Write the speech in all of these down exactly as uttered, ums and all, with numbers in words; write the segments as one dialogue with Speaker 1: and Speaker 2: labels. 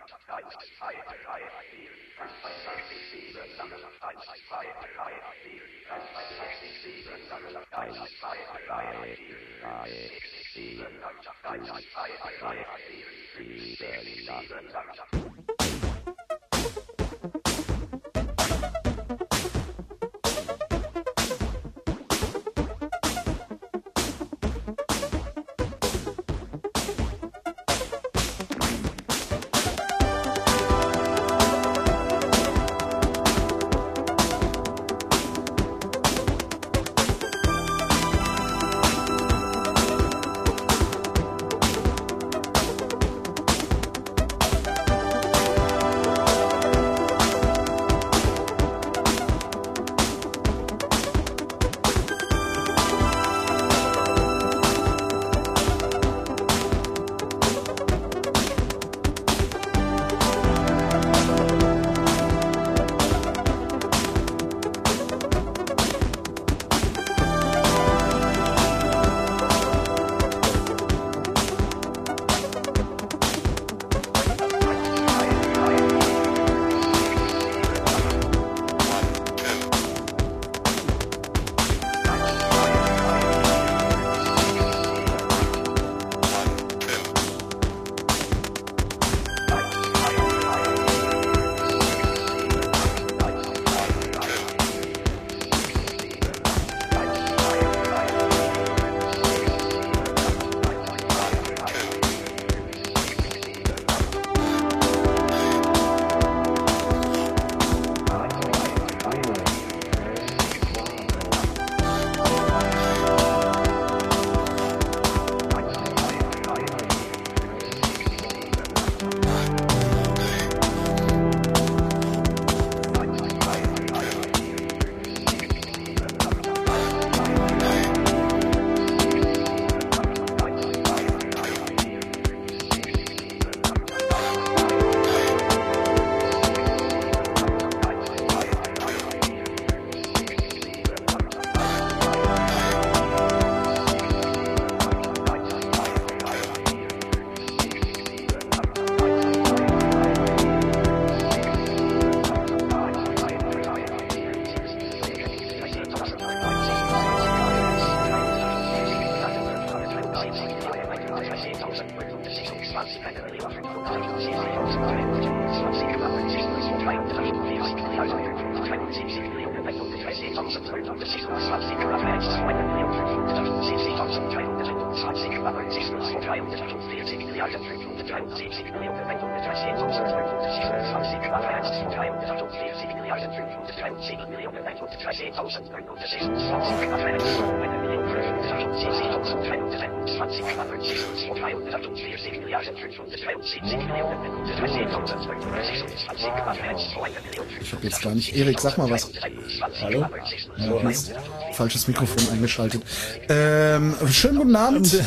Speaker 1: Ich habe jetzt gar nicht... Erik, sag mal was. Hallo? Ja, Mist. Falsches Mikrofon eingeschaltet. Ähm, schönen guten Abend.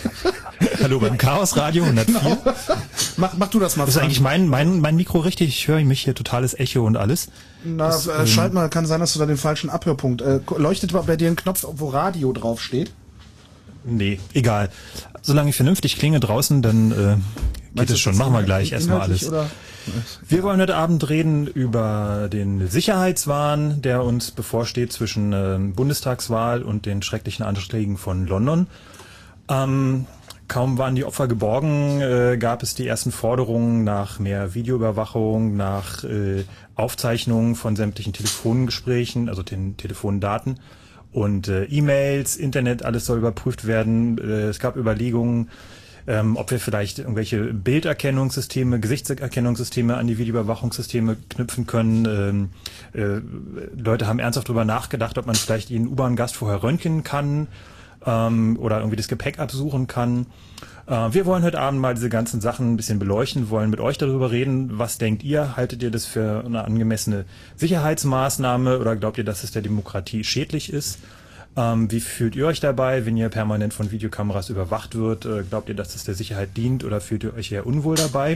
Speaker 2: Hallo beim Chaos Radio hundertvier.
Speaker 1: mach, mach du das mal.
Speaker 2: Das ist eigentlich mein, mein, mein Mikro richtig. Ich höre mich hier totales Echo und alles.
Speaker 1: Na, das, äh, ähm, schalt mal, kann sein, dass du da den falschen Abhörpunkt... Äh, leuchtet bei dir ein Knopf, wo Radio draufsteht?
Speaker 2: Nee, egal. Solange ich vernünftig klinge draußen, dann äh, geht es schon. Machen wir gleich erstmal alles. Oder? Wir wollen heute Abend reden über den Sicherheitswahn, der uns bevorsteht zwischen äh, Bundestagswahl und den schrecklichen Anschlägen von London. Ähm, kaum waren die Opfer geborgen, äh, gab es die ersten Forderungen nach mehr Videoüberwachung, nach äh, Aufzeichnungen von sämtlichen Telefongesprächen, also den Telefondaten. Und äh, E-Mails, Internet, alles soll überprüft werden. Äh, es gab Überlegungen, ähm, ob wir vielleicht irgendwelche Bilderkennungssysteme, Gesichtserkennungssysteme an die Videoüberwachungssysteme knüpfen können. Ähm, äh, Leute haben ernsthaft darüber nachgedacht, ob man vielleicht jeden U-Bahn-Gast vorher röntgen kann ähm, oder irgendwie das Gepäck absuchen kann. Äh, wir wollen heute Abend mal diese ganzen Sachen ein bisschen beleuchten, wollen mit euch darüber reden. Was denkt ihr? Haltet ihr das für eine angemessene Sicherheitsmaßnahme oder glaubt ihr, dass es der Demokratie schädlich ist? Ähm, wie fühlt ihr euch dabei, wenn ihr permanent von Videokameras überwacht wird? Äh, glaubt ihr, dass es der Sicherheit dient oder fühlt ihr euch eher unwohl dabei?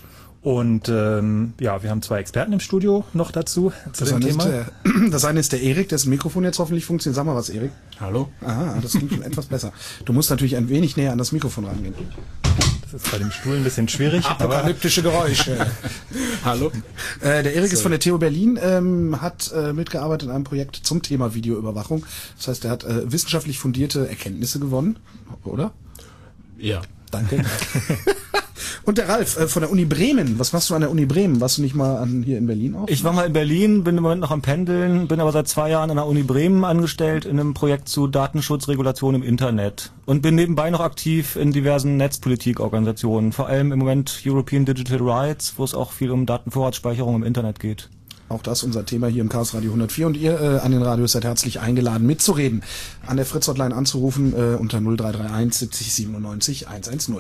Speaker 2: Und ähm, ja, wir haben zwei Experten im Studio noch dazu zu
Speaker 1: das
Speaker 2: dem Thema.
Speaker 1: Der, das eine ist der Erik, dessen Mikrofon jetzt hoffentlich funktioniert. Sag mal was, Erik.
Speaker 3: Hallo.
Speaker 1: Aha, das klingt schon etwas besser. Du musst natürlich ein wenig näher an das Mikrofon rangehen.
Speaker 2: Das ist bei dem Stuhl ein bisschen schwierig.
Speaker 1: Apokalyptische Geräusche. Hallo. Äh, der Erik so. ist von der T U Berlin, ähm, hat äh, mitgearbeitet an einem Projekt zum Thema Videoüberwachung. Das heißt, er hat äh, wissenschaftlich fundierte Erkenntnisse gewonnen, oder?
Speaker 3: Ja.
Speaker 1: Danke. Und der Ralf äh, von der Uni Bremen. Was machst du an der Uni Bremen? Warst du nicht mal an, hier in Berlin auch?
Speaker 4: Ich war mal in Berlin, bin im Moment noch am Pendeln, bin aber seit zwei Jahren an der Uni Bremen angestellt in einem Projekt zu Datenschutzregulation im Internet und bin nebenbei noch aktiv in diversen Netzpolitikorganisationen, vor allem im Moment European Digital Rights, wo es auch viel um Datenvorratsspeicherung im Internet geht.
Speaker 1: Auch das unser Thema hier im Chaos Radio hundertvier und ihr äh, an den Radios seid herzlich eingeladen mitzureden. An der Fritz-Hotline anzurufen äh, unter null drei drei eins siebzig siebenundneunzig hundertzehn.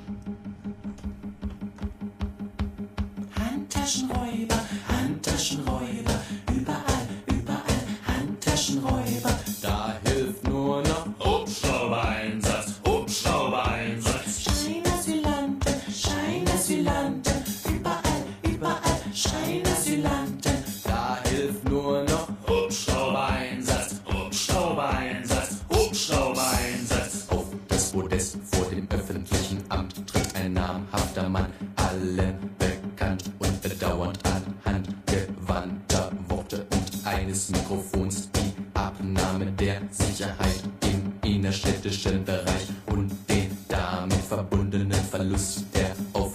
Speaker 5: Handtaschenräuber, Handtaschenräuber, überall, überall Handtaschenräuber. Da hilft nur noch Hubschrauber-Einsatz, Hubschrauber-Einsatz. Scheinasylanten, Scheinasylanten, überall, überall Scheinasylanten. Da hilft nur noch Hubschrauber-Einsatz, Hubschrauber-Einsatz, Hubschrauber-Einsatz. Auf das Podest vor dem öffentlichen Amt tritt ein namhafter Mann, alle bekannt und bedauernd anhand gewandter Worte und eines Mikrofons die Abnahme der Sicherheit im innerstädtischen Bereich und den damit verbundenen Verlust der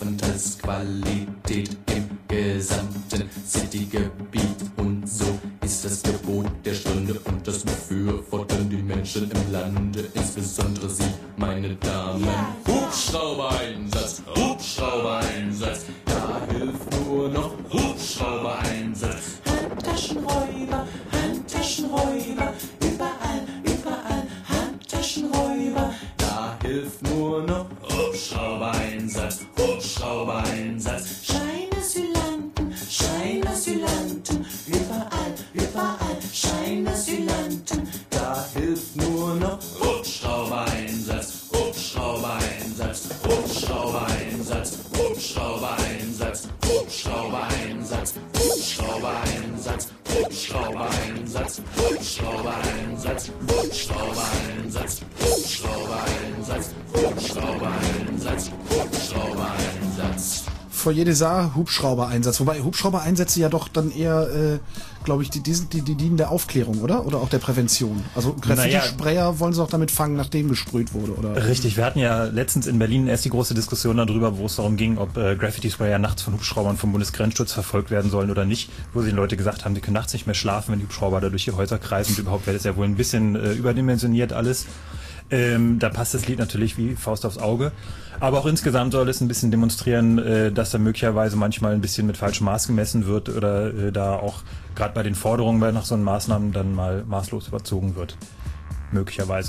Speaker 5: Aufenthaltsqualität im gesamten Citygebiet. Und so ist das Gebot der Stunde und das befürworten die Menschen im Lande, insbesondere Sie, meine Damen. Hubschrauber-Einsatz, Hubschrauber-Einsatz, da hilft nur noch Hubschrauber-Einsatz. Handtaschenräuber, Handtaschenräuber, überall, überall Handtaschenräuber. Da hilft nur noch Hubschrauber-Einsatz, Hubschrauber-Einsatz. Scheinasylanten, Scheinasylanten, überall, überall Scheinasylanten. Da hilft nur noch Hubschrauber-Einsatz, Hubschrauber-Einsatz, Hubschrauber-Einsatz, Hubschrauber-Einsatz, Hubschrauber-Einsatz, Hubschrauber-Einsatz, Hubschrauber-Einsatz, Hubschrauber-Einsatz, Hubschrauber-Einsatz, Hubschrauber-Einsatz, Hubschrauber-Einsatz, Hubschrauber-Einsatz.
Speaker 1: Foyer des Arts, Hubschrauber-Einsatz. Wobei Hubschrauber-Einsätze ja doch dann eher, äh, glaube ich, die, die, die, die dienen der Aufklärung, oder? Oder auch der Prävention. Also Graffiti-Sprayer naja, wollen sie auch damit fangen, nachdem gesprüht wurde, oder?
Speaker 2: Richtig, wir hatten ja letztens in Berlin erst die große Diskussion darüber, wo es darum ging, ob äh, Graffiti-Sprayer nachts von Hubschraubern vom Bundesgrenzschutz verfolgt werden sollen oder nicht, wo sich Leute gesagt haben, die können nachts nicht mehr schlafen, wenn die Hubschrauber da durch die Häuser kreisen und überhaupt wäre das ja wohl ein bisschen äh, überdimensioniert alles. Ähm, da passt das Lied natürlich wie Faust aufs Auge. Aber auch insgesamt soll es ein bisschen demonstrieren, äh, dass da möglicherweise manchmal ein bisschen mit falschem Maß gemessen wird oder äh, da auch gerade bei den Forderungen bei nach so einen Maßnahmen dann mal maßlos überzogen wird. Möglicherweise.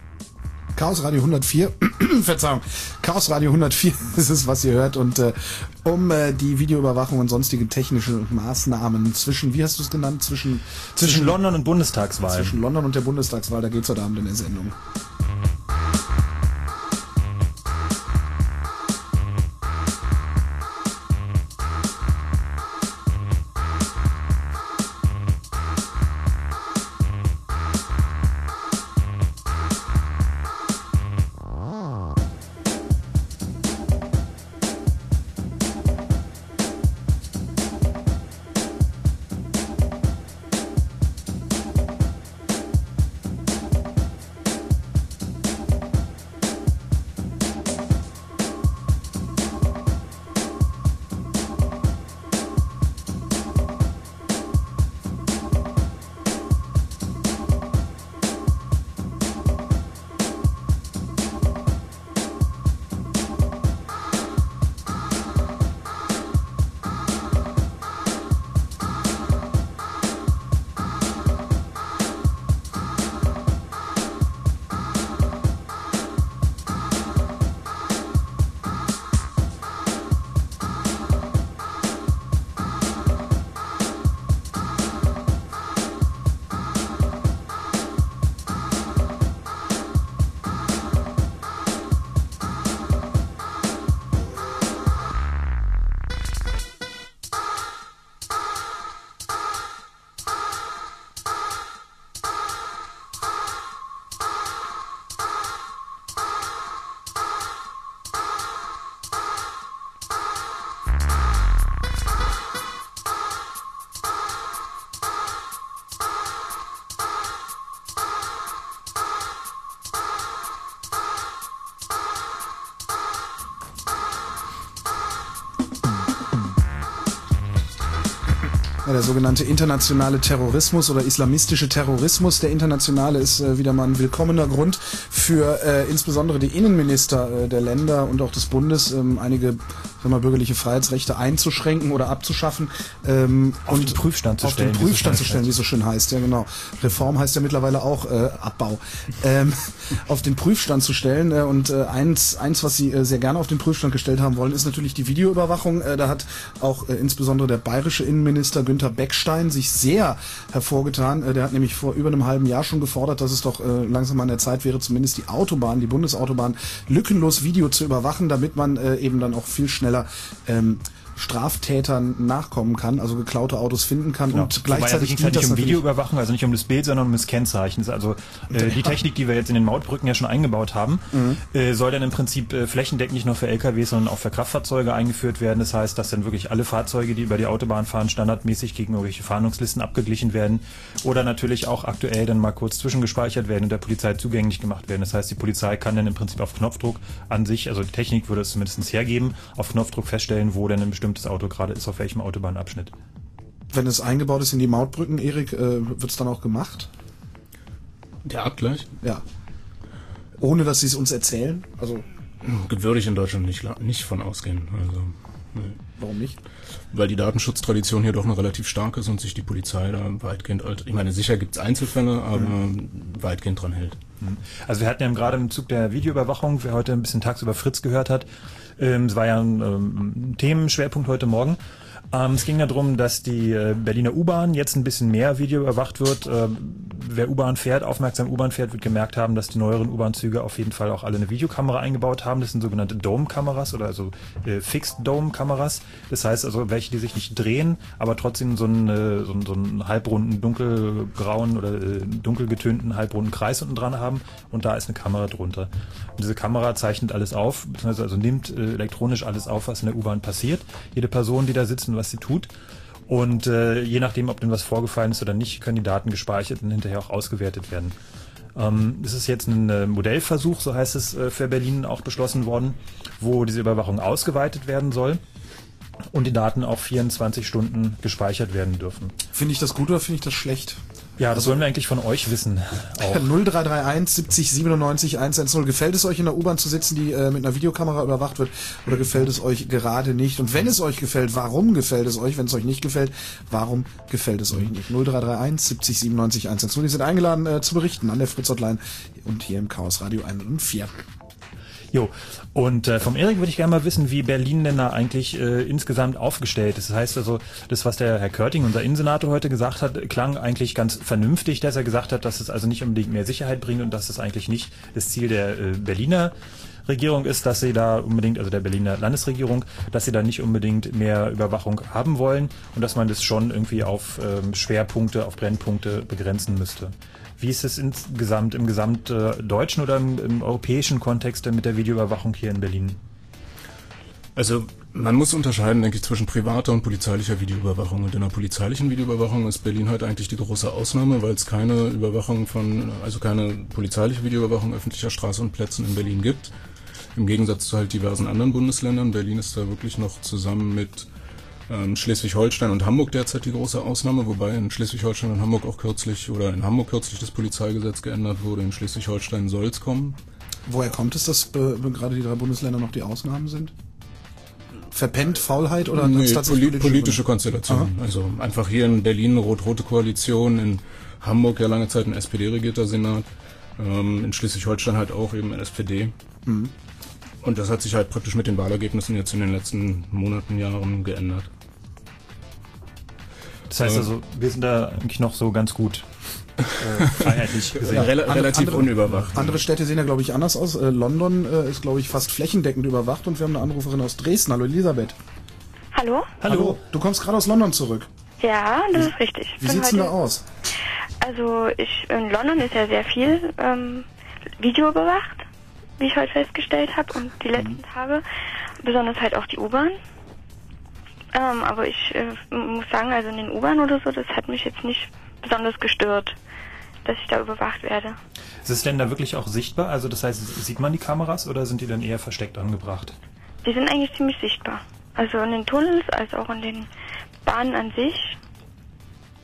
Speaker 1: Chaos Radio hundertvier, Verzeihung, Chaos Radio hundertvier ist es, was ihr hört. Und äh, um äh, die Videoüberwachung und sonstige technische Maßnahmen zwischen, wie hast du es genannt, zwischen,
Speaker 2: zwischen zwischen London und Bundestagswahl.
Speaker 1: Zwischen London und der Bundestagswahl, da geht's heute Abend in der Sendung. Ja, der sogenannte internationale Terrorismus oder islamistische Terrorismus. Der internationale ist äh, wieder mal ein willkommener Grund für äh, insbesondere die Innenminister äh, der Länder und auch des Bundes, ähm, einige sagen wir mal, bürgerliche Freiheitsrechte einzuschränken oder abzuschaffen. Ähm,
Speaker 2: auf
Speaker 1: und
Speaker 2: den Prüfstand zu
Speaker 1: auf
Speaker 2: stellen.
Speaker 1: Auf den Prüfstand zu stellen, wie es so schön heißt. Ja, genau. Reform heißt ja mittlerweile auch äh, Abbau. Ähm, auf den Prüfstand zu stellen. Äh, und äh, eins, eins, was sie äh, sehr gerne auf den Prüfstand gestellt haben wollen, ist natürlich die Videoüberwachung. Äh, da hat auch äh, insbesondere der bayerische Innenminister Günther Beckstein sich sehr hervorgetan. Äh, der hat nämlich vor über einem halben Jahr schon gefordert, dass es doch äh, langsam an der Zeit wäre, zumindest die Autobahn, die Bundesautobahn, lückenlos Video zu überwachen, damit man äh, eben dann auch viel schneller ähm, Straftätern nachkommen kann, also geklaute Autos finden kann
Speaker 2: genau.
Speaker 1: und gleichzeitig
Speaker 2: dient das nicht um Videoüberwachung, also nicht um das Bild, sondern um das Kennzeichen. Das ist also äh, die Technik, die wir jetzt in den Mautbrücken ja schon eingebaut haben, mhm. äh, soll dann im Prinzip äh, flächendeckend nicht nur für L K Ws, sondern auch für Kraftfahrzeuge eingeführt werden. Das heißt, dass dann wirklich alle Fahrzeuge, die über die Autobahn fahren, standardmäßig gegen irgendwelche Fahndungslisten abgeglichen werden oder natürlich auch aktuell dann mal kurz zwischengespeichert werden und der Polizei zugänglich gemacht werden. Das heißt, die Polizei kann dann im Prinzip auf Knopfdruck an sich, also die Technik würde es zumindest hergeben, auf Knopfdruck feststellen, wo denn ein bestimmtes Auto gerade ist, auf welchem Autobahnabschnitt.
Speaker 1: Wenn es eingebaut ist in die Mautbrücken, Erik, äh, wird es dann auch gemacht?
Speaker 3: Der Abgleich?
Speaker 1: Ja. Ohne, dass sie es uns erzählen? Also
Speaker 3: würde ich in Deutschland nicht, nicht von ausgehen. Also, nee.
Speaker 1: Warum nicht?
Speaker 3: Weil die Datenschutztradition hier doch eine relativ stark ist und sich die Polizei da weitgehend, ich meine, sicher gibt es Einzelfälle, aber mhm. weitgehend dran hält.
Speaker 2: Also wir hatten ja gerade im Zug der Videoüberwachung, wer heute ein bisschen tagsüber Fritz gehört hat, ähm, es war ja ein ähm, Themenschwerpunkt heute Morgen. Ähm, es ging ja darum, dass die äh, Berliner U-Bahn jetzt ein bisschen mehr Video überwacht wird. Ähm, wer U-Bahn fährt, aufmerksam U-Bahn fährt, wird gemerkt haben, dass die neueren U-Bahn-Züge auf jeden Fall auch alle eine Videokamera eingebaut haben. Das sind sogenannte Dome-Kameras oder also äh, Fixed-Dome-Kameras. Das heißt also welche, die sich nicht drehen, aber trotzdem so einen, äh, so einen, so einen halbrunden, dunkelgrauen oder äh, dunkelgetönten halbrunden Kreis unten dran haben und da ist eine Kamera drunter. Und diese Kamera zeichnet alles auf, beziehungsweise also nimmt äh, elektronisch alles auf, was in der U-Bahn passiert. Jede Person, die da sitzt und was sie tut. Und äh, je nachdem, ob denn was vorgefallen ist oder nicht, können die Daten gespeichert und hinterher auch ausgewertet werden. Ähm, das ist jetzt ein äh, Modellversuch, so heißt es, äh, für Berlin auch beschlossen worden, wo diese Überwachung ausgeweitet werden soll und die Daten auch vierundzwanzig Stunden gespeichert werden dürfen.
Speaker 1: Finde ich das gut oder finde ich das schlecht?
Speaker 2: Ja, das wollen wir eigentlich von euch wissen. Auch.
Speaker 1: null drei drei eins siebzig siebenundneunzig hundertzehn. Gefällt es euch in der U-Bahn zu sitzen, die äh, mit einer Videokamera überwacht wird, oder gefällt es euch gerade nicht? Und wenn es euch gefällt, warum gefällt es euch? Wenn es euch nicht gefällt, warum gefällt es euch nicht? null drei drei eins siebzig siebenundneunzig hundertzehn. Die sind eingeladen äh, zu berichten an der Fritz-Hotline und hier im Chaos Radio hundertvier.
Speaker 2: Jo, und äh, vom Erik würde ich gerne mal wissen, wie Berlin denn da eigentlich äh, insgesamt aufgestellt ist. Das heißt also, das, was der Herr Körting, unser Innensenator, heute gesagt hat, klang eigentlich ganz vernünftig, dass er gesagt hat, dass es also nicht unbedingt mehr Sicherheit bringt und dass es eigentlich nicht das Ziel der äh, Berliner Regierung ist, dass sie da unbedingt, also der Berliner Landesregierung, dass sie da nicht unbedingt mehr Überwachung haben wollen und dass man das schon irgendwie auf ähm, Schwerpunkte, auf Brennpunkte begrenzen müsste. Wie ist es insgesamt im gesamtdeutschen oder im, im europäischen Kontext mit der Videoüberwachung hier in Berlin?
Speaker 3: Also man muss unterscheiden, denke ich, zwischen privater und polizeilicher Videoüberwachung. Und in der polizeilichen Videoüberwachung ist Berlin halt eigentlich die große Ausnahme, weil es keine Überwachung von, also keine polizeiliche Videoüberwachung öffentlicher Straßen und Plätzen in Berlin gibt. Im Gegensatz zu halt diversen anderen Bundesländern. Berlin ist da wirklich noch zusammen mit ähm, Schleswig-Holstein und Hamburg derzeit die große Ausnahme, wobei in Schleswig-Holstein und Hamburg auch kürzlich, oder in Hamburg kürzlich das Polizeigesetz geändert wurde, in Schleswig-Holstein soll es kommen.
Speaker 1: Woher kommt es, dass äh, gerade die drei Bundesländer noch die Ausnahmen sind? Verpennt, Faulheit oder
Speaker 3: nee,
Speaker 1: tatsächlich
Speaker 3: poli politische Konstellation. Aha. Also einfach hier in Berlin eine rot-rote Koalition, in Hamburg ja lange Zeit ein S P D-regierter Senat, ähm, in Schleswig-Holstein halt auch eben ein S P D. Mhm. Und das hat sich halt praktisch mit den Wahlergebnissen jetzt in den letzten Monaten, Jahren geändert.
Speaker 2: Das heißt also, wir sind da eigentlich noch so ganz gut äh, freiheitlich gesehen.
Speaker 3: Ja, rel relativ
Speaker 1: andere,
Speaker 3: unüberwacht.
Speaker 1: Andere Städte sehen ja, glaube ich, anders aus. Äh, London äh, ist, glaube ich, fast flächendeckend überwacht und wir haben eine Anruferin aus Dresden. Hallo Elisabeth.
Speaker 6: Hallo?
Speaker 1: Hallo. Hallo. Du kommst gerade aus London zurück.
Speaker 6: Ja, das ist richtig.
Speaker 1: Wie sieht's denn da aus?
Speaker 6: Also ich, in London ist ja sehr viel ähm, Video überwacht, wie ich heute festgestellt habe und die letzten mhm. Tage, besonders halt auch die U-Bahn. Ähm, aber ich äh, muss sagen, also in den U-Bahn oder so, das hat mich jetzt nicht besonders gestört, dass ich da überwacht werde.
Speaker 2: Ist es denn da wirklich auch sichtbar? Also das heißt, sieht man die Kameras oder sind die dann eher versteckt angebracht?
Speaker 6: Die sind eigentlich ziemlich sichtbar. Also in den Tunnels, als auch in den Bahnen an sich.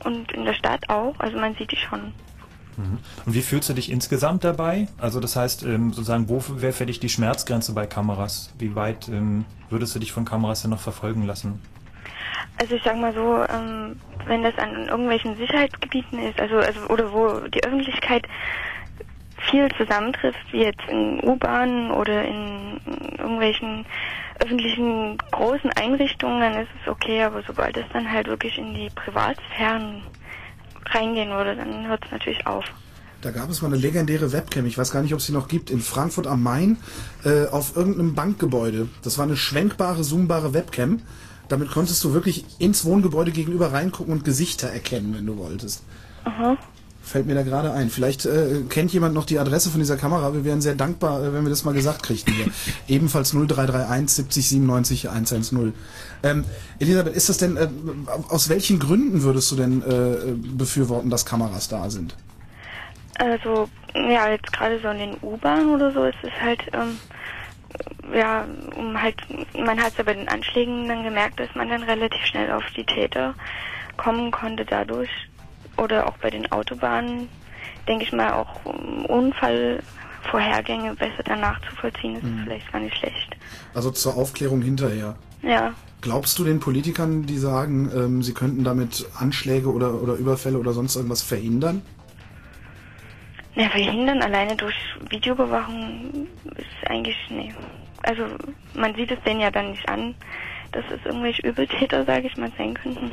Speaker 6: und in der Stadt auch, also man sieht die schon.
Speaker 2: Und wie fühlst du dich insgesamt dabei? Also das heißt, ähm, sozusagen, wo wäre für dich die Schmerzgrenze bei Kameras? Wie weit ähm, würdest du dich von Kameras denn noch verfolgen lassen?
Speaker 6: Also ich sag mal so, ähm, wenn das an irgendwelchen Sicherheitsgebieten ist, also, also oder wo die Öffentlichkeit viel zusammentrifft, wie jetzt in U-Bahnen oder in, in irgendwelchen öffentlichen großen Einrichtungen, dann ist es okay, aber sobald es dann halt wirklich in die Privatsphären reingehen würde, dann hört es natürlich auf.
Speaker 1: Da gab es mal eine legendäre Webcam, ich weiß gar nicht, ob es sie noch gibt, in Frankfurt am Main, äh, auf irgendeinem Bankgebäude. Das war eine schwenkbare, zoombare Webcam. Damit konntest du wirklich ins Wohngebäude gegenüber reingucken und Gesichter erkennen, wenn du wolltest.
Speaker 6: Aha.
Speaker 1: Fällt mir da gerade ein. Vielleicht äh, kennt jemand noch die Adresse von dieser Kamera. Wir wären sehr dankbar, äh, wenn wir das mal gesagt kriegten hier. Ebenfalls null drei drei eins siebzig siebenundneunzig hundertzehn. Ähm, Elisabeth, ist das denn, äh, aus welchen Gründen würdest du denn äh, befürworten, dass Kameras da sind?
Speaker 6: Also, ja, jetzt gerade so in den U-Bahnen oder so ist es halt, ähm, ja, um halt, man hat es ja bei den Anschlägen dann gemerkt, dass man dann relativ schnell auf die Täter kommen konnte dadurch. Oder auch bei den Autobahnen, denke ich mal, auch um Unfallvorhergänge besser danach zu vollziehen, ist mhm. vielleicht gar nicht schlecht.
Speaker 1: Also zur Aufklärung hinterher.
Speaker 6: Ja.
Speaker 1: Glaubst du den Politikern, die sagen, ähm, sie könnten damit Anschläge oder, oder Überfälle oder sonst irgendwas verhindern?
Speaker 6: Ja, verhindern alleine durch Videoüberwachung ist eigentlich, nee. Also man sieht es denen ja dann nicht an, dass es irgendwelche Übeltäter, sage ich mal, sein könnten.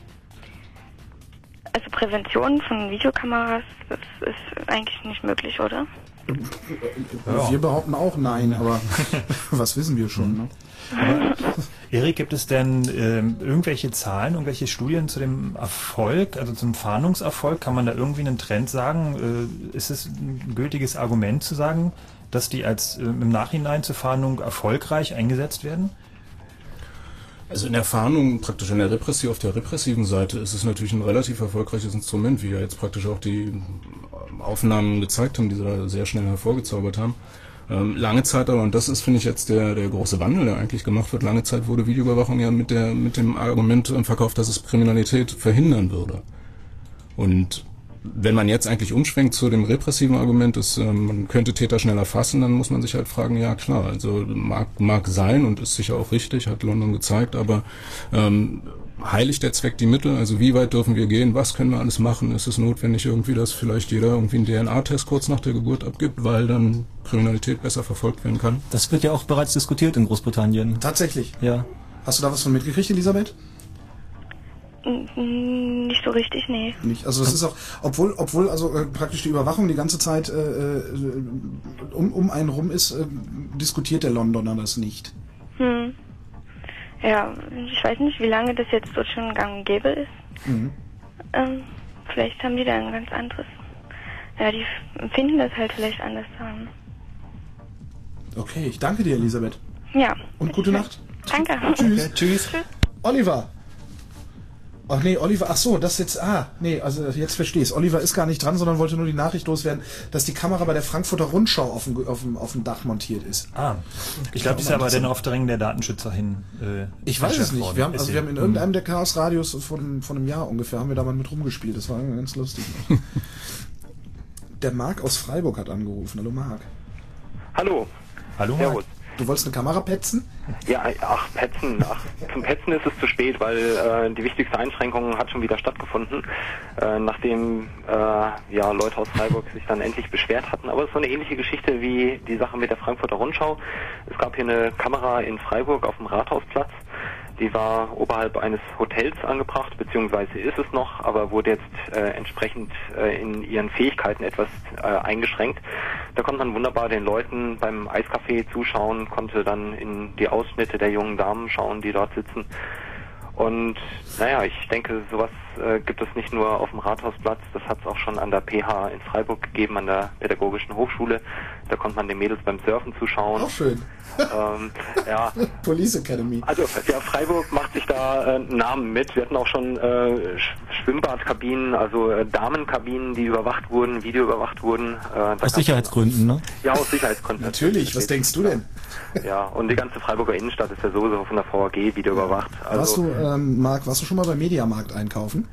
Speaker 6: Also Prävention von Videokameras, das ist eigentlich nicht möglich, oder?
Speaker 1: Ja. Wir behaupten auch nein, aber was wissen wir schon, ne?
Speaker 2: Aber, Erik, gibt es denn ähm, irgendwelche Zahlen, irgendwelche Studien zu dem Erfolg, also zum Fahndungserfolg? Kann man da irgendwie einen Trend sagen? Äh, ist es ein gültiges Argument zu sagen, dass die als äh, im Nachhinein zur Fahndung erfolgreich eingesetzt werden?
Speaker 3: Also in der Fahndung, praktisch in der Repression, auf der repressiven Seite ist es natürlich ein relativ erfolgreiches Instrument, wie ja jetzt praktisch auch die Aufnahmen gezeigt haben, die sie da sehr schnell hervorgezaubert haben. Ähm, lange Zeit aber, und das ist, finde ich, jetzt der, der große Wandel, der eigentlich gemacht wird, lange Zeit wurde Videoüberwachung ja mit der, mit dem Argument verkauft, dass es Kriminalität verhindern würde. Und wenn man jetzt eigentlich umschwenkt zu dem repressiven Argument, dass ähm, man könnte Täter schneller erfassen, dann muss man sich halt fragen, ja klar, also mag, mag sein und ist sicher auch richtig, hat London gezeigt, aber ähm, heiligt der Zweck die Mittel? Also wie weit dürfen wir gehen? Was können wir alles machen? Ist es notwendig irgendwie, dass vielleicht jeder irgendwie einen D N A-Test kurz nach der Geburt abgibt, weil dann Kriminalität besser verfolgt werden kann?
Speaker 4: Das wird ja auch bereits diskutiert in Großbritannien.
Speaker 1: Tatsächlich?
Speaker 4: Ja.
Speaker 1: Hast du da was von mitgekriegt, Elisabeth?
Speaker 6: Nicht so richtig, nee.
Speaker 1: Nicht. Also das ist auch, obwohl, obwohl also äh, praktisch die Überwachung die ganze Zeit äh, um, um einen rum ist, äh, diskutiert der Londoner das nicht.
Speaker 6: Hm. Ja, ich weiß nicht, wie lange das jetzt dort schon gang und gäbe ist.
Speaker 1: Mhm.
Speaker 6: Ähm, vielleicht haben die da ein ganz anderes. Ja, die empfinden das halt vielleicht anders an.
Speaker 1: Okay, ich danke dir, Elisabeth.
Speaker 6: Ja.
Speaker 1: Und gute Nacht.
Speaker 6: Danke.
Speaker 1: Tschüss.
Speaker 2: Okay, tschüss.
Speaker 6: Tschüss.
Speaker 1: Oliver. Ach nee, Oliver, ach so, das jetzt, ah, nee, also jetzt verstehe ich es. Oliver ist gar nicht dran, sondern wollte nur die Nachricht loswerden, dass die Kamera bei der Frankfurter Rundschau auf dem, auf dem, auf dem Dach montiert ist.
Speaker 2: Ah, ich glaube, die ist aber dann auf Drängen der Datenschützer hin. Äh,
Speaker 1: ich weiß es nicht. Wir haben, also wir haben in
Speaker 2: mhm.
Speaker 1: irgendeinem der Chaos-Radios von, von einem Jahr ungefähr, haben wir da mal mit rumgespielt. Das war ganz lustig. Der Marc aus Freiburg hat angerufen. Hallo Marc.
Speaker 7: Hallo.
Speaker 2: Hallo
Speaker 7: Servus.
Speaker 2: Marc.
Speaker 1: Du wolltest eine Kamera petzen?
Speaker 7: Ja, ach, petzen. Ach, zum Petzen ist es zu spät, weil äh, die wichtigste Einschränkung hat schon wieder stattgefunden, äh, nachdem äh, ja, Leute aus Freiburg sich dann endlich beschwert hatten. Aber es ist so eine ähnliche Geschichte wie die Sache mit der Frankfurter Rundschau. Es gab hier eine Kamera in Freiburg auf dem Rathausplatz. Die war oberhalb eines Hotels angebracht, beziehungsweise ist es noch, aber wurde jetzt äh, entsprechend äh, in ihren Fähigkeiten etwas äh, eingeschränkt. Da konnte man wunderbar den Leuten beim Eiscafé zuschauen, konnte dann in die Ausschnitte der jungen Damen schauen, die dort sitzen. Und naja, ich denke, sowas äh, gibt es nicht nur auf dem Rathausplatz, das hat es auch schon an der P H in Freiburg gegeben, an der Pädagogischen Hochschule. Da konnte man den Mädels beim Surfen zuschauen.
Speaker 1: Auch schön.
Speaker 7: Ähm, ja.
Speaker 1: Police Academy.
Speaker 7: Also ja, Freiburg macht sich da äh, einen Namen mit. Wir hatten auch schon äh, Schwimmbadkabinen, also äh, Damenkabinen, die überwacht wurden, videoüberwacht wurden. Äh,
Speaker 4: aus Sicherheitsgründen, ne?
Speaker 7: Ja, aus Sicherheitsgründen.
Speaker 1: Natürlich, was denkst du denn?
Speaker 7: Ja, und die ganze Freiburger Innenstadt ist ja sowieso von der V A G videoüberwacht. Also,
Speaker 1: warst du, ähm, Marc, warst du schon mal beim Mediamarkt einkaufen?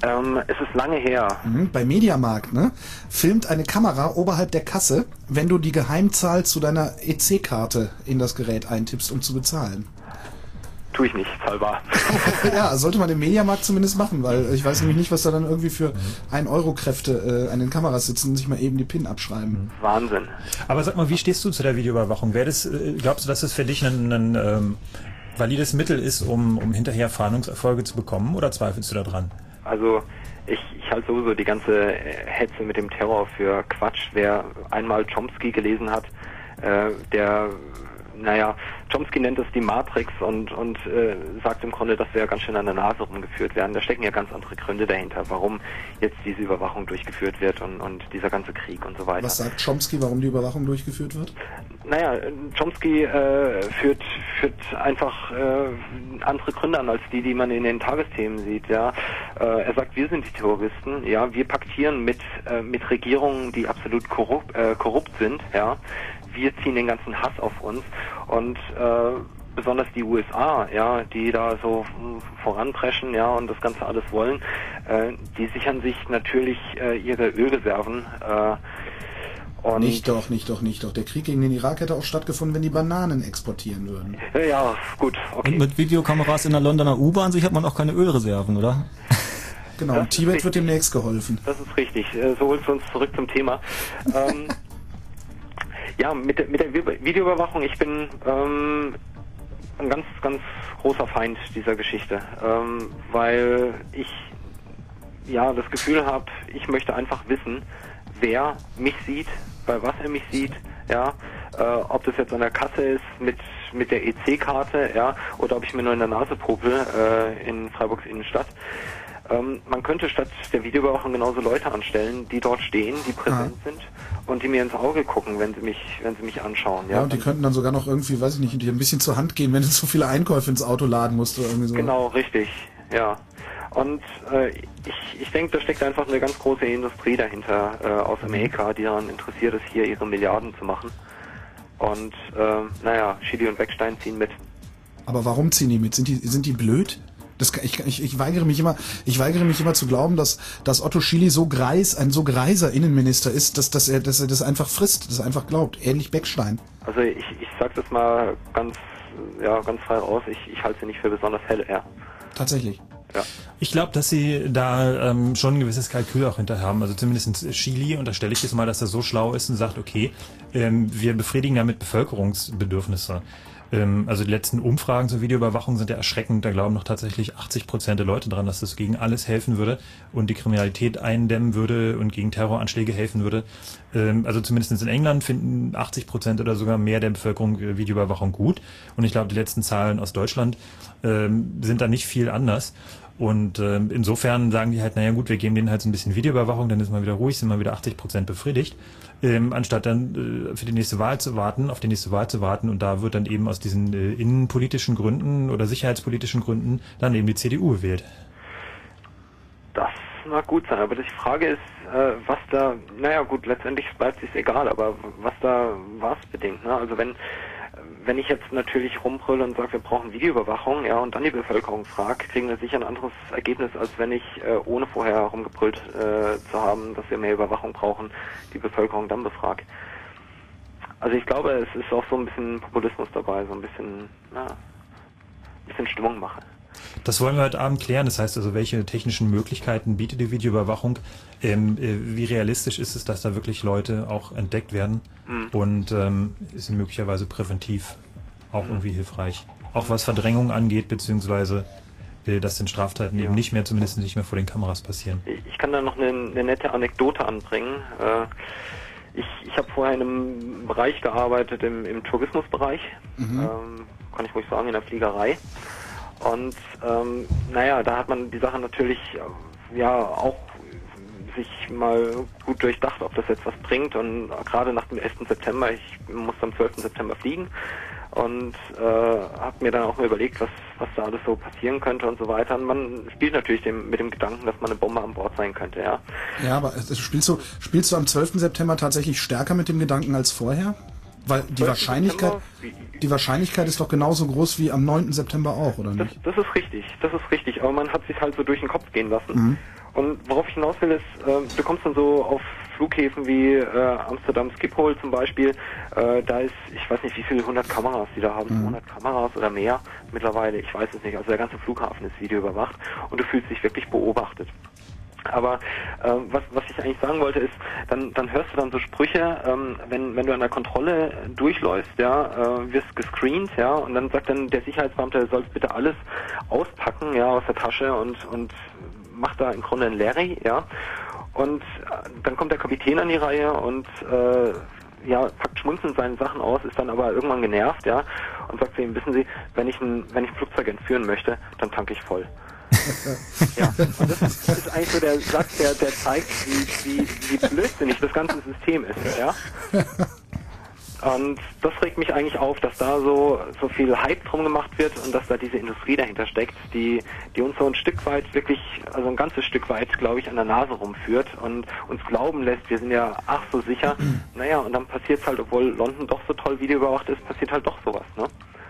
Speaker 7: Ähm, es ist lange her.
Speaker 1: Mhm, bei Mediamarkt, ne? Filmt eine Kamera oberhalb der Kasse, wenn du die Geheimzahl zu deiner E C-Karte in das Gerät eintippst, um zu bezahlen.
Speaker 7: Tue ich nicht, zahlbar.
Speaker 1: Ja, sollte man im Mediamarkt zumindest machen, weil ich weiß nämlich nicht, was da dann irgendwie für ein Euro Kräfte äh, an den Kameras sitzen und sich mal eben die PIN abschreiben.
Speaker 7: Wahnsinn.
Speaker 2: Aber sag mal, wie stehst du zu der Videoüberwachung? Wäre das, äh, glaubst du, dass das für dich ein, ein ähm, valides Mittel ist, um, um hinterher Fahndungserfolge zu bekommen, oder zweifelst du daran?
Speaker 7: Also ich, ich halte sowieso die ganze Hetze mit dem Terror für Quatsch. Wer einmal Chomsky gelesen hat, äh, der... Naja, Chomsky nennt es die Matrix und, und äh, sagt im Grunde, dass wir ja ganz schön an der Nase rumgeführt werden. Da stecken ja ganz andere Gründe dahinter, warum jetzt diese Überwachung durchgeführt wird und, und dieser ganze Krieg und so weiter.
Speaker 1: Was sagt Chomsky, warum die Überwachung durchgeführt wird?
Speaker 7: Naja, Chomsky äh, führt, führt einfach äh, andere Gründe an als die, die man in den Tagesthemen sieht. Ja, äh, er sagt, wir sind die Terroristen. Ja, wir paktieren mit äh, mit Regierungen, die absolut korrupt, äh, korrupt sind. Ja. Wir ziehen den ganzen Hass auf uns und äh, besonders die U S A, ja, die da so voranpreschen, ja, und das Ganze alles wollen, äh, die sichern sich natürlich äh, ihre Ölreserven. Äh, und
Speaker 1: nicht doch, nicht doch, nicht doch. Der Krieg gegen den Irak hätte auch stattgefunden, wenn die Bananen exportieren würden.
Speaker 7: Ja, ja, gut, okay.
Speaker 4: Und mit Videokameras in der Londoner U-Bahn sichert man auch keine Ölreserven, oder?
Speaker 1: Genau, und Tibet wird demnächst geholfen.
Speaker 7: Das ist richtig. So holst du uns zurück zum Thema. ähm, Ja, mit der, mit der Videoüberwachung, ich bin ähm, ein ganz, ganz großer Feind dieser Geschichte, ähm, weil ich ja das Gefühl habe, ich möchte einfach wissen, wer mich sieht, bei was er mich sieht, ja, äh, ob das jetzt an der Kasse ist mit mit der E C-Karte, ja, oder ob ich mir nur in der Nase popel äh, in Freiburgs Innenstadt. Ähm, man könnte statt der Videoüberwachung genauso Leute anstellen, die dort stehen, die präsent ah. sind und die mir ins Auge gucken, wenn sie mich, wenn sie mich anschauen. Ja,
Speaker 1: ja und die könnten dann sogar noch irgendwie, weiß ich nicht, dir ein bisschen zur Hand gehen, wenn du so viele Einkäufe ins Auto laden musst oder irgendwie so.
Speaker 7: Genau, richtig, ja. Und äh, ich, ich denke, da steckt einfach eine ganz große Industrie dahinter äh, aus Amerika, die daran interessiert ist, hier ihre Milliarden zu machen. Und äh, naja, Schily und Beckstein ziehen mit.
Speaker 1: Aber warum ziehen die mit? Sind die, sind die blöd? Das, ich, ich, ich weigere mich immer, ich weigere mich immer zu glauben, dass, dass Otto Schily so greis, ein so greiser Innenminister ist, dass, dass er, dass er das einfach frisst, das einfach glaubt. Ähnlich Beckstein.
Speaker 7: Also ich, ich sag das mal ganz, ja, ganz frei raus. Ich, ich halte sie nicht für besonders hell, ja.
Speaker 1: Tatsächlich.
Speaker 7: Ja.
Speaker 2: Ich glaube, dass sie da ähm, schon ein gewisses Kalkül auch hinter haben. Also zumindest Schily unterstelle ich jetzt mal, dass er so schlau ist und sagt, okay, ähm, wir befriedigen damit Bevölkerungsbedürfnisse. Ähm, also die letzten Umfragen zur Videoüberwachung sind ja erschreckend. Da glauben noch tatsächlich achtzig Prozent der Leute dran, dass das gegen alles helfen würde und die Kriminalität eindämmen würde und gegen Terroranschläge helfen würde. Ähm, also zumindest in England finden achtzig Prozent oder sogar mehr der Bevölkerung äh, Videoüberwachung gut. Und ich glaube, die letzten Zahlen aus Deutschland ähm, sind da nicht viel anders. Und ähm, insofern sagen die halt, naja gut, wir geben denen halt so ein bisschen Videoüberwachung, dann ist mal wieder ruhig, sind mal wieder achtzig Prozent befriedigt, ähm, anstatt dann äh, für die nächste Wahl zu warten, auf die nächste Wahl zu warten. Und da wird dann eben aus diesen äh, innenpolitischen Gründen oder sicherheitspolitischen Gründen dann eben die C D U gewählt.
Speaker 7: Das mag gut sein, aber die Frage ist, äh, was da, naja gut, letztendlich bleibt es egal, aber was da was bedingt, ne? Also wenn Wenn ich jetzt natürlich rumbrülle und sage, wir brauchen Videoüberwachung, ja, und dann die Bevölkerung frage, kriegen wir sicher ein anderes Ergebnis, als wenn ich, äh, ohne vorher rumgebrüllt äh, zu haben, dass wir mehr Überwachung brauchen, die Bevölkerung dann befragt. Also ich glaube, es ist auch so ein bisschen Populismus dabei, so ein bisschen, na, ein bisschen Stimmung mache.
Speaker 2: Das wollen wir heute Abend klären. Das heißt also, welche technischen Möglichkeiten bietet die Videoüberwachung? Ähm, äh, wie realistisch ist es, dass da wirklich Leute auch entdeckt werden? Mhm. Und ähm, ist sie möglicherweise präventiv auch mhm. irgendwie hilfreich? Auch was Verdrängung angeht, beziehungsweise äh, dass den Straftaten ja. eben nicht mehr, zumindest nicht mehr vor den Kameras passieren.
Speaker 7: Ich kann da noch eine, eine nette Anekdote anbringen. Äh, ich ich habe vorher in einem Bereich gearbeitet, im, im Tourismusbereich, mhm. ähm, kann ich ruhig sagen, in der Fliegerei. Und ähm, naja, da hat man die Sache natürlich ja auch sich mal gut durchdacht, ob das jetzt was bringt. Und gerade nach dem elften September, ich musste am zwölften September fliegen und äh, habe mir dann auch mal überlegt, was was da alles so passieren könnte und so weiter. Und man spielt natürlich dem, mit dem Gedanken, dass man eine Bombe an Bord sein könnte, ja.
Speaker 1: Ja, aber spielst du spielst du am zwölften September tatsächlich stärker mit dem Gedanken als vorher? Weil die Wahrscheinlichkeit, die Wahrscheinlichkeit ist doch genauso groß wie am neunten September auch, oder nicht?
Speaker 7: Das, das ist richtig, das ist richtig. Aber man hat sich halt so durch den Kopf gehen lassen. Mhm. Und worauf ich hinaus will, ist, äh, du kommst dann so auf Flughäfen wie äh, Amsterdam Schiphol zum Beispiel, äh, da ist, ich weiß nicht, wie viele hundert Kameras die da haben, mhm. hundert Kameras oder mehr mittlerweile, ich weiß es nicht. Also der ganze Flughafen ist videoüberwacht und du fühlst dich wirklich beobachtet. Aber äh, was, was ich eigentlich sagen wollte ist, dann, dann hörst du dann so Sprüche, ähm, wenn, wenn du an der Kontrolle durchläufst, ja, äh, wirst gescreent, ja, und dann sagt dann der Sicherheitsbeamte, du sollst bitte alles auspacken, ja, aus der Tasche und, und macht da im Grunde ein Larry, ja. Und äh, dann kommt der Kapitän an die Reihe und äh, ja, packt schmunzelnd seine Sachen aus, ist dann aber irgendwann genervt, ja, und sagt zu ihm, wissen Sie, wenn ich ein, wenn ich ein Flugzeug entführen möchte, dann tanke ich voll. Ja, und das ist, das ist eigentlich so der Satz, der, der zeigt, wie, wie, wie blödsinnig das ganze System ist, ja. Und das regt mich eigentlich auf, dass da so, so viel Hype drum gemacht wird und dass da diese Industrie dahinter steckt, die, die uns so ein Stück weit wirklich, also ein ganzes Stück weit, glaube ich, an der Nase rumführt und uns glauben lässt, wir sind ja ach so sicher. Naja, und dann passiert es halt, obwohl London doch so toll videoüberwacht ist, passiert halt doch sowas, ne?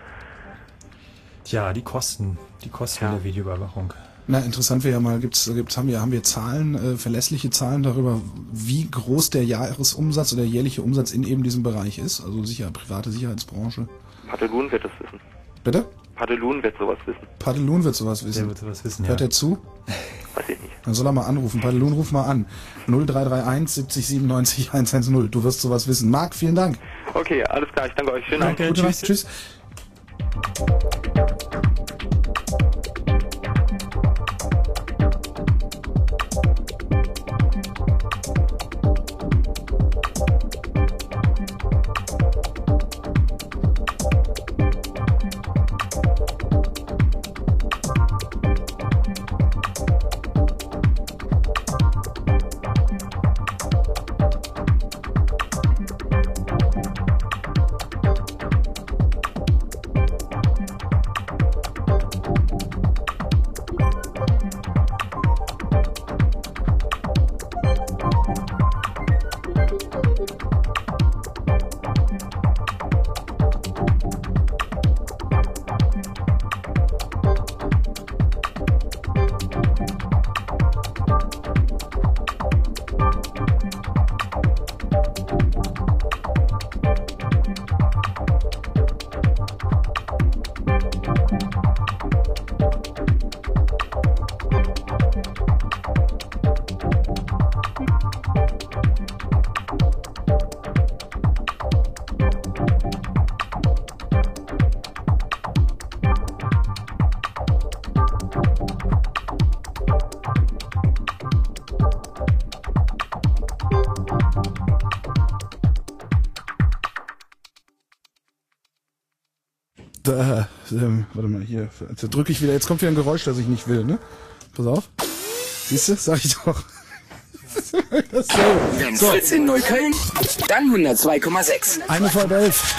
Speaker 2: Tja, die Kosten, die Kosten ja. der Videoüberwachung.
Speaker 1: Na, interessant wäre ja mal, gibt's, gibt's, haben wir, haben wir Zahlen, äh, verlässliche Zahlen darüber, wie groß der Jahresumsatz oder jährliche Umsatz in eben diesem Bereich ist? Also sicher, private Sicherheitsbranche.
Speaker 7: Padelun wird das wissen.
Speaker 1: Bitte?
Speaker 7: Padelun wird sowas wissen.
Speaker 1: Padelun wird sowas wissen.
Speaker 2: Der wird sowas wissen, ja.
Speaker 1: Hört er zu?
Speaker 7: Weiß ich nicht.
Speaker 1: Dann soll er mal anrufen. Padelun, ruf mal an. null drei drei eins siebzig siebenundneunzig hundertzehn. Du wirst sowas wissen. Marc, vielen Dank.
Speaker 7: Okay, alles klar. Ich danke euch. Schönen Abend.
Speaker 1: Danke, tschüss. Tschüss. Da, ähm, warte mal, hier. Jetzt drücke ich wieder. Jetzt kommt wieder ein Geräusch, das ich nicht will, ne? Pass auf. Siehst du? Sag ich doch.
Speaker 8: Das so. Wenn so. Fritz in Null Köln, dann hundertzwei Komma sechs.
Speaker 1: Eine vor elf.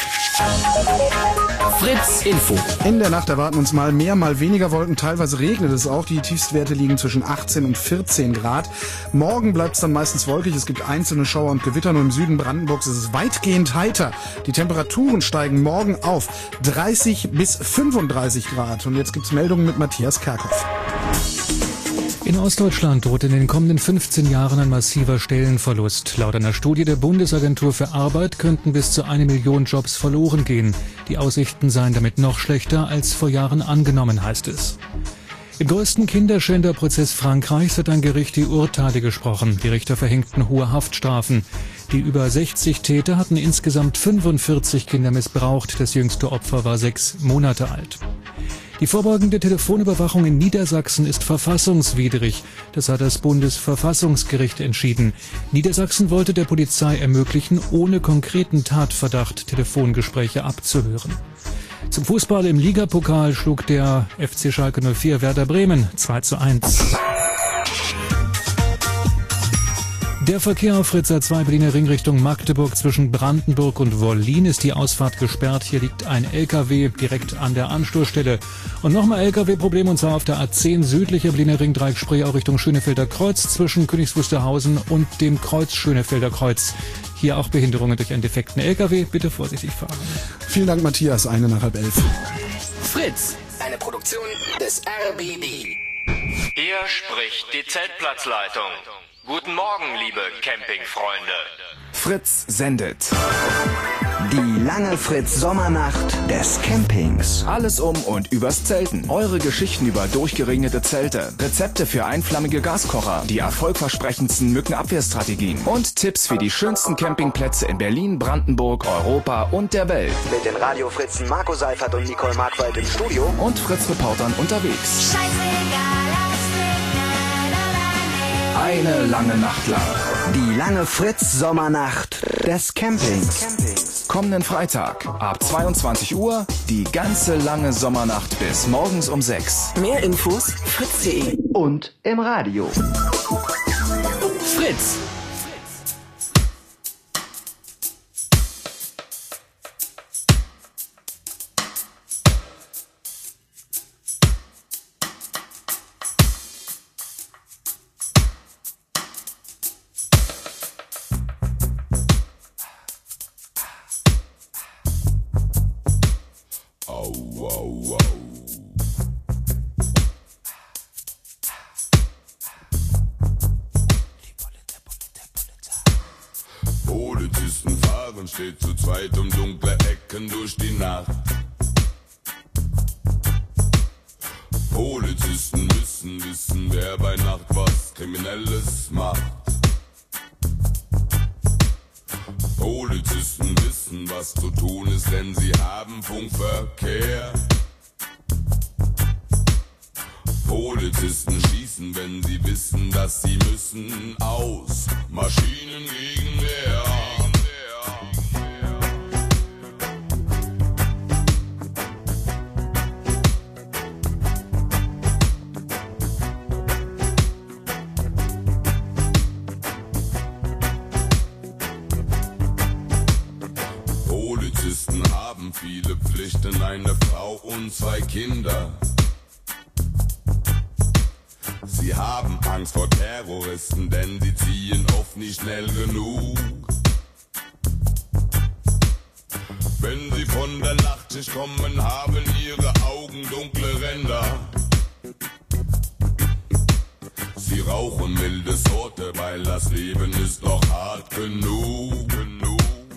Speaker 8: Fritz Info.
Speaker 1: In der Nacht erwarten uns mal mehr, mal weniger Wolken. Teilweise regnet es auch. Die Tiefstwerte liegen zwischen achtzehn und vierzehn Grad. Morgen bleibt es dann meistens wolkig. Es gibt einzelne Schauer und Gewitter. Nur im Süden Brandenburgs ist es weitgehend heiter. Die Temperaturen steigen morgen auf dreißig bis fünfunddreißig Grad. Und jetzt gibt's Meldungen mit Matthias Kerkhoff.
Speaker 9: In Ostdeutschland droht in den kommenden fünfzehn Jahren ein massiver Stellenverlust. Laut einer Studie der Bundesagentur für Arbeit könnten bis zu eine Million Jobs verloren gehen. Die Aussichten seien damit noch schlechter als vor Jahren angenommen, heißt es. Im größten Kinderschänderprozess Frankreichs hat ein Gericht die Urteile gesprochen. Die Richter verhängten hohe Haftstrafen. Die über sechzig Täter hatten insgesamt fünfundvierzig Kinder missbraucht. Das jüngste Opfer war sechs Monate alt. Die vorbeugende Telefonüberwachung in Niedersachsen ist verfassungswidrig. Das hat das Bundesverfassungsgericht entschieden. Niedersachsen wollte der Polizei ermöglichen, ohne konkreten Tatverdacht Telefongespräche abzuhören. Zum Fußball im Ligapokal schlug der F C Schalke null vier Werder Bremen zwei zu eins. Der Verkehr auf Fritz A zwei Berliner Ring Richtung Magdeburg zwischen Brandenburg und Wollin ist die Ausfahrt gesperrt. Hier liegt ein L K W direkt an der Anstoßstelle. Und nochmal L K W-Problem, und zwar auf der A zehn südlicher Berliner Ringdreieck Spree auch Richtung Schönefelder Kreuz zwischen Königs Wusterhausen und dem Kreuz Schönefelder Kreuz. Hier auch Behinderungen durch einen defekten L K W. Bitte vorsichtig fahren.
Speaker 1: Vielen Dank, Matthias. Eine nach halb elf.
Speaker 8: Fritz, eine Produktion des R B B.
Speaker 10: Hier spricht die Zeltplatzleitung. Guten Morgen, liebe Campingfreunde.
Speaker 11: Fritz sendet die lange Fritz-Sommernacht des Campings. Alles um und übers Zelten. Eure Geschichten über durchgeregnete Zelte, Rezepte für einflammige Gaskocher, die erfolgversprechendsten Mückenabwehrstrategien und Tipps für die schönsten Campingplätze in Berlin, Brandenburg, Europa und der Welt.
Speaker 12: Mit den Radio-Fritzen Marco Seifert und Nicole Markwald im Studio
Speaker 11: und Fritz-Reportern unterwegs.
Speaker 12: Scheißegal.
Speaker 11: Eine lange Nacht lang.
Speaker 12: Die lange Fritz-Sommernacht des Campings.
Speaker 11: Kommenden Freitag ab zweiundzwanzig Uhr die ganze lange Sommernacht bis morgens um sechs.
Speaker 8: Mehr Infos fritz punkt de
Speaker 12: und im Radio.
Speaker 8: Fritz.
Speaker 13: Steht zu zweit um dunkle Ecken durch die Nacht. Polizisten müssen wissen, wer bei Nacht was Kriminelles macht. Polizisten wissen, was zu tun ist, denn sie haben Funkverkehr. Polizisten schießen, wenn sie wissen, dass sie müssen aus Maschinen gegen Wehr. Viele Pflichten, eine Frau und zwei Kinder. Sie haben Angst vor Terroristen, denn sie ziehen oft nicht schnell genug. Wenn sie von der Nachtschicht kommen, haben ihre Augen dunkle Ränder. Sie rauchen milde Sorte, weil das Leben ist doch hart genug. genug.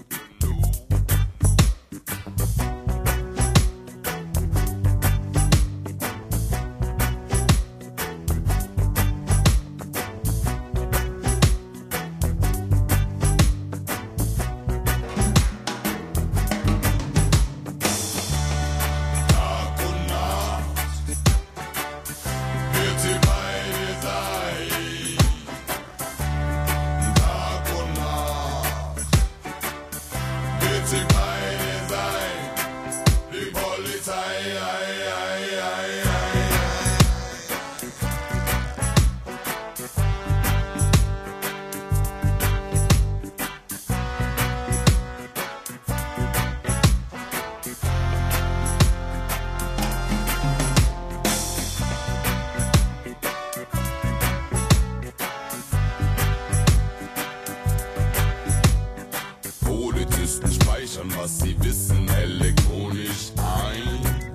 Speaker 13: Was sie wissen, elektronisch ein.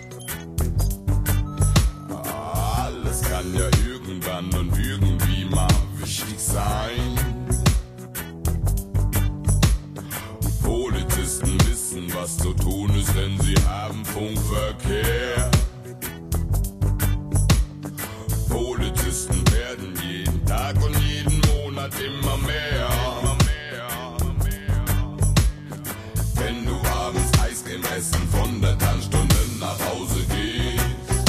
Speaker 13: Alles kann ja irgendwann und irgendwie mal wichtig sein. Polizisten wissen, was zu tun ist, denn sie haben Funkverkehr. Polizisten werden jeden Tag und jeden Monat immer mehr. Wenn du abends Eiscreme essen von der Tanzstunde nach Hause gehst.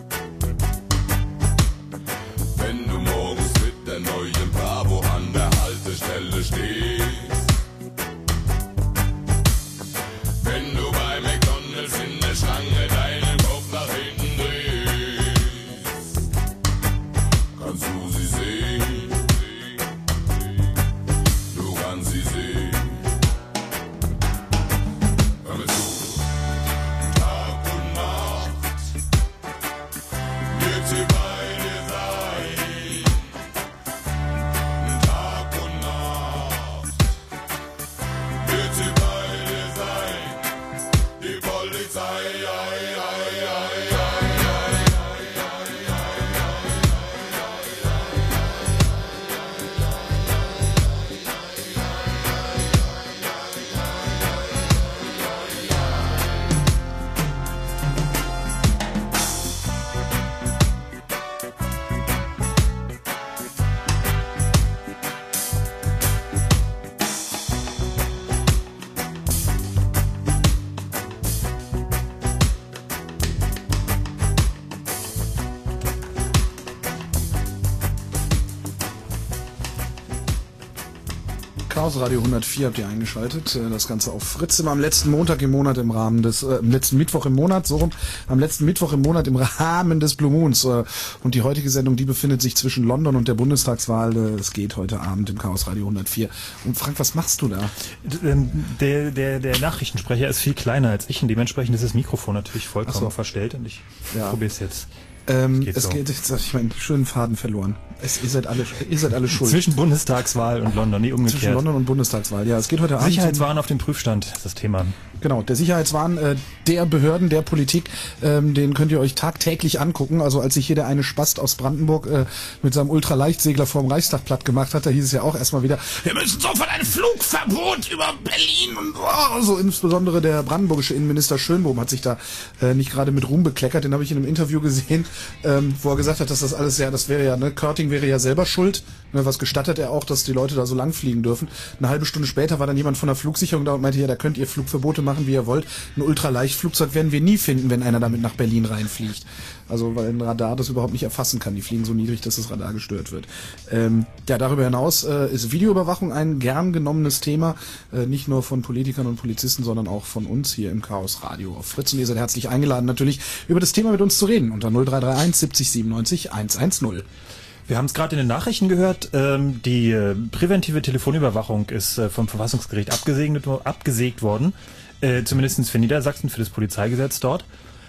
Speaker 13: Wenn du morgens mit der neuen Bravo an der Haltestelle stehst. Wenn du bei McDonalds in der Schlange deinen Kopf nach
Speaker 1: Chaos Radio hundertvier habt ihr eingeschaltet. Das Ganze auf Fritz immer am letzten Montag im Monat im Rahmen des, äh, am letzten Mittwoch im Monat, so rum, am letzten Mittwoch im Monat im Rahmen des Blue Moons. Äh, und die heutige Sendung, die befindet sich zwischen London und der Bundestagswahl. Äh, es geht heute Abend im Chaos Radio hundertvier. Und Frank, was machst du da?
Speaker 2: Der, der, der Nachrichtensprecher ist viel kleiner als ich und dementsprechend ist das Mikrofon natürlich vollkommen so verstellt und ich ja. probiere es jetzt.
Speaker 1: Ähm, geht es so. geht, jetzt habe ich meinen schönen Faden verloren. Es, ihr seid alle, ihr seid alle schuld.
Speaker 2: Zwischen Bundestagswahl und London, nie umgekehrt.
Speaker 1: Zwischen London und Bundestagswahl, ja. Es geht heute Abend.
Speaker 2: Sicherheitswahn auf dem Prüfstand ist das Thema.
Speaker 1: Genau, der Sicherheitswahn äh, der Behörden, der Politik, ähm, den könnt ihr euch tagtäglich angucken. Also als sich hier der eine Spast aus Brandenburg äh, mit seinem Ultraleihtsegler vorm Reichstag platt gemacht hat, da hieß es ja auch erstmal wieder, wir müssen sofort ein Flugverbot über Berlin und oh, so. Insbesondere der brandenburgische Innenminister Schönbohm hat sich da äh, nicht gerade mit Ruhm bekleckert. Den habe ich in einem Interview gesehen, ähm, wo er gesagt hat, dass das alles ja, das wäre ja, ne, Körting wäre ja selber schuld. Ne, was gestattet er auch, dass die Leute da so lang fliegen dürfen. Eine halbe Stunde später war dann jemand von der Flugsicherung da und meinte, ja, da könnt ihr Flugverbote machen, wie ihr wollt. Ein Ultraleichtflugzeug werden wir nie finden, wenn einer damit nach Berlin reinfliegt. Also, weil ein Radar das überhaupt nicht erfassen kann. Die fliegen so niedrig, dass das Radar gestört wird. Ähm, ja, darüber hinaus äh, ist Videoüberwachung ein gern genommenes Thema. Äh, nicht nur von Politikern und Polizisten, sondern auch von uns hier im Chaos Radio auf Fritz. Und ihr seid herzlich eingeladen, natürlich über das Thema mit uns zu reden. Unter null drei drei eins siebzig siebenundneunzig hundertzehn.
Speaker 2: Wir haben es gerade in den Nachrichten gehört, ähm, die äh, präventive Telefonüberwachung ist äh, vom Verfassungsgericht abgesegnet, abgesägt worden, äh, zumindest für Niedersachsen, für das Polizeigesetz dort.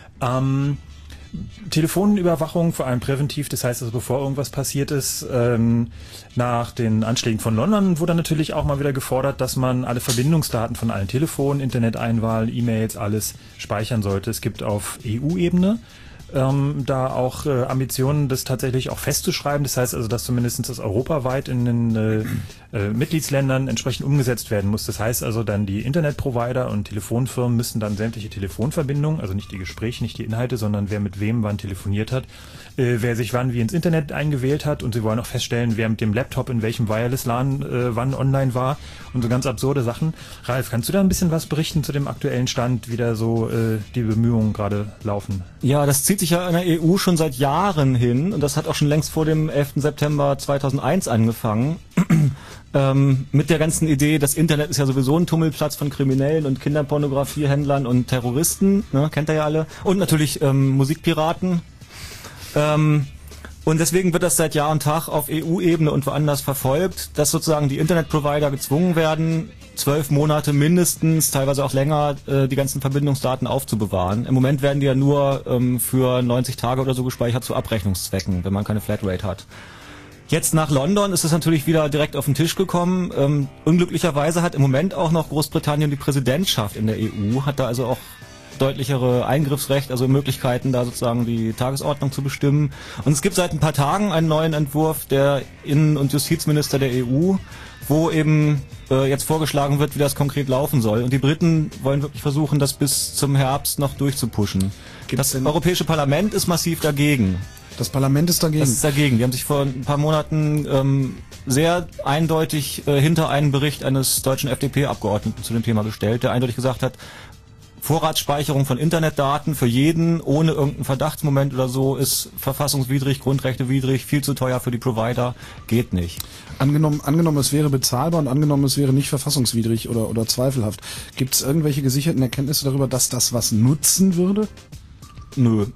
Speaker 2: Ähm, Telefonüberwachung, vor allem präventiv, das heißt also bevor irgendwas passiert ist, ähm, nach den Anschlägen von London wurde natürlich auch mal wieder gefordert, dass man alle Verbindungsdaten von allen Telefonen, Interneteinwahl, E-Mails, alles speichern sollte. Es gibt auf E U-Ebene Ähm, da auch äh, Ambitionen, das tatsächlich auch festzuschreiben. Das heißt also, dass zumindest das europaweit in den äh, äh, Mitgliedsländern entsprechend umgesetzt werden muss. Das heißt also, dann die Internetprovider und Telefonfirmen müssen dann sämtliche Telefonverbindungen, also nicht die Gespräche, nicht die Inhalte, sondern wer mit wem wann telefoniert hat, äh, wer sich wann wie ins Internet eingewählt hat, und sie wollen auch feststellen, wer mit dem Laptop in welchem Wireless-LAN äh, wann online war und so ganz absurde Sachen. Ralf, kannst du da ein bisschen was berichten zu dem aktuellen Stand, wie da so äh, die Bemühungen gerade laufen?
Speaker 4: Ja, das zieht sich ja in der E U schon seit Jahren hin und das hat auch schon längst vor dem elften September zweitausendeins angefangen. ähm, mit der ganzen Idee, das Internet ist ja sowieso ein Tummelplatz von Kriminellen und Kinderpornografiehändlern und Terroristen, ne, kennt ihr ja alle. Und natürlich ähm, Musikpiraten. Ähm, und deswegen wird das seit Jahr und Tag auf E U-Ebene und woanders verfolgt, dass sozusagen die Internetprovider gezwungen werden, zwölf Monate mindestens, teilweise auch länger, äh, die ganzen Verbindungsdaten aufzubewahren. Im Moment werden die ja nur ähm, für neunzig Tage oder so gespeichert zu Abrechnungszwecken, wenn man keine Flatrate hat. Jetzt nach London ist es natürlich wieder direkt auf den Tisch gekommen. Ähm, unglücklicherweise hat im Moment auch noch Großbritannien die Präsidentschaft in der E U, hat da also auch deutlichere Eingriffsrecht, also Möglichkeiten, da sozusagen die Tagesordnung zu bestimmen. Und es gibt seit ein paar Tagen einen neuen Entwurf der Innen- und Justizminister der E U, wo eben äh, jetzt vorgeschlagen wird, wie das konkret laufen soll. Und die Briten wollen wirklich versuchen, das bis zum Herbst noch durchzupushen. Gibt's das Europäische Parlament ist massiv dagegen.
Speaker 1: Das Parlament ist dagegen?
Speaker 4: Das ist dagegen. Die haben sich vor ein paar Monaten ähm, sehr eindeutig äh, hinter einen Bericht eines deutschen F D P-Abgeordneten zu dem Thema gestellt, der eindeutig gesagt hat, Vorratsspeicherung von Internetdaten für jeden ohne irgendeinen Verdachtsmoment oder so ist verfassungswidrig, grundrechtewidrig, viel zu teuer für die Provider, geht nicht.
Speaker 1: Angenommen, angenommen es wäre bezahlbar und angenommen es wäre nicht verfassungswidrig oder, oder zweifelhaft. Gibt es irgendwelche gesicherten Erkenntnisse darüber, dass das was nutzen würde?
Speaker 4: Nö.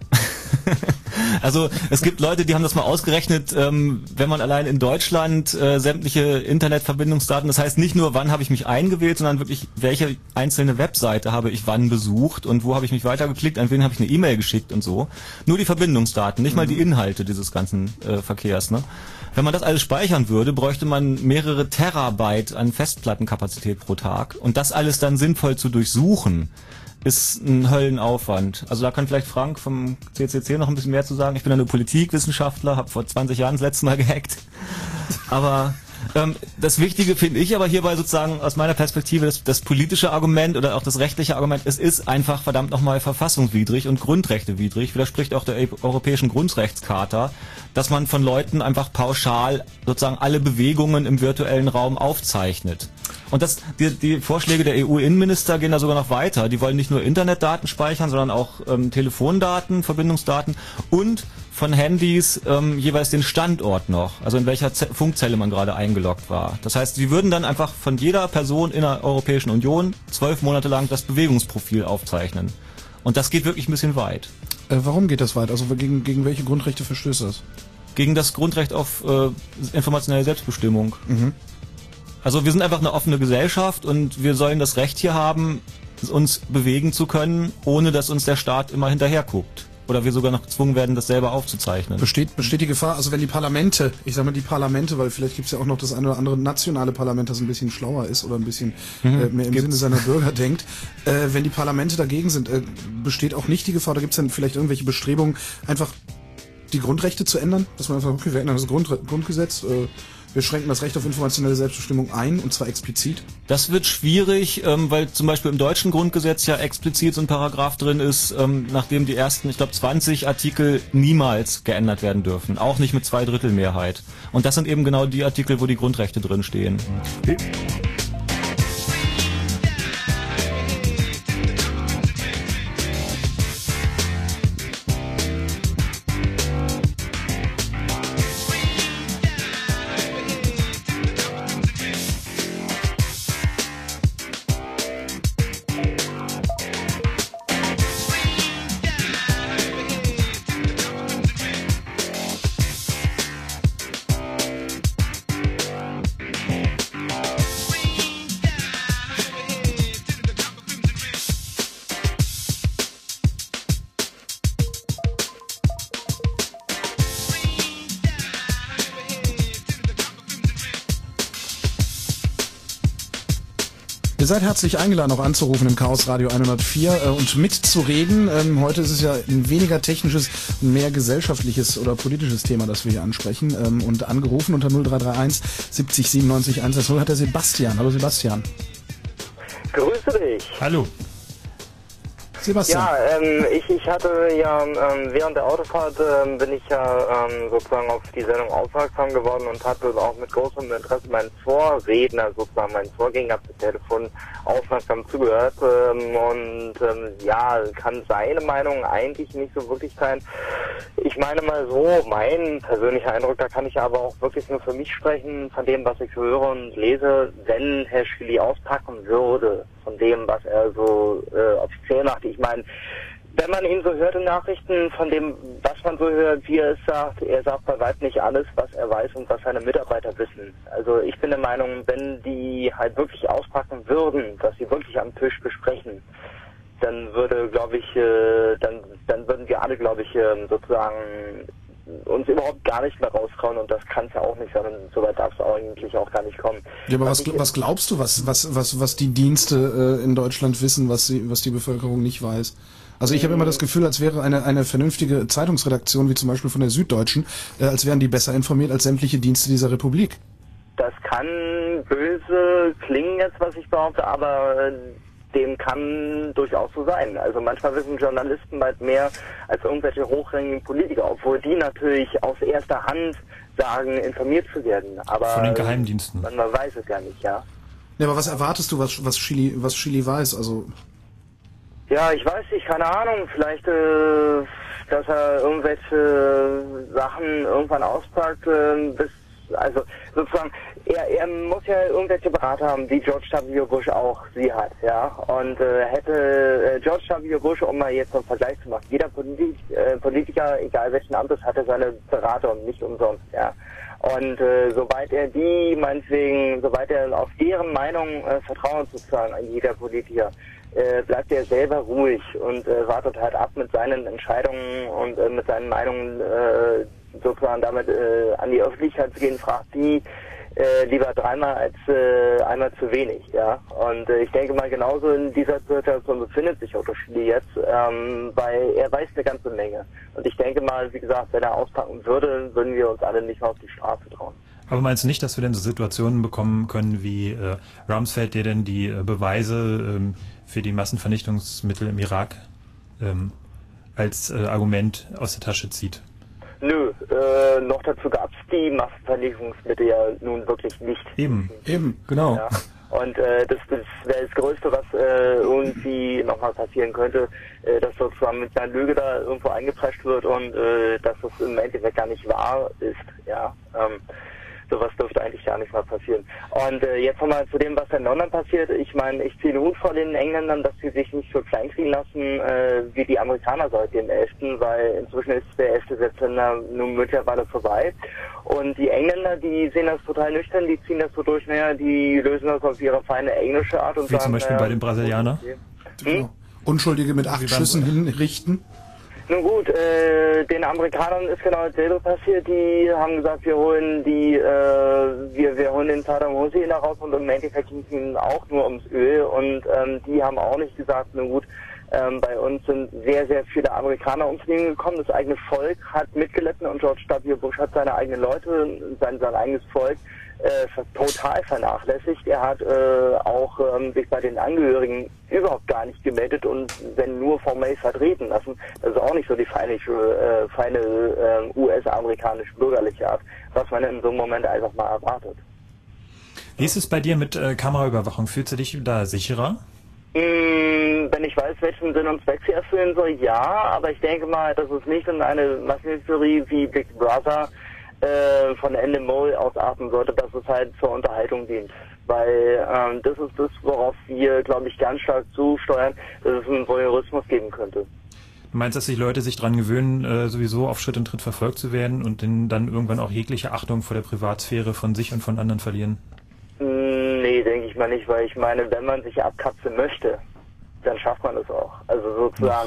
Speaker 4: Also es gibt Leute, die haben das mal ausgerechnet, ähm, wenn man allein in Deutschland äh, sämtliche Internetverbindungsdaten, das heißt nicht nur, wann habe ich mich eingewählt, sondern wirklich, welche einzelne Webseite habe ich wann besucht und wo habe ich mich weitergeklickt, an wen habe ich eine E-Mail geschickt und so. Nur die Verbindungsdaten, nicht mal die Inhalte dieses ganzen äh, Verkehrs. Ne? Wenn man das alles speichern würde, bräuchte man mehrere Terabyte an Festplattenkapazität pro Tag und das alles dann sinnvoll zu durchsuchen, ist ein Höllenaufwand. Also da kann vielleicht Frank vom C C C noch ein bisschen mehr zu sagen. Ich bin ja nur Politikwissenschaftler, habe vor zwanzig Jahren das letzte Mal gehackt. Aber ähm, das Wichtige finde ich aber hierbei sozusagen aus meiner Perspektive das, das politische Argument oder auch das rechtliche Argument, es ist einfach verdammt nochmal verfassungswidrig und grundrechtewidrig, widerspricht auch der Europäischen Grundrechtscharta, dass man von Leuten einfach pauschal sozusagen alle Bewegungen im virtuellen Raum aufzeichnet. Und das, die, die Vorschläge der E U-Innenminister gehen da sogar noch weiter. Die wollen nicht nur Internetdaten speichern, sondern auch ähm, Telefondaten, Verbindungsdaten und von Handys ähm, jeweils den Standort noch, also in welcher Z- Funkzelle man gerade eingeloggt war. Das heißt, sie würden dann einfach von jeder Person in der Europäischen Union zwölf Monate lang das Bewegungsprofil aufzeichnen. Und das geht wirklich ein bisschen weit.
Speaker 1: Äh, warum geht das weit? Also gegen, gegen welche Grundrechte verstößt das?
Speaker 4: Gegen das Grundrecht auf äh, informationelle Selbstbestimmung. Mhm. Also wir sind einfach eine offene Gesellschaft und wir sollen das Recht hier haben, uns bewegen zu können, ohne dass uns der Staat immer hinterher guckt. Oder wir sogar noch gezwungen werden, das selber aufzuzeichnen.
Speaker 1: Besteht, besteht die Gefahr, also wenn die Parlamente, ich sag mal die Parlamente, weil vielleicht gibt es ja auch noch das eine oder andere nationale Parlament, das ein bisschen schlauer ist oder ein bisschen mhm, äh, mehr im gibt's. Sinne seiner Bürger denkt, äh, wenn die Parlamente dagegen sind, äh, besteht auch nicht die Gefahr, da gibt es dann vielleicht irgendwelche Bestrebungen, einfach die Grundrechte zu ändern, dass man einfach, okay, wir ändern das Grund, Grundgesetz, äh, wir schränken das Recht auf informationelle Selbstbestimmung ein, und zwar explizit.
Speaker 4: Das wird schwierig, ähm, weil zum Beispiel im deutschen Grundgesetz ja explizit so ein Paragraph drin ist, ähm, nachdem die ersten, ich glaube, zwanzig Artikel niemals geändert werden dürfen, auch nicht mit Zweidrittelmehrheit. Und das sind eben genau die Artikel, wo die Grundrechte drin stehen. Okay.
Speaker 1: Ihr seid herzlich eingeladen, auch anzurufen im Chaos Radio hundertvier äh, und mitzureden. Ähm, heute ist es ja ein weniger technisches, mehr gesellschaftliches oder politisches Thema, das wir hier ansprechen. Ähm, und angerufen unter null drei drei eins siebzig siebenundneunzig hundertzehn hat der Sebastian. Hallo Sebastian.
Speaker 14: Grüße dich.
Speaker 2: Hallo.
Speaker 1: Sebastian.
Speaker 14: Ja, ähm, ich, ich hatte ja ähm, während der Autofahrt ähm, bin ich ja ähm, sozusagen auf die Sendung aufmerksam geworden und hatte auch mit großem Interesse meinen Vorredner, sozusagen meinen Vorgänger per Telefon aufmerksam zugehört. Ähm, und ähm, ja, kann seine Meinung eigentlich nicht so wirklich sein. Ich meine mal so, mein persönlicher Eindruck, da kann ich aber auch wirklich nur für mich sprechen, von dem, was ich höre und lese, wenn Herr Schily auspacken würde, von dem, was er so äh, offiziell macht. Ich meine, wenn man ihn so hört in Nachrichten, von dem, was man so hört, wie er es sagt, er sagt bei weitem nicht alles, was er weiß und was seine Mitarbeiter wissen. Also ich bin der Meinung, wenn die halt wirklich auspacken würden, dass sie wirklich am Tisch besprechen, dann würde, glaube ich, äh, dann, dann würden wir alle, glaube ich, äh, sozusagen uns überhaupt gar nicht mehr raustrauen, und das kann es ja auch nicht sein, und so weit darf es eigentlich auch gar nicht kommen.
Speaker 1: Ja, aber was, was, was glaubst du, was, was, was, was die Dienste äh, in Deutschland wissen, was, sie, was die Bevölkerung nicht weiß? Also ich habe immer das Gefühl, als wäre eine, eine vernünftige Zeitungsredaktion, wie zum Beispiel von der Süddeutschen, äh, als wären die besser informiert als sämtliche Dienste dieser Republik.
Speaker 14: Das kann böse klingen jetzt, was ich behaupte, aber äh, dem kann durchaus so sein. Also manchmal wissen Journalisten weit mehr als irgendwelche hochrangigen Politiker, obwohl die natürlich aus erster Hand sagen, informiert zu werden. Aber
Speaker 2: von den Geheimdiensten.
Speaker 14: Man, man weiß es ja nicht, ja.
Speaker 1: Ja, aber was erwartest du, was, was Schily, was Schily weiß? Also
Speaker 14: ja, ich weiß nicht, keine Ahnung. Vielleicht, äh, dass er irgendwelche Sachen irgendwann auspackt, äh, bis also sozusagen, er, er muss ja irgendwelche Berater haben, wie George W. Bush auch sie hat, ja. Und äh, hätte äh, George W. Bush, um mal jetzt einen Vergleich zu machen, jeder Polit äh, Politiker, egal welchen Amtes, hatte seine Berater und nicht umsonst, ja. Und äh, soweit er die, meinetwegen, soweit er auf deren Meinung äh, vertrauen sozusagen an jeder Politiker, äh, bleibt er selber ruhig und äh, wartet halt ab mit seinen Entscheidungen und äh, mit seinen Meinungen, äh, sozusagen damit äh, an die Öffentlichkeit zu gehen, fragt die äh, lieber dreimal als äh, einmal zu wenig, ja. Und äh, ich denke mal, genauso in dieser Situation befindet sich Otto Schily jetzt, ähm, weil er weiß eine ganze Menge. Und ich denke mal, wie gesagt, wenn er auspacken würde, würden wir uns alle nicht mehr auf die Straße trauen.
Speaker 2: Aber meinst du nicht, dass wir denn so Situationen bekommen können wie äh, Rumsfeld, der denn die äh, Beweise ähm, für die Massenvernichtungsmittel im Irak ähm, als äh, Argument aus der Tasche zieht?
Speaker 14: Nö, äh, noch dazu gab es die Massenvernichtungsmittel ja nun wirklich nicht.
Speaker 2: Eben,
Speaker 1: eben, genau.
Speaker 14: Ja. Und äh, das, das wäre das Größte, was äh, irgendwie nochmal passieren könnte, äh, dass sozusagen mit einer Lüge da irgendwo eingeprescht wird und äh, dass das im Endeffekt gar nicht wahr ist. Ja, ähm, sowas dürfte eigentlich gar nicht mal passieren. Und äh, jetzt nochmal zu dem, was in London passiert. Ich meine, ich ziehe den Hut vor den Engländern, dass sie sich nicht so klein kriegen lassen äh, wie die Amerikaner seit dem elften weil inzwischen ist der elfte September nun mittlerweile vorbei. Und die Engländer, die sehen das total nüchtern, die ziehen das so durch, naja, die lösen das auf ihre feine englische Art und
Speaker 2: wie
Speaker 14: sagen...
Speaker 2: zum Beispiel
Speaker 14: äh,
Speaker 2: bei den Brasilianern?
Speaker 14: Hm?
Speaker 1: Unschuldige mit acht Schüssen hinrichten?
Speaker 14: Nun gut, äh, den Amerikanern ist genau dasselbe passiert. Die haben gesagt, wir holen die, äh, wir, wir holen den Saddam Hussein da raus und im Endeffekt ging es ihnen auch nur ums Öl und ähm, die haben auch nicht gesagt, nun gut, ähm, bei uns sind sehr, sehr viele Amerikaner ums Leben gekommen. Das eigene Volk hat mitgelitten und George W. Bush hat seine eigenen Leute, sein, sein eigenes Volk äh, total vernachlässigt. Er hat äh, auch ähm, sich bei den Angehörigen überhaupt gar nicht gemeldet und wenn nur formell vertreten lassen. Das ist auch nicht so die feine, äh, feine äh, U S-amerikanisch-bürgerliche Art, was man in so einem Moment einfach mal erwartet.
Speaker 2: Wie ist es bei dir mit äh, Kameraüberwachung? Fühlst du dich da sicherer?
Speaker 14: Mm, wenn ich weiß, welchen Sinn und Zweck sie erfüllen soll, ja, aber ich denke mal, dass es nicht in eine Massenhysterie wie Big Brother äh, von Ende Mole ausarten sollte, dass es halt zur Unterhaltung dient. Weil ähm, das ist das, worauf wir, glaube ich, ganz stark zusteuern, dass es einen Voyeurismus geben könnte.
Speaker 2: Du meinst, dass sich Leute sich dran gewöhnen, äh, sowieso auf Schritt und Tritt verfolgt zu werden und dann irgendwann auch jegliche Achtung vor der Privatsphäre von sich und von anderen verlieren?
Speaker 14: Nee, denke ich mal nicht, weil ich meine, wenn man sich abkapseln möchte, dann schafft man das auch. Also sozusagen,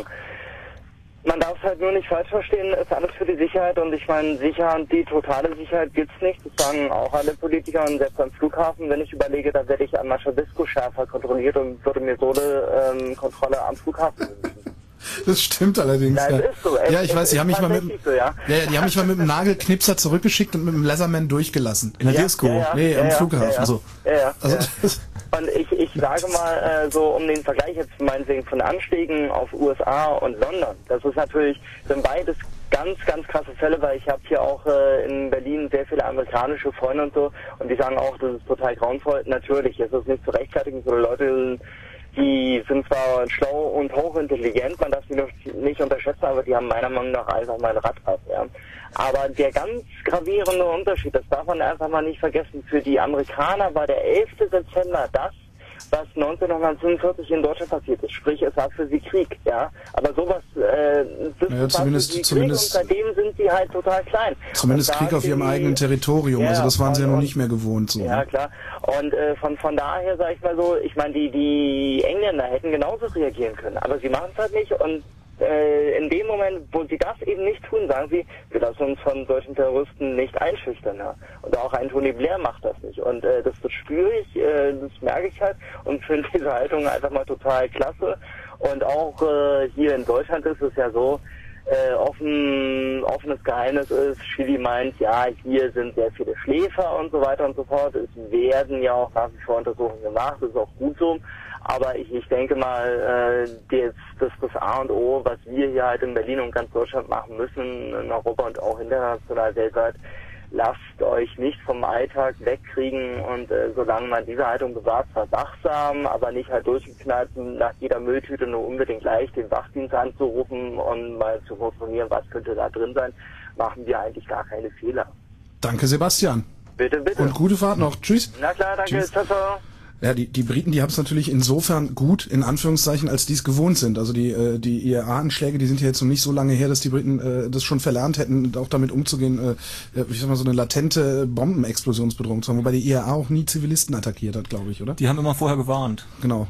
Speaker 14: man darf es halt nur nicht falsch verstehen, ist alles für die Sicherheit und ich meine, Sicherheit, die totale Sicherheit gibt's nicht, das sagen auch alle Politiker und selbst am Flughafen, wenn ich überlege, da werde ich an Maschadisco schärfer kontrolliert und würde mir so eine ähm, Kontrolle am Flughafen wünschen.
Speaker 1: Das stimmt allerdings.
Speaker 14: Ja,
Speaker 1: ja,
Speaker 14: es ist so. Es,
Speaker 1: ja ich
Speaker 14: es
Speaker 1: weiß, die haben mich mal mit,
Speaker 14: so, ja.
Speaker 1: ja, die haben mich mal mit dem Nagelknipser zurückgeschickt und mit dem Laserman durchgelassen. In der
Speaker 14: ja,
Speaker 1: Disco.
Speaker 14: Ja, ja,
Speaker 1: nee,
Speaker 14: ja,
Speaker 1: am
Speaker 14: ja,
Speaker 1: Flughafen.
Speaker 14: Ja, ja.
Speaker 1: So.
Speaker 14: Ja, ja,
Speaker 1: also,
Speaker 14: ja. Und ich, ich sage mal äh, so, um den Vergleich jetzt meinetwegen von Anstiegen auf U S A und London, das ist natürlich, sind beides ganz, ganz krasse Fälle, weil ich habe hier auch äh, in Berlin sehr viele amerikanische Freunde und so und die sagen auch, das ist total grauenvoll. Natürlich, es ist nicht zu rechtfertigen für Leute, die sind zwar schlau und hochintelligent, man darf sie nicht unterschätzen, aber die haben meiner Meinung nach einfach mal ein Rad ab, ja. Aber der ganz gravierende Unterschied, das darf man einfach mal nicht vergessen, für die Amerikaner war der elfte September das, was neunzehnhundertfünfundvierzig in Deutschland passiert ist. Sprich, es war für sie Krieg, ja. Aber sowas, äh, das
Speaker 1: naja, zumindest,
Speaker 14: für sie
Speaker 1: zumindest,
Speaker 14: Krieg und seitdem sind sie halt total klein.
Speaker 1: Zumindest Krieg auf ihrem eigenen Territorium,
Speaker 14: ja,
Speaker 1: also das waren sie ja noch
Speaker 14: und,
Speaker 1: nicht mehr gewohnt. So.
Speaker 14: Ja, klar. Und äh, von von daher sage ich mal so, ich meine, die, die Engländer hätten genauso reagieren können, aber sie machen es halt nicht und äh, in dem Moment, wo sie das eben nicht tun, sagen sie, wir lassen uns von solchen Terroristen nicht einschüchtern. Ja. Und auch ein Tony Blair macht das nicht. Und äh, das, das spüre ich, äh, das merke ich halt und finde diese Haltung einfach mal total klasse. Und auch äh, hier in Deutschland ist es ja so, äh, offen, offenes Geheimnis ist, Chili meint, ja, hier sind sehr viele Schläfer und so weiter und so fort. Es werden ja auch nach wie vor Untersuchungen gemacht, das ist auch gut so. Aber ich, ich denke mal, äh, das, das, das A und O, was wir hier halt in Berlin und ganz Deutschland machen müssen, in Europa und auch international weltweit, lasst euch nicht vom Alltag wegkriegen und äh, solange man diese Haltung bewahrt, zwar wachsam, aber nicht halt durchgeknallt nach jeder Mülltüte nur unbedingt gleich den Wachdienst anzurufen und mal zu kontrollieren, was könnte da drin sein, machen wir eigentlich gar keine Fehler.
Speaker 1: Danke, Sebastian.
Speaker 14: Bitte, bitte.
Speaker 1: Und gute Fahrt noch. Tschüss.
Speaker 14: Na klar, danke.
Speaker 1: Tschüss.
Speaker 14: Ciao, ciao.
Speaker 1: Ja, die, die Briten, die haben es natürlich insofern gut, in Anführungszeichen, als die es gewohnt sind. Also die, äh, die I R A-Anschläge, die sind ja jetzt noch nicht so lange her, dass die Briten äh, das schon verlernt hätten, auch damit umzugehen, äh, ich sag mal, so eine latente Bombenexplosionsbedrohung zu haben, wobei die I R A auch nie Zivilisten attackiert hat, glaube ich, oder?
Speaker 4: Die haben immer vorher gewarnt.
Speaker 1: Genau.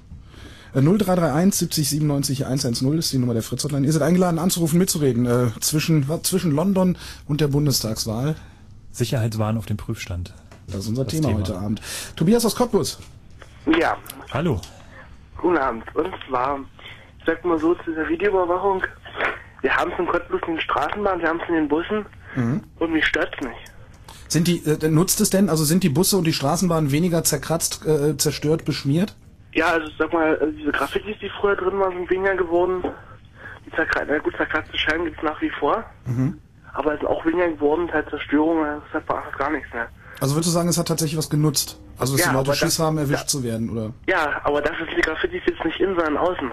Speaker 1: Äh, null drei drei eins siebzig siebenundneunzig hundertzehn ist die Nummer der Fritz-Hotline. Ihr seid eingeladen, anzurufen, mitzureden, äh, zwischen, was, zwischen London und der Bundestagswahl.
Speaker 2: Sicherheitswahn auf dem Prüfstand.
Speaker 1: Das ist unser
Speaker 2: das
Speaker 1: Thema,
Speaker 2: Thema
Speaker 1: heute Abend. Tobias aus Cottbus.
Speaker 15: Ja.
Speaker 2: Hallo.
Speaker 15: Guten Abend. Und zwar, ich sag mal so zu dieser Videoüberwachung, wir haben es in Cottbus in den Straßenbahnen, wir haben es in den Bussen mhm. und mich stört's nicht.
Speaker 1: Sind die, äh, nutzt es denn, also sind die Busse und die Straßenbahnen weniger zerkratzt, äh, zerstört, beschmiert?
Speaker 15: Ja, also sag mal, also diese Graffitis, die früher drin waren, sind weniger geworden. Die zerkratzt, na gut, zerkratzte Scheiben gibt's nach wie vor. Mhm. Aber es sind auch weniger geworden, halt Zerstörung, das ist halt gar nichts mehr.
Speaker 1: Also würdest du sagen, es hat tatsächlich was genutzt? Also dass
Speaker 15: Ja,
Speaker 1: die Leute
Speaker 15: aber
Speaker 1: Schiss
Speaker 15: das-
Speaker 1: haben, erwischt
Speaker 15: ja.
Speaker 1: zu werden, oder?
Speaker 15: Ja, aber dafür sind die Graffitis jetzt nicht innen, sondern außen.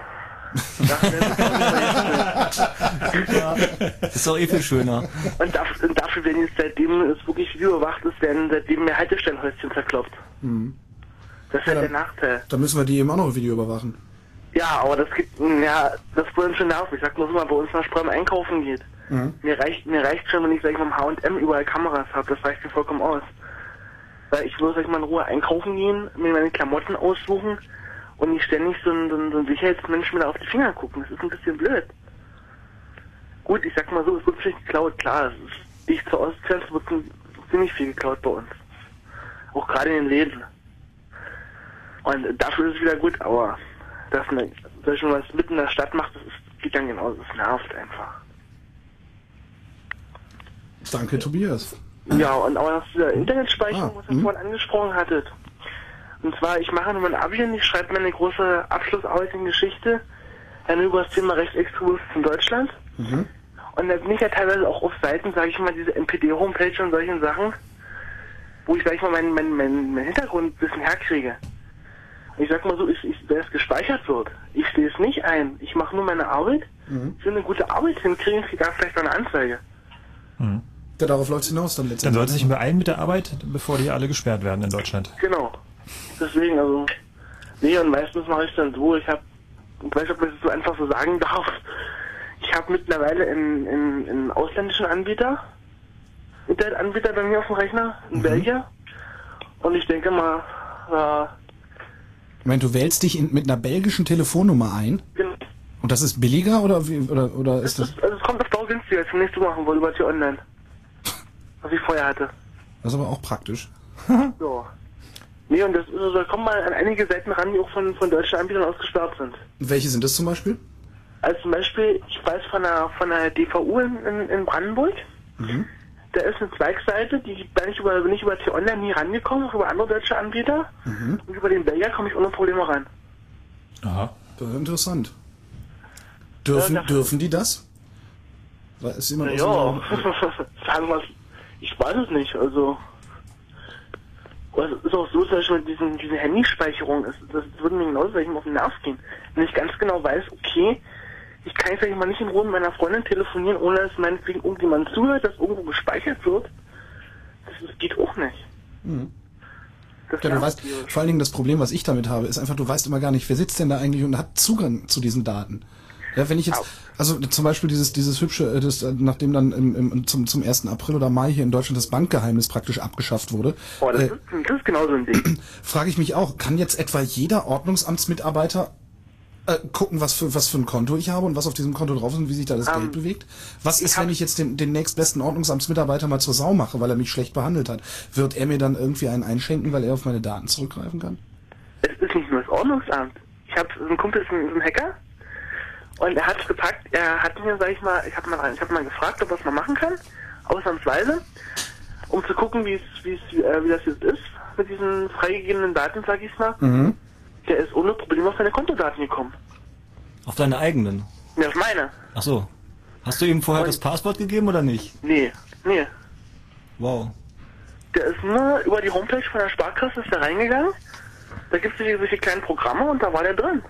Speaker 4: Ist doch eh viel schöner.
Speaker 15: Und dafür, und dafür werden jetzt seitdem es wirklich Video überwacht ist, werden seitdem mehr Haltestellenhäuschen zerkloppt.
Speaker 1: Mhm.
Speaker 15: Das ist
Speaker 1: Ja,
Speaker 15: halt
Speaker 1: dann-
Speaker 15: der Nachteil.
Speaker 1: Da müssen wir die eben auch noch Video überwachen.
Speaker 15: Ja, aber das gibt, ja, das wollen schon nerven. Ich sag nur so mal, bei uns nach Sprem einkaufen geht.
Speaker 1: Mhm.
Speaker 15: Mir reicht, mir reicht schon, wenn ich, sag ich mal, im H und M überall Kameras habe. Das reicht mir vollkommen aus. Weil ich will, sag ich mal, in Ruhe einkaufen gehen, mir meine Klamotten aussuchen und nicht ständig so ein, so ein, so ein Sicherheitsmensch mir da auf die Finger gucken. Das ist ein bisschen blöd. Gut, ich sag mal so, es wird vielleicht geklaut, klar. Es ist, ich zur Ostgrenze wird ziemlich viel geklaut bei uns. Auch gerade in den Läden. Und dafür ist es wieder gut, aber dass man, dass man was mitten in der Stadt macht, das ist, geht dann genauso. Das nervt einfach.
Speaker 1: Danke, Tobias.
Speaker 15: Ja, und auch noch dieser Internetspeicherung,
Speaker 1: Ah,
Speaker 15: was ihr vorhin angesprochen hattet. Und zwar, ich mache nun mein Abi und ich schreibe meine große Abschlussarbeit in Geschichte dann über das Thema Rechtsextremismus in Deutschland.
Speaker 1: Mhm.
Speaker 15: Und da bin ich ja teilweise auch auf Seiten, sage ich mal, diese N P D-Homepage und solchen Sachen, wo ich, sag ich mal, meinen mein, mein, mein Hintergrund ein bisschen herkriege. Und ich sag mal so, ich, ich, wenn es gespeichert wird, ich stehe es nicht ein, ich mache nur meine Arbeit,
Speaker 1: Mhm.
Speaker 15: ich will eine gute Arbeit hinkriegen, ich kriege da vielleicht noch eine Anzeige.
Speaker 2: Hm.
Speaker 1: Ja, darauf läuft es hinaus dann letztendlich.
Speaker 2: Dann sollte sich beeilen mit der Arbeit, bevor die alle gesperrt werden in Deutschland.
Speaker 15: Genau. Deswegen, also, nee, und meistens mache ich dann so, ich habe, ich weiß nicht, ob ich das so einfach so sagen darf, ich habe mittlerweile einen, einen, einen ausländischen Anbieter, Internetanbieter bei mir auf dem Rechner, in
Speaker 1: Mhm.
Speaker 15: Belgien, und ich denke mal, äh,
Speaker 1: Ich meine, du wählst dich in, mit einer belgischen Telefonnummer ein?
Speaker 15: Genau.
Speaker 1: Und das ist billiger oder wie, oder, oder ist das?
Speaker 15: also es kommt auf Dauer günstiger, als wenn ich so machen wollte, über T-Online. Was ich vorher hatte.
Speaker 1: Das ist aber auch praktisch.
Speaker 15: So. Nee, und das, also, da kommen mal an einige Seiten ran, die auch von, von deutschen Anbietern ausgesperrt sind.
Speaker 1: Welche sind das zum Beispiel?
Speaker 15: Also zum Beispiel, ich weiß von der, von der D V U in, in, in Brandenburg,
Speaker 1: Mhm.
Speaker 15: da ist eine Zweigseite, die bin ich über, bin ich über T-Online nie rangekommen, auch über andere deutsche Anbieter.
Speaker 1: Mhm.
Speaker 15: Und über den Belgier komme ich ohne Probleme ran.
Speaker 1: Aha. Das ist interessant. Dürfen,
Speaker 15: Ja, das-
Speaker 1: dürfen die das? Weil ist jemand
Speaker 15: Ja,
Speaker 1: aus
Speaker 15: sagen wir ich weiß es nicht, also. Also, es ist auch so, zum Beispiel mit diesen, diese Handyspeicherung, ist, das würde mir genauso, sag ich mal, auf den Nerv gehen. Wenn ich ganz genau weiß, okay, ich kann jetzt, sag ich mal, nicht in Ruhe mit meiner Freundin telefonieren, ohne dass meinetwegen irgendjemand zuhört, dass irgendwo gespeichert wird. Das, das geht auch nicht.
Speaker 1: Mhm.
Speaker 15: Das
Speaker 1: Ja, du
Speaker 15: nervt
Speaker 1: weißt,
Speaker 15: tierisch.
Speaker 1: vor allen Dingen das Problem, was ich damit habe, ist einfach, du weißt immer gar nicht, wer sitzt denn da eigentlich und hat Zugang zu diesen Daten. Ja, wenn ich jetzt, also zum Beispiel dieses dieses hübsche, äh, das, äh, nachdem dann im, im, zum zum ersten April oder Mai hier in Deutschland das Bankgeheimnis praktisch abgeschafft wurde,
Speaker 15: Oh, das,
Speaker 1: äh,
Speaker 15: ist, das ist genau so ein Ding.
Speaker 1: frage ich mich auch, kann jetzt etwa jeder Ordnungsamtsmitarbeiter äh, gucken, was für was für ein Konto ich habe und was auf diesem Konto drauf ist und wie sich da das
Speaker 15: Ähm,
Speaker 1: Geld bewegt? Was ist, wenn ich jetzt den, den nächstbesten Ordnungsamtsmitarbeiter mal zur Sau mache, weil er mich schlecht behandelt hat? Wird er mir dann irgendwie einen einschenken, weil er auf meine Daten zurückgreifen kann?
Speaker 15: Es ist nicht nur das Ordnungsamt. Ich habe so einen Kumpel, ist ein, ist ein Hacker. Und er hat's gepackt, er hat mir, sag ich mal, ich habe mal, ich hab mal gefragt, ob er es mal machen kann, ausnahmsweise, um zu gucken, wie es, wie es, äh, wie das jetzt ist, mit diesen freigegebenen Daten, sag ich mal.
Speaker 1: Mhm.
Speaker 15: Der ist ohne Probleme auf seine Kontodaten gekommen.
Speaker 4: Auf deine eigenen?
Speaker 15: Ne, auf meine.
Speaker 4: Ach so. Hast du ihm vorher das Passwort gegeben oder nicht?
Speaker 15: Nee, nee.
Speaker 4: Wow.
Speaker 15: Der ist nur über die Homepage von der Sparkasse ist da reingegangen, da gibt es solche, solche kleinen Programme und da war der drin.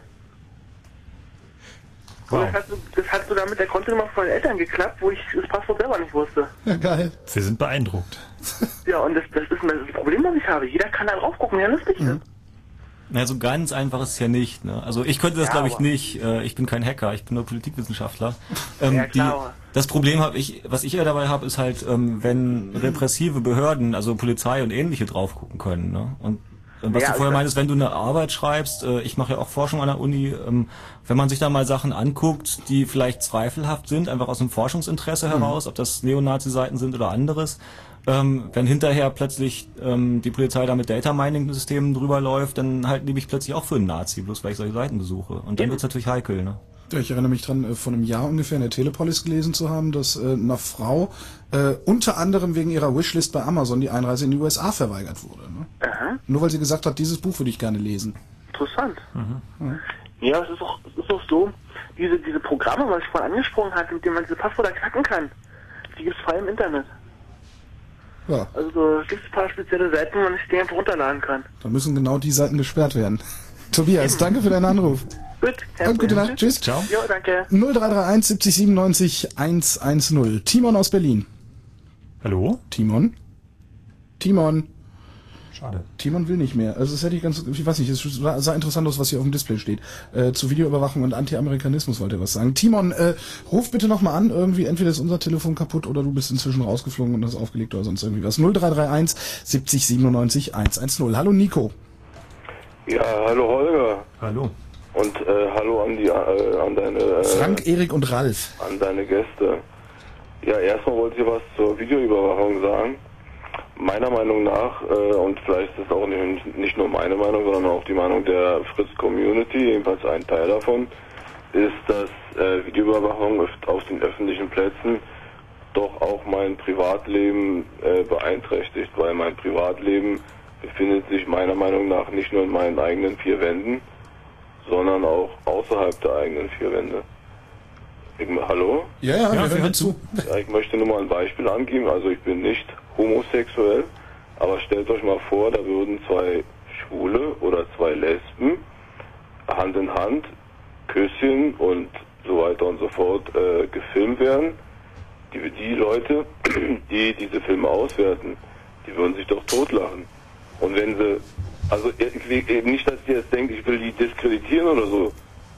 Speaker 15: Und das hat, so, das hat sogar mit der Kontonummer von den Eltern geklappt, wo ich das Passwort selber nicht wusste.
Speaker 1: Ja, geil.
Speaker 2: Wir sind beeindruckt.
Speaker 15: Ja, und das, das ist das Problem, was ich habe. Jeder kann da drauf gucken, ja, lustig ist.
Speaker 4: Na, so ganz einfach ist es ja nicht. Ne? Also ich könnte das,
Speaker 15: Ja,
Speaker 4: glaube ich,
Speaker 15: aber-
Speaker 4: nicht. Äh, ich bin kein Hacker, ich bin nur Politikwissenschaftler. Ähm,
Speaker 15: Ja,
Speaker 4: die,
Speaker 15: klar, aber-
Speaker 4: das Problem habe ich, was ich ja dabei habe, ist halt, ähm, wenn repressive Behörden, also Polizei und ähnliche drauf gucken können. Ne? Und äh, was
Speaker 15: Ja,
Speaker 4: du vorher
Speaker 15: also-
Speaker 4: meintest, wenn du eine Arbeit schreibst, äh, ich mache ja auch Forschung an der Uni, ähm, wenn man sich da mal Sachen anguckt, die vielleicht zweifelhaft sind, einfach aus dem Forschungsinteresse heraus, ob das Neonazi-Seiten sind oder anderes, ähm, wenn hinterher plötzlich ähm, die Polizei da mit Data-Mining-Systemen drüber läuft, dann halten die mich plötzlich auch für einen Nazi, bloß weil ich solche Seiten besuche. Und dann wird's natürlich heikel, ne?
Speaker 1: Ja, ich erinnere mich dran, äh, vor einem Jahr ungefähr in der Telepolis gelesen zu haben, dass äh, einer Frau äh, unter anderem wegen ihrer Wishlist bei Amazon die Einreise in die U S A verweigert wurde. Ne?
Speaker 15: Aha,
Speaker 1: Nur weil sie gesagt hat, dieses Buch würde ich gerne lesen.
Speaker 15: interessant.
Speaker 1: Mhm.
Speaker 15: Ja, es ist auch, es ist auch so, diese, diese Programme, was ich vorhin angesprochen hatte, mit denen man diese Passwörter knacken kann, die gibt's frei im Internet.
Speaker 1: Ja.
Speaker 15: Also so gibt es ein paar spezielle Seiten, wo man sich die einfach runterladen kann.
Speaker 1: Da müssen genau die Seiten gesperrt werden. Tobias,
Speaker 15: Eben.
Speaker 1: danke für deinen Anruf.
Speaker 15: Gut, kein
Speaker 1: Und gute
Speaker 15: Problem.
Speaker 1: Nacht, tschüss.
Speaker 2: Ciao.
Speaker 15: Jo, danke.
Speaker 1: null drei drei eins siebzig siebenundneunzig hundertzehn. Timon aus Berlin.
Speaker 2: Hallo?
Speaker 1: Timon? Timon?
Speaker 2: Schade.
Speaker 1: Timon will nicht mehr. Also das hätte ich ganz, ich weiß nicht, es sah, sah interessant aus, was hier auf dem Display steht. Äh, zu Videoüberwachung und Anti-Amerikanismus wollte er was sagen. Timon, äh, ruf bitte nochmal an, irgendwie, entweder ist unser Telefon kaputt oder du bist inzwischen rausgeflogen und hast aufgelegt oder sonst irgendwie was. null drei drei eins siebzig siebenundneunzig hundertzehn. Hallo Nico.
Speaker 16: Ja, hallo Holger.
Speaker 2: Hallo.
Speaker 16: Und äh, hallo an die äh, an deine äh,
Speaker 1: Frank, Erik und Ralf.
Speaker 16: An deine Gäste. Ja, erstmal wollte ich was zur Videoüberwachung sagen. Meiner Meinung nach, äh, und vielleicht ist es auch nicht, nicht nur meine Meinung, sondern auch die Meinung der Fritz-Community, jedenfalls ein Teil davon, ist, dass äh, Videoüberwachung auf den öffentlichen Plätzen doch auch mein Privatleben äh, beeinträchtigt, weil mein Privatleben befindet sich meiner Meinung nach nicht nur in meinen eigenen vier Wänden, sondern auch außerhalb der eigenen vier Wände. Ich, hallo?
Speaker 1: Ja, ja, ja, wir hören zu.
Speaker 16: Ja, ich möchte nur mal ein Beispiel angeben. Also ich bin nicht homosexuell, aber stellt euch mal vor, da würden zwei Schwule oder zwei Lesben Hand in Hand, Küsschen und so weiter und so fort äh, gefilmt werden. Die, die Leute, die diese Filme auswerten, die würden sich doch totlachen. Und wenn sie, also ich will eben nicht, dass ihr jetzt denkt, ich will die diskreditieren oder so,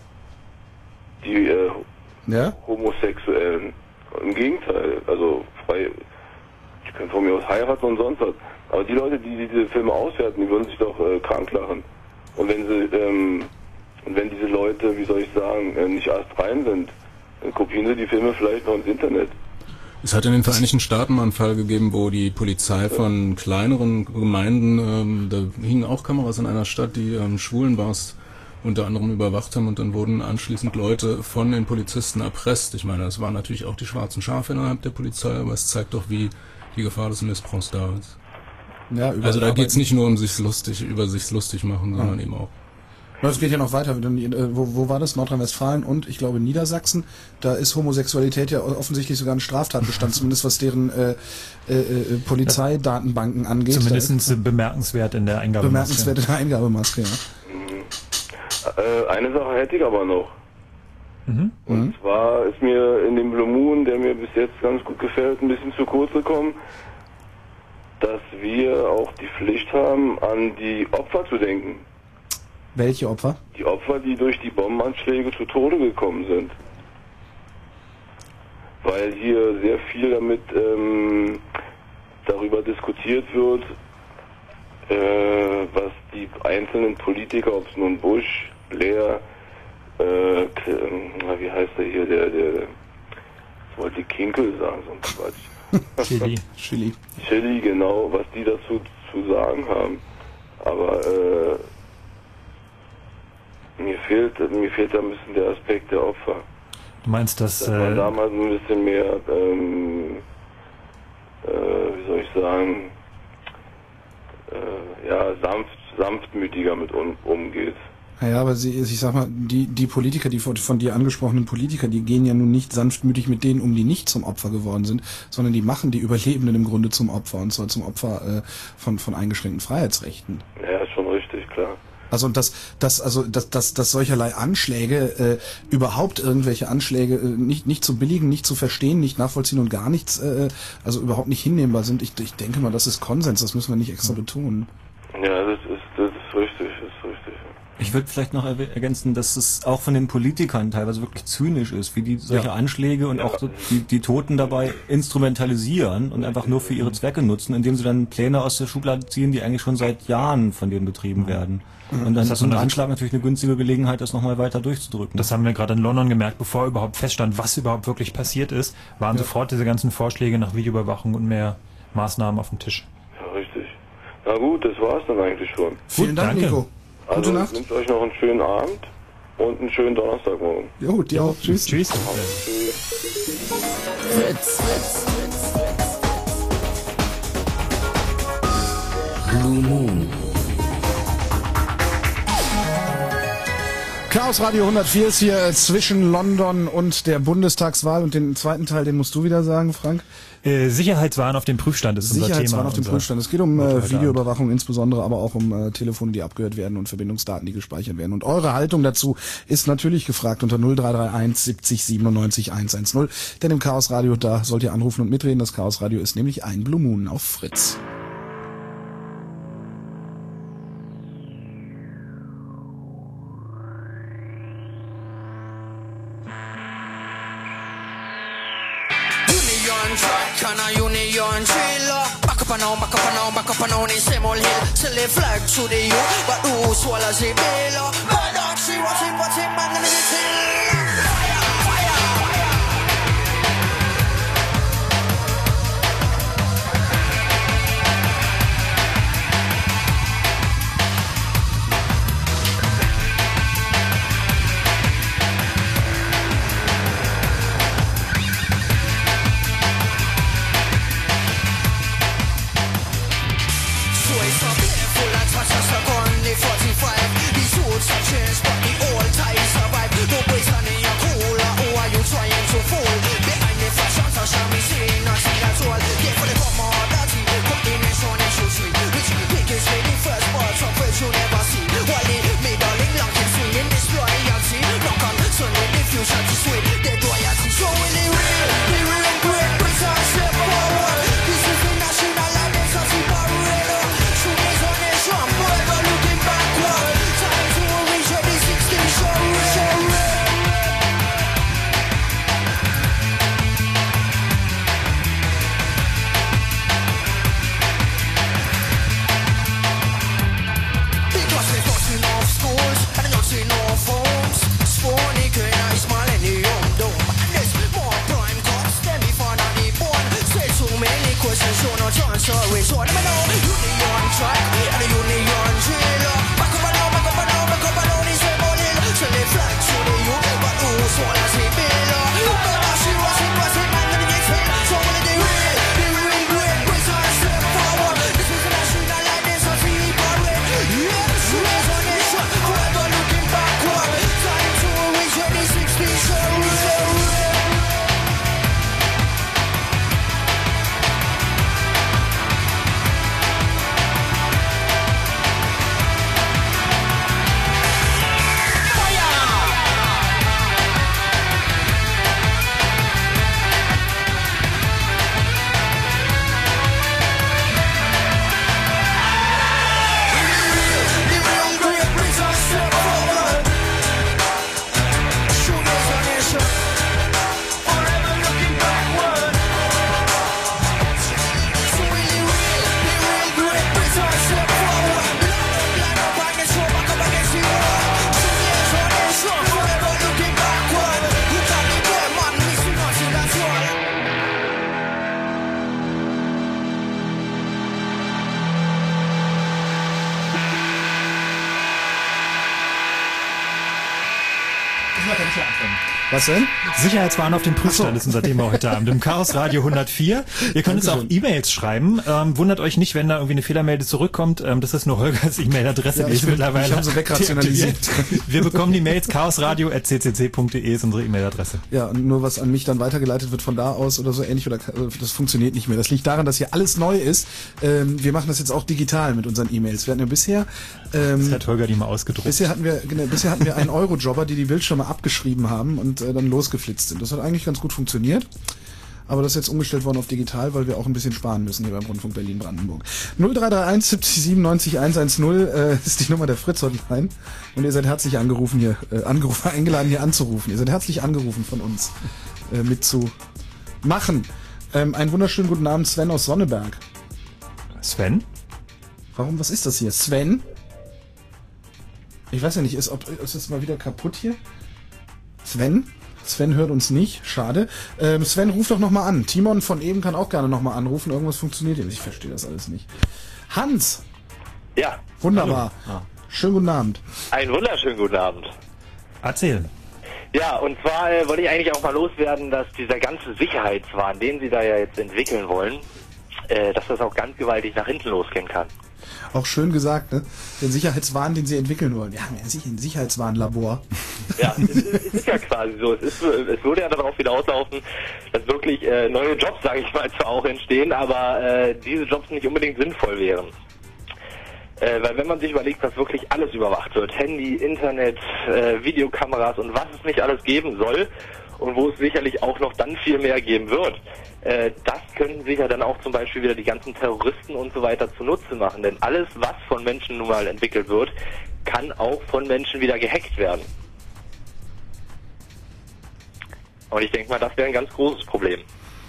Speaker 16: die äh,
Speaker 1: ja?
Speaker 16: Homosexuellen. Im Gegenteil, also frei, die können von mir aus heiraten und sonst was. Aber die Leute, die diese Filme auswerten, die würden sich doch äh, krank lachen. Und wenn sie, ähm, und wenn diese Leute, wie soll ich sagen, äh, nicht erst rein sind, dann kopieren sie die Filme vielleicht noch ins Internet.
Speaker 3: Es hat in den Vereinigten Staaten mal einen Fall gegeben, wo die Polizei von kleineren Gemeinden, ähm, da hingen auch Kameras in einer Stadt, die ähm, Schwulenbars unter anderem überwacht haben, und dann wurden anschließend Leute von den Polizisten erpresst. Ich meine, das waren natürlich auch die schwarzen Schafe innerhalb der Polizei, aber es zeigt doch, wie die Gefahr des Missbrauchs da ist.
Speaker 1: Ja,
Speaker 3: also da geht es nicht nur um sich lustig, über sich lustig machen, sondern ja. eben auch.
Speaker 1: Es geht ja noch weiter. Wo, wo war das? Nordrhein-Westfalen und ich glaube Niedersachsen. Da ist Homosexualität ja offensichtlich sogar ein Straftatbestand, zumindest was deren äh, äh, Polizeidatenbanken angeht.
Speaker 2: Zumindest bemerkenswert in der Eingabemaske.
Speaker 1: Bemerkenswert in der Eingabemaske, ja.
Speaker 16: Äh, eine Sache hätte ich aber noch.
Speaker 2: Mhm.
Speaker 16: Und mhm. zwar ist mir in dem Blue Moon, der mir bis jetzt ganz gut gefällt, ein bisschen zu kurz gekommen, dass wir auch die Pflicht haben, an die Opfer zu denken.
Speaker 1: Welche Opfer?
Speaker 16: Die Opfer, die durch die Bombenanschläge zu Tode gekommen sind. Weil hier sehr viel damit ähm, darüber diskutiert wird, äh, was die einzelnen Politiker, ob es nun Bush, Blair, äh, wie heißt der hier, der, der, was wollte Kinkel sagen, so ein Quatsch.
Speaker 2: Chili.
Speaker 1: Chili.
Speaker 16: Chili, genau, was die dazu zu sagen haben. Aber äh, mir fehlt, mir fehlt da ein bisschen der Aspekt der Opfer.
Speaker 2: Du meinst, dass,
Speaker 16: dass man
Speaker 2: äh,
Speaker 16: damals ein bisschen mehr, ähm, äh, wie soll ich sagen, äh, ja, sanft, sanftmütiger mit um, umgeht.
Speaker 1: Naja, aber sie, ich sag mal, die, die Politiker, die von, von dir angesprochenen Politiker, die gehen ja nun nicht sanftmütig mit denen um, die nicht zum Opfer geworden sind, sondern die machen die Überlebenden im Grunde zum Opfer, und zwar zum Opfer äh, von, von eingeschränkten Freiheitsrechten.
Speaker 16: Ja, ist schon richtig, klar.
Speaker 1: Also und dass dass also dass dass dass solcherlei Anschläge äh, überhaupt irgendwelche Anschläge äh, nicht nicht zu billigen, nicht zu verstehen, nicht nachvollziehen und gar nichts äh, also überhaupt nicht hinnehmbar sind. Ich ich denke mal, das ist Konsens, das müssen wir nicht extra betonen.
Speaker 16: Ja, das ist das ist richtig, das ist richtig.
Speaker 4: Ich würde vielleicht noch ergänzen, dass es auch von den Politikern teilweise wirklich zynisch ist, wie die solche ja. Anschläge und ja. auch so die, die Toten dabei instrumentalisieren und einfach nur für ihre Zwecke nutzen, indem sie dann Pläne aus der Schublade ziehen, die eigentlich schon seit Jahren von denen betrieben werden. Und dann ist so ein Anschlag natürlich eine günstige Gelegenheit, das nochmal weiter durchzudrücken.
Speaker 2: Das haben wir gerade in London gemerkt, bevor überhaupt feststand, was überhaupt wirklich passiert ist, waren ja. sofort diese ganzen Vorschläge nach Videoüberwachung und mehr Maßnahmen auf dem Tisch.
Speaker 16: Ja, richtig. Na gut, das war's dann eigentlich schon.
Speaker 1: Vielen Dank,
Speaker 2: danke.
Speaker 1: Nico.
Speaker 16: Also,
Speaker 1: Gute Nacht.
Speaker 16: Ich wünsche euch noch einen schönen Abend und einen schönen Donnerstagmorgen.
Speaker 1: Jo, dir auch. Tschüss.
Speaker 2: Tschüss.
Speaker 16: Tschüss.
Speaker 8: Fritz. Blue Moon.
Speaker 1: Chaos Radio hundertvier ist hier zwischen London und der Bundestagswahl und den zweiten Teil, den musst du wieder sagen, Frank.
Speaker 2: Äh, Sicherheitswahn auf dem Prüfstand ist unser Thema.
Speaker 1: Sicherheitswahn auf dem Prüfstand. Es geht um äh, Videoüberwachung insbesondere, aber auch um äh, Telefone, die abgehört werden und Verbindungsdaten, die gespeichert werden. Und eure Haltung dazu ist natürlich gefragt unter null drei drei eins siebzig siebenundneunzig hundertzehn. Denn im Chaos Radio, da sollt ihr anrufen und mitreden. Das Chaos Radio ist nämlich ein Blue Moon auf Fritz.
Speaker 17: Can a union trailer back up and on, back up and on, back up and on the same old hill. Sell a flag to the youth, but who swallows a bailer? Bad dog, see what's in, what's in, man, and it's in. forty-five, these suits have changed, but the old ties survive. No boys standing in your cooler, who are you trying to fool? Behind the fashions, I shall be seeing nothing at all. Get for the come on, dirty, combination and shoot sweet. Which biggest lady first parts of which you never see. While the middling long keep swinging this loyalty. Knock on, Sunday the future to sweet, the royalty. So in the real, the real great Britain step forward. This is the national identity parade. Shooters on the drum, forever looking backward. Time to reach the sixteen show. Because there's not enough schools and not enough homes. Spawning is millennium dome. There's more prime cops than before not the born. Say too many questions, so no answer is what I know. Union track and a union trailer. Back up and down, back up and down, back up and down, it's a morning. Sell a flag to the youth, but who's one as a bailer? But she was in, was in, man, and it's him. So when they real, the real great Britain step forward. This is the national identity parade. Yeah, she was on the shot, forever looking backward. Time to reach the sixteen show.
Speaker 1: Was denn?
Speaker 2: Sicherheitswahn auf dem Prüfstand ist unser Thema heute Abend im Chaos Radio hundertvier. Ihr könnt uns auch E-Mails schreiben. Ähm, wundert euch nicht, wenn da irgendwie eine Fehlermeldung zurückkommt. Ähm, das ist nur Holgers E-Mail-Adresse,
Speaker 1: Ja,
Speaker 2: die ich
Speaker 1: ich-
Speaker 2: mittlerweile
Speaker 1: ich hab sie wegrationalisiert.
Speaker 2: Wir bekommen die Mails chaosradio at c c c punkt d e ist unsere E-Mail-Adresse.
Speaker 1: Ja, und nur was an mich dann weitergeleitet wird von da aus oder so ähnlich, oder das funktioniert nicht mehr. Das liegt daran, dass hier alles neu ist. Ähm, wir machen das jetzt auch digital mit unseren E-Mails. Wir hatten ja bisher... Ähm,
Speaker 2: Das hat Holger die mal ausgedruckt.
Speaker 1: Bisher hatten wir, genau, bisher hatten wir einen Euro-Jobber, die die Bildschirme abgeschrieben haben und äh, dann losgeflitzt sind. Das hat eigentlich ganz gut funktioniert. Aber das ist jetzt umgestellt worden auf digital, weil wir auch ein bisschen sparen müssen hier beim Rundfunk Berlin-Brandenburg. null drei drei eins siebzig siebenundneunzig hundertzehn äh, ist die Nummer der Fritz-Hotline. Und ihr seid herzlich angerufen hier, äh, angerufen, eingeladen hier anzurufen. Ihr seid herzlich angerufen von uns äh, mitzumachen. Ähm, einen wunderschönen guten Abend, Sven aus Sonneberg.
Speaker 2: Sven?
Speaker 1: Warum, was ist das hier? Sven? Ich weiß ja nicht, ist, ob, ist das mal wieder kaputt hier? Sven? Sven hört uns nicht, schade. Ähm, Sven, ruf doch nochmal an. Timon von eben kann auch gerne nochmal anrufen. Irgendwas funktioniert hier nicht. Ich verstehe das alles nicht. Hans!
Speaker 18: Ja.
Speaker 1: Wunderbar.
Speaker 18: Hallo.
Speaker 1: Schönen guten Abend.
Speaker 18: Einen wunderschönen guten Abend.
Speaker 2: Erzählen.
Speaker 18: Ja, und zwar äh, wollte ich eigentlich auch mal loswerden, dass dieser ganze Sicherheitswahn, den Sie da ja jetzt entwickeln wollen, äh, dass das auch ganz gewaltig nach hinten losgehen kann.
Speaker 1: Auch schön gesagt, ne? Den Sicherheitswahn, den sie entwickeln wollen. Wir haben ja sicher ein Sicherheitswarnlabor.
Speaker 18: Ja, es ist, es ist ja quasi so. Es, ist, es würde ja darauf hinauslaufen, dass wirklich äh, neue Jobs, sage ich mal, zwar auch entstehen, aber äh, diese Jobs nicht unbedingt sinnvoll wären. Äh, weil wenn man sich überlegt, dass wirklich alles überwacht wird, Handy, Internet, äh, Videokameras und was es nicht alles geben soll und wo es sicherlich auch noch dann viel mehr geben wird, äh, das könnten sich ja dann auch zum Beispiel wieder die ganzen Terroristen und so weiter zunutze machen. Denn alles, was von Menschen nun mal entwickelt wird, kann auch von Menschen wieder gehackt werden. Und ich denke mal, das wäre ein ganz großes Problem.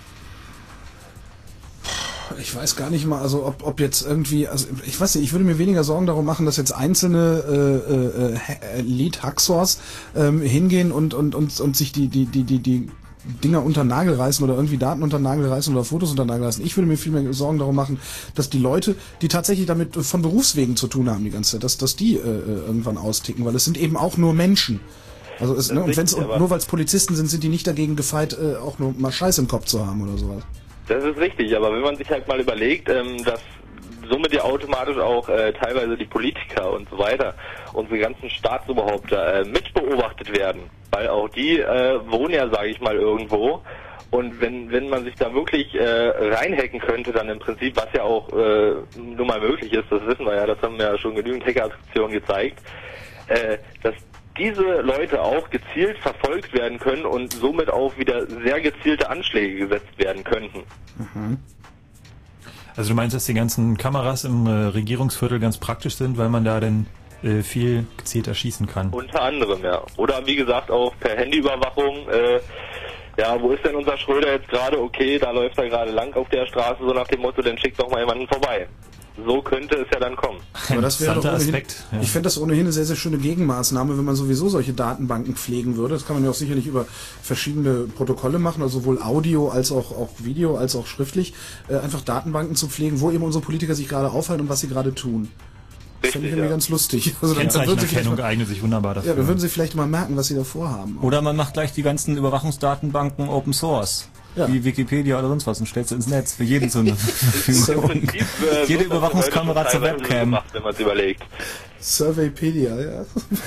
Speaker 1: Ich weiß gar nicht mal, also ob, ob jetzt irgendwie, also ich weiß nicht, ich würde mir weniger Sorgen darum machen, dass jetzt einzelne äh, äh, Lead-Hacksaws ähm, hingehen und, und, und, und sich die, die, die, die, die Dinger unter den Nagel reißen oder irgendwie Daten unter den Nagel reißen oder Fotos unter den Nagel reißen. Ich würde mir viel mehr Sorgen darum machen, dass die Leute, die tatsächlich damit von Berufswegen zu tun haben die ganze Zeit, dass, dass die äh, irgendwann austicken, weil es sind eben auch nur Menschen. Also es, ne, und wenn's, und nur weil es Polizisten sind, sind die nicht dagegen gefeit, äh, auch nur mal Scheiß im Kopf zu haben oder sowas.
Speaker 18: Das ist richtig, aber wenn man sich halt mal überlegt, ähm, dass somit ja automatisch auch äh, teilweise die Politiker und so weiter, unsere ganzen Staatsoberhäupter äh, mitbeobachtet werden, weil auch die äh, wohnen ja, sage ich mal, irgendwo. Und wenn wenn man sich da wirklich äh, reinhacken könnte, dann im Prinzip, was ja auch äh, nun mal möglich ist, das wissen wir ja, das haben ja schon genügend Hackeraktionen gezeigt, äh, dass diese Leute auch gezielt verfolgt werden können und somit auch wieder sehr gezielte Anschläge gesetzt werden könnten.
Speaker 2: Mhm. Also du meinst, dass die ganzen Kameras im äh, Regierungsviertel ganz praktisch sind, weil man da dann äh, viel gezielt erschießen kann?
Speaker 18: Unter anderem, ja. Oder wie gesagt auch per Handyüberwachung. Äh, ja, wo ist denn unser Schröder jetzt gerade? Okay, da läuft er gerade lang auf der Straße, so nach dem Motto, dann schickt doch mal jemanden vorbei. So könnte es ja dann kommen.
Speaker 1: Aber das wäre doch ohnehin, Aspekt, ja. Ich fände das ohnehin eine sehr, sehr schöne Gegenmaßnahme, wenn man sowieso solche Datenbanken pflegen würde. Das kann man ja auch sicherlich über verschiedene Protokolle machen, also sowohl Audio als auch, auch Video, als auch schriftlich, äh, einfach Datenbanken zu pflegen, wo eben unsere Politiker sich gerade aufhalten und was sie gerade tun. Das finde ich irgendwie ja. ganz lustig. Also dann, dann
Speaker 2: Kennzeichenerkennung eignet sich wunderbar dafür.
Speaker 1: Ja, dann würden sie vielleicht mal merken, was sie da vorhaben.
Speaker 4: Oder man macht gleich die ganzen Überwachungsdatenbanken Open Source. Ja. Wie Wikipedia oder sonst was und stellst du ins Netz für jeden zur Verfügung.
Speaker 18: Prinzip, äh,
Speaker 4: Jede Überwachungskamera zur Webcam.
Speaker 18: Gemacht, wenn man es überlegt.
Speaker 1: Surveypedia, ja.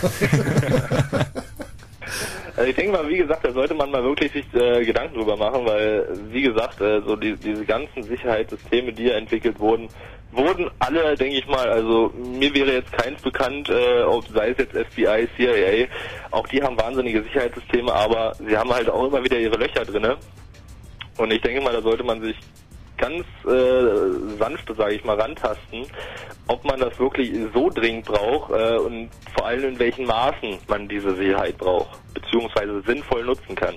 Speaker 18: Also ich denke mal, wie gesagt, da sollte man mal wirklich sich äh, Gedanken drüber machen, weil, wie gesagt, äh, so die, diese ganzen Sicherheitssysteme, die ja entwickelt wurden, wurden alle, denke ich mal, also mir wäre jetzt keins bekannt, äh, ob sei es jetzt F B I, C I A, auch die haben wahnsinnige Sicherheitssysteme, aber sie haben halt auch immer wieder ihre Löcher drinne. Und ich denke mal, da sollte man sich ganz äh, sanft, sage ich mal, rantasten, ob man das wirklich so dringend braucht äh, und vor allem in welchen Maßen man diese Sicherheit braucht, beziehungsweise sinnvoll nutzen kann.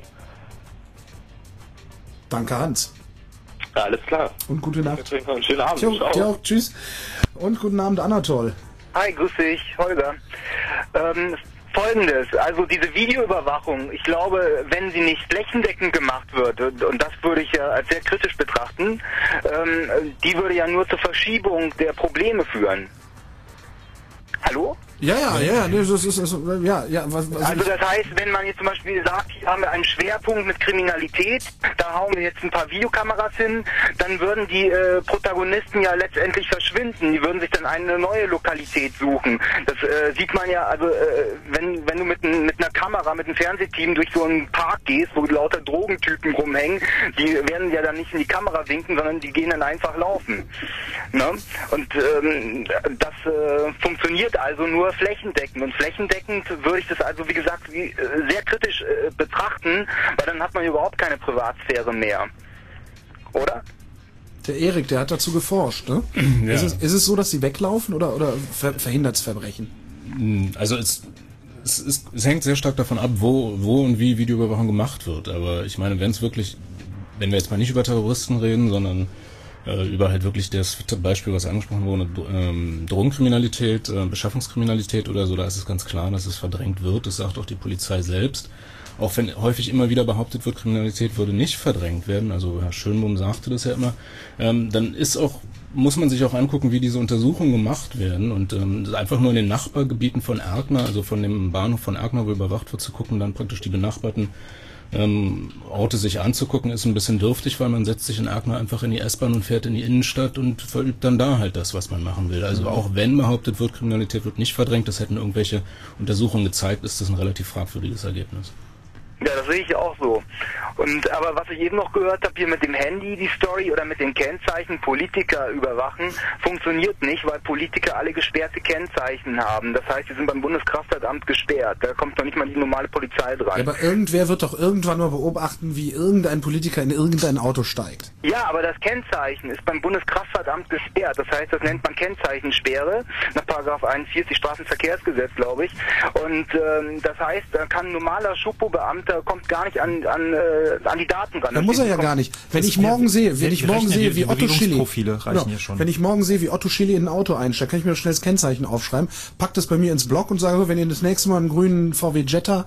Speaker 1: Danke, Hans.
Speaker 18: Ja, alles klar.
Speaker 1: Und gute Nacht.
Speaker 18: Noch einen schönen Abend.
Speaker 1: Jo, dir auch. Tschüss. Und guten Abend, Anatol.
Speaker 14: Hi, grüß dich, Holger. Ähm, Folgendes, also diese Videoüberwachung, ich glaube, wenn sie nicht flächendeckend gemacht wird, und das würde ich ja als sehr kritisch betrachten, ähm, die würde ja nur zur Verschiebung der Probleme führen. Hallo?
Speaker 1: Ja, ja, ja, nee, das ist, das ist ja, ja. Was, was
Speaker 14: also das heißt, wenn man jetzt zum Beispiel sagt, hier haben wir einen Schwerpunkt mit Kriminalität, da hauen wir jetzt ein paar Videokameras hin, dann würden die äh, Protagonisten ja letztendlich verschwinden, die würden sich dann eine neue Lokalität suchen. Das äh, sieht man ja, also äh, wenn wenn du mit, mit einer Kamera, mit einem Fernsehteam durch so einen Park gehst, wo lauter Drogentypen rumhängen, die werden ja dann nicht in die Kamera winken, sondern die gehen dann einfach laufen. Ne? Und ähm, das äh, funktioniert also nur flächendeckend. Und flächendeckend würde ich das also, wie gesagt, wie, sehr kritisch äh, betrachten, weil dann hat man überhaupt keine Privatsphäre mehr. Oder?
Speaker 1: Der Erik, der hat dazu geforscht, ne? Ja. Ist es, ist es so, dass sie weglaufen oder, oder ver verhindert es Verbrechen?
Speaker 3: Also es, es, ist, es hängt sehr stark davon ab, wo, wo und wie Videoüberwachung gemacht wird. Aber ich meine, wenn es wirklich, wenn wir jetzt mal nicht über Terroristen reden, sondern über halt wirklich das Beispiel, was angesprochen wurde, ähm, Drogenkriminalität, äh, Beschaffungskriminalität oder so, da ist es ganz klar, dass es verdrängt wird. Das sagt auch die Polizei selbst. Auch wenn häufig immer wieder behauptet wird, Kriminalität würde nicht verdrängt werden, also Herr Schönbohm sagte das ja immer, ähm, dann ist auch, muss man sich auch angucken, wie diese Untersuchungen gemacht werden und ähm, einfach nur in den Nachbargebieten von Erkner, also von dem Bahnhof von Erkner, wo überwacht wird, zu gucken, dann praktisch die benachbarten Ähm, Orte sich anzugucken ist ein bisschen dürftig, weil man setzt sich in Erkner einfach in die S-Bahn und fährt in die Innenstadt und verübt dann da halt das, was man machen will. Also auch wenn behauptet wird, Kriminalität wird nicht verdrängt, das hätten irgendwelche Untersuchungen gezeigt, ist das ein relativ fragwürdiges Ergebnis.
Speaker 19: Ja, das sehe ich auch so. Und aber was ich eben noch gehört habe, hier mit dem Handy, die Story oder mit den Kennzeichen Politiker überwachen, funktioniert nicht, weil Politiker alle gesperrte Kennzeichen haben. Das heißt, die sind beim Bundeskraftfahrtamt gesperrt. Da kommt noch nicht mal die normale Polizei dran.
Speaker 1: Ja, aber irgendwer wird doch irgendwann mal beobachten, wie irgendein Politiker in irgendein Auto steigt.
Speaker 19: Ja, aber das Kennzeichen ist beim Bundeskraftfahrtamt gesperrt. Das heißt, das nennt man Kennzeichensperre nach Paragraph einundvierzig Straßenverkehrsgesetz, glaube ich. Und ähm, das heißt, da kann ein normaler Schupo-Beamter kommt gar nicht an, an, äh, an die Daten ran.
Speaker 1: Da muss er ja gar nicht. Wenn ich morgen sehe, wenn ich morgen sehe, wie Otto Schilly, wenn ich morgen sehe, wie Otto Schilly in ein Auto einsteigt, kann ich mir schnell das Kennzeichen aufschreiben, pack das bei mir ins Blog und sage, wenn ihr das nächste Mal einen grünen V W Jetta.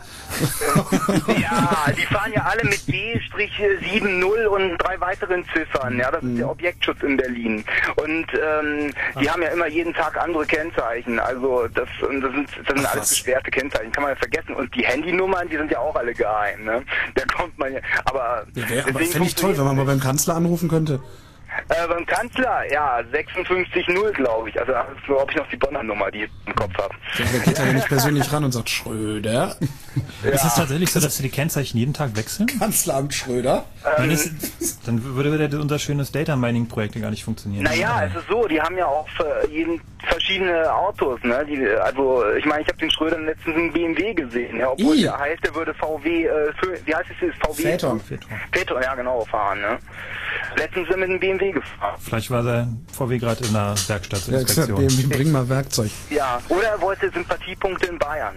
Speaker 19: Ja, die fahren ja alle mit B sieben null und drei weiteren Ziffern. Ja, das ist der Objektschutz in Berlin. Und ähm, die haben ja immer jeden Tag andere Kennzeichen. Also das, das sind, das sind alles gesperrte Kennzeichen, kann man ja vergessen. Und die Handynummern, die sind ja auch alle geheim. Ne? Da kommt man ja, aber...
Speaker 1: Ja, aber fände ich toll, wenn man mal beim Kanzler anrufen könnte.
Speaker 19: Äh, beim Kanzler, ja, sechsundfünfzig null, glaube ich. Also, so habe ich noch die Bonner Nummer, die ich im Kopf habe.
Speaker 1: Der geht da ja nicht persönlich ran und sagt, Schröder.
Speaker 2: Ja. Ist es tatsächlich so, dass Sie die Kennzeichen jeden Tag wechseln?
Speaker 1: Kanzleramt Schröder.
Speaker 2: Ähm, ist, dann würde unser schönes Data-Mining-Projekt gar nicht funktionieren.
Speaker 19: Naja, es ist so, die haben ja auch für jeden verschiedene Autos, ne? Die, also, ich meine, ich habe den Schröder letztens in B M W gesehen, ja, obwohl I. der heißt, der würde V W, äh, für, wie heißt es, V W?
Speaker 1: Phaeton.
Speaker 19: Phaeton, ja genau, fahren, ne? Letztens sind wir mit dem B M W gefahren.
Speaker 2: Vielleicht war der V W gerade in einer Werkstattinspektion.
Speaker 1: Ja, B M W, bring mal Werkzeug.
Speaker 19: Ja, oder er wollte Sympathiepunkte in Bayern.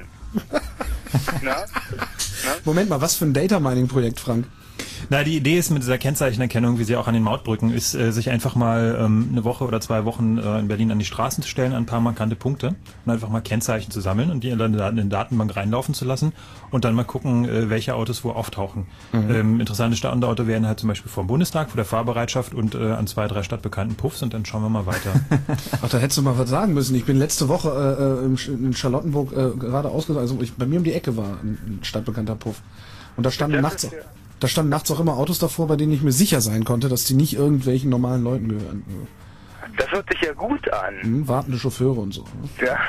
Speaker 19: Na? Na?
Speaker 1: Moment mal, was für ein Data-Mining-Projekt, Frank?
Speaker 2: Na, die Idee ist mit dieser Kennzeichenerkennung, wie sie auch an den Mautbrücken ist, äh, sich einfach mal ähm, eine Woche oder zwei Wochen äh, in Berlin an die Straßen zu stellen, an ein paar markante Punkte und einfach mal Kennzeichen zu sammeln und die in den Datenbank reinlaufen zu lassen und dann mal gucken, äh, welche Autos wo auftauchen. Mhm. Ähm, interessante Standorte wären halt zum Beispiel vor dem Bundestag, vor der Fahrbereitschaft und äh, an zwei, drei stadtbekannten Puffs und dann schauen wir mal weiter.
Speaker 1: Ach, da hättest du mal was sagen müssen. Ich bin letzte Woche äh, in Charlottenburg äh, gerade ausgesucht, also ich, bei mir um die Ecke war ein stadtbekannter Puff. Und da standen nachts... Da standen nachts auch immer Autos davor, bei denen ich mir sicher sein konnte, dass die nicht irgendwelchen normalen Leuten gehören.
Speaker 19: Das hört sich ja gut an.
Speaker 1: Hm, wartende Chauffeure und so. Ne?
Speaker 19: Ja.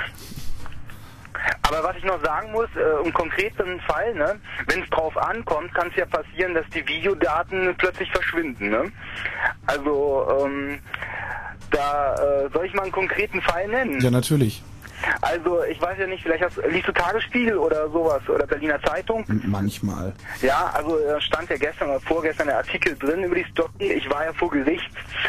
Speaker 19: Aber was ich noch sagen muss, äh, im konkreten Fall, ne, wenn es drauf ankommt, kann es ja passieren, dass die Videodaten plötzlich verschwinden. Ne? Also, ähm, da äh, soll ich mal einen konkreten Fall nennen?
Speaker 1: Ja, natürlich.
Speaker 19: Also, ich weiß ja nicht, vielleicht hast, liest du Tagesspiegel oder sowas oder Berliner Zeitung?
Speaker 1: Manchmal.
Speaker 19: Ja, also stand ja gestern oder vorgestern der Artikel drin über die Story. Ich war ja vor Gericht.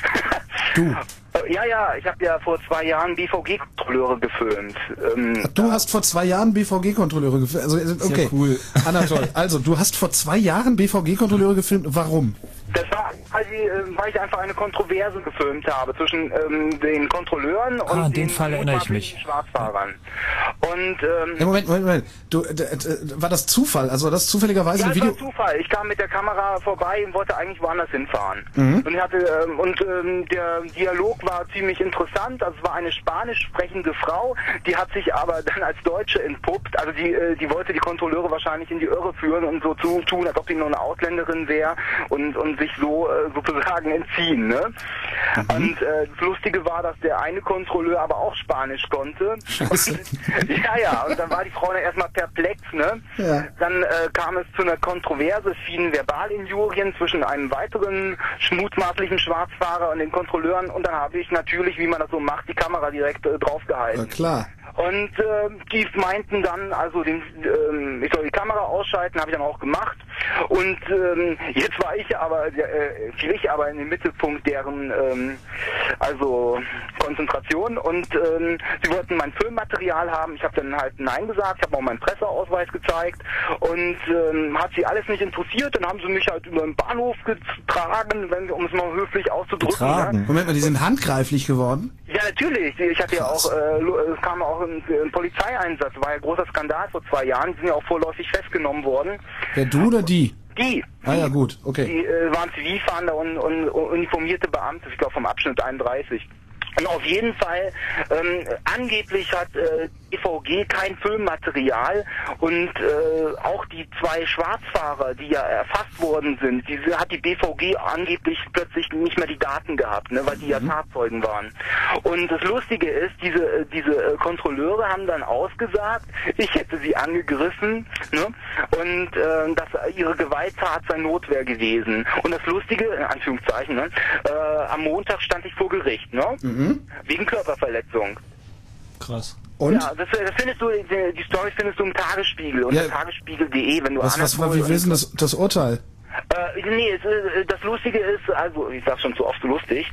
Speaker 1: Du?
Speaker 19: Ja, ja, ich habe ja vor zwei Jahren B V G-Kontrolleure gefilmt. Ähm,
Speaker 1: Ach, du hast vor zwei Jahren B V G-Kontrolleure gefilmt? Also, okay.
Speaker 2: Sehr cool.
Speaker 1: Anatol, also du hast vor zwei Jahren B V G-Kontrolleure gefilmt. Warum?
Speaker 19: Das war, weil, die, weil ich einfach eine Kontroverse gefilmt habe zwischen ähm, den Kontrolleuren und
Speaker 2: ah,
Speaker 19: den
Speaker 2: den Fall erinnere ich mich.
Speaker 19: Schwarzfahrern. Und ähm,
Speaker 1: ja, Moment, Moment, Moment. Du, äh, äh, war das Zufall? Also war das zufälligerweise
Speaker 19: ja,
Speaker 1: ein Video?
Speaker 19: Ja, das war Zufall. Ich kam mit der Kamera vorbei und wollte eigentlich woanders hinfahren.
Speaker 1: Mhm.
Speaker 19: Und ich hatte ähm, und ähm, der Dialog war ziemlich interessant. Also es war eine spanisch sprechende Frau, die hat sich aber dann als Deutsche entpuppt. Also die äh, die wollte die Kontrolleure wahrscheinlich in die Irre führen und so zu tun, als ob die nur eine Ausländerin wäre und und sich so äh, sozusagen entziehen. Ne? Mhm. Und äh, das Lustige war, dass der eine Kontrolleur aber auch Spanisch konnte.
Speaker 1: Scheiße.
Speaker 19: Und, ja, ja. Und dann war die Frau dann erstmal perplex. Ne?
Speaker 1: Ja.
Speaker 19: Dann äh, kam es zu einer Kontroverse, vielen Verbalinjurien zwischen einem weiteren mutmaßlichen Schwarzfahrer und den Kontrolleuren. Und dann habe ich natürlich, wie man das so macht, die Kamera direkt äh, draufgehalten.
Speaker 1: Na klar.
Speaker 19: Und äh, die meinten dann, also den, ähm, ich soll die Kamera ausschalten, habe ich dann auch gemacht. Und ähm, jetzt war ich aber, äh, fiel ich aber in den Mittelpunkt deren ähm, also Konzentration und ähm, sie wollten mein Filmmaterial haben. Ich habe dann halt Nein gesagt, ich habe auch meinen Presseausweis gezeigt und ähm, hat sie alles nicht interessiert. Dann haben sie mich halt über den Bahnhof getragen, wenn, um es mal höflich auszudrücken.
Speaker 1: Ja. Moment mal, die sind handgreiflich geworden?
Speaker 19: Ja, natürlich. Ich hatte ja auch, äh, es kam auch ein, ein Polizeieinsatz, war ja ein großer Skandal vor zwei Jahren. Die sind ja auch vorläufig festgenommen worden.
Speaker 1: Wer, du oder die?
Speaker 19: Die.
Speaker 1: Ah ja, gut, okay.
Speaker 19: Die äh, waren Zivilfahrende und, und, und uniformierte Beamte, ich glaube vom Abschnitt einunddreißig. Und auf jeden Fall, ähm, angeblich hat äh, B V G kein Filmmaterial und äh, auch die zwei Schwarzfahrer, die ja erfasst worden sind, diese hat die B V G angeblich plötzlich nicht mehr die Daten gehabt, ne, weil die ja Tatzeugen waren. Und das Lustige ist, diese diese Kontrolleure haben dann ausgesagt, ich hätte sie angegriffen, ne, und äh, dass ihre Gewalttat sei Notwehr gewesen. Und das Lustige, in Anführungszeichen, ne, äh, am Montag stand ich vor Gericht, ne, mhm. wegen Körperverletzung.
Speaker 4: Krass.
Speaker 1: Und?
Speaker 19: Ja, das, das findest du, die, die Story findest du im Tagesspiegel unter
Speaker 1: ja.
Speaker 19: tagesspiegel punkt de, wenn du
Speaker 1: was, was war, wie ist denn das, das Urteil?
Speaker 19: Äh, nee, es, das Lustige ist, also ich sag schon zu oft so lustig,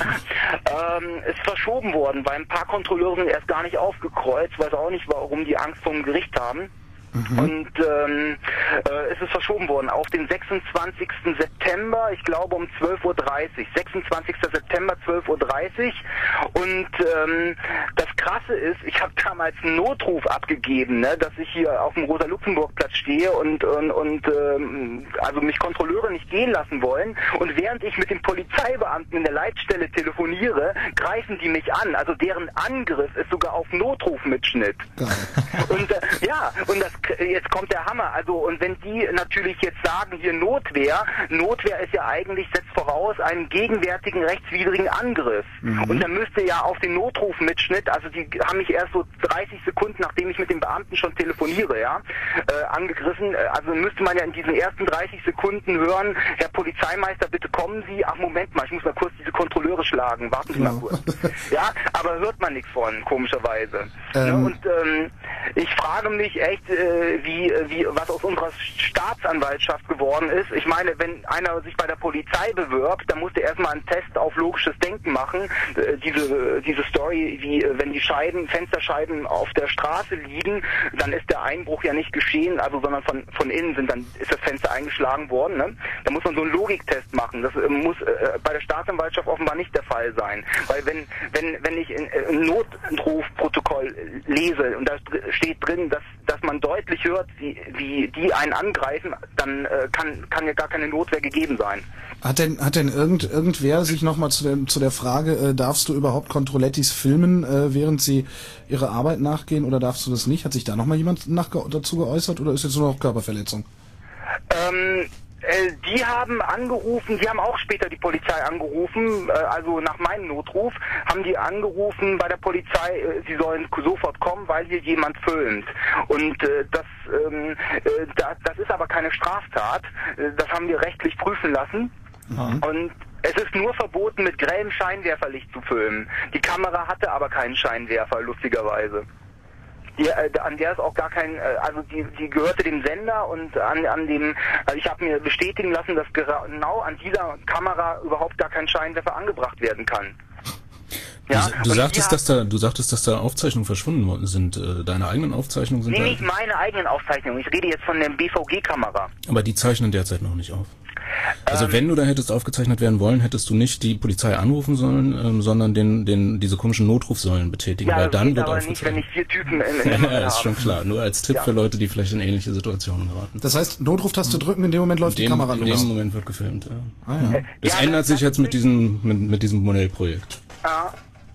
Speaker 19: ähm, ist verschoben worden, weil ein paar Kontrolleure sind erst gar nicht aufgekreuzt, weiß auch nicht, warum die Angst vor dem Gericht haben. Mhm. Und ähm, äh, es ist verschoben worden auf den sechsundzwanzigsten September, ich glaube um zwölf Uhr dreißig. sechsundzwanzigsten September, zwölf Uhr dreißig. Und ähm, das Krasse ist, ich habe damals einen Notruf abgegeben, ne, dass ich hier auf dem Rosa-Luxemburg-Platz stehe und, und, und ähm, also mich Kontrolleure nicht gehen lassen wollen. Und während ich mit den Polizeibeamten in der Leitstelle telefoniere, greifen die mich an. Also deren Angriff ist sogar auf Notrufmitschnitt. Und äh, ja, und das jetzt kommt der Hammer. Also, und wenn die natürlich jetzt sagen, hier Notwehr, Notwehr ist ja eigentlich, setzt voraus einen gegenwärtigen rechtswidrigen Angriff. Mhm. Und dann müsste ja auf den Notrufmitschnitt, also die haben mich erst so dreißig Sekunden, nachdem ich mit dem Beamten schon telefoniere, ja, äh, angegriffen. Also müsste man ja in diesen ersten dreißig Sekunden hören, Herr Polizeimeister, bitte kommen Sie. Ach, Moment mal, ich muss mal kurz diese Kontrolleure schlagen. Warten Sie mal kurz. Ja, aber hört man nichts von, komischerweise. Ähm. Ne? Und ähm, ich frage mich echt, äh, wie, wie, was aus unserer Staatsanwaltschaft geworden ist. Ich meine, wenn einer sich bei der Polizei bewirbt, dann muss der erstmal einen Test auf logisches Denken machen. Äh, diese, diese Story, wie, wenn die Scheiben, Fensterscheiben auf der Straße liegen, dann ist der Einbruch ja nicht geschehen, also, sondern von, von innen sind dann, ist das Fenster eingeschlagen worden, ne? Da muss man so einen Logiktest machen. Das äh, muss äh, bei der Staatsanwaltschaft offenbar nicht der Fall sein. Weil wenn, wenn, wenn ich ein, ein Notrufprotokoll lese und da steht drin, dass, dass man deutlich hört, wie, wie die einen angreifen, dann äh, kann, kann ja gar keine Notwehr gegeben sein.
Speaker 1: Hat denn, hat denn irgend, irgendwer sich nochmal zu, dem, zu der Frage, äh, darfst du überhaupt Controlettis filmen, äh, während sie ihre Arbeit nachgehen, oder darfst du das nicht? Hat sich da nochmal jemand nach, dazu geäußert, oder ist jetzt nur noch Körperverletzung?
Speaker 19: Ähm, äh, die haben angerufen, die haben auch später die Polizei angerufen, äh, also nach meinem Notruf, haben die angerufen bei der Polizei, äh, sie sollen sofort kommen, weil hier jemand filmt. Und äh, das, ähm, äh, das, das ist aber keine Straftat, äh, das haben wir rechtlich prüfen lassen. Mhm. Und es ist nur verboten, mit grellem Scheinwerferlicht zu filmen. Die Kamera hatte aber keinen Scheinwerfer, lustigerweise. Die, äh, an der ist auch gar kein, äh, also die, die gehörte dem Sender, und an, an dem, also ich habe mir bestätigen lassen, dass genau an dieser Kamera überhaupt gar kein Scheinwerfer angebracht werden kann.
Speaker 3: Ja, du, du sagtest, dass da, du sagtest, dass da Aufzeichnungen verschwunden sind. Äh, deine eigenen Aufzeichnungen sind?
Speaker 19: Nee, nicht meine eigenen Aufzeichnungen. Ich rede jetzt von der B V G-Kamera.
Speaker 3: Aber die zeichnen derzeit noch nicht auf. Also ähm, wenn du da hättest aufgezeichnet werden wollen, hättest du nicht die Polizei anrufen sollen, ähm, sondern den, den, diese komischen Notrufsäulen betätigen,
Speaker 19: ja,
Speaker 3: weil dann
Speaker 19: geht
Speaker 3: wird
Speaker 19: aber
Speaker 3: aufgezeichnet.
Speaker 19: Nicht, wenn ich vier Typen in, in
Speaker 3: ja, ja, ist schon klar. Nur als Tipp
Speaker 19: ja.
Speaker 3: für Leute, die vielleicht in ähnliche Situationen geraten.
Speaker 1: Das heißt, Notruftaste drücken, in dem Moment läuft
Speaker 3: in dem,
Speaker 1: die Kamera
Speaker 3: in
Speaker 1: los.
Speaker 3: In dem Moment wird gefilmt, ja.
Speaker 1: Ah, ja.
Speaker 3: Das
Speaker 19: ja,
Speaker 3: ändert
Speaker 19: das,
Speaker 3: sich
Speaker 19: das,
Speaker 3: jetzt mit diesem, mit, mit diesem Modellprojekt.
Speaker 19: Ja.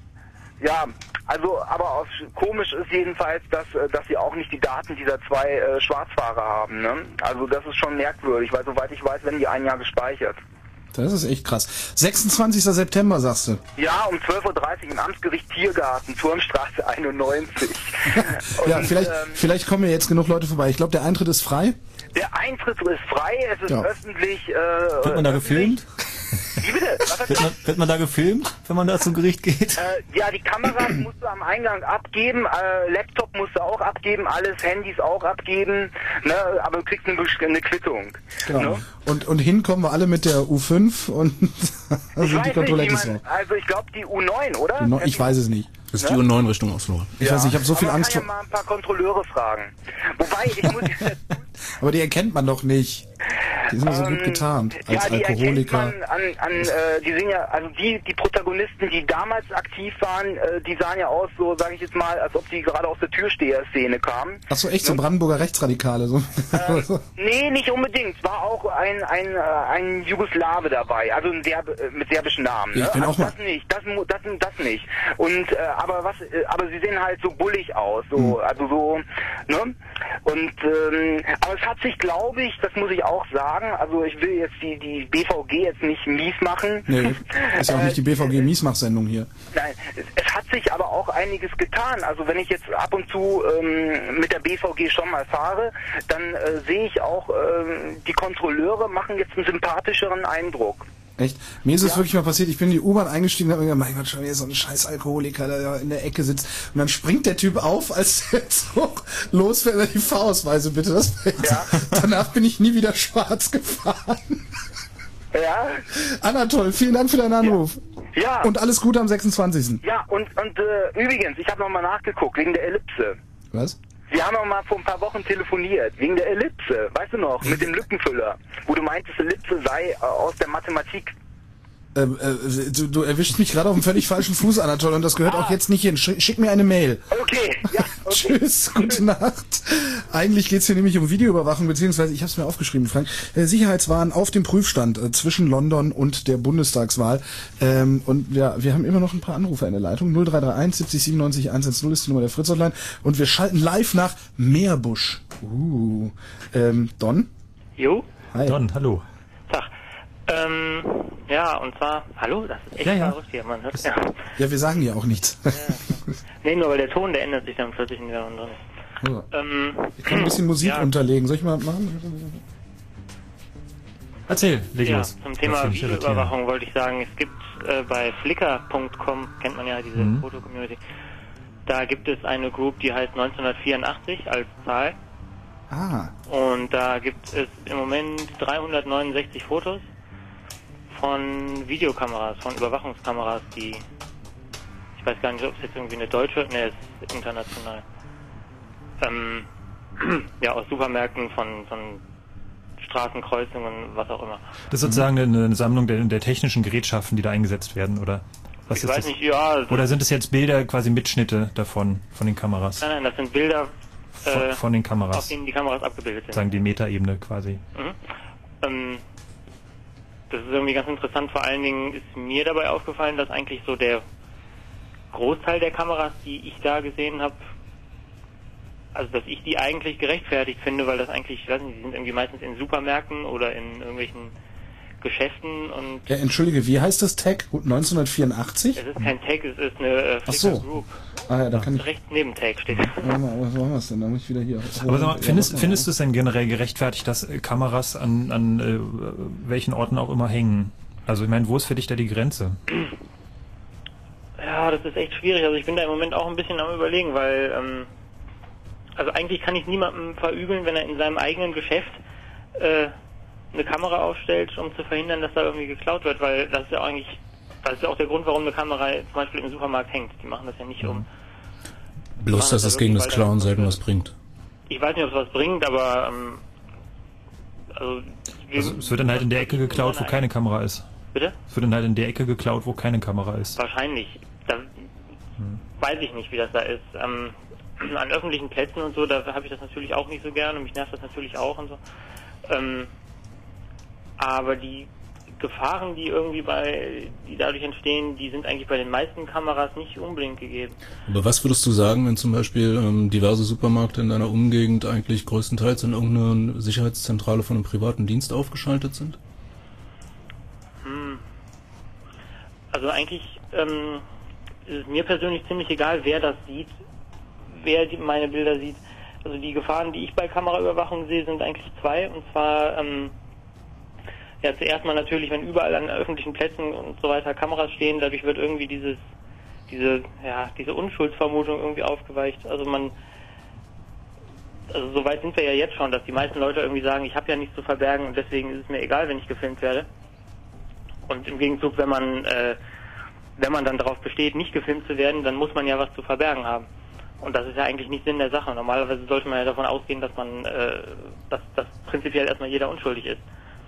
Speaker 19: Ja, also, aber aus, komisch ist jedenfalls, dass, dass sie auch nicht die Daten dieser zwei äh, Schwarzfahrer haben, ne? Also das ist schon merkwürdig, weil soweit ich weiß, werden die ein Jahr gespeichert.
Speaker 1: Das ist echt krass. sechsundzwanzigsten September, sagst du?
Speaker 19: Ja, um zwölf Uhr dreißig im Amtsgericht Tiergarten, Turmstraße einundneunzig. Und,
Speaker 1: ja, vielleicht,
Speaker 19: ähm,
Speaker 1: vielleicht kommen ja jetzt genug Leute vorbei. Ich glaube, der Eintritt ist frei.
Speaker 19: Der Eintritt ist frei, es ist ja. öffentlich. Äh,
Speaker 4: Wird man da gefilmt?
Speaker 19: Wie bitte? Was
Speaker 4: wird, man, wird man da gefilmt, wenn man da zum Gericht geht?
Speaker 19: Äh, ja, die Kameras musst du am Eingang abgeben, äh, Laptop musst du auch abgeben, alles, Handys auch abgeben, ne, aber du kriegst eine, eine Quittung.
Speaker 1: Genau.
Speaker 19: Ne?
Speaker 1: Und, und hinkommen wir alle mit der U fünf und
Speaker 19: also ich die Kontrolle ist so. Also ich glaube die U neun, oder?
Speaker 1: No, ich weiß es nicht.
Speaker 3: Das ist die U neun Richtung Oslo.
Speaker 1: Ich ja. weiß nicht, ich habe so viel
Speaker 19: aber
Speaker 1: Angst
Speaker 19: vor... Ich kann ja mal ein paar Kontrolleure fragen. Wobei, ich muss...
Speaker 1: aber die erkennt man doch nicht. Die sind so gut getarnt als
Speaker 19: ja, die
Speaker 1: Alkoholiker.
Speaker 19: erkennt man an, an äh, die sind ja, also die, die Protagonisten, die damals aktiv waren, äh, die sahen ja aus, so sage ich jetzt mal, als ob die gerade aus der Türsteher-Szene kamen.
Speaker 1: Ach so, echt, so Brandenburger Rechtsradikale. So.
Speaker 19: Ähm, nee, nicht unbedingt. Es war auch ein, ein, äh, ein Jugoslawe dabei, also ein Serb, äh, mit serbischen Namen. Ne?
Speaker 1: Ich bin
Speaker 19: also
Speaker 1: auch mal.
Speaker 19: das nicht, das, mu- das, das nicht. Und äh, aber was, äh, aber sie sehen halt so bullig aus, so,
Speaker 1: Hm.
Speaker 19: also so, ne? Und ähm, aber es hat sich, glaube ich, das muss ich auch sagen, also ich will jetzt die die B V G jetzt nicht mies machen.
Speaker 1: Nee, ist ja auch nicht die B V G-Miesmach-Sendung hier.
Speaker 19: Nein, es, es hat sich aber auch einiges getan. Also wenn ich jetzt ab und zu ähm, mit der B V G schon mal fahre, dann äh, sehe ich auch, ähm, die Kontrolleure machen jetzt einen sympathischeren Eindruck.
Speaker 1: Echt? Mir ist es wirklich mal passiert, ich bin in die U-Bahn eingestiegen und hab mir gedacht, mein Gott, schon wieder so ein scheiß Alkoholiker, der da in der Ecke sitzt. Und dann springt der Typ auf, als der Zug losfährt, die Fahrausweise bitte. Das ja. Danach bin ich nie wieder schwarz gefahren.
Speaker 19: Ja.
Speaker 1: Anatol, vielen Dank für deinen Anruf.
Speaker 19: Ja.
Speaker 1: Und alles Gute am sechsundzwanzigsten
Speaker 19: Ja, und, und äh, übrigens, ich habe nochmal nachgeguckt, wegen der Ellipse.
Speaker 1: Was?
Speaker 19: Wir haben noch mal vor ein paar Wochen telefoniert, wegen der Ellipse, weißt du noch, mit dem Lückenfüller, wo du meintest, Ellipse sei äh, aus der Mathematik.
Speaker 1: Ähm, äh, du, du erwischst mich gerade auf einem völlig falschen Fuß, Anatol, und das gehört ah. auch jetzt nicht hin. Schick, schick mir eine Mail.
Speaker 19: Okay, ja.
Speaker 1: Okay. Tschüss, gute Nacht. Eigentlich geht's hier nämlich um Videoüberwachung, beziehungsweise, ich habe es mir aufgeschrieben, Frank, äh, Sicherheitswahn auf dem Prüfstand äh, zwischen London und der Bundestagswahl. Ähm, und ja, wir haben immer noch ein paar Anrufe in der Leitung. null drei drei eins siebzig siebenundneunzig hundertzehn ist die Nummer der Fritz-Hotline. Und wir schalten live nach Meerbusch. Uh, ähm, Don?
Speaker 20: Jo?
Speaker 1: Hi.
Speaker 2: Don, hallo.
Speaker 20: Tag. Ähm, ja, und zwar, hallo, das ist echt
Speaker 2: ja, ja.
Speaker 20: verrückt hier, man hört
Speaker 1: ja. Ja, wir sagen ja auch nichts. Ja,
Speaker 20: nee, nur weil der Ton, der ändert sich dann plötzlich in der drin.
Speaker 1: Ja.
Speaker 20: Ähm,
Speaker 1: ich kann ein bisschen Musik ja. unterlegen. Soll ich mal machen?
Speaker 2: Erzähl, leg
Speaker 20: ja,
Speaker 2: los.
Speaker 20: Zum Thema Videoüberwachung wollte ich sagen, es gibt äh, bei Flickr Punkt com, kennt man ja diese mhm. Foto-Community, da gibt es eine Group, die heißt neunzehnhundertvierundachtzig als Zahl.
Speaker 1: Ah.
Speaker 20: Und da gibt es im Moment dreihundertneunundsechzig Fotos von Videokameras, von Überwachungskameras, die, ich weiß gar nicht, ob es jetzt irgendwie eine deutsche, ne, es ist international, ähm, ja, aus Supermärkten, von, von Straßenkreuzungen, was auch immer.
Speaker 2: Das ist sozusagen eine, eine Sammlung der, der technischen Gerätschaften, die da eingesetzt werden, oder? Was
Speaker 20: ich
Speaker 2: ist
Speaker 20: weiß
Speaker 2: das?
Speaker 20: nicht, ja.
Speaker 2: Oder sind es jetzt Bilder, quasi Mitschnitte davon, von den Kameras?
Speaker 20: Nein, nein, das sind Bilder,
Speaker 2: von,
Speaker 20: äh,
Speaker 2: von den Kameras.
Speaker 20: auf denen die Kameras abgebildet sind.
Speaker 2: Sagen die Metaebene quasi.
Speaker 20: Mhm. Ähm, das ist irgendwie ganz interessant. Vor allen Dingen ist mir dabei aufgefallen, dass eigentlich so der Großteil der Kameras, die ich da gesehen habe, also dass ich die eigentlich gerechtfertigt finde, weil das eigentlich, ich weiß nicht, die sind irgendwie meistens in Supermärkten oder in irgendwelchen Geschäften und...
Speaker 1: Ja, entschuldige, wie heißt das Tag? neunzehnhundertvierundachtzig?
Speaker 20: Es ist kein Tag, es ist eine äh, Flickr
Speaker 1: so.
Speaker 20: Group.
Speaker 1: Ah ja, da kann ich...
Speaker 20: Rechts neben Tag steht.
Speaker 1: Ja, was machen wir denn? Da muss ich wieder hier...
Speaker 2: Aber sag mal, findest, ja, findest du es denn generell gerechtfertigt, dass äh, Kameras an, an äh, welchen Orten auch immer hängen? Also ich meine, wo ist für dich da die Grenze?
Speaker 20: Ja, das ist echt schwierig. Also ich bin da im Moment auch ein bisschen am Überlegen, weil... Ähm, also eigentlich kann ich niemandem verübeln, wenn er in seinem eigenen Geschäft äh, eine Kamera aufstellt, um zu verhindern, dass da irgendwie geklaut wird, weil das ist ja eigentlich, das ist ja auch der Grund, warum eine Kamera zum Beispiel im Supermarkt hängt. Die machen das ja nicht um...
Speaker 3: Bloß, dass es gegen das Klauen selten was bringt.
Speaker 20: Ich weiß nicht, ob es was bringt, aber... Ähm, also,
Speaker 2: also es wird dann halt in der Ecke geklaut, wo keine Kamera ist.
Speaker 20: Bitte?
Speaker 2: Es wird dann halt in der Ecke geklaut, wo keine Kamera ist.
Speaker 20: Wahrscheinlich. Da hm. weiß ich nicht, wie das da ist. Ähm, an öffentlichen Plätzen und so, da habe ich das natürlich auch nicht so gern und mich nervt das natürlich auch und so. Ähm, aber die Gefahren, die irgendwie bei, die dadurch entstehen, die sind eigentlich bei den meisten Kameras nicht unbedingt gegeben.
Speaker 3: Aber was würdest du sagen, wenn zum Beispiel ähm, diverse Supermärkte in deiner Umgegend eigentlich größtenteils in irgendeiner Sicherheitszentrale von einem privaten Dienst aufgeschaltet sind?
Speaker 20: Hm. Also eigentlich ähm, ist es mir persönlich ziemlich egal, wer das sieht, wer die, meine Bilder sieht. Also die Gefahren, die ich bei Kameraüberwachung sehe, sind eigentlich zwei. Und zwar, ähm, ja, zuerst mal natürlich, wenn überall an öffentlichen Plätzen und so weiter Kameras stehen, dadurch wird irgendwie dieses, diese, ja, diese Unschuldsvermutung irgendwie aufgeweicht. Also man, also so weit sind wir ja jetzt schon, dass die meisten Leute irgendwie sagen, ich habe ja nichts zu verbergen und deswegen ist es mir egal, wenn ich gefilmt werde. Und im Gegenzug, wenn man, äh, wenn man dann darauf besteht, nicht gefilmt zu werden, dann muss man ja was zu verbergen haben. Und das ist ja eigentlich nicht Sinn der Sache. Normalerweise sollte man ja davon ausgehen, dass man, äh, dass, dass prinzipiell erstmal jeder unschuldig ist.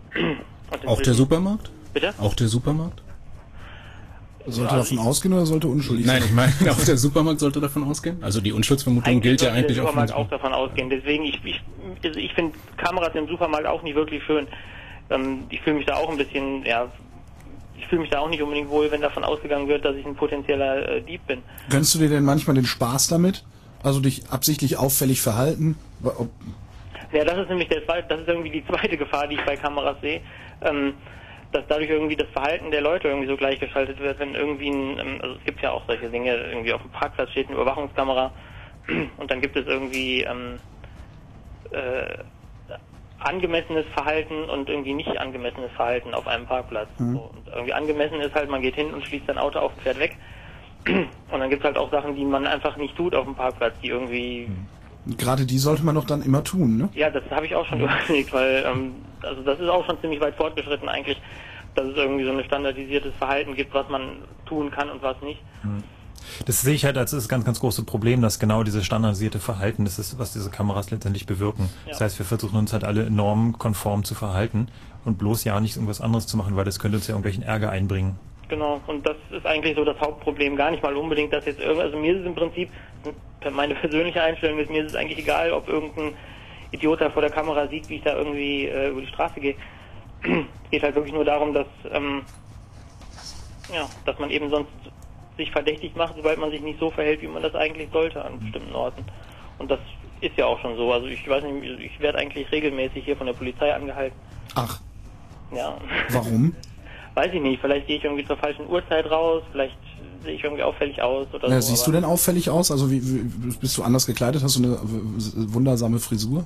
Speaker 3: Auch der Supermarkt?
Speaker 20: Bitte?
Speaker 3: Auch der Supermarkt?
Speaker 1: Sollte davon ausgehen oder sollte unschuldig
Speaker 3: Nein,
Speaker 1: sein?
Speaker 3: ich meine, auch der Supermarkt sollte davon ausgehen? Also die Unschuldsvermutung
Speaker 20: Eigentlich
Speaker 3: gilt ja
Speaker 20: sollte
Speaker 3: eigentlich
Speaker 20: der
Speaker 3: auch
Speaker 20: Supermarkt
Speaker 3: für
Speaker 20: auch davon ausgehen. Deswegen, ich, ich, also ich finde Kameras im Supermarkt auch nicht wirklich schön. Ähm, ich fühle mich da auch ein bisschen, ja, ich fühle mich da auch nicht unbedingt wohl, wenn davon ausgegangen wird, dass ich ein potenzieller äh, Dieb bin.
Speaker 1: Gönnst du dir denn manchmal den Spaß damit? Also dich absichtlich auffällig verhalten? Ob
Speaker 20: Ja, das ist nämlich der zweite, das ist irgendwie die zweite Gefahr, die ich bei Kameras sehe. Ähm, dass dadurch irgendwie das Verhalten der Leute irgendwie so gleichgeschaltet wird, wenn irgendwie ein, also es gibt ja auch solche Dinge, irgendwie auf dem Parkplatz steht eine Überwachungskamera und dann gibt es irgendwie ähm, äh, angemessenes Verhalten und irgendwie nicht angemessenes Verhalten auf einem Parkplatz. Mhm. So, und irgendwie angemessen ist halt, man geht hin und schließt sein Auto auf und fährt weg. Und dann gibt es halt auch Sachen, die man einfach nicht tut auf dem Parkplatz, die irgendwie...
Speaker 1: Gerade die sollte man doch dann immer tun, ne?
Speaker 20: Ja, das habe ich auch schon überlegt, weil ähm, also das ist auch schon ziemlich weit fortgeschritten eigentlich, dass es irgendwie so ein standardisiertes Verhalten gibt, was man tun kann und was nicht.
Speaker 2: Das sehe ich halt als das ganz, ganz große Problem, dass genau dieses standardisierte Verhalten, das ist, was diese Kameras letztendlich bewirken. Ja. Das heißt, wir versuchen uns halt alle normkonform zu verhalten und bloß ja nicht irgendwas anderes zu machen, weil das könnte uns ja irgendwelchen Ärger einbringen.
Speaker 20: Genau, und das ist eigentlich so das Hauptproblem. Gar nicht mal unbedingt, dass jetzt irgendwas, also mir ist es im Prinzip, meine persönliche Einstellung ist, mir ist es eigentlich egal, ob irgendein Idiot da vor der Kamera sieht, wie ich da irgendwie äh, über die Straße gehe. Es geht halt wirklich nur darum, dass, ähm, ja, dass man eben sonst sich verdächtig macht, sobald man sich nicht so verhält, wie man das eigentlich sollte an bestimmten Orten. Und das ist ja auch schon so. Also ich weiß nicht, ich werde eigentlich regelmäßig hier von der Polizei angehalten.
Speaker 1: Ach.
Speaker 20: Ja.
Speaker 1: Warum?
Speaker 20: Weiß ich nicht, vielleicht gehe ich irgendwie zur falschen Uhrzeit raus, vielleicht sehe ich irgendwie auffällig aus oder
Speaker 1: ja,
Speaker 20: so.
Speaker 1: Siehst du denn auffällig aus? Also wie, wie bist du anders gekleidet? Hast du eine wundersame Frisur?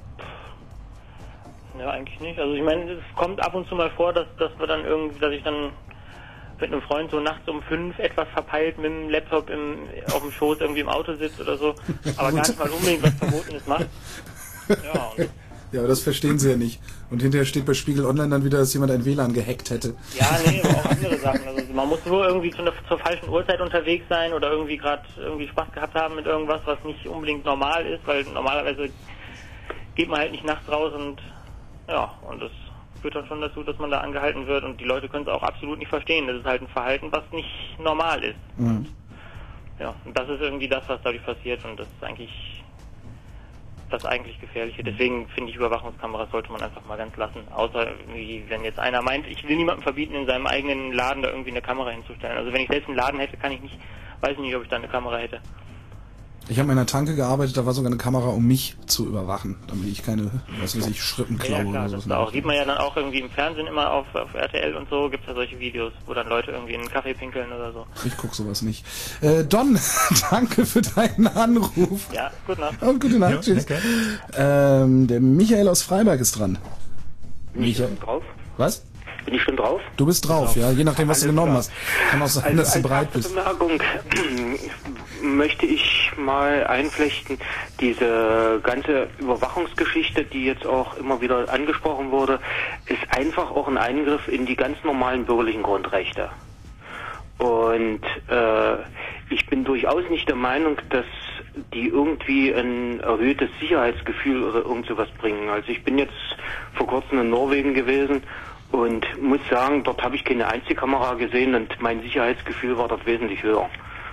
Speaker 20: Ja, eigentlich nicht. Also ich meine, es kommt ab und zu mal vor, dass, dass wir dann irgendwie, dass ich dann mit einem Freund so nachts um fünf etwas verpeilt mit dem Laptop im, auf dem Schoß irgendwie im Auto sitzt oder so, aber gar nicht mal unbedingt was Verbotenes macht. Ja, und
Speaker 1: ja, aber das verstehen sie ja nicht. Und hinterher steht bei Spiegel Online dann wieder, dass jemand ein W L A N gehackt hätte.
Speaker 20: Ja, nee, aber auch andere Sachen. Also man muss nur irgendwie zu einer, zur falschen Uhrzeit unterwegs sein oder irgendwie gerade irgendwie Spaß gehabt haben mit irgendwas, was nicht unbedingt normal ist, weil normalerweise geht man halt nicht nachts raus und ja, und das führt dann schon dazu, dass man da angehalten wird und die Leute können es auch absolut nicht verstehen. Das ist halt ein Verhalten, was nicht normal ist.
Speaker 1: Mhm.
Speaker 20: Ja, und das ist irgendwie das, was dadurch passiert und das ist eigentlich das eigentlich Gefährliche. Deswegen finde ich, Überwachungskameras sollte man einfach mal ganz lassen. Außer irgendwie, wenn jetzt einer meint, ich will niemandem verbieten, in seinem eigenen Laden da irgendwie eine Kamera hinzustellen. Also wenn ich selbst einen Laden hätte, kann ich nicht, weiß ich nicht, ob ich da eine Kamera hätte.
Speaker 1: Ich habe in einer Tanke gearbeitet, da war sogar eine Kamera, um mich zu überwachen, damit ich keine, was weiß ich, Schrippen klaue.
Speaker 20: Ja, klar,
Speaker 1: oder
Speaker 20: das
Speaker 1: so.
Speaker 20: da auch. Sieht man ja dann auch irgendwie im Fernsehen immer auf, auf R T L und so, gibt es ja solche Videos, wo dann Leute irgendwie in einen Kaffee pinkeln oder so.
Speaker 1: Ich guck sowas nicht. Äh, Don, danke für deinen Anruf.
Speaker 20: Ja, gute Nacht.
Speaker 1: Und gute Nacht,
Speaker 20: Ja,
Speaker 1: tschüss. Ähm, der Michael aus Freiberg ist dran.
Speaker 21: Bin ich schon drauf?
Speaker 1: Was?
Speaker 21: Bin ich schon drauf?
Speaker 1: Du bist drauf, ja, je nachdem, was du genommen hast. Kann auch sein,
Speaker 21: also
Speaker 1: dass du
Speaker 21: als
Speaker 1: bereit
Speaker 21: erste
Speaker 1: bist.
Speaker 21: Bemerkung möchte ich mal einflechten, diese ganze Überwachungsgeschichte, die jetzt auch immer wieder angesprochen wurde, ist einfach auch ein Eingriff in die ganz normalen bürgerlichen Grundrechte. Und äh, ich bin durchaus nicht der Meinung, dass die irgendwie ein erhöhtes Sicherheitsgefühl oder irgend sowas bringen. Also ich bin jetzt vor kurzem in Norwegen gewesen und muss sagen, dort habe ich keine Einzelkamera gesehen und mein Sicherheitsgefühl war dort wesentlich höher.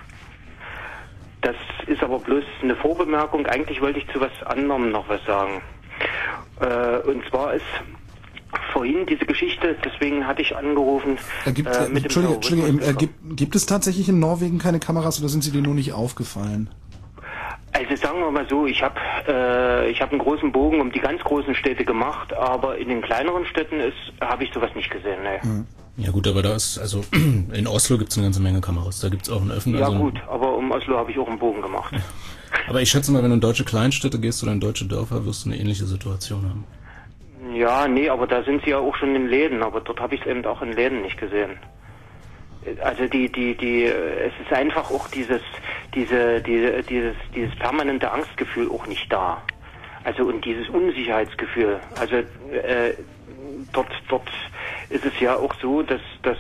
Speaker 21: Das ist aber bloß eine Vorbemerkung. Eigentlich wollte ich zu was anderem noch was sagen. Äh, und zwar ist vorhin diese Geschichte, deswegen hatte ich angerufen.
Speaker 1: Äh, gibt,
Speaker 21: äh,
Speaker 1: äh,
Speaker 21: mit
Speaker 1: Entschuldige,
Speaker 21: dem
Speaker 1: Entschuldige, äh, gibt, gibt es tatsächlich in Norwegen keine Kameras oder sind sie dir nur nicht aufgefallen?
Speaker 21: Also sagen wir mal so, ich habe äh, ich habe einen großen Bogen um die ganz großen Städte gemacht, aber in den kleineren Städten ist habe ich sowas nicht gesehen. Ne.
Speaker 3: Mhm. Ja gut, aber da ist, also in Oslo gibt es eine ganze Menge Kameras, da gibt es auch einen öffentlichen...
Speaker 21: Ja
Speaker 3: also
Speaker 21: gut, aber um Oslo habe ich auch einen Bogen gemacht.
Speaker 3: Ja. Aber ich schätze mal, wenn du in deutsche Kleinstädte gehst oder in deutsche Dörfer, wirst du eine ähnliche Situation haben.
Speaker 21: Ja, nee, aber da sind sie ja auch schon in Läden, aber dort habe ich es eben auch in Läden nicht gesehen. Also die, die, die, es ist einfach auch dieses, diese, diese, dieses, dieses permanente Angstgefühl auch nicht da. Also und dieses Unsicherheitsgefühl. Also äh, dort, dort ist es ja auch so, dass, dass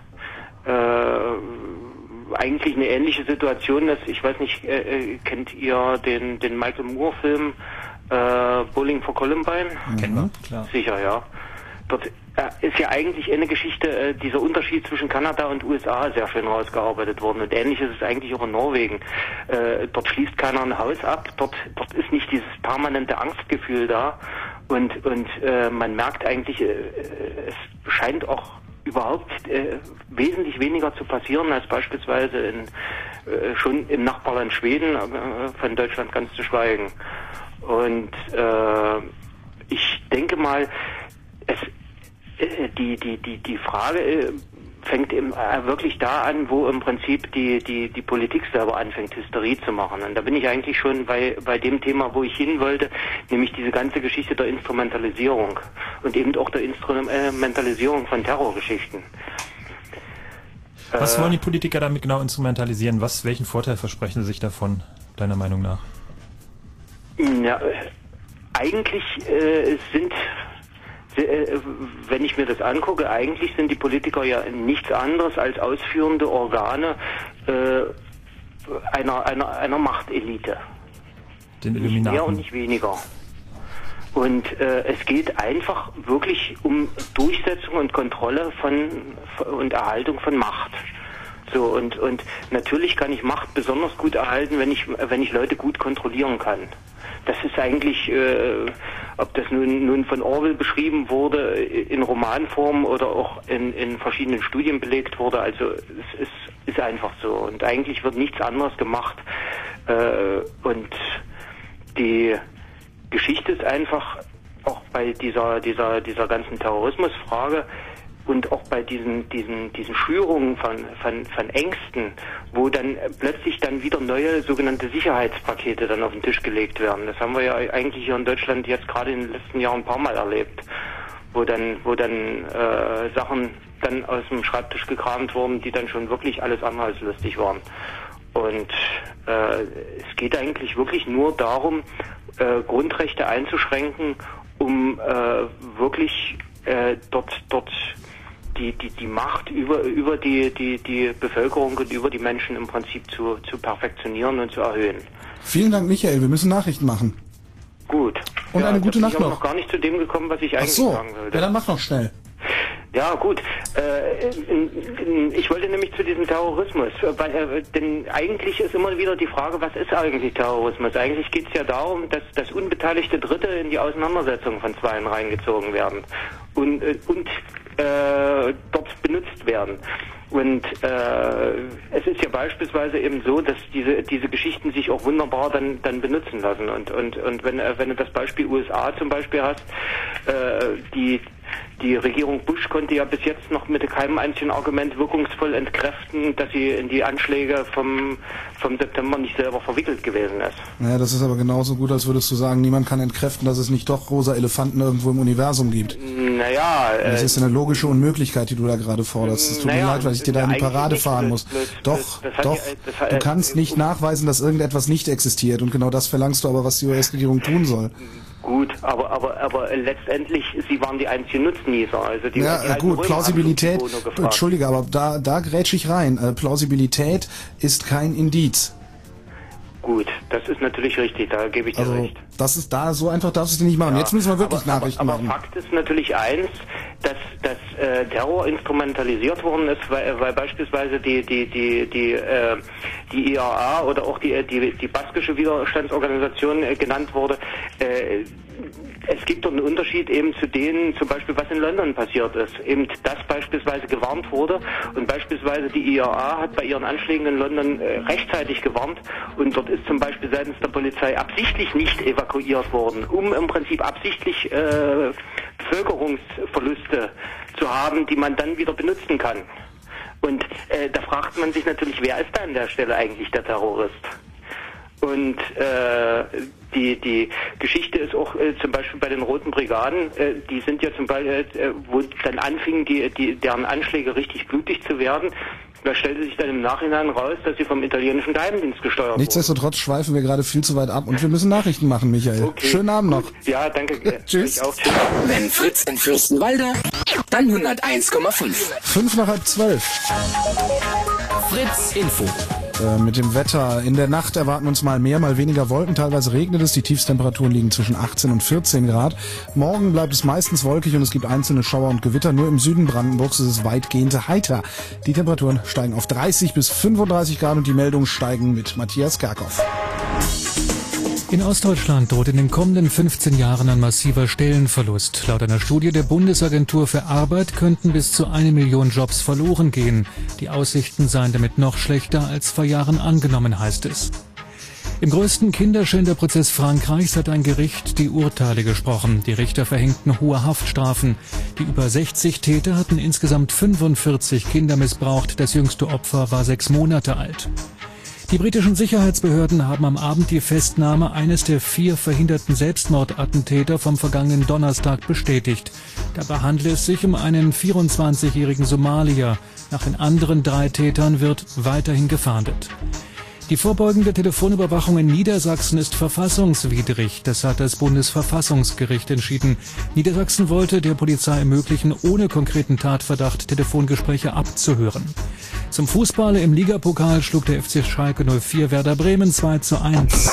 Speaker 21: äh, eigentlich eine ähnliche Situation ist. Ich weiß nicht, äh, kennt ihr den, den Michael Moore-Film äh, Bowling for Columbine?
Speaker 2: Kennen wir, klar.
Speaker 21: Sicher, ja. Dort äh, ist ja eigentlich eine Geschichte, äh, dieser Unterschied zwischen Kanada und U S A sehr schön rausgearbeitet worden. Und ähnlich ist es eigentlich auch in Norwegen. Äh, dort schließt keiner ein Haus ab, dort, dort ist nicht dieses permanente Angstgefühl da. Und, und äh, man merkt eigentlich, äh, es scheint auch überhaupt äh, wesentlich weniger zu passieren als beispielsweise in, äh, schon im Nachbarland Schweden, äh, von Deutschland ganz zu schweigen. Und äh, ich denke mal, es, äh, die, die, die, die Frage äh, fängt im, äh, wirklich da an, wo im Prinzip die, die, die Politik selber anfängt, Hysterie zu machen. Und da bin ich eigentlich schon bei, bei dem Thema, wo ich hin wollte, nämlich diese ganze Geschichte der Instrumentalisierung und eben auch der Instrumentalisierung von Terrorgeschichten.
Speaker 2: Was wollen die Politiker damit genau instrumentalisieren? Was, welchen Vorteil versprechen sie sich davon, deiner Meinung nach?
Speaker 21: Ja, eigentlich äh, sind, äh, wenn ich mir das angucke, eigentlich sind die Politiker ja nichts anderes als ausführende Organe äh, einer, einer, einer Machtelite.
Speaker 2: Den
Speaker 21: Nicht
Speaker 2: Illuminaten.
Speaker 21: mehr und nicht weniger. Und äh, es geht einfach wirklich um Durchsetzung und Kontrolle von, von und Erhaltung von Macht. So, und, und natürlich kann ich Macht besonders gut erhalten, wenn ich, wenn ich Leute gut kontrollieren kann. Das ist eigentlich, äh, ob das nun, nun von Orwell beschrieben wurde, in Romanform oder auch in, in verschiedenen Studien belegt wurde, also es ist, ist einfach so. Und eigentlich wird nichts anderes gemacht. Äh, und die Geschichte ist einfach, auch bei dieser, dieser, dieser ganzen Terrorismusfrage, und auch bei diesen, diesen, diesen Schürungen von, von, von Ängsten, wo dann plötzlich dann wieder neue sogenannte Sicherheitspakete dann auf den Tisch gelegt werden. Das haben wir ja eigentlich hier in Deutschland jetzt gerade in den letzten Jahren ein paar Mal erlebt, wo dann, wo dann äh, Sachen dann aus dem Schreibtisch gekramt wurden, die dann schon wirklich alles andere als lustig waren. Und äh, es geht eigentlich wirklich nur darum, äh, Grundrechte einzuschränken, um äh, wirklich äh, dort, dort die, die, die Macht über, über die, die, die Bevölkerung und über die Menschen im Prinzip zu, zu perfektionieren und zu erhöhen.
Speaker 1: Vielen Dank, Michael. Wir müssen Nachrichten machen.
Speaker 21: Gut.
Speaker 1: Und
Speaker 21: ja,
Speaker 1: eine gute Nacht
Speaker 21: noch. Ich bin
Speaker 1: noch.
Speaker 21: noch gar nicht zu dem gekommen, was ich eigentlich
Speaker 1: Ach so.
Speaker 21: sagen wollte.
Speaker 1: Ja, dann mach noch schnell.
Speaker 21: Ja, gut. Äh, in, in, ich wollte nämlich zu diesem Terrorismus, weil, äh, denn eigentlich ist immer wieder die Frage, was ist eigentlich Terrorismus? Eigentlich geht es ja darum, dass, dass unbeteiligte Dritte in die Auseinandersetzung von Zweien reingezogen werden und, äh, und äh, dort benutzt werden. Und äh, es ist ja beispielsweise eben so, dass diese diese Geschichten sich auch wunderbar dann dann benutzen lassen. Und und und wenn äh, wenn du das Beispiel U S A zum Beispiel hast, äh, die die Regierung Bush konnte ja bis jetzt noch mit keinem einzigen Argument wirkungsvoll entkräften, dass sie in die Anschläge vom vom September nicht selber verwickelt gewesen ist.
Speaker 1: Naja, das ist aber genauso gut, als würdest du sagen, niemand kann entkräften, dass es nicht doch rosa Elefanten irgendwo im Universum gibt.
Speaker 21: Naja, äh,
Speaker 1: das ist eine logische Unmöglichkeit, die du da gerade forderst. Es tut
Speaker 21: naja,
Speaker 1: mir leid, weil ich dir da in die Parade fahren muss.
Speaker 21: Blöd,
Speaker 1: doch,
Speaker 21: das, das
Speaker 1: doch.
Speaker 21: Ja, das hat,
Speaker 1: du kannst nicht nachweisen, dass irgendetwas nicht existiert. Und genau das verlangst du aber, was die U S-Regierung tun soll.
Speaker 21: Gut, aber aber aber letztendlich, sie waren die einzigen Nutznießer. Also die,
Speaker 1: ja,
Speaker 21: die alten
Speaker 1: gut,
Speaker 21: Römer
Speaker 1: Plausibilität,
Speaker 21: haben gefragt.
Speaker 1: Entschuldige, aber da, da grätsche ich rein. Äh, Plausibilität ist kein Indiz.
Speaker 21: Gut, das ist natürlich richtig, da gebe ich dir
Speaker 1: also,
Speaker 21: recht.
Speaker 1: Das ist da, so einfach darfst du nicht machen.
Speaker 21: Ja,
Speaker 1: Jetzt müssen wir wirklich
Speaker 21: aber,
Speaker 1: Nachrichten
Speaker 21: aber, aber
Speaker 1: machen.
Speaker 21: Fakt ist natürlich eins, dass, dass äh, Terror instrumentalisiert worden ist, weil, weil beispielsweise die die die die äh, die I A A oder auch die die die baskische Widerstandsorganisation äh, genannt wurde. Äh, es gibt dort einen Unterschied eben zu denen, zum Beispiel was in London passiert ist. Eben, dass beispielsweise gewarnt wurde und beispielsweise die I A A hat bei ihren Anschlägen in London äh, rechtzeitig gewarnt und dort ist zum Beispiel seitens der Polizei absichtlich nicht evakuiert worden, um im Prinzip absichtlich äh, Bevölkerungsverluste zu haben, die man dann wieder benutzen kann. Und äh, da fragt man sich natürlich, wer ist da an der Stelle eigentlich der Terrorist? Und äh, die die Geschichte ist auch äh, zum Beispiel bei den Roten Brigaden, äh, die sind ja zum Beispiel, äh, wo dann anfingen, die, die deren Anschläge richtig blutig zu werden. Da stellte sich dann im Nachhinein raus, dass sie vom italienischen Geheimdienst gesteuert wurden.
Speaker 1: Nichtsdestotrotz schweifen wir gerade viel zu weit ab und wir müssen Nachrichten machen, Michael. Okay, Schönen Abend noch.
Speaker 21: Ja, danke.
Speaker 1: Tschüss.
Speaker 21: Auch, tschüss.
Speaker 8: Wenn Fritz in Fürstenwalde, dann hunderteins Komma fünf.
Speaker 1: Fünf nach halb zwölf.
Speaker 11: Fritz Info.
Speaker 1: Äh, mit dem Wetter. In der Nacht erwarten uns mal mehr, mal weniger Wolken. Teilweise regnet es. Die Tiefstemperaturen liegen zwischen achtzehn und vierzehn Grad. Morgen bleibt es meistens wolkig und es gibt einzelne Schauer und Gewitter. Nur im Süden Brandenburgs ist es weitgehend heiter. Die Temperaturen steigen auf dreißig bis fünfunddreißig Grad und die Meldungen steigen mit Matthias Kerkhoff.
Speaker 9: In Ostdeutschland droht in den kommenden fünfzehn Jahren ein massiver Stellenverlust. Laut einer Studie der Bundesagentur für Arbeit könnten bis zu eine Million Jobs verloren gehen. Die Aussichten seien damit noch schlechter als vor Jahren angenommen, heißt es. Im größten Kinderschänderprozess Frankreichs hat ein Gericht die Urteile gesprochen. Die Richter verhängten hohe Haftstrafen. Die über sechzig Täter hatten insgesamt fünfundvierzig Kinder missbraucht. Das jüngste Opfer war sechs Monate alt. Die britischen Sicherheitsbehörden haben am Abend die Festnahme eines der vier verhinderten Selbstmordattentäter vom vergangenen Donnerstag bestätigt. Dabei handelt es sich um einen vierundzwanzigjährigen Somalier. Nach den anderen drei Tätern wird weiterhin gefahndet. Die vorbeugende Telefonüberwachung in Niedersachsen ist verfassungswidrig. Das hat das Bundesverfassungsgericht entschieden. Niedersachsen wollte der Polizei ermöglichen, ohne konkreten Tatverdacht Telefongespräche abzuhören. Zum Fußball im Ligapokal schlug der F C Schalke null vier Werder Bremen zwei zu eins.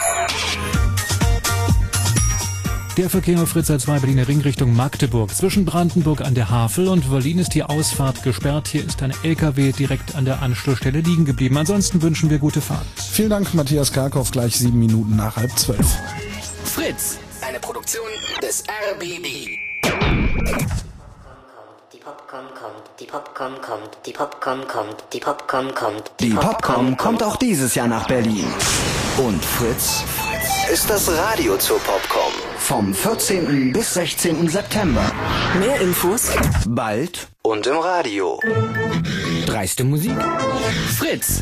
Speaker 9: Der Verkehr auf Fritz A zwei Berliner Ring Richtung Magdeburg. Zwischen Brandenburg an der Havel und Wöllin ist die Ausfahrt gesperrt. Hier ist ein L K W direkt an der Anschlussstelle liegen geblieben. Ansonsten wünschen wir gute Fahrt.
Speaker 1: Vielen Dank, Matthias Kerkhoff. Gleich sieben Minuten nach halb zwölf.
Speaker 8: Fritz, eine Produktion des R B B.
Speaker 5: Die Popcorn kommt, die Popcorn kommt, die Popcorn kommt, die Popcorn kommt.
Speaker 11: Die Popcorn kommt auch dieses Jahr nach Berlin. Und Fritz
Speaker 12: ist das Radio zur Popcorn.
Speaker 11: Vom vierzehnten bis sechzehnten September.
Speaker 8: Mehr Infos
Speaker 11: bald
Speaker 12: und im Radio.
Speaker 8: Dreiste Musik. Fritz.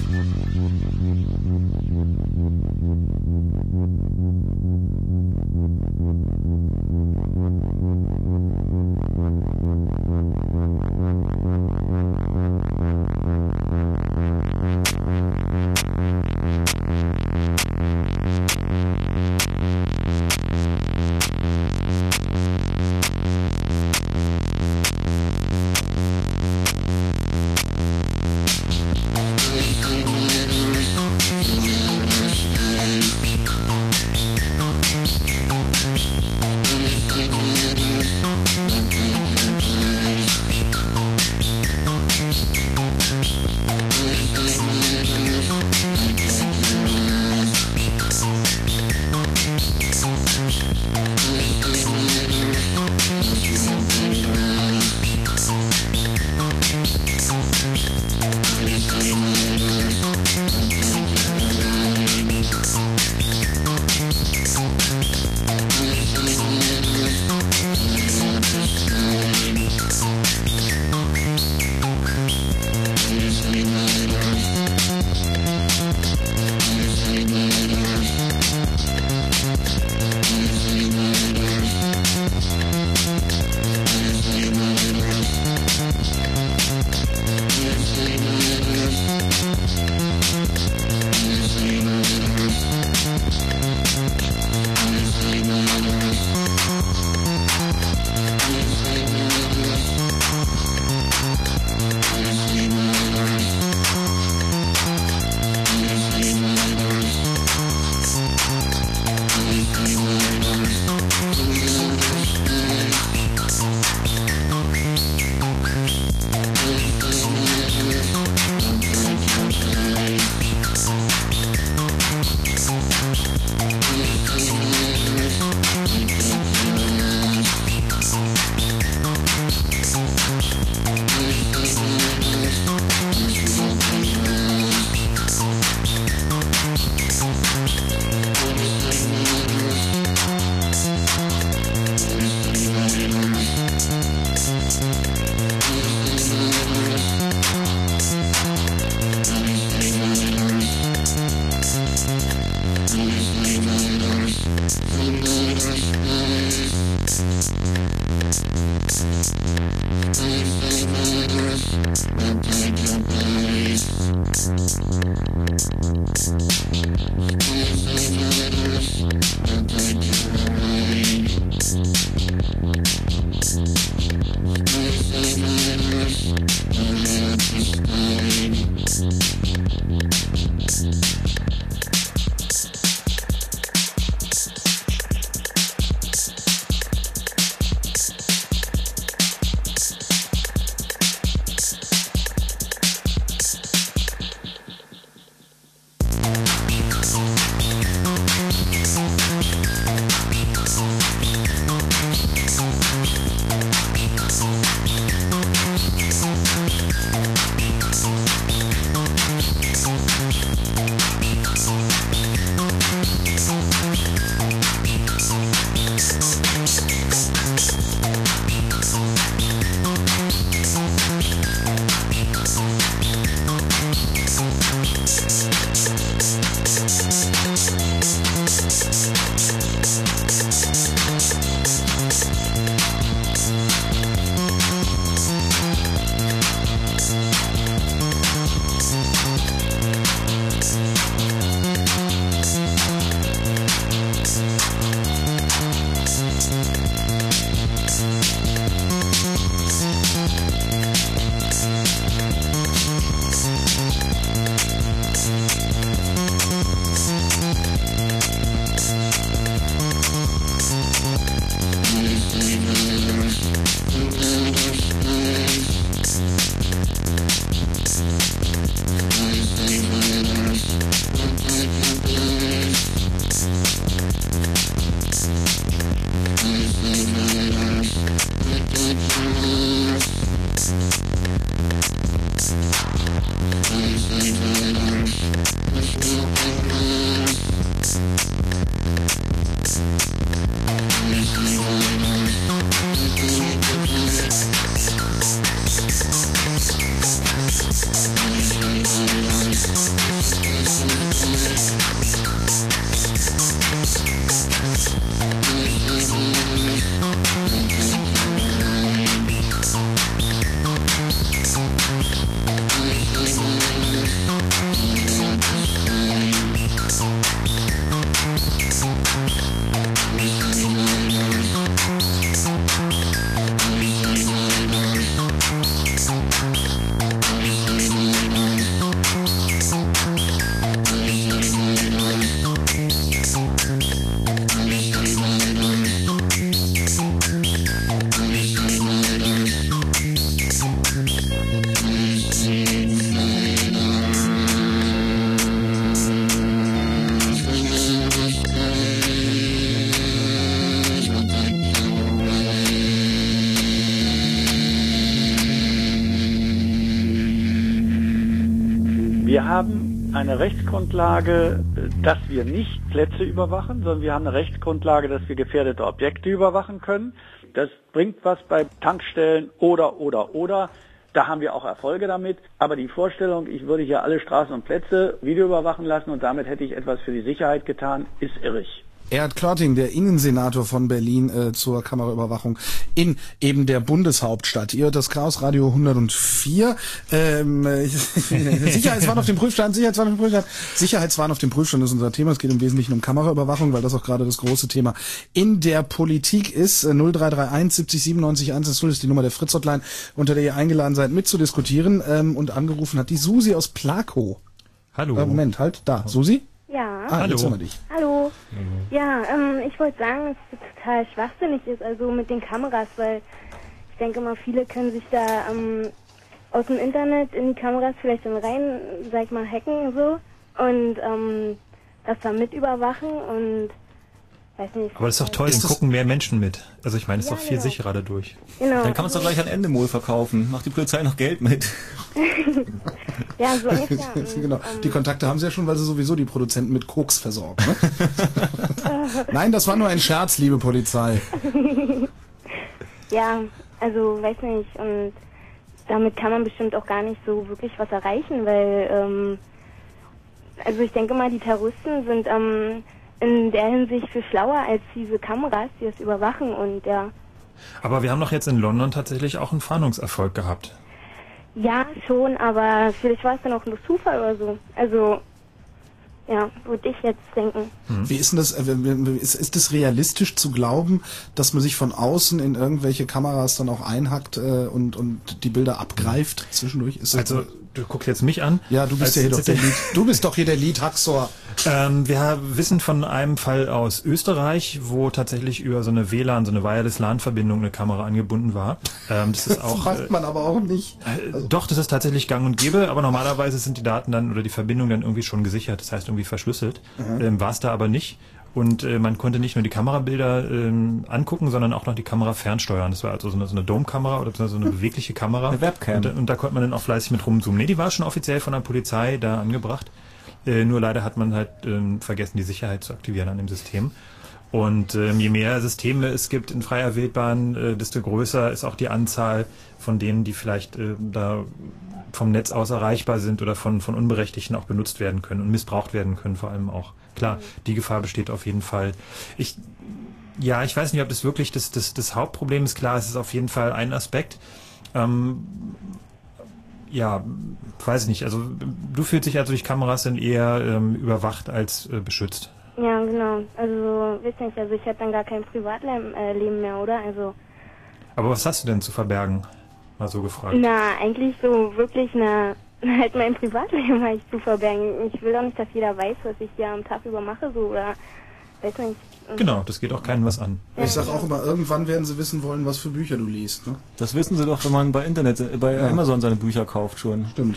Speaker 6: Wir haben eine Rechtsgrundlage, dass wir nicht Plätze überwachen, sondern wir haben eine Rechtsgrundlage, dass wir gefährdete Objekte überwachen können. Das bringt was bei Tankstellen oder, oder, oder. Da haben wir auch Erfolge damit. Aber die Vorstellung, ich würde hier alle Straßen und Plätze Video überwachen lassen und damit hätte ich etwas für die Sicherheit getan, ist irrig.
Speaker 1: Erd Klörting, der Innensenator von Berlin, äh, zur Kameraüberwachung in eben der Bundeshauptstadt. Ihr hört das Chaos Radio hundertvier. Ähm, Sicherheitswahn auf dem Prüfstand, Sicherheitswahn auf dem Prüfstand. Sicherheitswahn auf dem Prüfstand ist unser Thema. Es geht im Wesentlichen um Kameraüberwachung, weil das auch gerade das große Thema in der Politik ist. null drei drei eins siebzig siebenundneunzig eins null ist die Nummer der Fritz-Hotline, unter der ihr eingeladen seid, mitzudiskutieren. Ähm, und angerufen hat die Susi aus Plakow.
Speaker 2: Hallo.
Speaker 1: Äh, Moment, halt, da. Susi?
Speaker 22: Ja.
Speaker 1: Ah, hallo. Jetzt hören wir dich.
Speaker 22: Hallo. Ja, ähm, ich wollte sagen, dass es total schwachsinnig ist, also mit den Kameras, weil ich denke mal, viele können sich da ähm, aus dem Internet in die Kameras vielleicht dann rein, sag ich mal, hacken und so und ähm, das dann mit überwachen und weiß nicht.
Speaker 2: Aber das ist doch toll, dann gucken mehr Menschen mit. Also ich meine, es ist
Speaker 22: Ja,
Speaker 2: doch viel
Speaker 22: genau.
Speaker 2: sicherer dadurch.
Speaker 22: Genau.
Speaker 4: Dann kann man es doch gleich an Endemol verkaufen. Macht die Polizei noch Geld mit.
Speaker 22: Ja, so ungefähr.
Speaker 1: Genau. Die Kontakte haben sie ja schon, weil sie sowieso die Produzenten mit Koks versorgen. Ne? Nein, das war nur ein Scherz, liebe Polizei.
Speaker 22: Ja, also weiß nicht. Und damit kann man bestimmt auch gar nicht so wirklich was erreichen, weil ähm, also ich denke mal, die Terroristen sind ähm, in der Hinsicht viel schlauer als diese Kameras, die das überwachen und ja.
Speaker 2: Aber wir haben doch jetzt in London tatsächlich auch einen Fahndungserfolg gehabt.
Speaker 22: Ja, schon, aber vielleicht war es dann auch nur Zufall oder so. Also, ja, würde ich jetzt denken.
Speaker 1: Wie ist denn das, äh, ist, ist es realistisch zu glauben, dass man sich von außen in irgendwelche Kameras dann auch einhackt äh, und, und die Bilder abgreift zwischendurch? Ist
Speaker 2: Also du guckst jetzt mich an.
Speaker 1: Ja, du bist ja hier doch der Lead. Du bist doch hier der Lead, Haxor.
Speaker 2: Ähm, wir wissen von einem Fall aus Österreich, wo tatsächlich über so eine W L A N, so eine Wireless LAN-Verbindung eine Kamera angebunden war. Ähm, das ist auch.
Speaker 1: Das macht man aber auch nicht.
Speaker 2: Also doch, das ist tatsächlich gang und gäbe, aber normalerweise sind die Daten dann oder die Verbindung dann irgendwie schon gesichert, das heißt irgendwie verschlüsselt. Mhm. Ähm, war es da aber nicht. Und äh, man konnte nicht nur die Kamerabilder ähm, angucken, sondern auch noch die Kamera fernsteuern. Das war also so eine, so eine Dome-Kamera oder so eine bewegliche Kamera.
Speaker 4: Eine Webcam.
Speaker 2: Und, und da konnte man dann auch fleißig mit rumzoomen. Nee, die war schon offiziell von der Polizei da angebracht. Äh, nur leider hat man halt ähm, vergessen, die Sicherheit zu aktivieren an dem System. Und ähm, je mehr Systeme es gibt in freier Wildbahn, äh, desto größer ist auch die Anzahl von denen, die vielleicht äh, da vom Netz aus erreichbar sind oder von, von Unberechtigten auch benutzt werden können und missbraucht werden können vor allem auch. Klar, die Gefahr besteht auf jeden Fall. Ich, ja, ich weiß nicht, ob das wirklich das, das, das Hauptproblem ist. Klar, es ist auf jeden Fall ein Aspekt. Ähm, ja, weiß ich nicht. Also du fühlst dich also durch Kameras dann eher ähm, überwacht als äh, beschützt.
Speaker 22: Ja, genau. Also, wisst ihr nicht, also ich habe dann gar kein Privatleben äh, Leben mehr, oder? Also.
Speaker 2: Aber was hast du denn zu verbergen? Mal so gefragt.
Speaker 22: Na, eigentlich so wirklich, na, halt mein Privatleben habe ich zu verbergen. Ich will doch nicht, dass jeder weiß, was ich hier am Tag über mache, so, oder, weiß nicht.
Speaker 2: Genau, das geht auch keinem was an.
Speaker 1: Ich sag auch immer, irgendwann werden sie wissen wollen, was für Bücher du liest, ne?
Speaker 4: Das wissen sie doch, wenn man bei Internet, bei ja. Amazon seine Bücher kauft schon.
Speaker 1: Stimmt.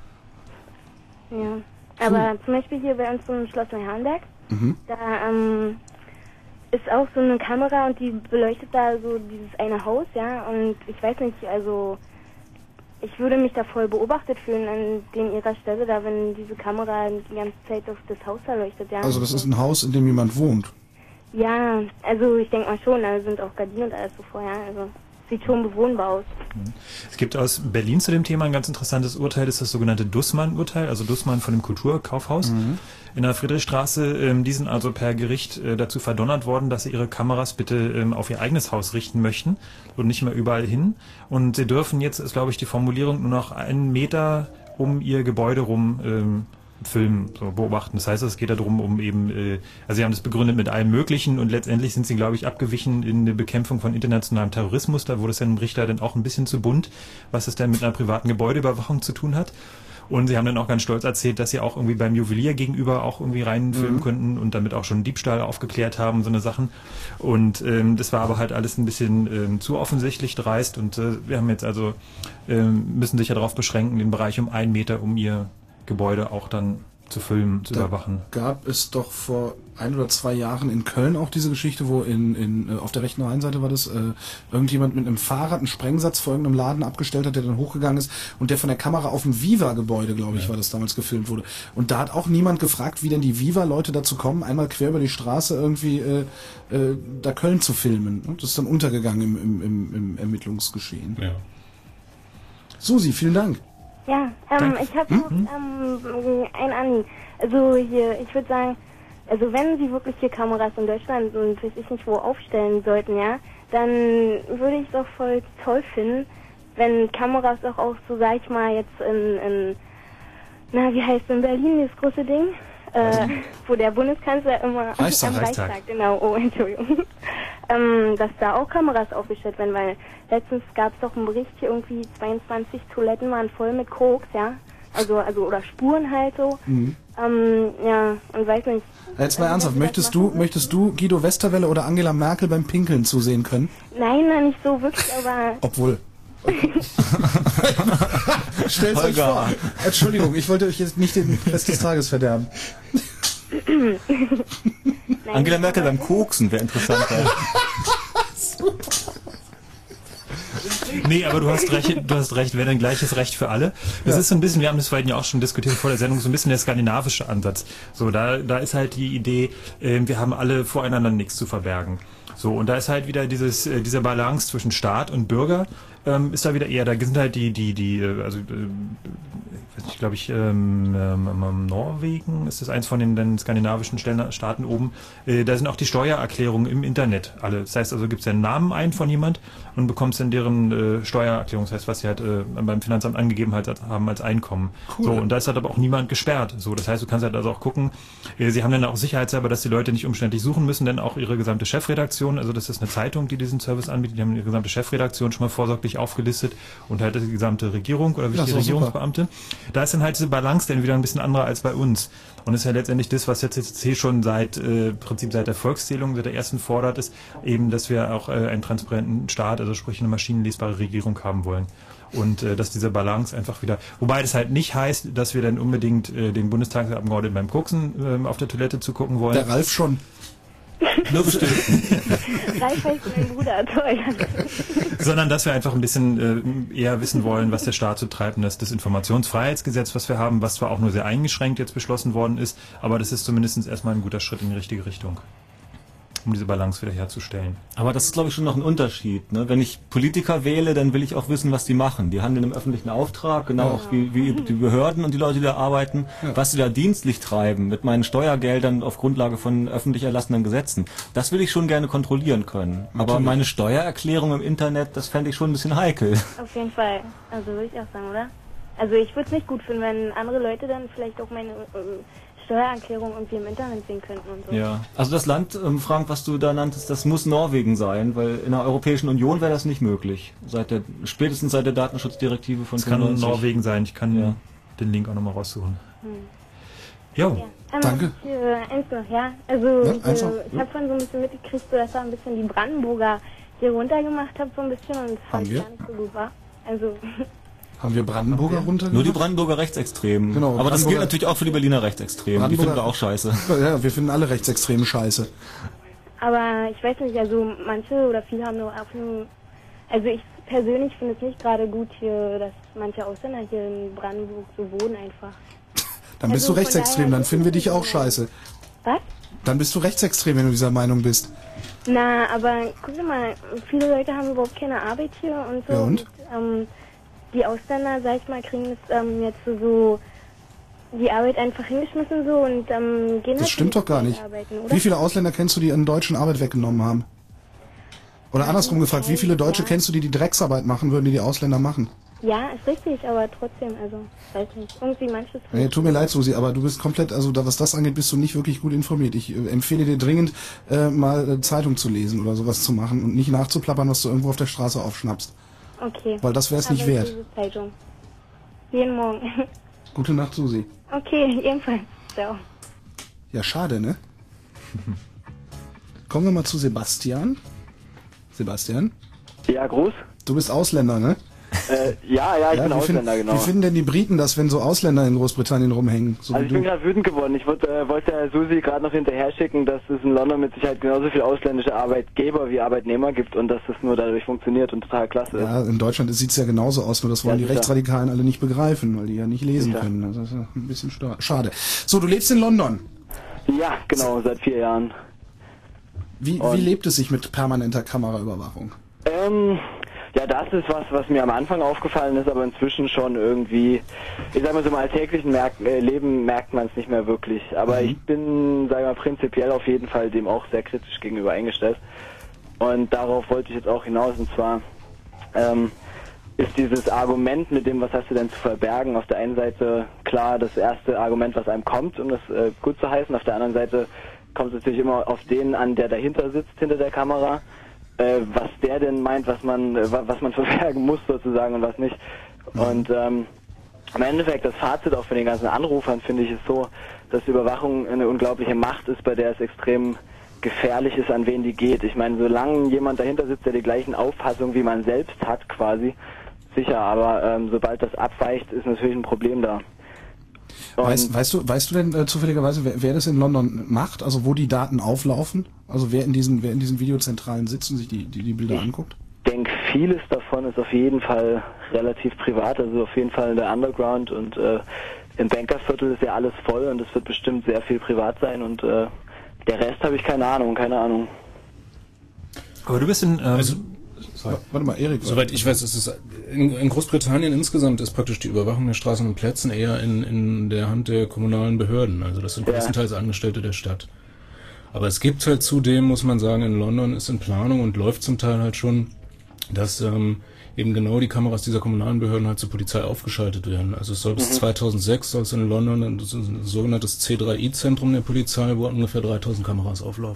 Speaker 22: Ja. Aber hm. zum Beispiel hier bei uns im Schloss Neuhardenberg,
Speaker 1: mhm.
Speaker 22: da, ähm, ist auch so eine Kamera und die beleuchtet da so dieses eine Haus, ja, und ich weiß nicht, also ich würde mich da voll beobachtet fühlen an den ihrer Stelle, da wenn diese Kamera die ganze Zeit auf das Haus da leuchtet, ja.
Speaker 1: Also das ist ein Haus, in dem jemand wohnt?
Speaker 22: Ja, also ich denke mal schon, da sind auch Gardinen und alles so vorher, also sieht schon bewohnbar aus.
Speaker 2: Es gibt aus Berlin zu dem Thema ein ganz interessantes Urteil, das ist das sogenannte Dussmann-Urteil, also Dussmann von dem Kulturkaufhaus mhm. in der Friedrichstraße. Ähm, die sind also per Gericht äh, dazu verdonnert worden, dass sie ihre Kameras bitte ähm, auf ihr eigenes Haus richten möchten und nicht mehr überall hin. Und sie dürfen jetzt, ist glaube ich die Formulierung, nur noch einen Meter um ihr Gebäude rum ähm, filmen, so beobachten. Das heißt, es geht darum, um eben, äh, also sie haben das begründet mit allem Möglichen und letztendlich sind sie, glaube ich, abgewichen in der Bekämpfung von internationalem Terrorismus. Da wurde es ja im Richter dann auch ein bisschen zu bunt, was es denn mit einer privaten Gebäudeüberwachung zu tun hat. Und sie haben dann auch ganz stolz erzählt, dass sie auch irgendwie beim Juwelier gegenüber auch irgendwie reinfilmen mhm. könnten und damit auch schon Diebstahl aufgeklärt haben, so eine Sachen. Und ähm, das war aber halt alles ein bisschen ähm, zu offensichtlich dreist und äh, wir haben jetzt also, ähm, müssen sich ja darauf beschränken, den Bereich um einen Meter um ihr Gebäude auch dann zu filmen, zu
Speaker 1: da
Speaker 2: überwachen.
Speaker 1: Gab es doch vor ein oder zwei Jahren in Köln auch diese Geschichte, wo in, in auf der rechten Rheinseite war das, äh, irgendjemand mit einem Fahrrad einen Sprengsatz vor irgendeinem Laden abgestellt hat, der dann hochgegangen ist und der von der Kamera auf dem Viva-Gebäude, glaube ich, ja. war das damals gefilmt wurde. Und da hat auch niemand gefragt, wie denn die Viva-Leute dazu kommen, einmal quer über die Straße irgendwie äh, äh, da Köln zu filmen. Das ist dann untergegangen im, im, im, im Ermittlungsgeschehen.
Speaker 3: Ja.
Speaker 1: Susi, vielen Dank.
Speaker 22: Ja, ähm, ich habe noch ähm, ein Anliegen. Also hier, ich würde sagen, also wenn Sie wirklich hier Kameras in Deutschland und weiß ich nicht wo aufstellen sollten, ja, dann würde ich es auch voll toll finden, wenn Kameras auch, auch so, sag ich mal, jetzt in, in na, wie heißt in Berlin, das große Ding, äh, wo der Bundeskanzler immer
Speaker 2: Reichstag,
Speaker 22: am
Speaker 2: Reichstag.
Speaker 22: Reichstag, genau, oh, Entschuldigung, ähm, dass da auch Kameras aufgestellt werden, weil letztens gab es doch einen Bericht hier irgendwie, zweiundzwanzig Toiletten waren voll mit Koks, ja, also, also, oder Spuren halt so,
Speaker 1: mhm.
Speaker 22: ähm, ja, und weiß nicht.
Speaker 1: Jetzt mal ernsthaft, möchtest du, möchtest du Guido Westerwelle oder Angela Merkel beim Pinkeln zusehen können?
Speaker 22: Nein, na, nicht so wirklich, aber...
Speaker 1: Obwohl... Stellt euch vor. Entschuldigung, ich wollte euch jetzt nicht den Rest des Tages verderben.
Speaker 4: Angela Merkel beim Koksen wäre interessant.
Speaker 1: Super.
Speaker 2: Nee, aber du hast recht, du hast recht, wäre ein gleiches Recht für alle. Das ja. ist so ein bisschen, wir haben das vorhin ja auch schon diskutiert vor der Sendung, so ein bisschen der skandinavische Ansatz. So, da, da ist halt die Idee, äh, wir haben alle voreinander nichts zu verbergen. So, und da ist halt wieder dieses, äh, diese Balance zwischen Staat und Bürger, ähm, ist da wieder eher, da sind halt die, die, die, äh, also, äh, ich glaube ich, ähm, ähm, Norwegen ist das eins von den, den skandinavischen Staaten oben, äh, da sind auch die Steuererklärungen im Internet alle. Das heißt also, gibst du einen Namen ein von jemand und bekommst dann deren äh, Steuererklärung, das heißt, was sie halt äh, beim Finanzamt angegeben halt, haben als Einkommen. Cool. So, und da ist halt aber auch niemand gesperrt. So, das heißt, du kannst halt also auch gucken, äh, sie haben dann auch sicherheitshalber, dass die Leute nicht umständlich suchen müssen, denn auch ihre gesamte Chefredaktion, also das ist eine Zeitung, die diesen Service anbietet, die haben ihre gesamte Chefredaktion schon mal vorsorglich ausführlich aufgelistet und halt die gesamte Regierung oder wichtige
Speaker 1: Ja,
Speaker 2: Regierungsbeamte. Super. Da ist dann halt diese Balance dann wieder ein bisschen anderer als bei uns. Und ist ja letztendlich das, was der C C C schon seit äh, Prinzip seit der Volkszählung, seit der ersten fordert, ist eben, dass wir auch äh, einen transparenten Staat, also sprich eine maschinenlesbare Regierung haben wollen. Und äh, dass diese Balance einfach wieder, wobei das halt nicht heißt, dass wir dann unbedingt äh, den Bundestagsabgeordneten beim Koksen äh, auf der Toilette zugucken wollen.
Speaker 1: Der Ralf schon.
Speaker 2: Nur bestimmt.
Speaker 22: Ralf heißt mein Bruder, toll.
Speaker 2: Sondern dass wir einfach ein bisschen äh, eher wissen wollen, was der Staat so treibt. Und das, das Informationsfreiheitsgesetz, was wir haben, was zwar auch nur sehr eingeschränkt jetzt beschlossen worden ist, aber das ist zumindest erstmal ein guter Schritt in die richtige Richtung, um diese Balance wieder herzustellen.
Speaker 4: Aber das ist, glaube ich, schon noch ein Unterschied. Ne? Wenn ich Politiker wähle, dann will ich auch wissen, was die machen. Die handeln im öffentlichen Auftrag, genau
Speaker 1: Ja.
Speaker 4: auch wie, wie die Behörden und die Leute, die da arbeiten,
Speaker 1: Ja.
Speaker 4: was sie da dienstlich treiben mit meinen Steuergeldern auf Grundlage von öffentlich erlassenen Gesetzen. Das will ich schon gerne kontrollieren können. Aber
Speaker 1: Natürlich.
Speaker 4: meine Steuererklärung im Internet, das fände ich schon ein bisschen heikel.
Speaker 22: Auf jeden Fall. Also würde ich auch sagen, oder? Also ich würde es nicht gut finden, wenn andere Leute dann vielleicht auch meine äh, Steuererklärung irgendwie im Internet sehen könnten und so.
Speaker 4: Ja, also das Land, ähm, Frank, was du da nanntest, das muss Norwegen sein, weil in der Europäischen Union wäre das nicht möglich. Seit der, spätestens seit der Datenschutzdirektive von
Speaker 2: Es kann nur
Speaker 4: fünfundneunzig.
Speaker 2: Norwegen sein. Ich kann
Speaker 4: Ja.
Speaker 2: den Link auch nochmal raussuchen.
Speaker 22: Hm.
Speaker 2: Jo.
Speaker 22: Ja. Ähm,
Speaker 1: Danke.
Speaker 22: Ich, äh, eins noch, ja. Also
Speaker 1: Ja,
Speaker 22: ich,
Speaker 1: eins
Speaker 22: äh,
Speaker 1: noch.
Speaker 22: ich habe von so ein bisschen mitgekriegt, so, dass er ein bisschen die Brandenburger hier runtergemacht hat, so ein bisschen, und das fand
Speaker 1: Haben
Speaker 22: ich
Speaker 1: wir?
Speaker 22: gar nicht so gut, war. Also
Speaker 1: Haben wir Brandenburger runtergemacht?
Speaker 4: Nur die Brandenburger Rechtsextremen.
Speaker 1: Genau,
Speaker 4: Aber das
Speaker 1: Brandenburger-
Speaker 4: gilt natürlich auch für die Berliner Rechtsextremen. Die
Speaker 1: Brandenburger-
Speaker 4: finden wir auch scheiße.
Speaker 1: Ja, wir finden alle Rechtsextreme scheiße.
Speaker 22: Aber ich weiß nicht, also manche oder viele haben nur auch nur, also ich persönlich finde es nicht gerade gut hier, dass manche Ausländer hier in Brandenburg so wohnen einfach.
Speaker 1: Dann bist
Speaker 22: Also
Speaker 1: du
Speaker 22: von
Speaker 1: rechtsextrem,
Speaker 22: daher
Speaker 1: dann
Speaker 22: ist
Speaker 1: finden wir
Speaker 22: es
Speaker 1: dich auch
Speaker 22: nicht
Speaker 1: scheiße.
Speaker 22: Was?
Speaker 1: Dann bist du rechtsextrem, wenn du dieser Meinung bist.
Speaker 22: Na, aber guck dir mal, viele Leute haben überhaupt keine Arbeit hier und so.
Speaker 1: Ja, und?
Speaker 22: ähm, die Ausländer, sag ich mal, kriegen das ähm, jetzt so, so die Arbeit einfach hingeschmissen so und ähm, gehen
Speaker 1: Das
Speaker 22: halt
Speaker 1: stimmt doch gar nicht.
Speaker 22: arbeiten, oder?
Speaker 1: Wie viele Ausländer kennst du, die in deutschen Arbeit weggenommen haben? Oder andersrum gefragt, wie viele Deutsche kennst du, die die Drecksarbeit machen würden, die die Ausländer machen?
Speaker 22: Ja, ist richtig, aber trotzdem, also, weiß nicht. Irgendwie manches...
Speaker 1: Nee, tut mir leid, Susi, aber du bist komplett, also da, was das angeht, bist du nicht wirklich gut informiert. Ich äh, empfehle dir dringend, äh, mal äh, Zeitung zu lesen oder sowas zu machen und nicht nachzuplappern, was du irgendwo auf der Straße aufschnappst.
Speaker 22: Okay.
Speaker 1: Weil das wär's
Speaker 22: Aber
Speaker 1: nicht
Speaker 22: ich
Speaker 1: wert.
Speaker 22: lese Zeitung. Jeden Morgen.
Speaker 1: Gute Nacht, Susi.
Speaker 22: Okay, ebenfalls. Ciao.
Speaker 1: Ja, schade, ne? Kommen wir mal zu Sebastian. Sebastian?
Speaker 7: Ja, Gruß.
Speaker 1: Du bist Ausländer, ne?
Speaker 7: Äh, ja, ja, ich bin
Speaker 1: wie
Speaker 7: Ausländer,
Speaker 1: find,
Speaker 7: genau.
Speaker 1: Wie finden denn die Briten das, wenn so Ausländer in Großbritannien rumhängen? So
Speaker 7: Also
Speaker 1: wie
Speaker 7: ich bin
Speaker 1: du?
Speaker 7: gerade wütend geworden. Ich wollte äh, wollte der Susi gerade noch hinterher schicken, dass es in London mit Sicherheit genauso viele ausländische Arbeitgeber wie Arbeitnehmer gibt und dass es nur dadurch funktioniert und total klasse ist.
Speaker 1: Ja, in Deutschland sieht es ja genauso aus, nur das wollen
Speaker 7: Ja,
Speaker 1: die
Speaker 7: sicher.
Speaker 1: Rechtsradikalen alle nicht begreifen, weil die ja nicht lesen
Speaker 7: Sicher.
Speaker 1: können. Also das ist ja ein bisschen sta- schade. So, du lebst in London.
Speaker 7: Ja, genau, seit vier Jahren.
Speaker 1: Wie,
Speaker 7: Und-
Speaker 1: wie lebt es sich mit permanenter Kameraüberwachung?
Speaker 7: Ähm, ja, das ist was, was mir am Anfang aufgefallen ist, aber inzwischen schon irgendwie, ich sag mal so im alltäglichen Merk äh, Leben merkt man es nicht mehr wirklich. Aber
Speaker 1: Mhm.
Speaker 7: ich bin, sag ich mal, prinzipiell auf jeden Fall dem auch sehr kritisch gegenüber eingestellt. Und darauf wollte ich jetzt auch hinaus, und zwar ähm, ist dieses Argument mit dem, was hast du denn zu verbergen, auf der einen Seite klar das erste Argument, was einem kommt, um das äh, gut zu heißen, auf der anderen Seite kommt es natürlich immer auf den an, der dahinter sitzt, hinter der Kamera, äh, was der denn meint, was man äh, wa- was man verbergen muss sozusagen und was nicht. Und ähm, im Endeffekt, das Fazit auch von den ganzen Anrufern, finde ich, ist so, dass Überwachung eine unglaubliche Macht ist, bei der es extrem gefährlich ist, an wen die geht. Ich meine, solange jemand dahinter sitzt, der die gleichen Auffassungen wie man selbst hat, quasi, sicher, aber ähm, sobald das abweicht, ist natürlich ein Problem da.
Speaker 1: Weißt, weißt du, weißt du denn äh, zufälligerweise, wer, wer das in London macht, also wo die Daten auflaufen? Also wer in diesen, wer in diesen Videozentralen sitzt und sich die, die, die Bilder
Speaker 7: Ich
Speaker 1: anguckt?
Speaker 7: Ich denke, vieles davon ist auf jeden Fall relativ privat, also auf jeden Fall in der Underground und äh, im Bankerviertel ist ja alles voll und es wird bestimmt sehr viel privat sein und äh, der Rest habe ich keine Ahnung, keine Ahnung.
Speaker 2: Aber du bist in... Ähm,
Speaker 3: Also,
Speaker 1: warte mal, Erik.
Speaker 3: Soweit ich weiß, ist es in, in Großbritannien insgesamt ist praktisch die Überwachung der Straßen und Plätzen eher in, in der Hand der kommunalen Behörden. Also das sind
Speaker 7: Ja.
Speaker 3: größtenteils Angestellte der Stadt. Aber es gibt halt zudem, muss man sagen, in London ist in Planung und läuft zum Teil halt schon, dass ähm, eben genau die Kameras dieser kommunalen Behörden halt zur Polizei aufgeschaltet werden. Also es soll bis
Speaker 7: Mhm.
Speaker 3: zweitausendsechs soll es in London ein, das ist ein sogenanntes C drei I-Zentrum der Polizei, wo ungefähr dreitausend Kameras auflaufen.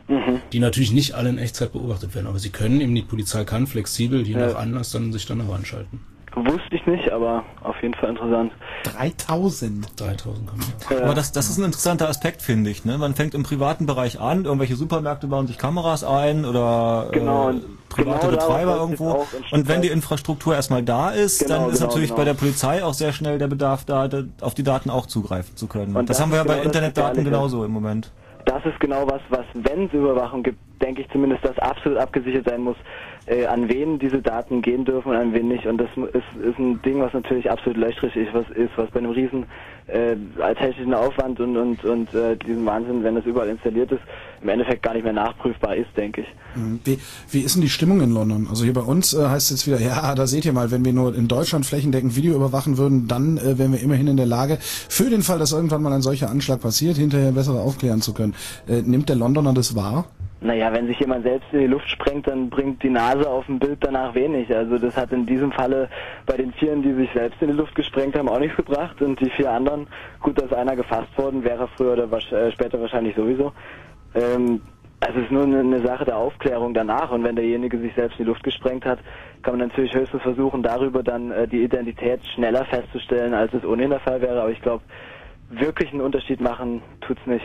Speaker 3: Mhm. Die natürlich nicht alle in Echtzeit beobachtet werden, aber sie können eben, die Polizei kann flexibel, je
Speaker 7: Ja.
Speaker 3: nach Anlass, dann sich dann auch anschalten.
Speaker 7: Wusste ich nicht, aber auf jeden Fall interessant.
Speaker 1: dreitausend.
Speaker 3: dreitausend kann man.
Speaker 4: Aber das, das ist ein interessanter Aspekt, finde ich. Ne? Man fängt im privaten Bereich an, irgendwelche Supermärkte bauen sich Kameras ein oder
Speaker 7: Genau,
Speaker 4: äh, private
Speaker 7: genau
Speaker 4: Betreiber
Speaker 7: darauf
Speaker 4: irgendwo.
Speaker 7: wollte ich auch ein Stück
Speaker 4: Und wenn die
Speaker 7: weit-
Speaker 4: Infrastruktur erstmal da ist,
Speaker 7: Genau,
Speaker 4: dann ist
Speaker 7: genau,
Speaker 4: natürlich
Speaker 7: genau.
Speaker 4: bei der Polizei auch sehr schnell der Bedarf da, da auf die Daten auch zugreifen zu können.
Speaker 7: Und
Speaker 4: das,
Speaker 7: das
Speaker 4: haben wir ja
Speaker 7: ist
Speaker 4: bei
Speaker 7: genau das
Speaker 4: Internetdaten
Speaker 7: Gefährliche.
Speaker 4: genauso im Moment.
Speaker 7: Das ist genau was, was, wenn es Überwachung gibt, denke ich zumindest, dass absolut abgesichert sein muss, äh, an wen diese Daten gehen dürfen und an wen nicht. Und das ist, ist ein Ding, was natürlich absolut löchrig ist, was ist, was bei einem riesen äh, technischen Aufwand und und und äh, diesem Wahnsinn, wenn das überall installiert ist, im Endeffekt gar nicht mehr nachprüfbar ist, denke ich.
Speaker 1: Wie, wie ist denn die Stimmung in London? Also hier bei uns äh, heißt es jetzt wieder, ja, da seht ihr mal, wenn wir nur in Deutschland flächendeckend Video überwachen würden, dann äh, wären wir immerhin in der Lage, für den Fall, dass irgendwann mal ein solcher Anschlag passiert, hinterher besser aufklären zu können. Äh, nimmt der Londoner das wahr?
Speaker 7: Naja, wenn sich jemand selbst in die Luft sprengt, dann bringt die Nase auf dem Bild danach wenig. Also das hat in diesem Falle bei den Vieren, die sich selbst in die Luft gesprengt haben, auch nichts gebracht. Und die vier anderen, gut, dass einer gefasst worden wäre, früher oder wasch- äh, später wahrscheinlich sowieso. Ähm, also es ist nur eine, eine Sache der Aufklärung danach. Und wenn derjenige sich selbst in die Luft gesprengt hat, kann man natürlich höchstens versuchen, darüber dann äh, die Identität schneller festzustellen, als es ohnehin der Fall wäre. Aber ich glaube, wirklich einen Unterschied machen tut's nicht.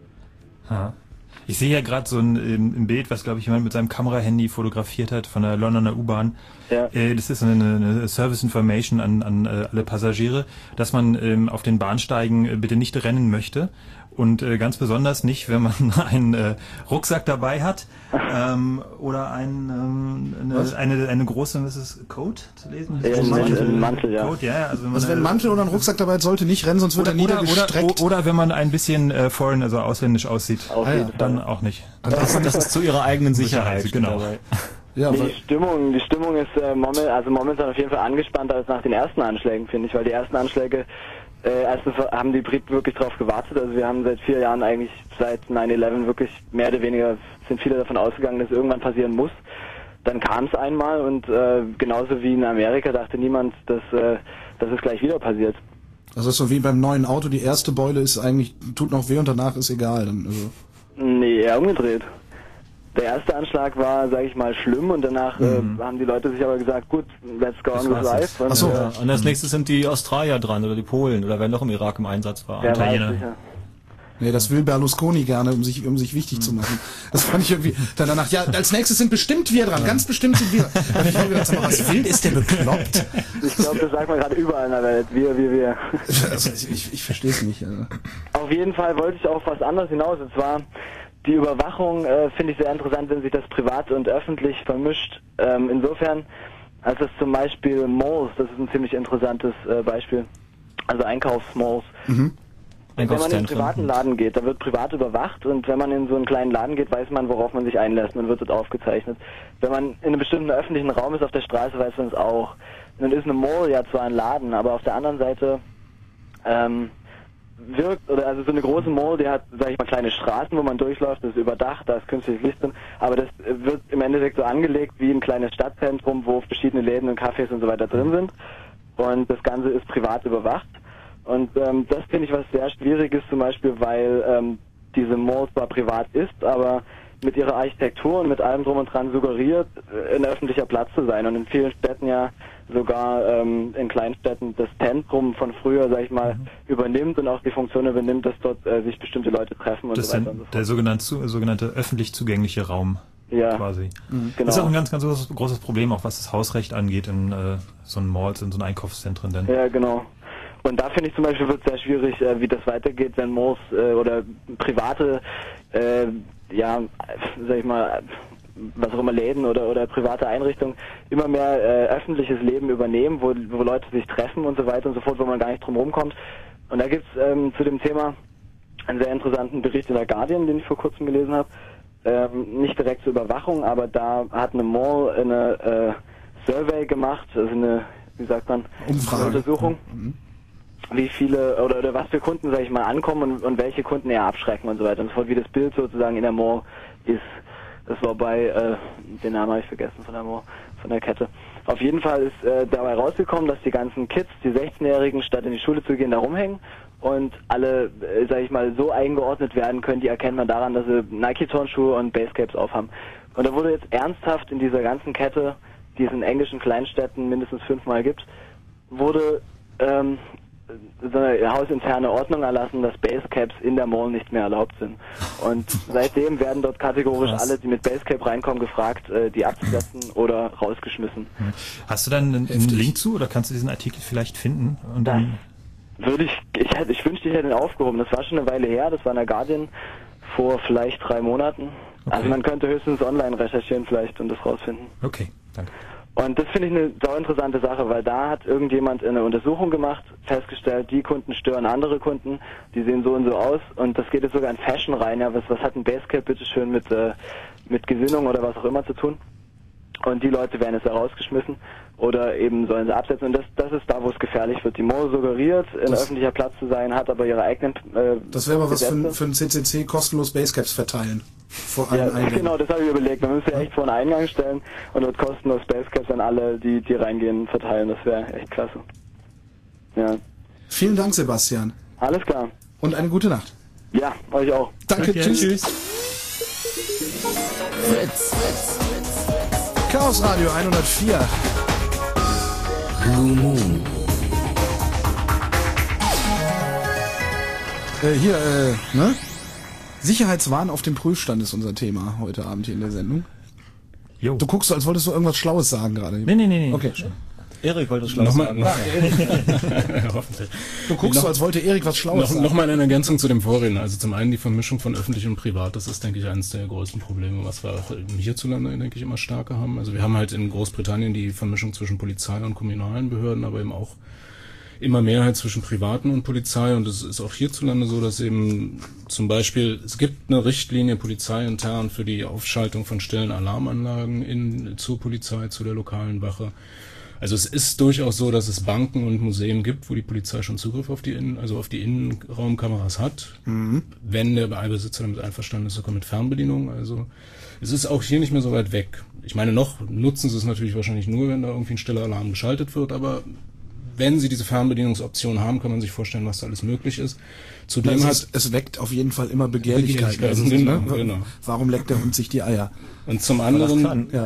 Speaker 2: Ja. Ich sehe ja gerade so ein, ein, ein Bild, was, glaube ich, jemand mit seinem Kamerahandy fotografiert hat von der Londoner U-Bahn.
Speaker 7: Ja.
Speaker 2: Äh, das ist eine, eine Service Information an, an äh, alle Passagiere, dass man ähm, auf den Bahnsteigen äh, bitte nicht rennen möchte. Und äh, ganz besonders nicht, wenn man einen äh, Rucksack dabei hat ähm, oder ein, ähm, eine, eine, eine große, was ist Coat zu lesen?
Speaker 7: Ja, ein Mantel, ein Mantel, ja.
Speaker 2: Coat, ja, also wenn, man,
Speaker 1: Also wenn ein Mantel oder ein Rucksack dabei ist, sollte nicht rennen, sonst wird
Speaker 2: oder,
Speaker 1: er
Speaker 2: oder,
Speaker 1: niedergestreckt.
Speaker 2: oder, oder wenn man ein bisschen äh, foreign, also ausländisch aussieht,
Speaker 7: Auf
Speaker 2: ah,
Speaker 7: jeden
Speaker 2: ja, dann auch nicht.
Speaker 4: Also das, das ist zu ihrer eigenen Sicherheit.
Speaker 2: Genau.
Speaker 4: Dabei.
Speaker 1: Ja,
Speaker 7: Nee,
Speaker 1: weil,
Speaker 7: die Stimmung, die Stimmung ist äh, moment, also momentan auf jeden Fall angespannter als nach den ersten Anschlägen, finde ich, weil die ersten Anschläge, äh, erstens haben die Briten wirklich drauf gewartet. Also wir haben seit vier Jahren eigentlich seit neun elf wirklich mehr oder weniger sind viele davon ausgegangen, dass irgendwann passieren muss. Dann kam es einmal und äh, genauso wie in Amerika dachte niemand, dass, äh, dass es gleich wieder passiert.
Speaker 1: also das ist so wie beim neuen Auto, die erste Beule ist eigentlich, tut noch weh und danach ist egal. Dann, also.
Speaker 7: Nee, eher umgedreht. Der erste Anschlag war, sage ich mal, schlimm und danach
Speaker 4: Mhm.
Speaker 7: äh, haben die Leute sich aber gesagt, gut, let's go on with life. Und,
Speaker 4: Ach so.
Speaker 7: äh,
Speaker 4: Ja. Und als nächstes sind die Australier dran oder die Polen oder wer noch im Irak im Einsatz war.
Speaker 7: wer weiß,
Speaker 4: Italiener.
Speaker 7: sicher.
Speaker 1: Nee, das will Berlusconi gerne, um sich, um sich wichtig zu machen. Das fand ich irgendwie, dann danach, ja, als nächstes sind bestimmt wir dran, ganz bestimmt sind wir. Da hab ich mir gedacht, sag mal, was will, ist der bekloppt?
Speaker 7: Ich glaube, das sagt man gerade überall in der Welt. Wir, wir, wir.
Speaker 1: Also, ich, ich, ich verstehe es nicht. Also.
Speaker 7: Auf jeden Fall wollte ich auf was anderes hinaus. Und zwar die Überwachung äh, finde ich sehr interessant, wenn sich das privat und öffentlich vermischt. Ähm, insofern, als das zum Beispiel Malls, das ist ein ziemlich interessantes äh, Beispiel. Also Einkaufsmalls.
Speaker 1: Mhm.
Speaker 7: Wenn man in einen privaten Laden geht, da wird privat überwacht und wenn man in so einen kleinen Laden geht, weiß man, worauf man sich einlässt. Man wird dort aufgezeichnet. Wenn man in einem bestimmten öffentlichen Raum ist auf der Straße, weiß man es auch. Nun ist eine Mall ja zwar ein Laden, aber auf der anderen Seite ähm, wirkt, oder also so eine große Mall, die hat, sag ich mal, kleine Straßen, wo man durchläuft, das ist überdacht, da ist künstliches Licht drin, aber das wird im Endeffekt so angelegt wie ein kleines Stadtzentrum, wo verschiedene Läden und Cafés und so weiter drin sind und das Ganze ist privat überwacht. Und ähm, das finde ich was sehr Schwieriges, zum Beispiel, weil ähm, diese Mall zwar privat ist, aber mit ihrer Architektur und mit allem drum und dran suggeriert, ein öffentlicher Platz zu sein. Und in vielen Städten ja sogar ähm, in Kleinstädten das Zentrum von früher, sag ich mal, mhm. übernimmt und auch die Funktion übernimmt, dass dort äh, sich bestimmte Leute treffen und
Speaker 2: das
Speaker 7: so weiter
Speaker 2: sind
Speaker 7: und so fort.
Speaker 2: Der sogenannte, sogenannte öffentlich zugängliche Raum.
Speaker 7: Ja.
Speaker 2: Quasi.
Speaker 7: Mhm,
Speaker 2: genau. Das ist auch ein
Speaker 7: genau.
Speaker 2: ganz, ganz großes, großes Problem, auch was das Hausrecht angeht in äh, so einen Malls, in so einen Einkaufszentren. Denn.
Speaker 7: Ja, genau. Und da finde ich zum Beispiel wird es sehr schwierig, äh, wie das weitergeht, wenn Malls äh, oder private, äh, ja, sag ich mal, was auch immer Läden oder oder private Einrichtungen immer mehr äh, öffentliches Leben übernehmen, wo, wo Leute sich treffen und so weiter und so fort, wo man gar nicht drum rumkommt. Und da gibt's ähm, zu dem Thema einen sehr interessanten Bericht in der Guardian, den ich vor kurzem gelesen habe. Ähm, nicht direkt zur Überwachung, aber da hat eine Mall eine äh, Survey gemacht, also eine, wie sagt man,
Speaker 1: Umfrage.
Speaker 7: eine Untersuchung. Mhm. Wie viele oder, oder was für Kunden, sag ich mal, ankommen und, und welche Kunden eher abschrecken und so weiter und so fort, wie das Bild sozusagen in der Mall ist. Das war bei, äh, den Namen habe ich vergessen von der Mall, von der Kette. Auf jeden Fall ist äh, dabei rausgekommen, dass die ganzen Kids, die sechzehnjährigen, statt in die Schule zu gehen, da rumhängen und alle, äh, sag ich mal, so eingeordnet werden können, die erkennt man daran, dass sie Nike-Turnschuhe und Basecaps aufhaben. Und da wurde jetzt ernsthaft in dieser ganzen Kette, die es in englischen Kleinstädten mindestens fünfmal gibt, wurde ähm, so eine hausinterne Ordnung erlassen, dass Basecaps in der Mall nicht mehr erlaubt sind. Und seitdem werden dort kategorisch Krass. alle, die mit Basecap reinkommen, gefragt, äh, die abzusetzen oder rausgeschmissen.
Speaker 2: Hast du dann einen, einen Link zu oder kannst du diesen Artikel vielleicht finden? Und dann
Speaker 7: würde ich, ich, hätte, ich wünschte, ich hätte ihn aufgehoben. Das war schon eine Weile her, das war in der Guardian vor vielleicht drei Monaten. Okay. Also man könnte höchstens online recherchieren vielleicht und das rausfinden.
Speaker 2: Okay, danke.
Speaker 7: Und das finde ich eine sau interessante Sache, weil da hat irgendjemand eine Untersuchung gemacht, festgestellt, die Kunden stören andere Kunden, die sehen so und so aus und das geht jetzt sogar in Fashion rein. Ja, was, was hat ein Basecap bitteschön mit, äh, mit Gesinnung oder was auch immer zu tun? Und die Leute werden jetzt herausgeschmissen oder eben sollen sie absetzen. Und das, das ist da, wo es gefährlich wird. Die Mode suggeriert, ein öffentlicher Platz zu sein, hat aber ihre eigenen äh,
Speaker 1: Das wäre mal was für, für ein C C C, kostenlos Basecaps verteilen. Vor
Speaker 7: ja, genau, das habe ich überlegt. Man müsste echt vor einen Eingang stellen und dort kostenlos Basecaps an alle, die, die reingehen, verteilen. Das wäre echt klasse. Ja.
Speaker 1: Vielen Dank, Sebastian.
Speaker 7: Alles klar.
Speaker 1: Und eine gute Nacht.
Speaker 7: Ja, euch auch.
Speaker 1: Danke,
Speaker 7: okay,
Speaker 1: tschüss.
Speaker 7: tschüss.
Speaker 1: Fritz. Chaos Radio hundertvier.
Speaker 11: Blue Moon.
Speaker 1: Äh, hier, äh, ne? Sicherheitswahn auf dem Prüfstand ist unser Thema heute Abend hier in der Sendung. Jo. Du guckst so, als wolltest du irgendwas Schlaues sagen gerade.
Speaker 2: Nee, nee, nee.
Speaker 1: Okay.
Speaker 4: Erik wollte was Schlaues
Speaker 3: Nochmal,
Speaker 4: sagen.
Speaker 3: noch, hoffentlich.
Speaker 1: Du guckst
Speaker 3: noch,
Speaker 1: so, als wollte Erik was Schlaues
Speaker 3: noch,
Speaker 1: sagen.
Speaker 3: Nochmal eine Ergänzung zu dem Vorreden. Also zum einen die Vermischung von öffentlich und privat. Das ist, denke ich, eines der größten Probleme, was wir auch hierzulande, denke ich, immer stärker haben. Also wir haben halt in Großbritannien die Vermischung zwischen Polizei und kommunalen Behörden, aber eben auch immer mehr halt zwischen Privaten und Polizei, und es ist auch hierzulande so, dass eben zum Beispiel, es gibt eine Richtlinie polizeiintern für die Aufschaltung von stillen Alarmanlagen in, zur Polizei, zu der lokalen Wache. Also es ist durchaus so, dass es Banken und Museen gibt, wo die Polizei schon Zugriff auf die Innen, also auf die Innenraumkameras hat, mhm. wenn der Besitzer damit einverstanden ist, sogar mit Fernbedienung. Also es ist auch hier nicht mehr so weit weg. Ich meine, noch nutzen sie es natürlich wahrscheinlich nur, wenn da irgendwie ein stiller Alarm geschaltet wird, aber wenn Sie diese Fernbedienungsoption haben, kann man sich vorstellen, was da alles möglich ist. Zudem
Speaker 1: es,
Speaker 3: hat
Speaker 1: ist, es weckt auf jeden Fall immer Begehrlichkeit.
Speaker 3: Begehrlichkeit,
Speaker 1: Also,
Speaker 3: genau,
Speaker 1: ne?
Speaker 3: genau.
Speaker 1: Warum leckt der Hund sich die Eier?
Speaker 3: Und zum anderen,
Speaker 1: ja,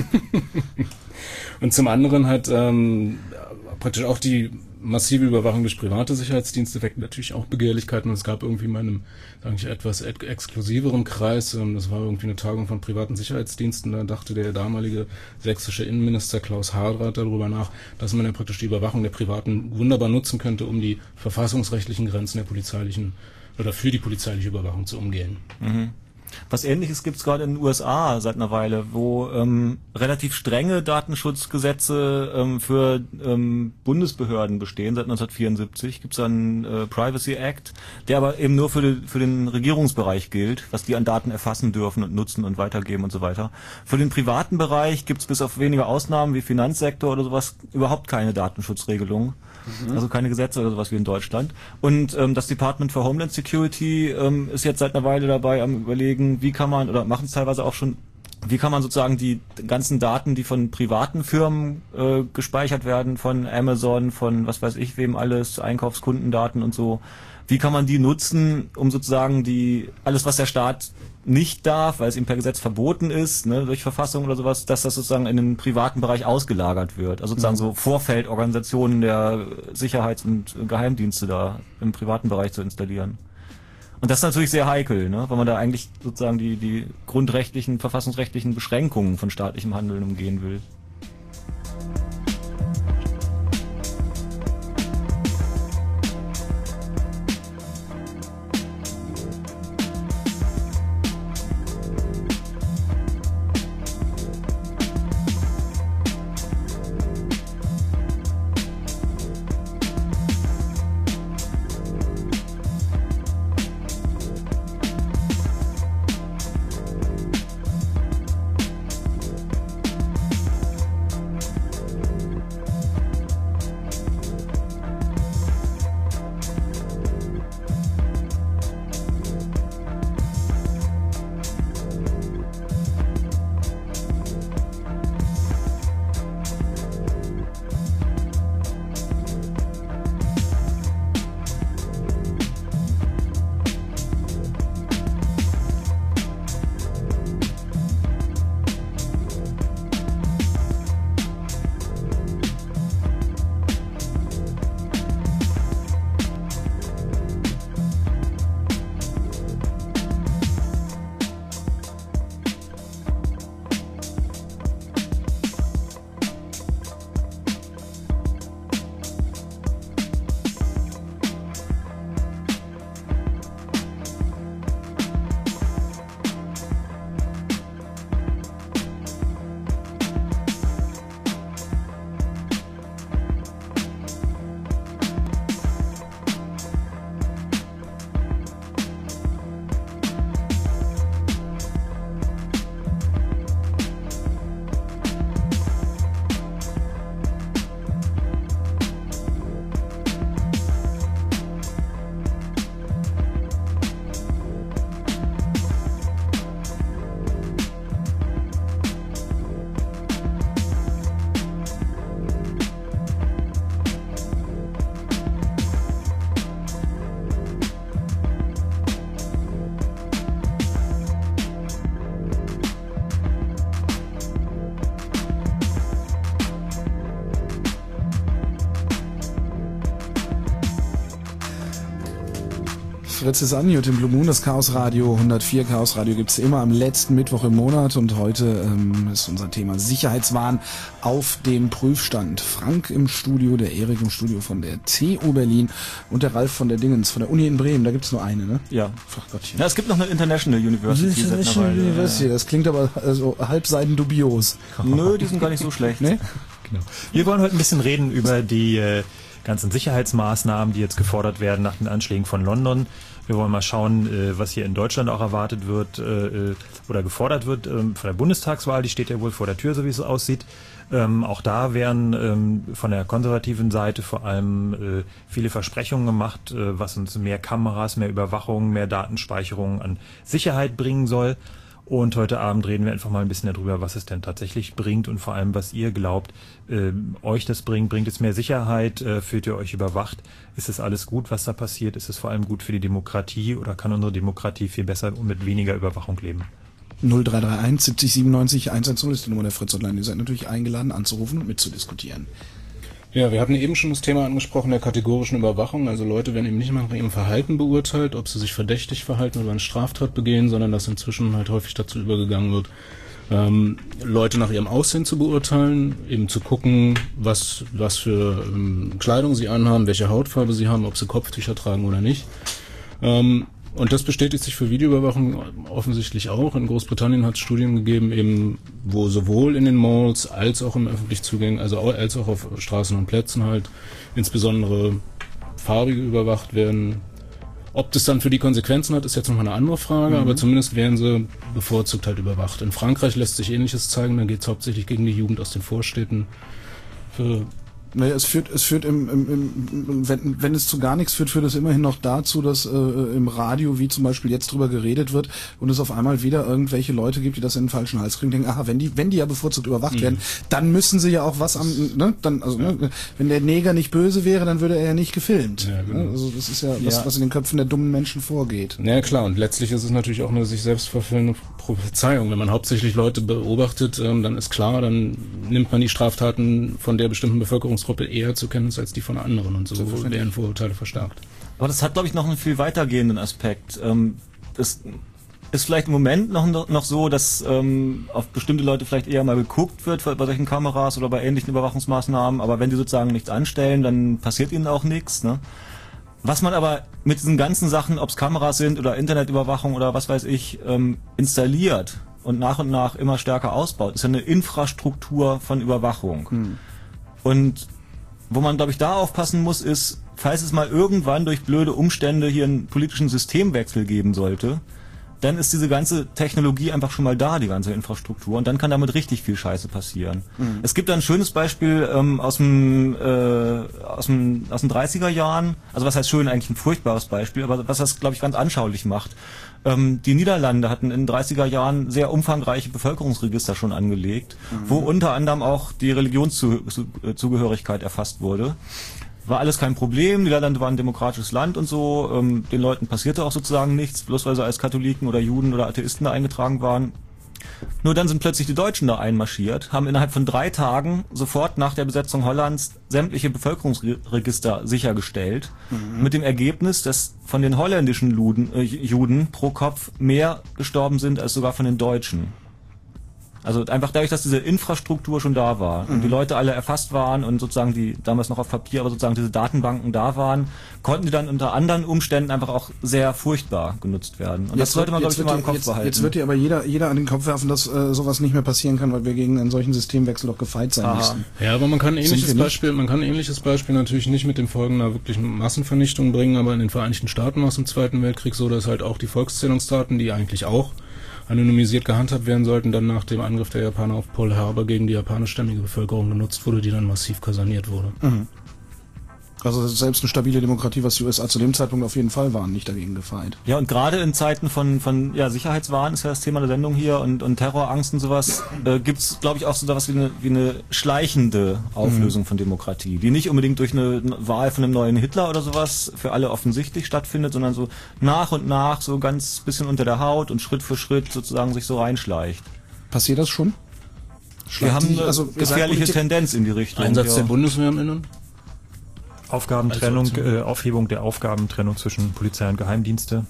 Speaker 3: und zum anderen hat ähm, praktisch auch die massive Überwachung durch private Sicherheitsdienste weckt natürlich auch Begehrlichkeiten. Und es gab irgendwie in meinem, sage ich, etwas ex- exklusiveren Kreis, ähm, das war irgendwie eine Tagung von privaten Sicherheitsdiensten, da dachte der damalige sächsische Innenminister Klaus Hardrath darüber nach, dass man ja praktisch die Überwachung der Privaten wunderbar nutzen könnte, um die verfassungsrechtlichen Grenzen der polizeilichen oder für die polizeiliche Überwachung zu umgehen.
Speaker 4: Mhm. Was Ähnliches gibt's gerade in den U S A seit einer Weile, wo ähm, relativ strenge Datenschutzgesetze ähm, für ähm, Bundesbehörden bestehen. Seit neunzehnhundertvierundsiebzig gibt's einen äh, Privacy Act, der aber eben nur für, die, für den Regierungsbereich gilt, was die an Daten erfassen dürfen und nutzen und weitergeben und so weiter. Für den privaten Bereich gibt's bis auf wenige Ausnahmen wie Finanzsektor oder sowas überhaupt keine Datenschutzregelung. Mhm. Also keine Gesetze oder sowas wie in Deutschland. Und ähm, das Department for Homeland Security ähm, ist jetzt seit einer Weile dabei am Überlegen, wie kann man, oder machen es teilweise auch schon, wie kann man sozusagen die ganzen Daten, die von privaten Firmen äh, gespeichert werden, von Amazon, von was weiß ich wem alles, Einkaufskundendaten und so, wie kann man die nutzen, um sozusagen die alles, was der Staat nicht darf, weil es ihm per Gesetz verboten ist, ne, durch Verfassung oder sowas, dass das sozusagen in den privaten Bereich ausgelagert wird. Also sozusagen mhm. so Vorfeldorganisationen der Sicherheits- und Geheimdienste da im privaten Bereich zu installieren. Und das ist natürlich sehr heikel, ne, weil man da eigentlich sozusagen die, die grundrechtlichen, verfassungsrechtlichen Beschränkungen von staatlichem Handeln umgehen will.
Speaker 1: Fritz ist an, im Blue Moon, das Chaos Radio hundertvier. Chaos Radio gibt's immer am letzten Mittwoch im Monat und heute ähm, ist unser Thema Sicherheitswahn auf dem Prüfstand. Frank im Studio, der Erik im Studio von der T U Berlin und der Ralf von der Dingens, von der Uni in Bremen. Da gibt's nur eine, ne?
Speaker 4: Ja.
Speaker 1: Ach Gottchen.
Speaker 4: Ja, es gibt noch eine International University.
Speaker 1: International University, das klingt aber also halbseiden dubios.
Speaker 4: Nö, die sind gar nicht so schlecht.
Speaker 1: Nee?
Speaker 2: Genau. Wir wollen heute ein bisschen reden über die äh, ganzen Sicherheitsmaßnahmen, die jetzt gefordert werden nach den Anschlägen von London. Wir wollen mal schauen, äh, was hier in Deutschland auch erwartet wird äh, oder gefordert wird äh, von der Bundestagswahl. Die steht ja wohl vor der Tür, so wie es aussieht. Ähm, auch da werden ähm, von der konservativen Seite vor allem äh, viele Versprechungen gemacht, äh, was uns mehr Kameras, mehr Überwachung, mehr Datenspeicherung an Sicherheit bringen soll. Und heute Abend reden wir einfach mal ein bisschen darüber, was es denn tatsächlich bringt und vor allem, was ihr glaubt, äh, euch das bringt. Bringt es mehr Sicherheit? Äh, fühlt ihr euch überwacht? Ist es alles gut, was da passiert? Ist es vor allem gut für die Demokratie oder kann unsere Demokratie viel besser und mit weniger Überwachung leben?
Speaker 1: null drei drei eins siebzig siebenundneunzig hundertzehn ist die Nummer der Fritz Online. Ihr seid natürlich eingeladen anzurufen und mitzudiskutieren.
Speaker 3: Ja, wir hatten eben schon das Thema angesprochen der kategorischen Überwachung. Also Leute werden eben nicht mal nach ihrem Verhalten beurteilt, ob sie sich verdächtig verhalten oder eine Straftat begehen, sondern dass inzwischen halt häufig dazu übergegangen wird, ähm, Leute nach ihrem Aussehen zu beurteilen, eben zu gucken, was was für ähm, Kleidung sie anhaben, welche Hautfarbe sie haben, ob sie Kopftücher tragen oder nicht. Ähm, Und das bestätigt sich für Videoüberwachung offensichtlich auch. In Großbritannien hat es Studien gegeben, eben wo sowohl in den Malls als auch im öffentlichen Zugängen, also auch, als auch auf Straßen und Plätzen halt insbesondere Farbige überwacht werden. Ob das dann für die Konsequenzen hat, ist jetzt nochmal eine andere Frage, mhm. aber zumindest werden sie bevorzugt halt überwacht. In Frankreich lässt sich Ähnliches zeigen, da geht es hauptsächlich gegen die Jugend aus den Vorstädten. Für
Speaker 1: Naja, es führt, es führt im, im, im wenn, wenn es zu gar nichts führt, führt es immerhin noch dazu, dass äh, im Radio, wie zum Beispiel jetzt drüber geredet wird und es auf einmal wieder irgendwelche Leute gibt, die das in den falschen Hals kriegen, denken, aha, wenn die, wenn die ja bevorzugt überwacht mhm. werden, dann müssen sie ja auch was am, ne, dann, also, ja. ne, wenn der Neger nicht böse wäre, dann würde er ja nicht gefilmt. Ja, genau. Also das ist ja, ja. Was, was in den Köpfen der dummen Menschen vorgeht.
Speaker 3: Ja, klar, und letztlich ist es natürlich auch eine sich selbst verfüllende Prophezeiung. Wenn man hauptsächlich Leute beobachtet, ähm, dann ist klar, dann nimmt man die Straftaten von der bestimmten Bevölkerungsgruppe eher zur Kenntnis als die von anderen und so werden Vorurteile verstärkt.
Speaker 4: Aber das hat, glaube ich, noch einen viel weitergehenden Aspekt. Ähm, das ist vielleicht im Moment noch, noch so, dass ähm, auf bestimmte Leute vielleicht eher mal geguckt wird bei solchen Kameras oder bei ähnlichen Überwachungsmaßnahmen, aber wenn die sozusagen nichts anstellen, dann passiert ihnen auch nichts, ne? Was man aber mit diesen ganzen Sachen, ob es Kameras sind oder Internetüberwachung oder was weiß ich, ähm, installiert und nach und nach immer stärker ausbaut, ist ja eine Infrastruktur von Überwachung. Hm. Und wo man, glaube ich, da aufpassen muss, ist, falls es mal irgendwann durch blöde Umstände hier einen politischen Systemwechsel geben sollte, dann ist diese ganze Technologie einfach schon mal da, die ganze Infrastruktur, und dann kann damit richtig viel Scheiße passieren. Mhm. Es gibt da ein schönes Beispiel ähm, aus dem äh, aus dem aus den dreißiger Jahren, also was heißt schön, eigentlich ein furchtbares Beispiel, aber was das, glaube ich, ganz anschaulich macht. Ähm, die Niederlande hatten in den dreißiger Jahren sehr umfangreiche Bevölkerungsregister schon angelegt, mhm. wo unter anderem auch die Religionszugehörigkeit erfasst wurde. War alles kein Problem, die Niederlande waren ein demokratisches Land und so, ähm, den Leuten passierte auch sozusagen nichts, bloß weil sie als Katholiken oder Juden oder Atheisten da eingetragen waren. Nur dann sind plötzlich die Deutschen da einmarschiert, haben innerhalb von drei Tagen sofort nach der Besetzung Hollands sämtliche Bevölkerungsregister sichergestellt, mhm. mit dem Ergebnis, dass von den holländischen Luden, äh, Juden pro Kopf mehr gestorben sind als sogar von den Deutschen. Also einfach dadurch, dass diese Infrastruktur schon da war mhm. und die Leute alle erfasst waren und sozusagen die, damals noch auf Papier, aber sozusagen diese Datenbanken da waren, konnten die dann unter anderen Umständen einfach auch sehr furchtbar genutzt werden. Und jetzt das sollte man, glaube ich, immer im Kopf
Speaker 1: jetzt,
Speaker 4: behalten.
Speaker 1: Jetzt wird dir aber jeder, jeder an den Kopf werfen, dass äh, sowas nicht mehr passieren kann, weil wir gegen einen solchen Systemwechsel doch gefeit sein Aha. müssen.
Speaker 3: Ja, aber man kann ein ähnliches Beispiel, man kann ein ähnliches Beispiel natürlich nicht mit den Folgen einer wirklichen Massenvernichtung bringen, aber in den Vereinigten Staaten war es im Zweiten Weltkrieg so, dass halt auch die Volkszählungsdaten, die eigentlich auch anonymisiert gehandhabt werden sollten, dann nach dem Angriff der Japaner auf Pearl Harbor gegen die japanischstämmige Bevölkerung genutzt wurde, die dann massiv kaserniert wurde.
Speaker 1: Mhm. Also selbst eine stabile Demokratie, was die U S A zu dem Zeitpunkt auf jeden Fall waren, nicht dagegen gefeit.
Speaker 4: Ja, und gerade in Zeiten von von ja Sicherheitswahn ist ja das Thema der Sendung hier und und Terrorangst und sowas, äh, gibt's, glaube ich, auch so was wie eine wie eine schleichende Auflösung mhm. von Demokratie, die nicht unbedingt durch eine Wahl von einem neuen Hitler oder sowas für alle offensichtlich stattfindet, sondern so nach und nach so ganz bisschen unter der Haut und Schritt für Schritt sozusagen sich so reinschleicht.
Speaker 1: Passiert das schon?
Speaker 4: Wir haben eine also gefährliche Tendenz in die Richtung.
Speaker 3: Einsatz ja. der Bundeswehr im Innern?
Speaker 2: Aufgabentrennung, also äh, Aufhebung der Aufgabentrennung zwischen Polizei und Geheimdienste.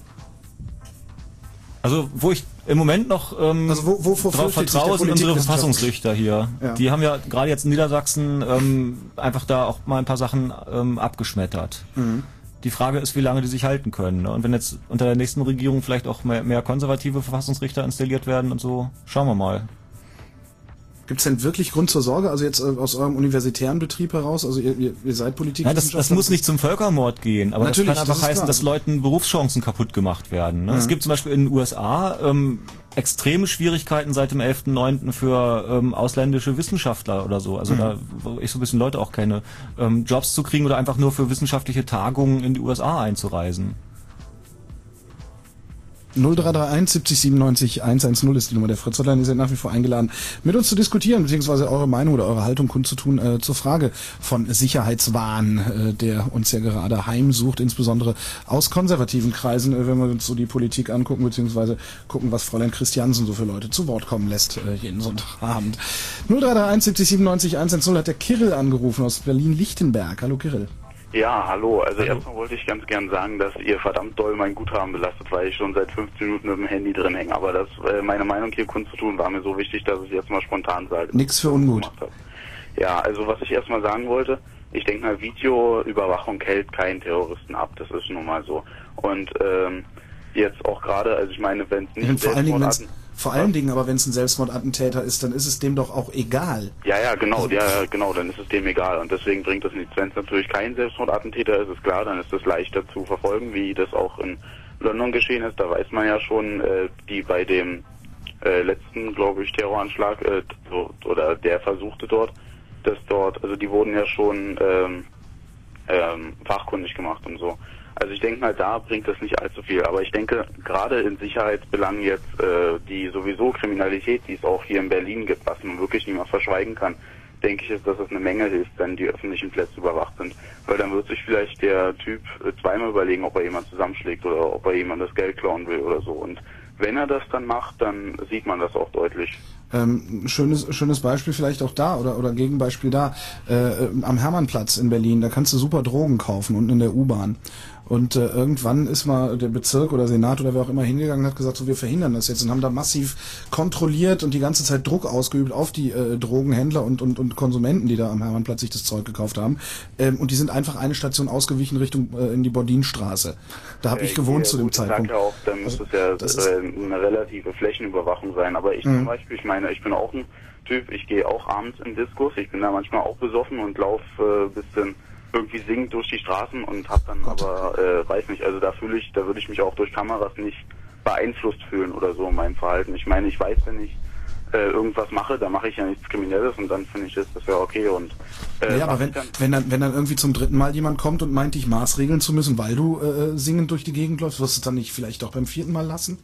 Speaker 4: Also wo ich im Moment noch ähm,
Speaker 1: also wo, wo
Speaker 4: drauf vertraue, sind unsere Verfassungsrichter hier. Ja. Die haben ja gerade jetzt in Niedersachsen ähm, einfach da auch mal ein paar Sachen ähm, abgeschmettert. Mhm. Die Frage ist, wie lange die sich halten können. Ne? Und wenn jetzt unter der nächsten Regierung vielleicht auch mehr, mehr konservative Verfassungsrichter installiert werden und so, schauen wir mal.
Speaker 1: Gibt es denn wirklich Grund zur Sorge? Also jetzt äh, aus eurem universitären Betrieb heraus, also ihr, ihr, ihr seid Politik.
Speaker 4: Ja, das, das muss nicht zum Völkermord gehen, aber
Speaker 1: Natürlich,
Speaker 4: das kann einfach
Speaker 1: das
Speaker 4: heißen, klar. dass Leuten Berufschancen kaputt gemacht werden. Ne? Mhm. Es gibt zum Beispiel in den U S A ähm, extreme Schwierigkeiten seit dem elften neunten für ähm, ausländische Wissenschaftler oder so. Also mhm. da, wo ich so ein bisschen Leute auch kenne, ähm, Jobs zu kriegen oder einfach nur für wissenschaftliche Tagungen in die U S A einzureisen.
Speaker 1: null drei drei eins siebzig siebenundneunzig hundertzehn ist die Nummer der Fritz Hotline. Ihr seid nach wie vor eingeladen, mit uns zu diskutieren, beziehungsweise eure Meinung oder eure Haltung kundzutun äh, zur Frage von Sicherheitswahn, äh, der uns ja gerade heimsucht, insbesondere aus konservativen Kreisen, äh, wenn wir uns so die Politik angucken, beziehungsweise gucken, was Fräulein Christiansen so für Leute zu Wort kommen lässt äh, jeden Sonntagabend. null drei drei eins siebzig siebenundneunzig hundertzehn hat der Kirill angerufen aus Berlin-Lichtenberg. Hallo Kirill.
Speaker 10: Ja, hallo. Also hallo. Erstmal wollte ich ganz gern sagen, dass ihr verdammt doll mein Guthaben belastet, weil ich schon seit fünfzehn Minuten mit dem Handy drin hänge. Aber das, äh, meine Meinung hier kundzutun, war mir so wichtig, dass ich jetzt mal spontan sage.
Speaker 1: Nix für ungut.
Speaker 10: Ja, also was ich erstmal sagen wollte, ich denke mal, Videoüberwachung hält keinen Terroristen ab. Das ist nun mal so. Und ähm, jetzt auch gerade, also ich meine, wenn es nicht
Speaker 1: vor allen Dingen, wenn's, vor allen Dingen, aber wenn es ein Selbstmordattentäter ist, dann ist es dem doch auch egal.
Speaker 10: Ja, ja, genau, also, ja, genau, dann ist es dem egal und deswegen bringt das nichts. Wenn es natürlich kein Selbstmordattentäter ist, ist klar, dann ist es leichter zu verfolgen, wie das auch in London geschehen ist. Da weiß man ja schon, äh, die bei dem äh, letzten, glaube ich, Terroranschlag äh, so, oder der versuchte dort, dass dort, also die wurden ja schon ähm, ähm, fachkundig gemacht und so. Also ich denke mal, da bringt das nicht allzu viel. Aber ich denke, gerade in Sicherheitsbelangen jetzt äh, die sowieso Kriminalität, die es auch hier in Berlin gibt, was man wirklich nicht mehr verschweigen kann, denke ich, ist, dass es eine Menge hilft, wenn die öffentlichen Plätze überwacht sind. Weil dann wird sich vielleicht der Typ äh, zweimal überlegen, ob er jemand zusammenschlägt oder ob er jemand das Geld klauen will oder so. Und wenn er das dann macht, dann sieht man das auch deutlich.
Speaker 1: Ähm, schönes schönes Beispiel vielleicht auch da oder oder Gegenbeispiel da äh, am Hermannplatz in Berlin, da kannst du super Drogen kaufen unten in der U-Bahn. Und äh, irgendwann ist mal der Bezirk oder Senat oder wer auch immer hingegangen und hat gesagt, so wir verhindern das jetzt und haben da massiv kontrolliert und die ganze Zeit Druck ausgeübt auf die äh, Drogenhändler und, und und Konsumenten, die da am Hermannplatz sich das Zeug gekauft haben. Ähm, und die sind einfach eine Station ausgewichen Richtung äh, in die Bordinstraße. Da habe äh, ich gewohnt ja, zu dem
Speaker 10: gut,
Speaker 1: Zeitpunkt.
Speaker 10: Ich sag ja auch, dann muss also, es ja äh, eine relative Flächenüberwachung sein. Aber ich mhm. zum Beispiel, ich meine, ich bin auch ein Typ, ich gehe auch abends in Diskos, ich bin da manchmal auch besoffen und laufe äh, bisschen irgendwie singend durch die Straßen und hab dann Gott. aber, äh, weiß nicht, also da fühle ich, da würde ich mich auch durch Kameras nicht beeinflusst fühlen oder so in meinem Verhalten. Ich meine, ich weiß, wenn ich äh, irgendwas mache, dann mache ich ja nichts Kriminelles und dann finde ich das, das ja okay und
Speaker 1: äh, ja, aber wenn, dann, wenn dann wenn dann irgendwie zum dritten Mal jemand kommt und meint, dich maßregeln zu müssen, weil du äh, singend durch die Gegend läufst, wirst du es dann nicht vielleicht auch beim vierten Mal lassen?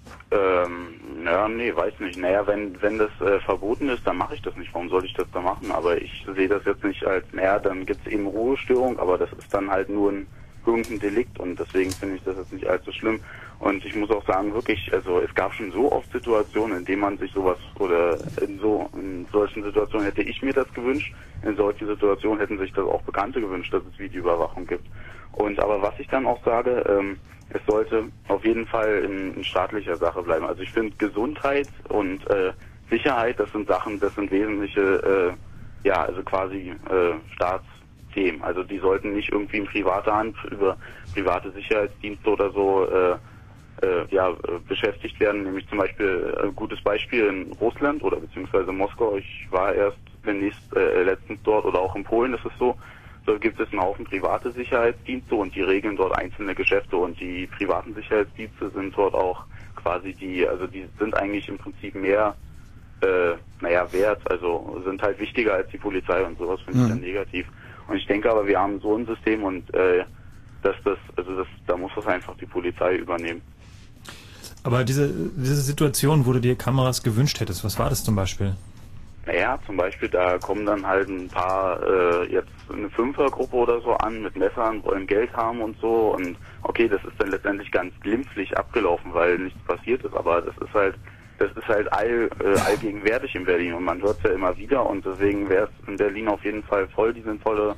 Speaker 10: Ähm, ja, nee, weiß nicht. Naja, wenn wenn das äh, verboten ist, dann mache ich das nicht. Warum soll ich das da machen? Aber ich sehe das jetzt nicht als, naja, dann gibt es eben Ruhestörung, aber das ist dann halt nur ein irgendein Delikt und deswegen finde ich das jetzt nicht allzu schlimm. Und ich muss auch sagen, wirklich, also es gab schon so oft Situationen, in denen man sich sowas oder in so in solchen Situationen hätte ich mir das gewünscht. In solchen Situationen hätten sich das auch Bekannte gewünscht, dass es Videoüberwachung gibt. Und aber was ich dann auch sage, ähm, es sollte auf jeden Fall in, in staatlicher Sache bleiben. Also ich finde Gesundheit und äh, Sicherheit, das sind Sachen, das sind wesentliche, äh, ja, also quasi äh, Staatsthemen. Also die sollten nicht irgendwie in privater Hand über private Sicherheitsdienste oder so äh, äh, ja, äh, beschäftigt werden. Nämlich zum Beispiel ein gutes Beispiel in Russland oder beziehungsweise Moskau. Ich war erst demnächst äh, letztens dort oder auch in Polen ist es so. So gibt es einen Haufen private Sicherheitsdienste und die regeln dort einzelne Geschäfte und die privaten Sicherheitsdienste sind dort auch quasi die, also die sind eigentlich im Prinzip mehr, äh, naja, wert, also sind halt wichtiger als die Polizei und sowas finde ich dann negativ. Und ich denke aber, wir haben so ein System und äh, dass das, also das, da muss das einfach die Polizei übernehmen.
Speaker 2: Aber diese, diese Situation, wo du dir Kameras gewünscht hättest, was war das zum Beispiel?
Speaker 10: Naja, zum Beispiel, da kommen dann halt ein paar, äh, jetzt eine Fünfergruppe oder so an mit Messern, wollen Geld haben und so und okay, das ist dann letztendlich ganz glimpflich abgelaufen, weil nichts passiert ist, aber das ist halt, das ist halt all, äh, allgegenwärtig in Berlin und man hört es ja immer wieder und deswegen wäre es in Berlin auf jeden Fall voll die sinnvolle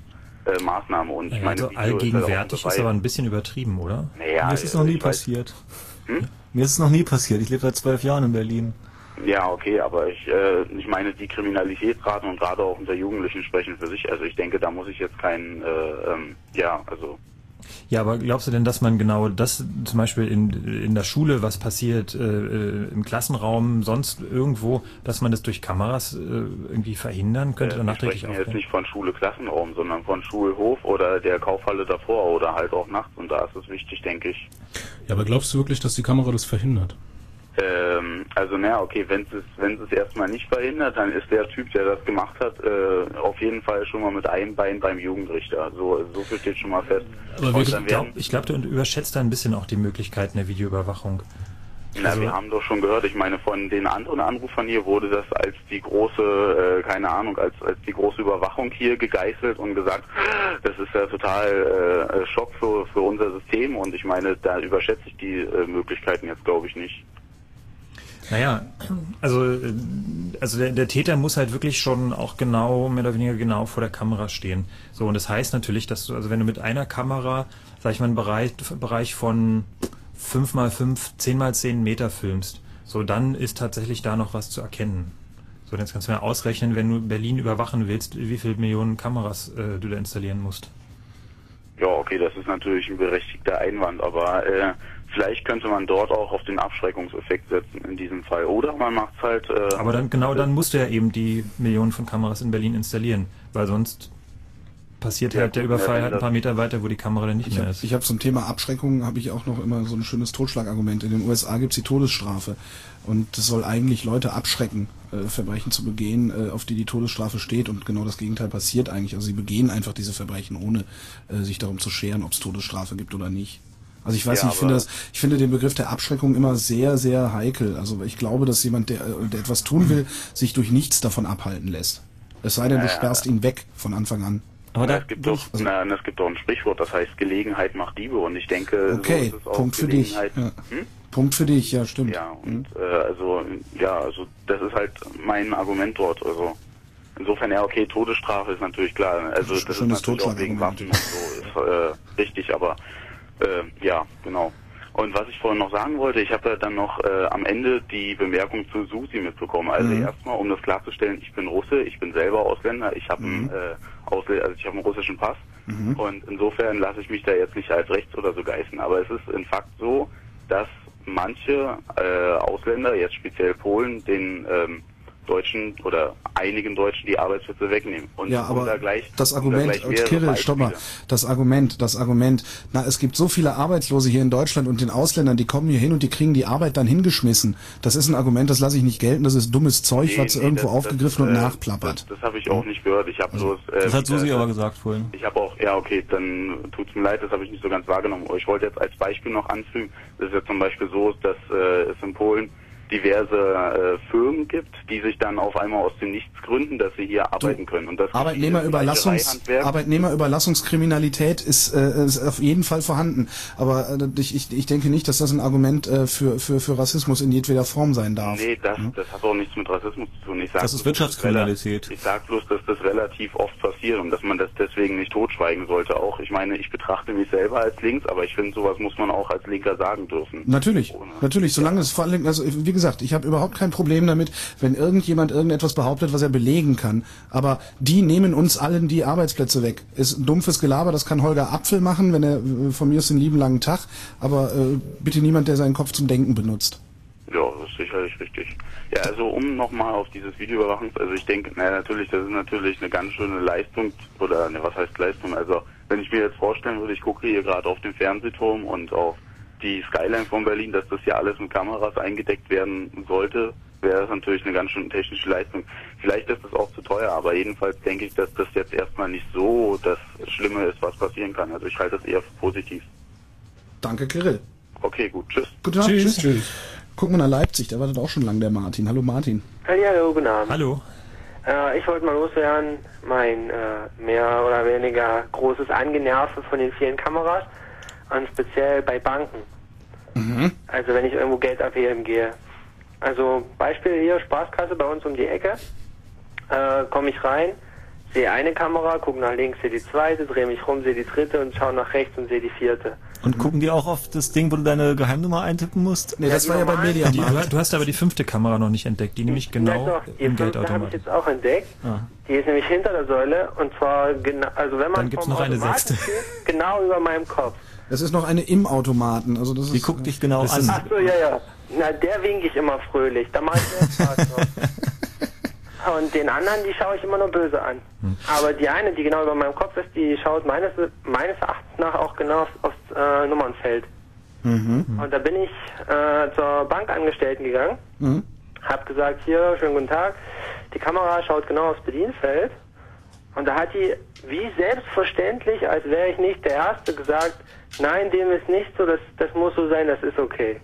Speaker 10: äh, Maßnahme. Und ich
Speaker 2: Ja,
Speaker 10: meine,
Speaker 2: also
Speaker 10: Video ist
Speaker 2: allgegenwärtig
Speaker 10: halt
Speaker 2: ist aber ein bisschen übertrieben, oder?
Speaker 10: Naja,
Speaker 4: Mir ist es noch nie passiert.
Speaker 10: Hm?
Speaker 4: Mir ist es noch nie passiert. Ich lebe seit zwölf Jahren in Berlin.
Speaker 10: Ja, okay, aber ich, äh, ich meine, die Kriminalitätsraten und gerade auch unter Jugendlichen sprechen für sich. Also ich denke, da muss ich jetzt keinen, äh, ähm, ja, also...
Speaker 2: Ja, aber glaubst du denn, dass man genau das zum Beispiel in, in der Schule, was passiert, äh, im Klassenraum, sonst irgendwo, dass man das durch Kameras äh, irgendwie verhindern könnte?
Speaker 10: Äh,
Speaker 2: oder
Speaker 10: wir
Speaker 2: nachträglich
Speaker 10: sprechen jetzt
Speaker 2: aufnehmen?
Speaker 10: nicht von Schule-Klassenraum, sondern von Schulhof oder der Kaufhalle davor oder halt auch nachts. Und da ist es wichtig, denke ich.
Speaker 3: Ja, aber glaubst du wirklich, dass die Kamera das verhindert?
Speaker 10: Ähm, also naja, okay, wenn es wenn es erstmal nicht verhindert, dann ist der Typ, der das gemacht hat, äh, auf jeden Fall schon mal mit einem Bein beim Jugendrichter. So, so viel steht schon mal fest.
Speaker 2: Aber ich glaube, glaub, du überschätzt da ein bisschen auch die Möglichkeiten der Videoüberwachung.
Speaker 10: Na,
Speaker 2: Also-
Speaker 10: wir haben doch schon gehört, ich meine, von den anderen Anrufern hier wurde das als die große, äh, keine Ahnung, als als die große Überwachung hier gegeißelt und gesagt, das ist ja total äh, Schock für, für unser System und ich meine, da überschätze ich die äh, Möglichkeiten jetzt, glaube ich, nicht.
Speaker 2: Naja, also, äh, also der, der Täter muss halt wirklich schon auch genau, mehr oder weniger genau vor der Kamera stehen. So, und das heißt natürlich, dass du, also wenn du mit einer Kamera, sag ich mal, einen Bereich, Bereich von fünf mal fünf, zehn mal zehn Meter filmst, so, dann ist tatsächlich da noch was zu erkennen. So, jetzt kannst du mir ausrechnen, wenn du Berlin überwachen willst, wie viele Millionen Kameras äh, du da installieren musst.
Speaker 10: Ja, okay, das ist natürlich ein berechtigter Einwand, aber äh, vielleicht könnte man dort auch auf den Abschreckungseffekt setzen in diesem Fall. Oder man macht es halt... Äh,
Speaker 2: Aber dann genau dann musst du ja eben die Millionen von Kameras in Berlin installieren, weil sonst passiert
Speaker 1: Ja,
Speaker 2: halt der
Speaker 1: gut,
Speaker 2: Überfall
Speaker 1: ja,
Speaker 2: halt ein paar Meter weiter, wo die Kamera dann nicht
Speaker 1: Ich
Speaker 2: mehr
Speaker 1: habe
Speaker 2: ist.
Speaker 1: hab zum Thema Abschreckung habe ich auch noch immer so ein schönes Totschlagargument. In den U S A gibt es die Todesstrafe und das soll eigentlich Leute abschrecken, äh, Verbrechen zu begehen, äh, auf die die Todesstrafe steht und genau das Gegenteil passiert eigentlich. Also sie begehen einfach diese Verbrechen, ohne äh, sich darum zu scheren, ob es Todesstrafe gibt oder nicht. Also ich weiß
Speaker 10: Ja,
Speaker 1: nicht, ich finde,
Speaker 10: aber-
Speaker 1: das, ich finde den Begriff der Abschreckung immer sehr, sehr heikel. Also ich glaube, dass jemand, der, der etwas tun will, sich durch nichts davon abhalten lässt. Es sei denn, du
Speaker 10: Naja.
Speaker 1: sperrst ihn weg von Anfang an.
Speaker 10: Aber da, es gibt doch, na, es gibt doch ein Sprichwort, das heißt Gelegenheit macht Diebe und ich denke,
Speaker 1: Okay,
Speaker 10: so ist es auch
Speaker 1: Punkt für dich.
Speaker 10: Gelegenheit.
Speaker 1: Ja.
Speaker 10: Hm?
Speaker 1: Punkt für dich, ja, stimmt.
Speaker 10: Ja, und äh, also ja, also das ist halt mein Argument dort. Also insofern ja, okay, Todesstrafe ist natürlich klar. Also das ist
Speaker 1: Schönes
Speaker 10: natürlich auch wegen Waffen und so ist äh, richtig, aber äh, ja, genau. Und was ich vorhin noch sagen wollte, ich habe ja dann noch äh, am Ende die Bemerkung zu Susi mitbekommen. Also
Speaker 1: Mhm.
Speaker 10: erstmal, um das klarzustellen, ich bin Russe, ich bin selber Ausländer, ich habe einen, äh, Ausl- also ich habe einen russischen Pass
Speaker 1: Mhm.
Speaker 10: und insofern lasse ich mich da jetzt nicht als rechts oder so geißen. Aber es ist in Fakt so, dass manche äh, Ausländer, jetzt speziell Polen, den ähm, Deutschen oder einigen Deutschen die Arbeitsplätze wegnehmen. Und
Speaker 1: Ja, aber
Speaker 10: da gleich,
Speaker 1: das
Speaker 10: um da
Speaker 1: Argument,
Speaker 10: gleich mehrere
Speaker 1: Kirill, stopp mal,
Speaker 10: Beispiele.
Speaker 1: das Argument, das Argument, na, es gibt so viele Arbeitslose hier in Deutschland und den Ausländern, die kommen hier hin und die kriegen die Arbeit dann hingeschmissen. Das ist ein Argument, das lasse ich nicht gelten, das ist dummes Zeug,
Speaker 10: Nee,
Speaker 1: was
Speaker 10: nee,
Speaker 1: irgendwo
Speaker 10: das-
Speaker 1: aufgegriffen
Speaker 10: das,
Speaker 1: und
Speaker 10: äh,
Speaker 1: nachplappert.
Speaker 10: Das, das habe ich auch nicht gehört. Ich habe bloß... Äh,
Speaker 4: Das hat Susi
Speaker 10: äh,
Speaker 4: aber gesagt vorhin.
Speaker 10: Ich habe auch, ja okay, dann tut's mir leid, das habe ich nicht so ganz wahrgenommen. Aber ich wollte jetzt als Beispiel noch anfügen, dass es ja zum Beispiel so ist, dass äh, es in Polen diverse äh, Firmen gibt, die sich dann auf einmal aus dem Nichts gründen, dass sie hier arbeiten können. Und das
Speaker 1: Arbeitnehmerüberlassungs,
Speaker 10: Fleischereihandwerk.
Speaker 1: Arbeitnehmerüberlassungskriminalität ist, äh, ist auf jeden Fall vorhanden. Aber äh, ich, ich, ich denke nicht, dass das ein Argument äh, für, für, für Rassismus in jedweder Form sein darf.
Speaker 10: Nee, das, das hat auch nichts mit Rassismus zu tun. Ich sag
Speaker 4: Das ist
Speaker 10: bloß,
Speaker 4: Wirtschaftskriminalität.
Speaker 10: Ich sag bloß, dass das relativ oft passiert und dass man das deswegen nicht totschweigen sollte auch. Ich meine, ich betrachte mich selber als links, aber ich finde, sowas muss man auch als Linker sagen dürfen.
Speaker 1: Natürlich, natürlich, solange es vor allem, also wie gesagt, ich habe überhaupt kein Problem damit, wenn irgendjemand irgendetwas behauptet, was er belegen kann. Aber die nehmen uns allen die Arbeitsplätze weg. Ist ein dumpfes Gelaber, das kann Holger Apfel machen, wenn er äh, von mir ist einen lieben langen Tag, aber äh, bitte niemand, der seinen Kopf zum Denken benutzt.
Speaker 10: Ja, das ist sicherlich richtig. Ja, also um nochmal auf dieses Videoüberwachungs, also ich denke, naja, natürlich, das ist natürlich eine ganz schöne Leistung, oder ne, was heißt Leistung? Also wenn ich mir jetzt vorstellen würde, ich gucke hier gerade auf den Fernsehturm und auf die Skyline von Berlin, dass das hier alles mit Kameras eingedeckt werden sollte, wäre das natürlich eine ganz schöne technische Leistung. Vielleicht ist das auch zu teuer, aber jedenfalls denke ich, dass das jetzt erstmal nicht so das Schlimme ist, was passieren kann. Also ich halte das eher für positiv.
Speaker 1: Danke, Kirill.
Speaker 10: Okay, gut, tschüss.
Speaker 1: Guten Tag, tschüss. tschüss. Gucken wir nach Leipzig, da wartet auch schon lange der Martin. Hallo Martin.
Speaker 13: Hallo, guten Abend.
Speaker 2: Hallo.
Speaker 13: Äh, ich wollte mal loswerden, mein äh, mehr oder weniger großes Angenerve von den vielen Kameras und speziell bei Banken.
Speaker 1: Mhm.
Speaker 13: Also wenn ich irgendwo Geld abheben gehe. Also Beispiel hier, Spaßkasse bei uns um die Ecke. Äh, komme ich rein, sehe eine Kamera, gucke nach links, sehe die zweite, drehe mich rum, sehe die dritte und schaue nach rechts und sehe die vierte.
Speaker 4: Und gucken die auch auf das Ding, wo du deine Geheimnummer eintippen musst?
Speaker 1: Nee, das war ja bei Mediamarkt.
Speaker 2: Die, du hast aber die fünfte Kamera noch nicht entdeckt, die nämlich genau
Speaker 13: Doch, die
Speaker 2: im
Speaker 13: fünfte habe ich
Speaker 2: Geldautomat.
Speaker 13: jetzt auch entdeckt.
Speaker 2: Ah.
Speaker 13: Die ist nämlich hinter der Säule und zwar genau, also wenn man
Speaker 2: Dann gibt's
Speaker 13: vom
Speaker 2: noch eine
Speaker 13: Automaten
Speaker 2: sechste.
Speaker 13: steht, genau über meinem Kopf.
Speaker 1: Das ist noch eine im Automaten. Also das
Speaker 4: Die
Speaker 1: ist,
Speaker 4: guckt dich genau
Speaker 1: das
Speaker 4: an.
Speaker 1: ist-
Speaker 13: Ach so, ja, ja. Na, der winke ich immer fröhlich. Da mache ich sehr Spaß drauf. Und den anderen, die schaue ich immer nur böse an.
Speaker 2: Hm.
Speaker 13: Aber die eine, die genau über meinem Kopf ist, die schaut meines, meines Erachtens nach auch genau aufs, aufs äh, Nummernfeld.
Speaker 1: Mhm.
Speaker 13: Und da bin ich äh, zur Bankangestellten gegangen,
Speaker 1: Mhm.
Speaker 13: hab gesagt, hier, schönen guten Tag, die Kamera schaut genau aufs Bedienfeld. Und da hat die, wie selbstverständlich, als wäre ich nicht der Erste, gesagt, nein, dem ist nicht so, das, das muss so sein, das ist okay.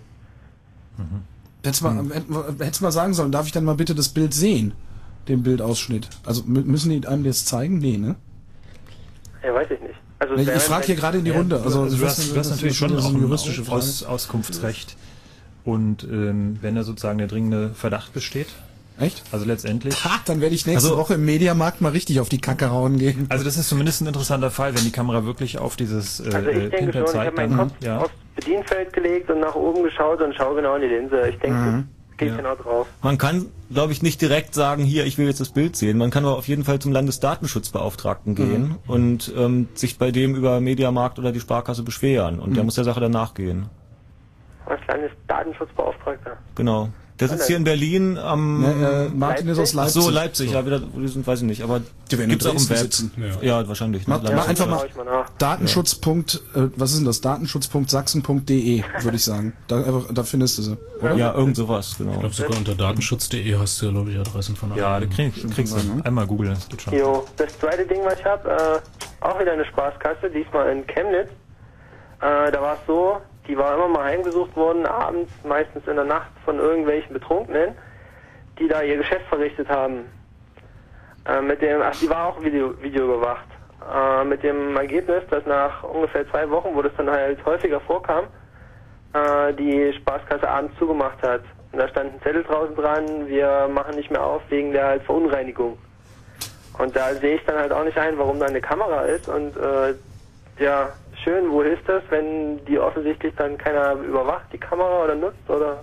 Speaker 1: Hättest mal, hätt- hättest mal sagen sollen, darf ich dann mal bitte das Bild sehen? Den Bildausschnitt. Also mü- müssen die einem das zeigen? Nee, ne?
Speaker 13: Ja, weiß ich nicht. Also
Speaker 1: Ich,
Speaker 13: wenn-
Speaker 1: ich frage hier
Speaker 13: wenn-
Speaker 1: gerade in die Runde. Also,
Speaker 2: Also du
Speaker 1: das-
Speaker 2: hast, du hast
Speaker 1: das-
Speaker 2: natürlich
Speaker 1: das
Speaker 2: schon
Speaker 1: ist
Speaker 2: auch
Speaker 1: eine
Speaker 2: ein
Speaker 1: juristische Frage.
Speaker 2: Aus, Auskunftsrecht. Und ähm, wenn da sozusagen der dringende Verdacht besteht.
Speaker 1: Echt?
Speaker 2: Also letztendlich.
Speaker 1: Ha, dann werde ich nächste
Speaker 2: Also-
Speaker 1: Woche im Mediamarkt mal richtig auf die Kacke hauen gehen.
Speaker 2: Also das ist zumindest ein interessanter Fall, wenn die Kamera wirklich auf dieses äh,
Speaker 13: Also ich denke
Speaker 2: Pinpad
Speaker 13: schon, ich
Speaker 2: zeigt.
Speaker 13: habe meinen
Speaker 2: Dann,
Speaker 13: Kopf
Speaker 2: ja.
Speaker 13: aufs Bedienfeld gelegt und nach oben geschaut und schaue genau in die Linse. Ich denke,
Speaker 4: Mhm.
Speaker 13: gehe ich
Speaker 4: Ja.
Speaker 13: genau drauf.
Speaker 4: Man kann, glaube ich, nicht direkt sagen, hier, ich will jetzt das Bild sehen. Man kann aber auf jeden Fall zum Landesdatenschutzbeauftragten gehen
Speaker 13: Mhm.
Speaker 4: und ähm, sich bei dem über Mediamarkt oder die Sparkasse beschweren. Und der
Speaker 1: Mhm.
Speaker 4: muss der Sache dann nachgehen.
Speaker 13: Als Landesdatenschutzbeauftragter.
Speaker 4: Genau. Der sitzt hier in Berlin am...
Speaker 1: Ja, äh, Martin ist aus
Speaker 4: Ach so,
Speaker 1: Leipzig.
Speaker 4: Leipzig, ja, wieder, wo die sind, weiß ich nicht. Aber
Speaker 1: Die werden in
Speaker 4: gibt's auch im
Speaker 1: Dresden
Speaker 4: Web.
Speaker 1: sitzen.
Speaker 4: Ja, wahrscheinlich. ne?
Speaker 1: Mach, mach einfach mal
Speaker 13: Schau ich mal nach.
Speaker 1: Datenschutz. Punkt, äh, was ist denn das? Datenschutz Punkt sachsen Punkt de, würde ich sagen. Da, einfach, da findest du sie. Oder?
Speaker 4: Ja, irgend sowas, genau.
Speaker 3: Ich glaube sogar unter datenschutz Punkt de hast du, glaube ich, Adressen von
Speaker 2: Ja,
Speaker 3: allen.
Speaker 2: du kriegst, du kriegst
Speaker 1: Mhm.
Speaker 2: einmal googeln, das geht schon.
Speaker 13: Jo, das zweite Ding, was ich habe, äh, auch wieder eine Spaßkasse, diesmal in Chemnitz. Äh, da war es so, die war immer mal heimgesucht worden, abends, meistens in der Nacht von irgendwelchen Betrunkenen, die da ihr Geschäft verrichtet haben. Äh, mit dem, ach, die war auch Video, Video überwacht. Äh, mit dem Ergebnis, dass nach ungefähr zwei Wochen, wo das dann halt häufiger vorkam, äh, die Spaßkasse abends zugemacht hat. Und da stand ein Zettel draußen dran, wir machen nicht mehr auf wegen der halt Verunreinigung. Und da sehe ich dann halt auch nicht ein, warum da eine Kamera ist. Und äh, ja, schön, wo hilft das, wenn die offensichtlich dann keiner überwacht, die Kamera oder nutzt oder...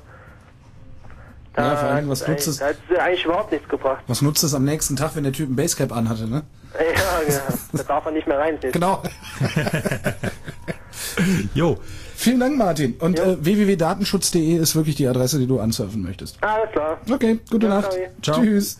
Speaker 13: Da
Speaker 1: Ja, vor allem, was
Speaker 13: hat
Speaker 1: nutzt es?
Speaker 13: Da hat es eigentlich überhaupt nichts gebracht.
Speaker 1: Was nutzt es am nächsten Tag, wenn der Typ ein Basecap anhatte, ne?
Speaker 13: Ja, ja, da darf man nicht mehr rein.
Speaker 1: Genau.
Speaker 2: Jo.
Speaker 1: Vielen Dank, Martin. Und äh, w w w Punkt datenschutz Punkt de ist wirklich die Adresse, die du ansurfen möchtest.
Speaker 13: Alles klar.
Speaker 1: Okay, gute
Speaker 13: Ja,
Speaker 1: Nacht.
Speaker 13: sorry.
Speaker 1: Ciao. Tschüss.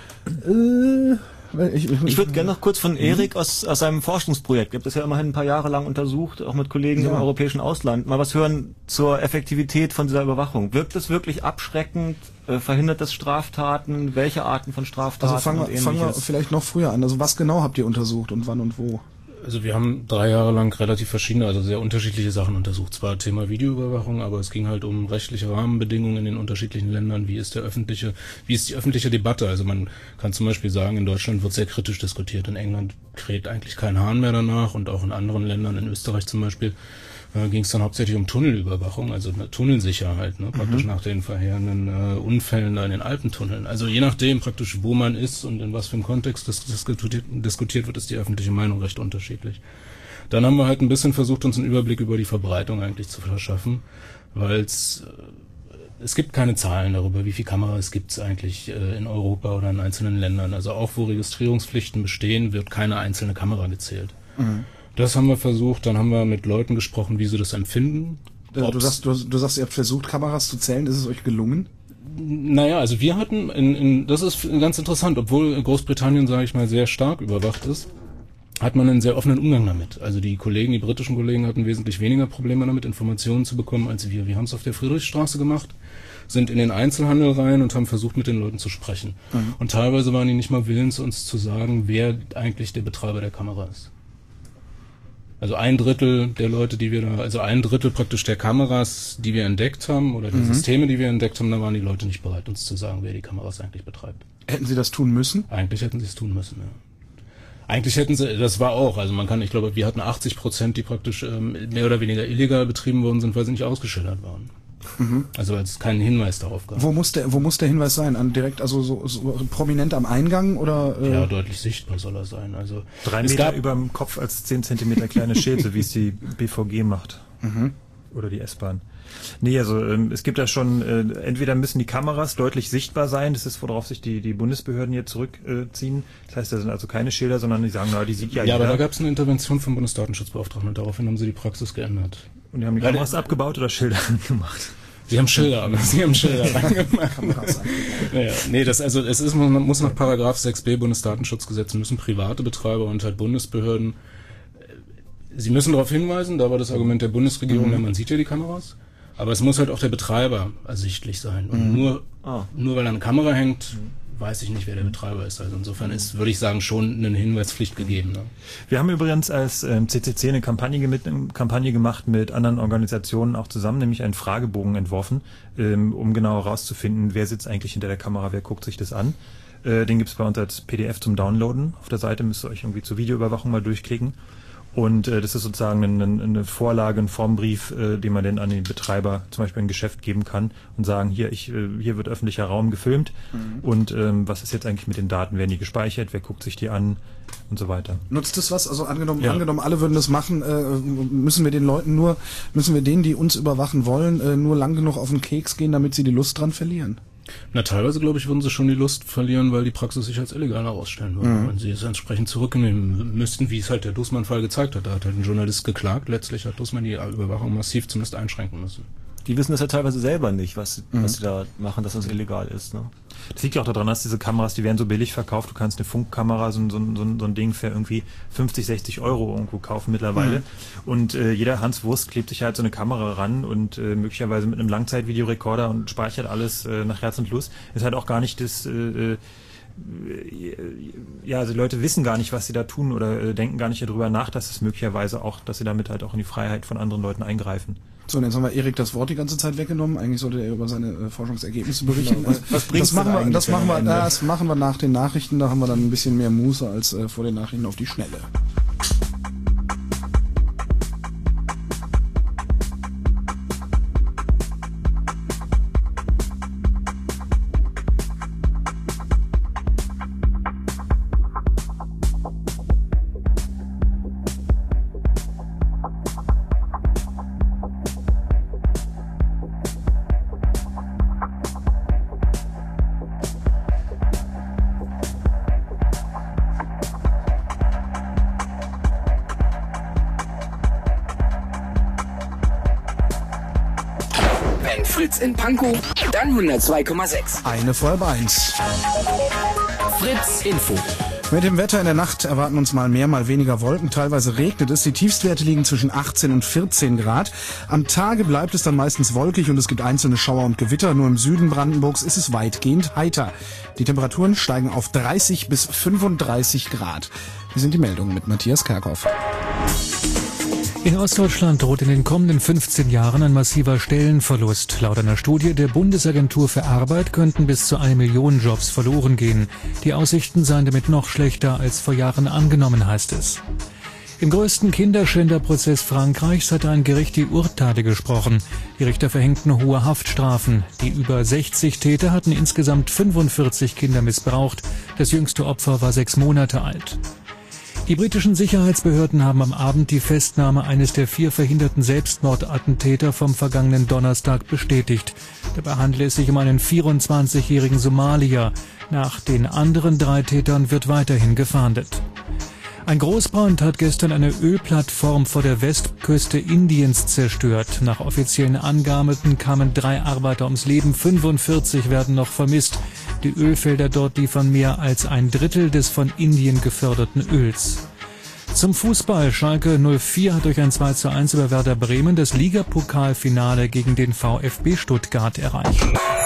Speaker 1: Äh, ich ich,
Speaker 4: Ich würde gerne noch kurz von Erik aus, aus seinem Forschungsprojekt, ihr habt das ja immerhin ein paar Jahre lang untersucht, auch mit Kollegen
Speaker 1: Ja.
Speaker 4: im europäischen Ausland, mal was hören zur Effektivität von dieser Überwachung. Wirkt das wirklich abschreckend? Äh, verhindert das Straftaten? Welche Arten von Straftaten
Speaker 1: Also fangen
Speaker 4: und
Speaker 1: wir, fangen wir
Speaker 4: Ähnliches?
Speaker 1: vielleicht noch früher an. Also was genau habt ihr untersucht und wann und wo?
Speaker 3: Also wir haben drei Jahre lang relativ verschiedene, also sehr unterschiedliche Sachen untersucht. Zwar Thema Videoüberwachung, aber es ging halt um rechtliche Rahmenbedingungen in den unterschiedlichen Ländern. Wie ist der öffentliche, wie ist die öffentliche Debatte? Also man kann zum Beispiel sagen, in Deutschland wird sehr kritisch diskutiert. In England kräht eigentlich kein Hahn mehr danach und auch in anderen Ländern, in Österreich zum Beispiel, äh, ging es dann hauptsächlich um Tunnelüberwachung, also eine Tunnelsicherheit, ne? Praktisch
Speaker 1: Mhm.
Speaker 3: nach den verheerenden äh, Unfällen da in den Alpentunneln. Also je nachdem praktisch, wo man ist und in was für einem Kontext das diskutiert, diskutiert wird, ist die öffentliche Meinung recht unterschiedlich. Dann haben wir halt ein bisschen versucht, uns einen Überblick über die Verbreitung eigentlich zu verschaffen, weil es es gibt keine Zahlen darüber, wie viele Kameras gibt es eigentlich äh, in Europa oder in einzelnen Ländern. Also auch wo Registrierungspflichten bestehen, wird keine einzelne Kamera gezählt.
Speaker 1: Mhm.
Speaker 3: Das haben wir versucht, dann haben wir mit Leuten gesprochen, wie sie das empfinden.
Speaker 1: Du
Speaker 3: Ob's-
Speaker 1: sagst, du, du sagst, ihr habt versucht, Kameras zu zählen. Ist es euch gelungen?
Speaker 3: Naja, also wir hatten, in, in, das ist ganz interessant, obwohl Großbritannien, sage ich mal, sehr stark überwacht ist, hat man einen sehr offenen Umgang damit. Also die Kollegen, die britischen Kollegen hatten wesentlich weniger Probleme damit, Informationen zu bekommen als wir. Wir haben es auf der Friedrichstraße gemacht, sind in den Einzelhandel rein und haben versucht, mit den Leuten zu sprechen.
Speaker 1: Mhm.
Speaker 3: Und teilweise waren die nicht mal willens, uns zu sagen, wer eigentlich der Betreiber der Kamera ist. Also ein Drittel der Leute, die wir da, also ein Drittel praktisch der Kameras, die wir entdeckt haben, oder der
Speaker 1: Mhm.
Speaker 3: Systeme, die wir entdeckt haben, da waren die Leute nicht bereit, uns zu sagen, wer die Kameras eigentlich betreibt.
Speaker 1: Hätten sie das tun müssen?
Speaker 3: Eigentlich hätten sie es tun müssen, ja. Eigentlich hätten sie, das war auch, also man kann, ich glaube, wir hatten achtzig Prozent, die praktisch ähm, mehr oder weniger illegal betrieben worden sind, weil sie nicht ausgeschildert waren. Mhm. Also als keinen Hinweis darauf gab.
Speaker 1: Wo muss der, wo muss der Hinweis sein? An direkt, also so, so prominent am Eingang oder? Äh?
Speaker 3: Ja, deutlich sichtbar soll er sein. Also
Speaker 2: drei Meter über dem Kopf als zehn Zentimeter kleine Schild, so wie es die B V G macht.
Speaker 1: Mhm.
Speaker 2: Oder die S-Bahn. Nee, also ähm, es gibt da schon, äh, entweder müssen die Kameras deutlich sichtbar sein, das ist, worauf sich die, die Bundesbehörden hier zurückziehen. Äh, das heißt, da sind also keine Schilder, sondern die sagen, na, die sieht ja
Speaker 3: Ja,
Speaker 2: jeder.
Speaker 3: aber da gab es eine Intervention vom Bundesdatenschutzbeauftragten und daraufhin haben sie die Praxis geändert.
Speaker 2: Und die haben die Kameras abgebaut oder Schilder angemacht?
Speaker 3: Sie haben Schilder, aber sie haben Schilder reingemacht. Naja, nee, das also es ist man muss nach Paragraph sechs b Bundesdatenschutzgesetz müssen private Betreiber und halt Bundesbehörden, sie müssen darauf hinweisen, da war das Argument der Bundesregierung, mhm. ja, man sieht ja die Kameras, aber es muss halt auch der Betreiber ersichtlich sein. Und mhm. nur ah. nur weil da eine Kamera hängt, weiß ich nicht, wer der Betreiber ist. Also insofern ist, würde ich sagen, schon eine Hinweispflicht gegeben. Ne?
Speaker 2: Wir haben übrigens als ähm, C C C eine Kampagne, mit, eine Kampagne gemacht mit anderen Organisationen auch zusammen, nämlich einen Fragebogen entworfen, ähm, um genau herauszufinden, wer sitzt eigentlich hinter der Kamera, wer guckt sich das an. Äh, den gibt's bei uns als P D F zum Downloaden. Auf der Seite müsst ihr euch irgendwie zur Videoüberwachung mal durchklicken. Und äh, das ist sozusagen eine, eine Vorlage, ein Formbrief, äh, den man dann an den Betreiber, zum Beispiel ein Geschäft, geben kann und sagen, hier, ich, äh, hier wird öffentlicher Raum gefilmt mhm. und ähm, was ist jetzt eigentlich mit den Daten, werden die gespeichert, wer guckt sich die an und so weiter.
Speaker 1: Nutzt das was? Also angenommen, ja. angenommen, alle würden das machen, äh, müssen wir den Leuten nur, müssen wir denen, die uns überwachen wollen, äh, nur lang genug auf den Keks gehen, damit sie die Lust dran verlieren?
Speaker 3: Na, teilweise, glaube ich, würden sie schon die Lust verlieren, weil die Praxis sich als illegal herausstellen würde. Mhm. Wenn sie es entsprechend zurücknehmen müssten, wie es halt der Dussmann-Fall gezeigt hat. Da hat halt ein Journalist geklagt. Letztlich hat Dussmann die Überwachung massiv zumindest einschränken müssen.
Speaker 4: Die wissen das ja teilweise selber nicht, was, mhm. was sie da machen, dass das illegal ist. Ne?
Speaker 2: Das liegt ja auch daran, dass diese Kameras, die werden so billig verkauft. Du kannst eine Funkkamera, so, so, so, so ein Ding für irgendwie fünfzig, sechzig Euro irgendwo kaufen mittlerweile. Mhm. Und äh, jeder Hans Wurst klebt sich halt so eine Kamera ran und äh, möglicherweise mit einem Langzeitvideorekorder und speichert alles äh, nach Herz und Lust. Ist halt auch gar nicht das... Äh, ja, also die Leute wissen gar nicht, was sie da tun oder äh, denken gar nicht darüber nach, dass es möglicherweise auch, dass sie damit halt auch in die Freiheit von anderen Leuten eingreifen.
Speaker 1: So, und jetzt haben wir Erik das Wort die ganze Zeit weggenommen. Eigentlich sollte er über seine äh, Forschungsergebnisse berichten.
Speaker 4: Was, was
Speaker 1: das machen wir, das machen wir, das machen wir nach den Nachrichten. Da haben wir dann ein bisschen mehr Muße als äh, vor den Nachrichten auf die Schnelle.
Speaker 8: Fritz in Pankow, dann hundertzwei Komma sechs.
Speaker 1: Eine Folge eins.
Speaker 8: Fritz Info.
Speaker 1: Mit dem Wetter in der Nacht erwarten uns mal mehr, mal weniger Wolken. Teilweise regnet es. Die Tiefstwerte liegen zwischen achtzehn und vierzehn Grad. Am Tage bleibt es dann meistens wolkig und es gibt einzelne Schauer und Gewitter. Nur im Süden Brandenburgs ist es weitgehend heiter. Die Temperaturen steigen auf dreißig bis fünfunddreißig Grad. Hier sind die Meldungen mit Matthias Kerkhoff.
Speaker 9: In Ostdeutschland droht in den kommenden fünfzehn Jahren ein massiver Stellenverlust. Laut einer Studie der Bundesagentur für Arbeit könnten bis zu eine Million Jobs verloren gehen. Die Aussichten seien damit noch schlechter als vor Jahren angenommen, heißt es. Im größten Kinderschänderprozess Frankreichs hatte ein Gericht die Urteile gesprochen. Die Richter verhängten hohe Haftstrafen. Die über sechzig Täter hatten insgesamt fünfundvierzig Kinder missbraucht. Das jüngste Opfer war sechs Monate alt. Die britischen Sicherheitsbehörden haben am Abend die Festnahme eines der vier verhinderten Selbstmordattentäter vom vergangenen Donnerstag bestätigt. Dabei handelt es sich um einen vierundzwanzigjährigen Somalier. Nach den anderen drei Tätern wird weiterhin gefahndet. Ein Großbrand hat gestern eine Ölplattform vor der Westküste Indiens zerstört. Nach offiziellen Angaben kamen drei Arbeiter ums Leben, fünfundvierzig werden noch vermisst. Die Ölfelder dort liefern mehr als ein Drittel des von Indien geförderten Öls. Zum Fußball. Schalke null vier hat durch ein zwei zu eins über Werder Bremen das Ligapokalfinale gegen den VfB Stuttgart erreicht.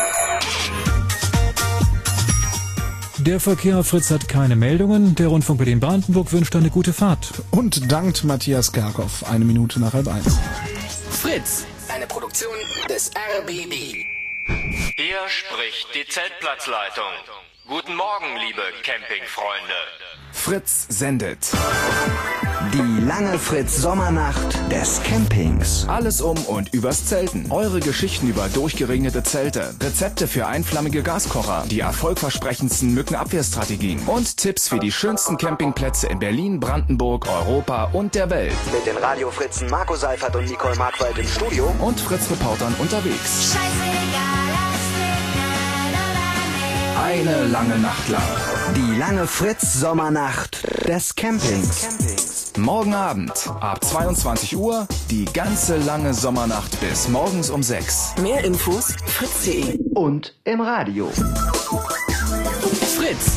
Speaker 9: Der Verkehr, Fritz hat keine Meldungen. Der Rundfunk Berlin-Brandenburg wünscht eine gute Fahrt.
Speaker 1: Und dankt Matthias Kerkhoff. Eine Minute nach halb eins.
Speaker 8: Fritz, eine Produktion des R B B.
Speaker 15: Hier spricht die Zeltplatzleitung. Guten Morgen, liebe Campingfreunde.
Speaker 11: Fritz sendet die lange Fritz Sommernacht des Campings. Alles um und übers Zelten. Eure Geschichten über durchgeregnete Zelte. Rezepte für einflammige Gaskocher. Die erfolgversprechendsten Mückenabwehrstrategien. Und Tipps für die schönsten Campingplätze in Berlin, Brandenburg, Europa und der Welt.
Speaker 12: Mit den Radiofritzen Marco Seifert und Nicole Markwald im Studio.
Speaker 11: Und Fritz-Reportern unterwegs. Eine lange Nacht lang.
Speaker 12: Die lange Fritz Sommernacht des Campings.
Speaker 11: Morgen Abend ab zweiundzwanzig Uhr die ganze lange Sommernacht bis morgens um sechs.
Speaker 8: Mehr Infos fritz punkt de
Speaker 12: und im Radio.
Speaker 8: Fritz.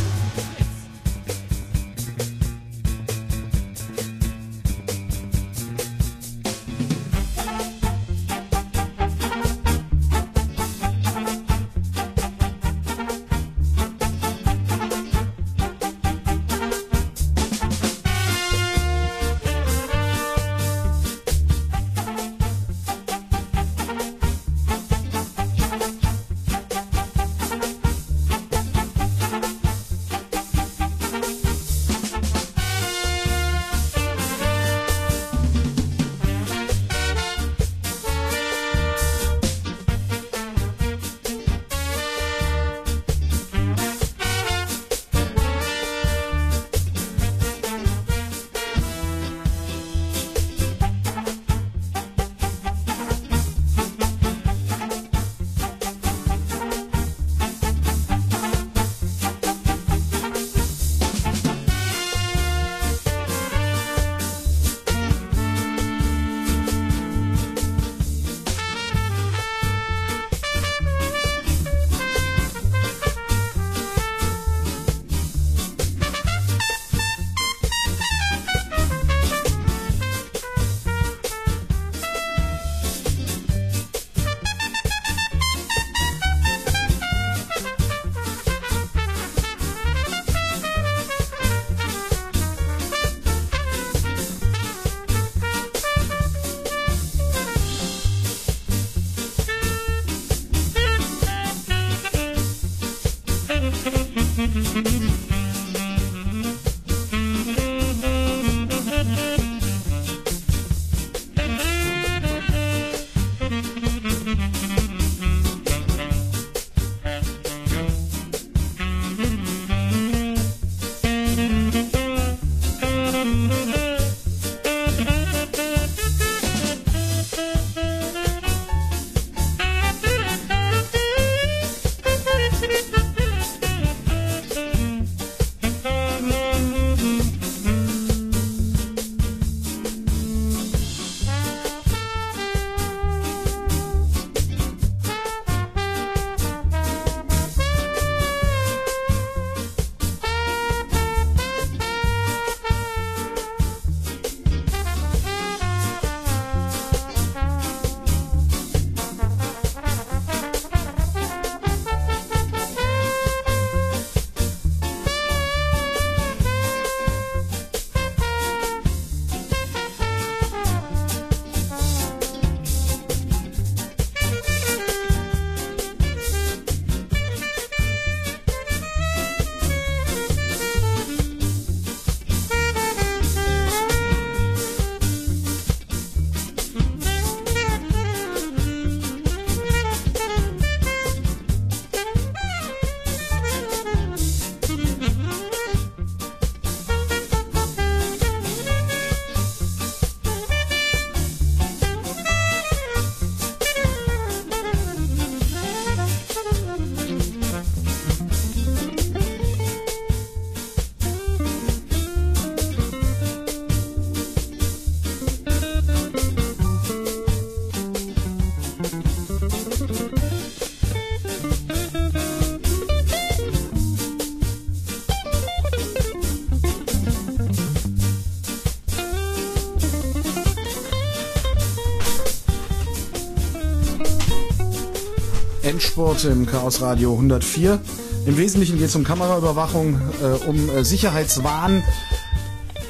Speaker 1: Endspurt im Chaos Radio hundertvier. Im Wesentlichen geht es um Kameraüberwachung, äh, um äh, Sicherheitswahn.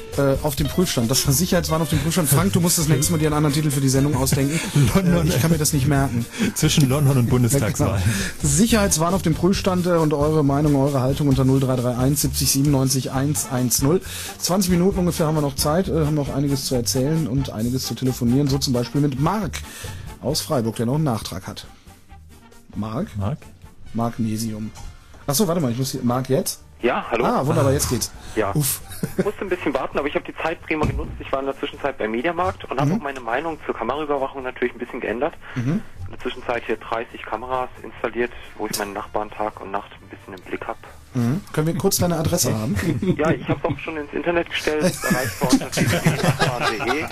Speaker 1: Äh, auf dem Prüfstand. Das war Sicherheitswahn auf dem Prüfstand. Frank, du musst das nächste Mal dir einen anderen Titel für die Sendung ausdenken. London, äh, ich kann mir das nicht merken.
Speaker 2: Zwischen London und Bundestagswahl.
Speaker 1: Sicherheitswahn auf dem Prüfstand äh, und eure Meinung, eure Haltung unter null drei drei eins siebzig siebenundneunzig hundertzehn. zwanzig Minuten ungefähr haben wir noch Zeit, äh, haben noch einiges zu erzählen und einiges zu telefonieren. So zum Beispiel mit Marc aus Freiburg, der noch einen Nachtrag hat. Marc?
Speaker 2: Marc?
Speaker 1: Magnesium. Achso, warte mal, ich muss hier. Marc jetzt?
Speaker 16: Ja, hallo.
Speaker 1: Ah, wunderbar, jetzt geht's.
Speaker 16: Ja.
Speaker 1: Uff.
Speaker 16: Ich musste ein bisschen warten, aber ich habe die Zeit prima genutzt. Ich war in der Zwischenzeit beim Mediamarkt und habe
Speaker 1: Mhm.
Speaker 16: auch meine Meinung zur Kameraüberwachung natürlich ein bisschen geändert.
Speaker 1: Mhm.
Speaker 16: In der Zwischenzeit hier dreißig Kameras installiert, wo ich meinen Nachbarn Tag und Nacht ein bisschen im Blick habe.
Speaker 1: Mhm. Können wir kurz deine Adresse haben?
Speaker 16: Ja, ich habe es auch schon ins Internet gestellt. Erreichbar unter w w w punkt nachbarn punkt de.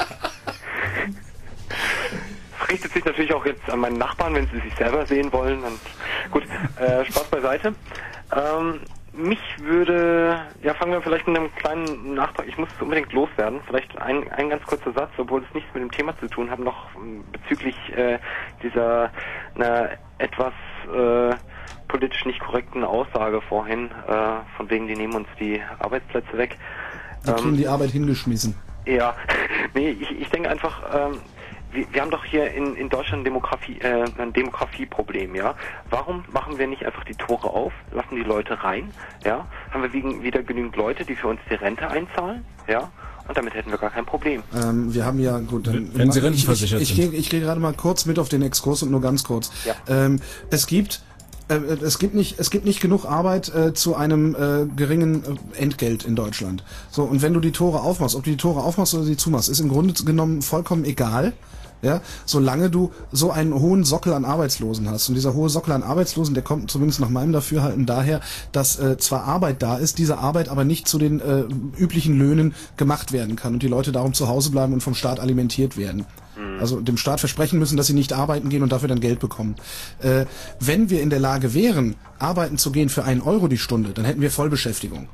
Speaker 16: Es richtet sich natürlich auch jetzt an meinen Nachbarn, wenn sie sich selber sehen wollen. Und gut, äh, Spaß beiseite. Ähm, mich würde, ja, fangen wir vielleicht mit einem kleinen Nachtrag, ich muss es unbedingt loswerden, vielleicht ein, ein ganz kurzer Satz, obwohl es nichts mit dem Thema zu tun hat, noch bezüglich äh, dieser na, etwas äh, politisch nicht korrekten Aussage vorhin, äh, von wegen, die nehmen uns die Arbeitsplätze weg.
Speaker 1: Die kriegen
Speaker 16: Ähm,
Speaker 1: die Arbeit hingeschmissen.
Speaker 16: ja, nee, ich, ich denke einfach, ähm, wir, wir haben doch hier in, in Deutschland Demografie, äh, ein Demografieproblem, ja. Warum machen wir nicht einfach die Tore auf, lassen die Leute rein, ja? Haben wir wegen, wieder genügend Leute, die für uns die Rente einzahlen, ja? Und damit hätten wir gar kein Problem.
Speaker 1: Ähm, wir haben ja, gut, dann,
Speaker 3: wenn Sie
Speaker 1: ich,
Speaker 3: rentenversichert
Speaker 1: ich, ich, ich, ich gehe gerade mal kurz mit auf den Exkurs und nur ganz kurz.
Speaker 16: Ja.
Speaker 1: Ähm, es gibt äh, es gibt nicht es gibt nicht genug Arbeit äh, zu einem äh, geringen äh, Entgelt in Deutschland. So, und wenn du die Tore aufmachst, ob du die Tore aufmachst oder sie zumachst, ist im Grunde genommen vollkommen egal. Ja, solange du so einen hohen Sockel an Arbeitslosen hast. Und dieser hohe Sockel an Arbeitslosen, der kommt zumindest nach meinem Dafürhalten daher, dass äh, zwar Arbeit da ist, diese Arbeit aber nicht zu den äh, üblichen Löhnen gemacht werden kann und die Leute darum zu Hause bleiben und vom Staat alimentiert werden. Mhm. Also dem Staat versprechen müssen, dass sie nicht arbeiten gehen und dafür dann Geld bekommen. Äh, wenn wir in der Lage wären, arbeiten zu gehen für einen Euro die Stunde, dann hätten wir Vollbeschäftigung.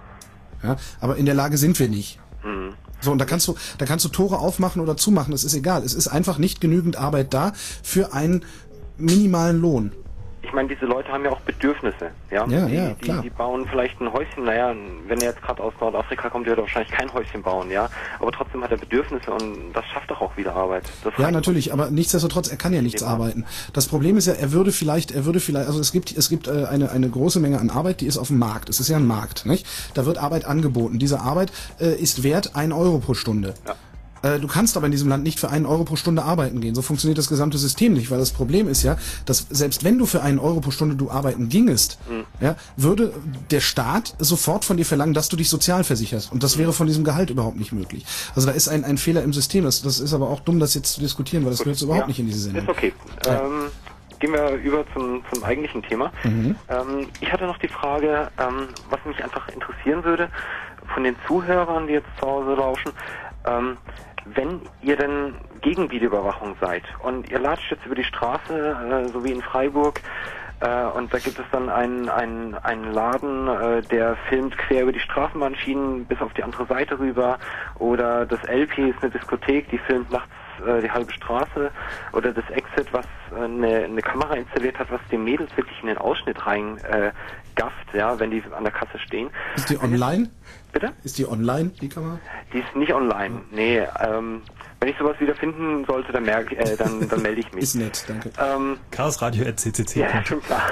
Speaker 1: Ja, aber in der Lage sind wir nicht.
Speaker 16: Mhm.
Speaker 1: So, und da kannst du, da kannst du Tore aufmachen oder zumachen, es ist egal. Es ist einfach nicht genügend Arbeit da für einen minimalen Lohn.
Speaker 16: Ich meine, diese Leute haben ja auch Bedürfnisse, ja?
Speaker 1: Ja,
Speaker 16: die,
Speaker 1: ja,
Speaker 16: die,
Speaker 1: klar.
Speaker 16: die bauen vielleicht ein Häuschen, naja, wenn er jetzt gerade aus Nordafrika kommt, wird er wahrscheinlich kein Häuschen bauen, ja? Aber trotzdem hat er Bedürfnisse und das schafft doch auch wieder Arbeit. Das
Speaker 1: Ja, natürlich, aber nichtsdestotrotz, er kann ja nichts arbeiten. Das Problem ist ja, er würde vielleicht, er würde vielleicht, also es gibt, es gibt äh, eine eine große Menge an Arbeit, die ist auf dem Markt. Es ist ja ein Markt, nicht? Da wird Arbeit angeboten. Diese Arbeit äh, ist wert ein Euro pro Stunde.
Speaker 16: Ja.
Speaker 1: Äh, Du kannst aber in diesem Land nicht für einen Euro pro Stunde arbeiten gehen. So funktioniert das gesamte System nicht, weil das Problem ist ja, dass selbst wenn du für einen Euro pro Stunde du arbeiten gingest,
Speaker 16: Mhm.
Speaker 1: ja, würde der Staat sofort von dir verlangen, dass du dich sozial versicherst. Und das wäre von diesem Gehalt überhaupt nicht möglich. Also da ist ein, ein Fehler im System. Das, das ist aber auch dumm, das jetzt zu diskutieren, weil das
Speaker 16: Gut,
Speaker 1: gehört so überhaupt
Speaker 16: ja,
Speaker 1: nicht in diese Sendung.
Speaker 16: Ist okay.
Speaker 1: Ja.
Speaker 16: Ähm, gehen wir über zum, zum eigentlichen Thema.
Speaker 1: Mhm.
Speaker 16: Ähm, ich hatte noch die Frage, ähm, was mich einfach interessieren würde, von den Zuhörern, die jetzt zu Hause lauschen, ähm, wenn ihr denn gegen Videoüberwachung seid und ihr latscht jetzt über die Straße, äh, so wie in Freiburg, äh, und da gibt es dann einen, einen, einen Laden, äh, der filmt quer über die Straßenbahnschienen bis auf die andere Seite rüber, oder das L P ist eine Diskothek, die filmt nachts äh, die halbe Straße, oder das Exit, was äh, eine, eine Kamera installiert hat, was den Mädels wirklich in den Ausschnitt rein äh, gafft, ja, wenn die an der Kasse stehen.
Speaker 1: Ist die online?
Speaker 16: Bitte?
Speaker 1: Ist die online, die Kamera?
Speaker 16: Die ist nicht online. Nee, ähm, wenn ich sowas wieder finden sollte, dann, merke, äh, dann, dann melde ich mich.
Speaker 1: Ist nett, danke.
Speaker 16: Ähm,
Speaker 2: chaosradio at c c c.
Speaker 16: Ja, schon klar.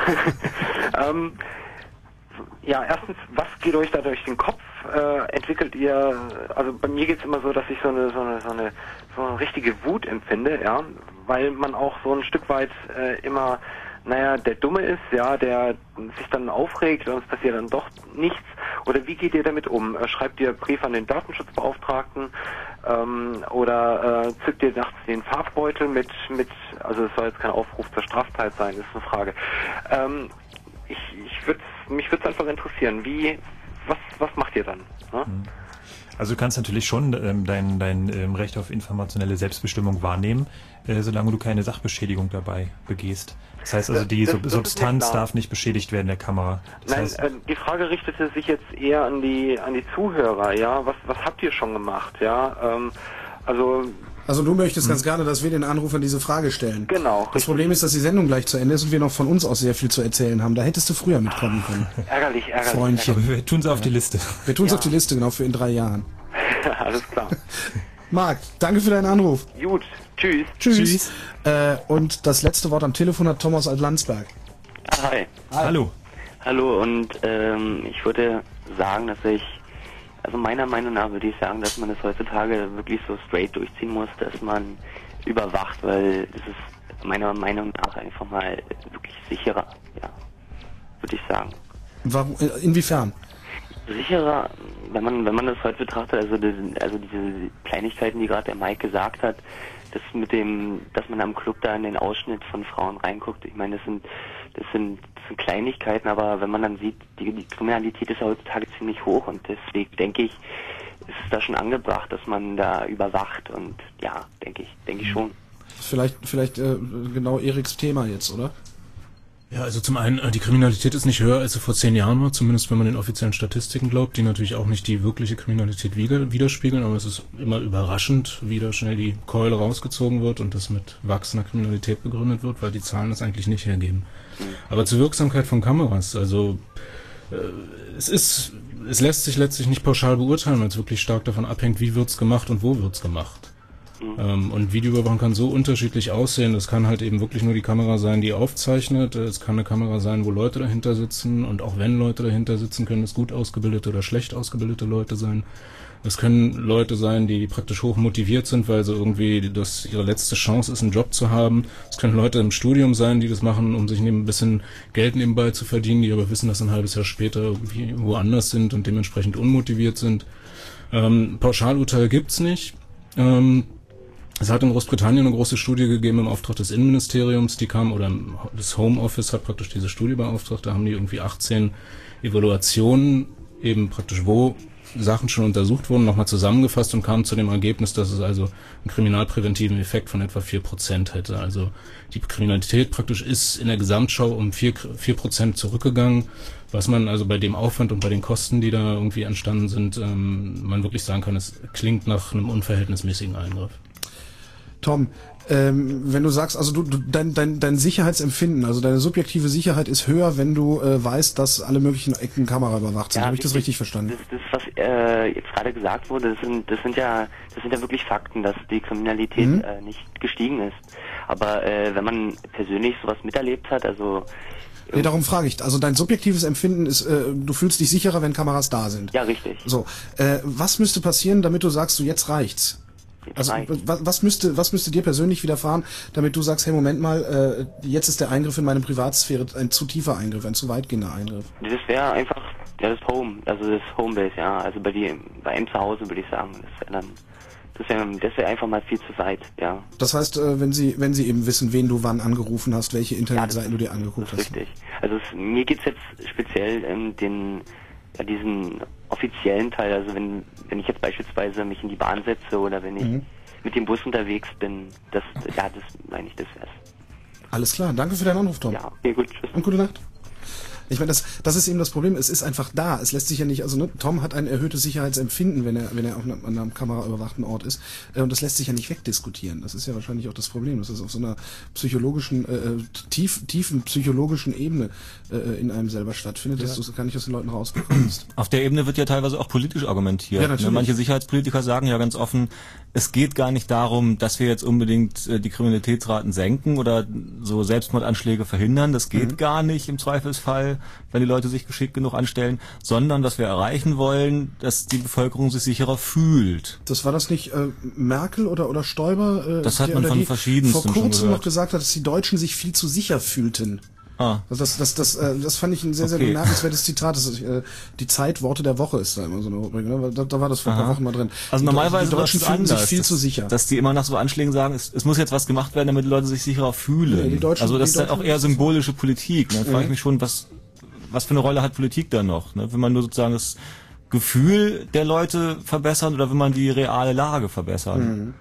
Speaker 16: ähm, ja, erstens, was geht euch da durch den Kopf? Äh, entwickelt ihr, also bei mir geht's immer so, dass ich so eine, so eine, so eine, so eine richtige Wut empfinde, ja, weil man auch so ein Stück weit äh, immer, naja, der Dumme ist, ja, der sich dann aufregt und es passiert dann doch nichts. Oder wie geht ihr damit um? Äh, schreibt ihr Brief an den Datenschutzbeauftragten ähm, oder äh, zückt ihr nachts den Farbbeutel mit, mit, also es soll jetzt kein Aufruf zur Straftat sein, ist eine Frage. Ähm, ich, ich würd's, mich würde es einfach interessieren, wie, was, was macht ihr dann? Ne?
Speaker 2: Also du kannst natürlich schon ähm, dein, dein ähm, Recht auf informationelle Selbstbestimmung wahrnehmen, äh, solange du keine Sachbeschädigung dabei begehst. Das heißt also, die
Speaker 16: Das-
Speaker 2: Sub
Speaker 16: das
Speaker 2: Substanz
Speaker 16: ist mir klar.
Speaker 2: darf nicht beschädigt werden der Kamera. Das
Speaker 16: Nein,
Speaker 2: heißt,
Speaker 16: äh, die Frage richtete sich jetzt eher an die an die Zuhörer, ja. Was was habt ihr schon gemacht, ja? Ähm, also
Speaker 1: Also du möchtest ganz gerne, dass wir den Anrufern diese Frage stellen.
Speaker 16: Genau.
Speaker 1: Das Problem ist, dass die Sendung gleich zu Ende ist und wir noch von uns aus sehr viel zu erzählen haben. Da hättest du früher mitkommen können.
Speaker 16: ärgerlich, ärgerlich.
Speaker 1: Freundchen.
Speaker 2: wir tun es auf die Liste.
Speaker 1: Wir tun es
Speaker 16: Ja.
Speaker 1: auf die Liste, genau, für in drei Jahren.
Speaker 17: Alles klar.
Speaker 1: Marc, danke für deinen Anruf.
Speaker 17: Gut, tschüss.
Speaker 1: Tschüss. tschüss. Äh, und das letzte Wort am Telefon hat Thomas aus Landsberg.
Speaker 17: Ah, hi.
Speaker 1: Hi.
Speaker 2: Hallo.
Speaker 17: Hallo, und ähm, ich würde sagen, dass ich, also meiner Meinung nach würde ich sagen, dass man es heutzutage wirklich so straight durchziehen muss, dass man überwacht, weil das ist meiner Meinung nach einfach mal wirklich sicherer, ja, würde ich sagen.
Speaker 1: Warum, inwiefern?
Speaker 17: Sicherer, wenn man wenn man das heute betrachtet, also die, also diese Kleinigkeiten, die gerade der Mike gesagt hat, das mit dem, dass man am Club da in den Ausschnitt von Frauen reinguckt, ich meine, das sind das sind, das sind Kleinigkeiten, aber wenn man dann sieht, die, die Kriminalität ist ja heutzutage ziemlich hoch und deswegen denke ich, ist es da schon angebracht, dass man da überwacht und ja, denke ich, denke ich schon.
Speaker 1: Vielleicht vielleicht äh, genau Eriks Thema jetzt, oder?
Speaker 3: Ja, also zum einen, die Kriminalität ist nicht höher, als sie vor zehn Jahren war, zumindest wenn man den offiziellen Statistiken glaubt, die natürlich auch nicht die wirkliche Kriminalität widerspiegeln, aber es ist immer überraschend, wie da schnell die Keule rausgezogen wird und das mit wachsender Kriminalität begründet wird, weil die Zahlen das eigentlich nicht hergeben. Aber zur Wirksamkeit von Kameras, also äh, es ist, es lässt sich letztlich nicht pauschal beurteilen, weil es wirklich stark davon abhängt, wie wird's gemacht und wo wird's gemacht. Ähm, und Videoüberwachung kann so unterschiedlich aussehen. Das kann halt eben wirklich nur die Kamera sein, die aufzeichnet. Es kann eine Kamera sein, wo Leute dahinter sitzen. Und auch wenn Leute dahinter sitzen, können es gut ausgebildete oder schlecht ausgebildete Leute sein. Es können Leute sein, die praktisch hoch motiviert sind, weil sie irgendwie das ihre letzte Chance ist, einen Job zu haben. Es können Leute im Studium sein, die das machen, um sich neben ein bisschen Geld nebenbei zu verdienen, die aber wissen, dass ein halbes Jahr später irgendwie woanders sind und dementsprechend unmotiviert sind. Ähm, Pauschalurteil gibt's nicht. Ähm, Es hat in Großbritannien eine große Studie gegeben im Auftrag des Innenministeriums, die kam, oder das Home Office hat praktisch diese Studie beauftragt, da haben die irgendwie achtzehn Evaluationen, eben praktisch wo Sachen schon untersucht wurden, nochmal zusammengefasst und kamen zu dem Ergebnis, dass es also einen kriminalpräventiven Effekt von etwa vier Prozent hätte. Also die Kriminalität praktisch ist in der Gesamtschau um vier Prozent zurückgegangen, was man also bei dem Aufwand und bei den Kosten, die da irgendwie entstanden sind, ähm, man wirklich sagen kann, es klingt nach einem unverhältnismäßigen Eingriff.
Speaker 1: Tom, ähm, wenn du sagst, also du, du dein, dein, dein Sicherheitsempfinden, also deine subjektive Sicherheit ist höher, wenn du äh, weißt, dass alle möglichen Ecken Kamera überwacht sind. Ja, habe ich das richtig verstanden?
Speaker 17: Das, das was äh, jetzt gerade gesagt wurde, das sind, das sind ja, das sind ja wirklich Fakten, dass die Kriminalität mhm. äh, nicht gestiegen ist. Aber äh, wenn man persönlich sowas miterlebt hat, also
Speaker 1: Nee, darum frage ich. Also dein subjektives Empfinden ist, äh, du fühlst dich sicherer, wenn Kameras da sind.
Speaker 17: Ja, richtig.
Speaker 1: So, äh, was müsste passieren, damit du sagst, so jetzt reicht's? Also was, was müsste was müsste dir persönlich widerfahren, damit du sagst, hey, Moment mal, äh, jetzt ist der Eingriff in meine Privatsphäre ein zu tiefer Eingriff, ein zu weitgehender Eingriff?
Speaker 17: Das wäre einfach, ja, das Home, also das Homebase, ja, also bei dir, bei einem zu Hause würde ich sagen, das wäre dann, das wäre das wäre einfach mal viel zu weit, ja.
Speaker 1: Das heißt, äh, wenn sie wenn sie eben wissen, wen du wann angerufen hast, welche Internetseiten ja, du dir angeguckt hast.
Speaker 17: Richtig. Also es, mir geht's jetzt speziell ähm, den ja, diesen offiziellen Teil, also wenn wenn ich jetzt beispielsweise mich in die Bahn setze oder wenn ich mhm. mit dem Bus unterwegs bin, das ja, das meine ich, das wär's.
Speaker 1: Alles klar, danke für deinen Anruf, Tom.
Speaker 17: Ja, okay, gut, tschüss.
Speaker 1: Und gute Nacht. Ich meine, das, das ist eben das Problem. Es ist einfach da. Es lässt sich ja nicht, also ne, Tom hat ein erhöhtes Sicherheitsempfinden, wenn er, wenn er auf einem, an einem kameraüberwachten Ort ist. Äh, und das lässt sich ja nicht wegdiskutieren. Das ist ja wahrscheinlich auch das Problem. Das ist auf so einer psychologischen, äh, tief, tiefen psychologischen Ebene äh, in einem selber stattfindet, ja. dass du es gar nicht aus den Leuten rausbekommst.
Speaker 4: Auf der Ebene wird ja teilweise auch politisch argumentiert.
Speaker 1: Ja, natürlich.
Speaker 4: Manche Sicherheitspolitiker sagen ja ganz offen, es geht gar nicht darum, dass wir jetzt unbedingt äh, die Kriminalitätsraten senken oder so Selbstmordanschläge verhindern. Das geht mhm. gar nicht im Zweifelsfall, wenn die Leute sich geschickt genug anstellen, sondern dass wir erreichen wollen, dass die Bevölkerung sich sicherer fühlt.
Speaker 1: Das war das nicht äh, Merkel oder oder Stoiber? Äh,
Speaker 4: das hat man von verschiedensten
Speaker 1: vor kurzem noch gesagt hat, dass die Deutschen sich viel zu sicher fühlten. Ah. Also das, das, das, das, das fand ich ein sehr, sehr okay. bemerkenswertes Zitat. Das ist, äh, die Zeit Worte der Woche ist da immer so eine Rubrik. Ne? Da, da war das vor Aha. ein paar Wochen mal drin.
Speaker 4: Also
Speaker 1: die,
Speaker 4: normalerweise
Speaker 1: die Deutschen fühlen sich viel
Speaker 4: dass,
Speaker 1: zu sicher.
Speaker 4: Dass die immer nach so Anschlägen sagen, es, es muss jetzt was gemacht werden, damit die Leute sich sicherer fühlen. Ja, die Deutschen, also das ist halt auch eher symbolische Politik. Ne? Da frage ich
Speaker 1: ja.
Speaker 4: mich schon, was, was für eine Rolle hat Politik da noch? Ne? Will man nur sozusagen das Gefühl der Leute verbessern oder will man die reale Lage verbessern?
Speaker 1: Mhm.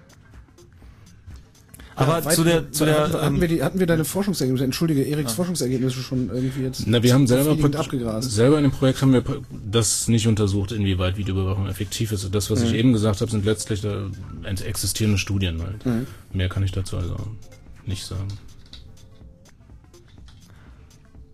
Speaker 4: Aber ja, zu der, zu der
Speaker 1: hatten, hatten wir die, hatten wir deine Forschungsergebnisse, entschuldige, Eriks ah. Forschungsergebnisse schon irgendwie jetzt
Speaker 3: Na, wir haben selber,
Speaker 1: abgegrast.
Speaker 3: selber in dem Projekt haben wir das nicht untersucht, inwieweit Videoüberwachung effektiv ist. Das, was mhm. ich eben gesagt habe, sind letztlich da existierende Studien halt. Mhm. Mehr kann ich dazu also nicht sagen.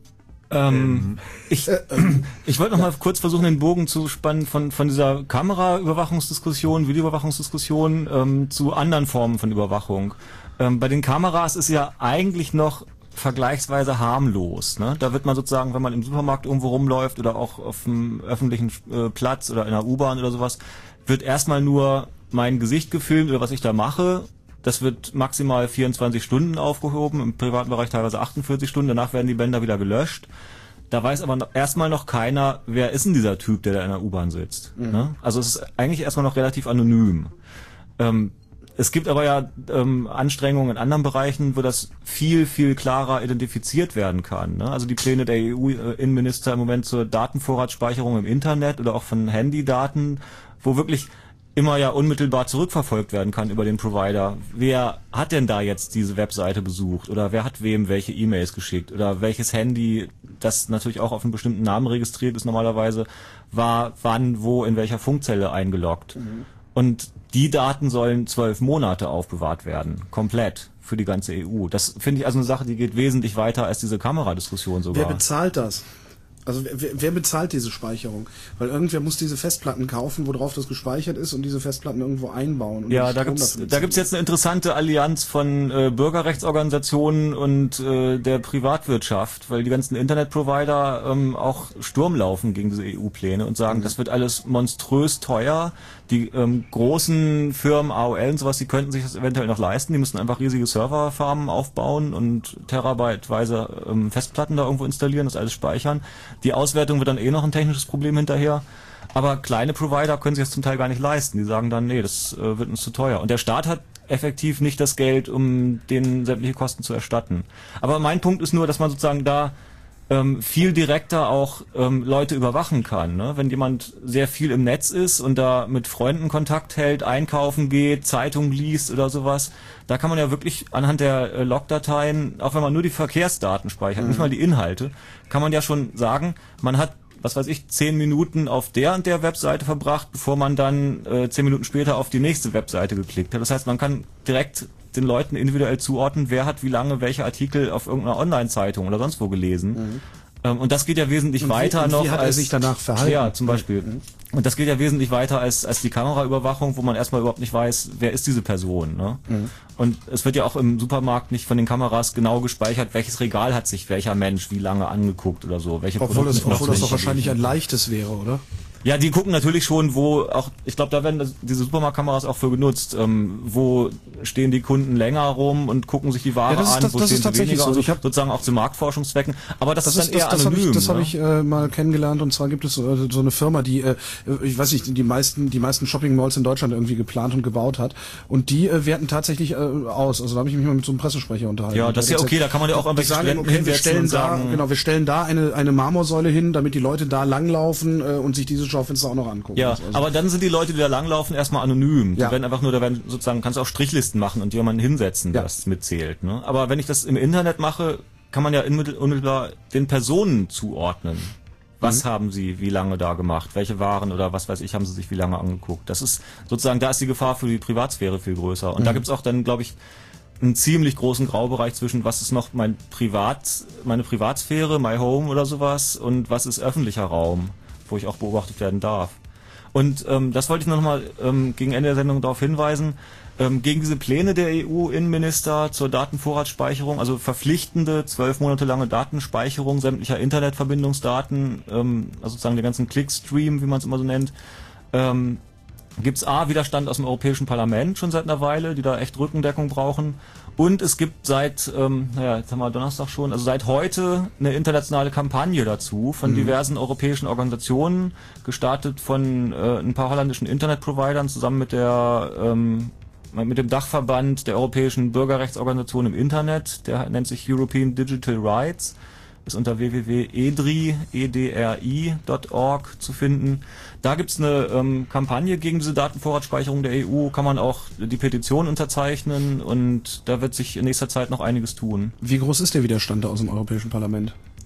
Speaker 4: Ähm, ich ich wollte noch mal kurz versuchen, den Bogen zu spannen von von dieser Kameraüberwachungsdiskussion, Videoüberwachungsdiskussion ähm, zu anderen Formen von Überwachung. Ähm, bei den Kameras ist ja eigentlich noch vergleichsweise harmlos. Ne? Da wird man sozusagen, wenn man im Supermarkt irgendwo rumläuft oder auch auf einem öffentlichen äh, Platz oder in einer U-Bahn oder sowas, wird erstmal nur mein Gesicht gefilmt oder was ich da mache. Das wird maximal vierundzwanzig Stunden aufgehoben, im privaten Bereich teilweise achtundvierzig Stunden, danach werden die Bänder wieder gelöscht. Da weiß aber noch, erstmal noch keiner, wer ist denn dieser Typ, der da in der U-Bahn sitzt. Mhm. Ne? Also es ist eigentlich erstmal noch relativ anonym. Ähm, es gibt aber ja ähm, Anstrengungen in anderen Bereichen, wo das viel, viel klarer identifiziert werden kann. Ne? Also die Pläne der E U-Innenminister im Moment zur Datenvorratsspeicherung im Internet oder auch von Handydaten, wo wirklich immer ja unmittelbar zurückverfolgt werden kann über den Provider. Wer hat denn da jetzt diese Webseite besucht oder wer hat wem welche E-Mails geschickt oder welches Handy, das natürlich auch auf einen bestimmten Namen registriert ist normalerweise, war wann, wo, in welcher Funkzelle eingeloggt. Mhm. Und die Daten sollen zwölf Monate aufbewahrt werden, komplett für die ganze E U. Das finde ich also eine Sache, die geht wesentlich weiter als diese Kameradiskussion sogar.
Speaker 1: Wer bezahlt das? Also wer, wer bezahlt diese Speicherung? Weil irgendwer muss diese Festplatten kaufen, worauf das gespeichert ist und diese Festplatten irgendwo einbauen. Und
Speaker 4: ja, da gibt's da gibt's jetzt eine interessante Allianz von äh, Bürgerrechtsorganisationen und äh, der Privatwirtschaft, weil die ganzen Internetprovider ähm, auch Sturm laufen gegen diese E U-Pläne und sagen, mhm. das wird alles monströs teuer. Die ähm, großen Firmen, A O L und sowas, die könnten sich das eventuell noch leisten. Die müssten einfach riesige Serverfarmen aufbauen und terabyteweise ähm, Festplatten da irgendwo installieren, das alles speichern. Die Auswertung wird dann eh noch ein technisches Problem hinterher. Aber kleine Provider können sich das zum Teil gar nicht leisten. Die sagen dann, nee, das äh, wird uns zu teuer. Und der Staat hat effektiv nicht das Geld, um denen sämtliche Kosten zu erstatten. Aber mein Punkt ist nur, dass man sozusagen da ähm, viel direkter auch ähm, Leute überwachen kann. Ne? Wenn jemand sehr viel im Netz ist und da mit Freunden Kontakt hält, einkaufen geht, Zeitung liest oder sowas, da kann man ja wirklich anhand der äh, Logdateien, auch wenn man nur die Verkehrsdaten speichert, mhm. nicht mal die Inhalte, kann man ja schon sagen, man hat, was weiß ich, zehn Minuten auf der und der Webseite verbracht, bevor man dann äh, zehn Minuten später auf die nächste Webseite geklickt hat. Das heißt, man kann direkt den Leuten individuell zuordnen, wer hat wie lange welche Artikel auf irgendeiner Online-Zeitung oder sonst wo gelesen. Mhm. Ähm, und das geht ja wesentlich und weiter
Speaker 1: wie, und
Speaker 4: noch.
Speaker 1: Wie hat er
Speaker 4: als,
Speaker 1: sich danach verhalten?
Speaker 4: Ja, zum Beispiel. Mhm. Und das geht ja wesentlich weiter als, als die Kameraüberwachung, wo man erstmal überhaupt nicht weiß, wer ist diese Person. Ne? Mhm. Und es wird ja auch im Supermarkt nicht von den Kameras genau gespeichert, welches Regal hat sich welcher Mensch wie lange angeguckt oder so. Welche
Speaker 1: obwohl es, obwohl das doch wahrscheinlich ein leichtes wäre, oder?
Speaker 4: Ja, die gucken natürlich schon, wo auch, ich glaube, da werden das, diese Supermarktkameras auch für genutzt. Ähm, wo stehen die Kunden länger rum und gucken sich die Ware
Speaker 1: ja, das
Speaker 4: an,
Speaker 1: das,
Speaker 4: wo
Speaker 1: das
Speaker 4: stehen
Speaker 1: ist
Speaker 4: sie
Speaker 1: tatsächlich
Speaker 4: weniger,
Speaker 1: so.
Speaker 4: also
Speaker 1: Ich hab,
Speaker 4: sozusagen auch zu Marktforschungszwecken. Aber das, das ist dann
Speaker 1: ist,
Speaker 4: eher
Speaker 1: das,
Speaker 4: anonym.
Speaker 1: Das habe
Speaker 4: ne?
Speaker 1: ich, das hab ich äh, mal kennengelernt und zwar gibt es so, so eine Firma, die, äh, ich weiß nicht, die meisten, die meisten Shopping-Malls in Deutschland irgendwie geplant und gebaut hat und die äh, werten tatsächlich äh, aus. Also da habe ich mich mal mit so einem Pressesprecher unterhalten.
Speaker 4: Ja, das ist ja okay, da kann man ja auch irgendwelche
Speaker 1: sagen, okay, wir stellen da, genau, wir stellen da eine, eine Marmorsäule hin, damit die Leute da langlaufen äh, und sich diese Schaufenster auch noch angucken.
Speaker 4: Ja,
Speaker 1: also.
Speaker 4: aber dann sind die Leute, die da langlaufen, erstmal anonym. Die
Speaker 1: ja.
Speaker 4: werden einfach nur, da werden sozusagen, kannst du auch Strichlisten machen und jemanden hinsetzen, der ja. das mitzählt. Ne? Aber wenn ich das im Internet mache, kann man ja unmittelbar den Personen zuordnen. Was mhm. haben sie wie lange da gemacht? Welche Waren oder was weiß ich, haben sie sich wie lange angeguckt? Das ist sozusagen, da ist die Gefahr für die Privatsphäre viel größer. Und mhm. da gibt's auch dann, glaube ich, einen ziemlich großen Graubereich zwischen, was ist noch mein Privat, meine Privatsphäre, my home oder sowas, und was ist öffentlicher Raum, wo ich auch beobachtet werden darf. Und ähm, das wollte ich noch mal ähm, gegen Ende der Sendung darauf hinweisen, ähm, gegen diese Pläne der E U-Innenminister zur Datenvorratsspeicherung, also verpflichtende, zwölf Monate lange Datenspeicherung sämtlicher Internetverbindungsdaten, ähm, also sozusagen den ganzen Clickstream, wie man es immer so nennt, ähm, gibt es A, Widerstand aus dem Europäischen Parlament schon seit einer Weile, die da echt Rückendeckung brauchen. Und es gibt seit, ähm, naja, jetzt haben wir Donnerstag schon, also seit heute eine internationale Kampagne dazu von mhm. diversen europäischen Organisationen, gestartet von äh, ein paar holländischen Internetprovidern zusammen mit der ähm, mit dem Dachverband der europäischen Bürgerrechtsorganisationen im Internet, der nennt sich European Digital Rights, ist unter w w w punkt e d r i, e d r i punkt org zu finden. Da gibt's eine ähm, Kampagne gegen diese Datenvorratsspeicherung der E U, kann man auch die Petition unterzeichnen und da wird sich in nächster Zeit noch einiges tun.
Speaker 1: Wie groß ist der Widerstand da aus dem Europäischen Parlament?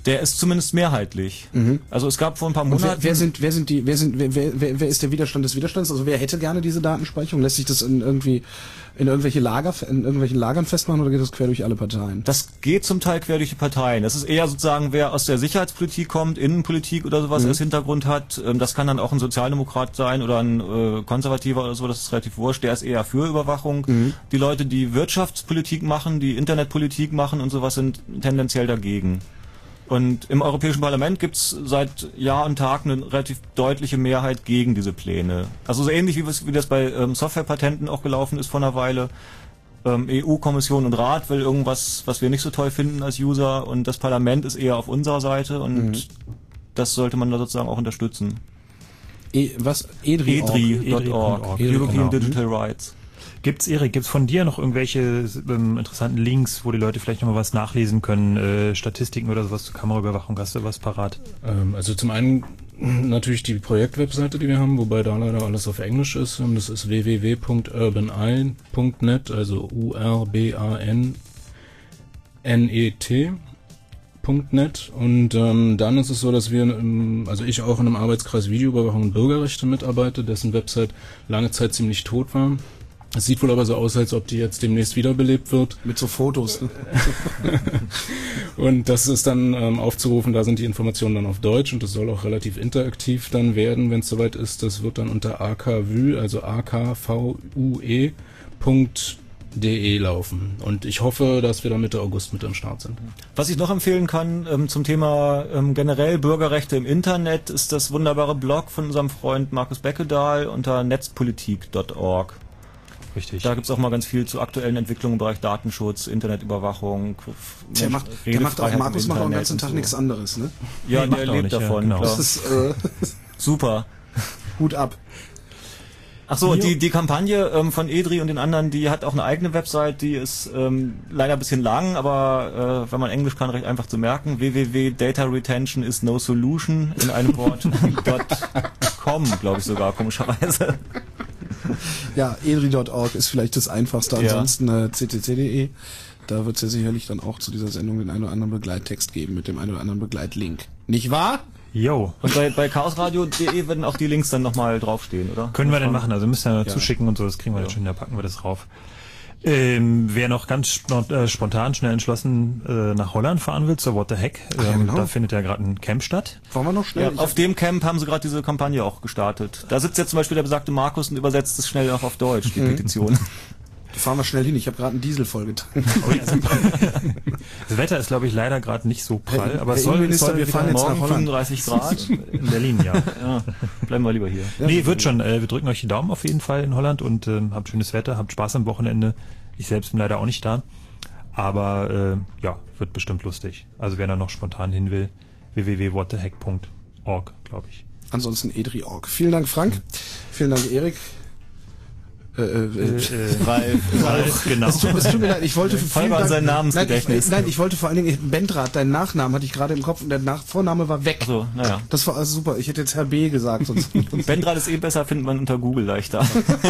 Speaker 4: Der ist zumindest mehrheitlich. Mhm. Also es gab vor ein paar Monaten...
Speaker 1: Wer, wer sind, wer sind die, wer sind, wer, wer, wer ist der Widerstand des Widerstands? Also wer hätte gerne diese Datenspeicherung? Lässt sich das in irgendwie, in irgendwelche Lager, in irgendwelchen Lagern festmachen oder geht das quer durch alle Parteien?
Speaker 4: Das geht zum Teil quer durch die Parteien. Das ist eher sozusagen, wer aus der Sicherheitspolitik kommt, Innenpolitik oder sowas mhm. als Hintergrund hat. Das kann dann auch ein Sozialdemokrat sein oder ein äh, Konservativer oder so, das ist relativ wurscht. Der ist eher für Überwachung. Mhm. Die Leute, die Wirtschaftspolitik machen, die Internetpolitik machen und sowas, sind tendenziell dagegen. Und im Europäischen Parlament gibt's seit Jahr und Tag eine relativ deutliche Mehrheit gegen diese Pläne. Also so ähnlich wie, wie das bei ähm, Softwarepatenten auch gelaufen ist vor einer Weile. Ähm, E U-Kommission und Rat will irgendwas, was wir nicht so toll finden als User, und das Parlament ist eher auf unserer Seite, und mhm. das sollte man da sozusagen auch unterstützen.
Speaker 1: E, was? E D R I Punkt org.
Speaker 4: E D R I Punkt org. European genau. Digital Rights.
Speaker 2: Gibt's, Erik, gibt's von dir noch irgendwelche ähm, interessanten Links, wo die Leute vielleicht nochmal was nachlesen können, äh, Statistiken oder sowas zur Kameraüberwachung? Hast du was parat?
Speaker 3: Ähm, also zum einen natürlich die Projektwebseite, die wir haben, wobei da leider alles auf Englisch ist. Das ist w w w Punkt urban eye Punkt net, also U R B A N N E T Punkt net. Und ähm, dann ist es so, dass wir, ähm, also ich auch in einem Arbeitskreis Videoüberwachung und Bürgerrechte mitarbeite, dessen Website lange Zeit ziemlich tot war. Es sieht wohl aber so aus, als ob die jetzt demnächst wiederbelebt wird.
Speaker 1: Mit so Fotos. Ne?
Speaker 3: Und das ist dann ähm, aufzurufen, da sind die Informationen dann auf Deutsch, und das soll auch relativ interaktiv dann werden, wenn es soweit ist. Das wird dann unter A K V U E, also A K V U E Punkt de laufen. Und ich hoffe, dass wir dann Mitte August mit am Start sind.
Speaker 4: Was ich noch empfehlen kann ähm, zum Thema ähm, generell Bürgerrechte im Internet, ist das wunderbare Blog von unserem Freund Markus Beckedahl unter netzpolitik Punkt org.
Speaker 2: Richtig.
Speaker 4: Da gibt's auch mal ganz viel zu aktuellen Entwicklungen im Bereich Datenschutz, Internetüberwachung.
Speaker 1: Der macht, der macht auch, Markus macht auch den ganzen Tag so. Nichts anderes, ne?
Speaker 4: Ja, nee, der lebt nicht, davon. Ja, genau.
Speaker 1: Das ist äh,
Speaker 4: super.
Speaker 1: Hut ab.
Speaker 4: Ach so, und die, die Kampagne ähm, von E D R I und den anderen, die hat auch eine eigene Website, die ist ähm, leider ein bisschen lang, aber äh, wenn man Englisch kann, recht einfach zu merken. w w w Punkt data retention is no solution in einem Wort .com, glaube ich sogar, komischerweise.
Speaker 1: Ja, E D R I Punkt org ist vielleicht das Einfachste, ansonsten äh, c t c Punkt d e. Da wird es ja sicherlich dann auch zu dieser Sendung den einen oder anderen Begleittext geben mit dem einen oder anderen Begleitlink. Nicht wahr?
Speaker 2: Jo.
Speaker 4: Und bei, bei chaosradio Punkt de werden auch die Links dann nochmal draufstehen, oder?
Speaker 2: Können wir denn machen, also müsst ihr ja zuschicken und so, das kriegen wir ja. dann schon, da packen wir das drauf. Ähm, wer noch ganz sp äh, spontan, schnell entschlossen äh, nach Holland fahren will, zur What the Heck, ähm, ja, genau. da findet ja gerade ein Camp statt.
Speaker 1: Wollen wir noch schnell?
Speaker 4: Ja, auf dem Camp haben sie gerade diese Kampagne auch gestartet. Da sitzt jetzt zum Beispiel der besagte Markus und übersetzt es schnell auch auf Deutsch, die mhm. Petition.
Speaker 1: Da fahren wir schnell hin, ich habe gerade einen Diesel vollgetankt. Oh, ja,
Speaker 2: das Wetter ist, glaube ich, leider gerade nicht so prall, aber es soll,
Speaker 1: soll wir fahren jetzt
Speaker 4: morgen
Speaker 1: nach Holland.
Speaker 4: fünfunddreißig Grad
Speaker 2: in Berlin, ja.
Speaker 4: ja. Bleiben wir lieber hier.
Speaker 2: Ja, nee, wird schon. Äh, wir drücken euch die Daumen auf jeden Fall in Holland und äh, habt schönes Wetter, habt Spaß am Wochenende. Ich selbst bin leider auch nicht da, aber äh, ja, wird bestimmt lustig. Also wer da noch spontan hin will, w w w Punkt what the heck Punkt org, glaube ich.
Speaker 1: Ansonsten E D R I Punkt org. Vielen Dank, Frank. Vielen Dank, Erik. Äh, äh,
Speaker 4: äh, Ralf, Ralf, genau.
Speaker 1: Es tut, es tut mir leid, ich wollte
Speaker 4: vielen Dank,
Speaker 1: sein
Speaker 4: Namensgedächtnis.
Speaker 1: Nein, ich, nein, ich wollte vor allen Dingen Bendrath, deinen Nachnamen hatte ich gerade im Kopf und der Nach Vorname war weg.
Speaker 4: Ach so, naja.
Speaker 1: Das war also super. Ich hätte jetzt Herr B gesagt. Sonst
Speaker 4: Bendrath ist eh besser, findet man unter Google leichter.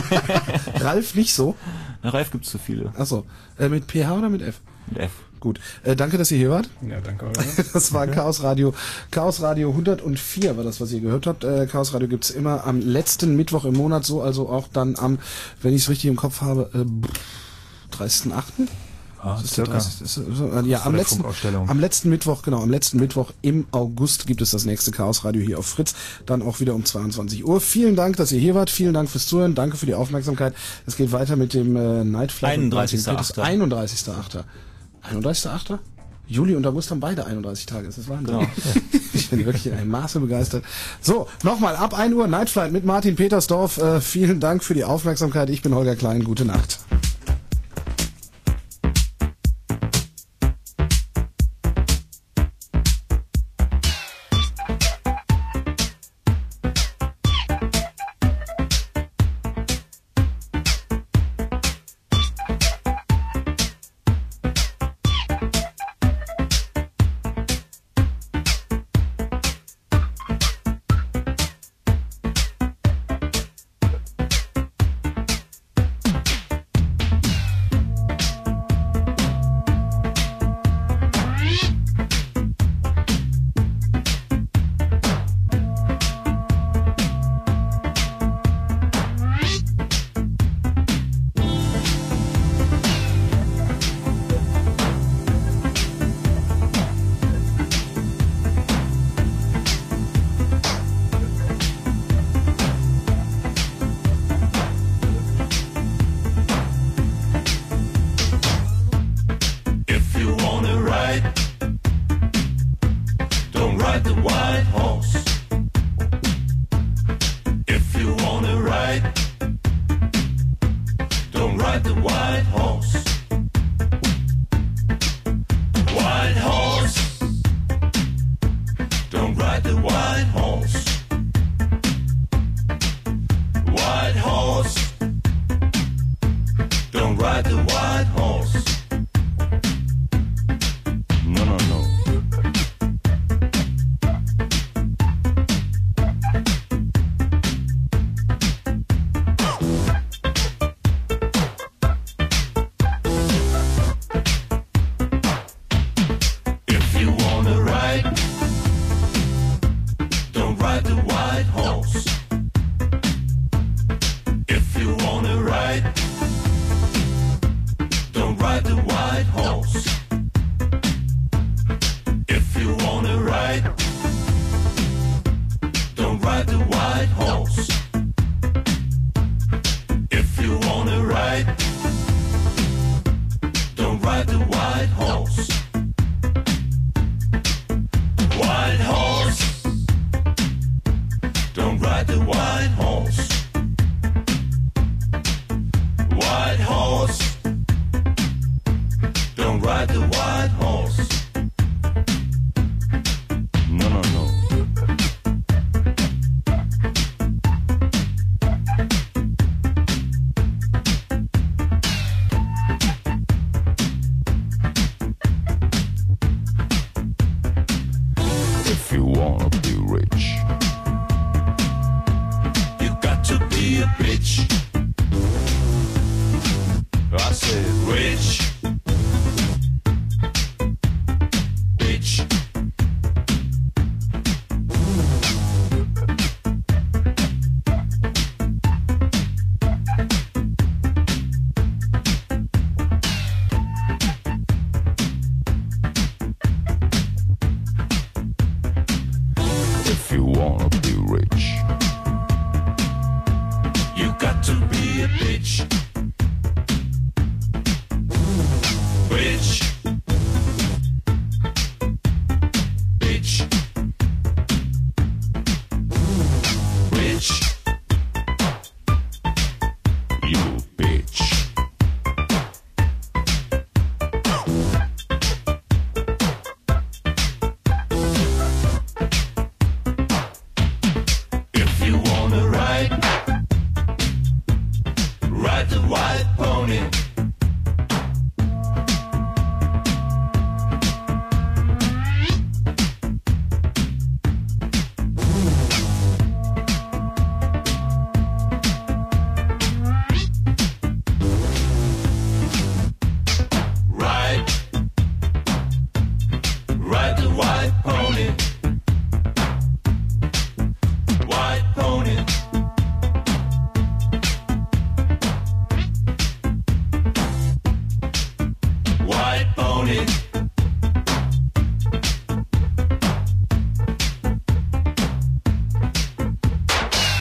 Speaker 1: Ralf nicht so?
Speaker 4: Na, Ralf gibt's zu viele.
Speaker 1: Ach so. Äh, mit P H oder mit F?
Speaker 4: Mit F.
Speaker 1: Gut. Äh, danke, dass ihr hier wart.
Speaker 3: Ja, danke.
Speaker 1: Das war Chaos Radio. Chaos Radio hundertvier war das, was ihr gehört habt. Äh, Chaos Radio gibt's immer am letzten Mittwoch im Monat, so also auch dann am, wenn ich es richtig im Kopf habe, äh, dreißigsten achten
Speaker 2: Ah, das ist circa.
Speaker 1: dreißigste Ist, äh, ja, am letzten, am letzten Mittwoch, genau, am letzten Mittwoch im August gibt es das nächste Chaos Radio hier auf Fritz. Dann auch wieder um zweiundzwanzig Uhr. Vielen Dank, dass ihr hier wart. Vielen Dank fürs Zuhören. Danke für die Aufmerksamkeit. Es geht weiter mit dem äh, Night Flight.
Speaker 4: einunddreißigster achter
Speaker 1: einunddreißigster achter einunddreißigster achter Juli und August haben beide einunddreißig Tage. Das ist Wahnsinn. Genau. Ich bin wirklich in einem Maße begeistert. So, nochmal ab ein Uhr Night Flight mit Martin Petersdorf. Äh, vielen Dank für die Aufmerksamkeit. Ich bin Holger Klein. Gute Nacht.
Speaker 14: don't ride the white horse. If you wanna ride, don't ride the white horse. White horse, don't ride the white horse. White horse, don't ride the white horse. No, no, no. If you wanna ride, don't ride the white horse. If you wanna ride, don't ride the white horse. If you wanna ride, don't ride the white horse. If you wanna ride, don't ride the white horse. White horse, don't ride the white horse. White horse, don't ride the white horse. No, no, no. If you wanna be rich, you got to be a bitch. I said rich, bitch. If you wanna be rich, you got to be a bitch. Bitch, bitch, bitch, you bitch. If you wanna ride, ride the white pony. Ride, ride the white pony. White pony. White pony.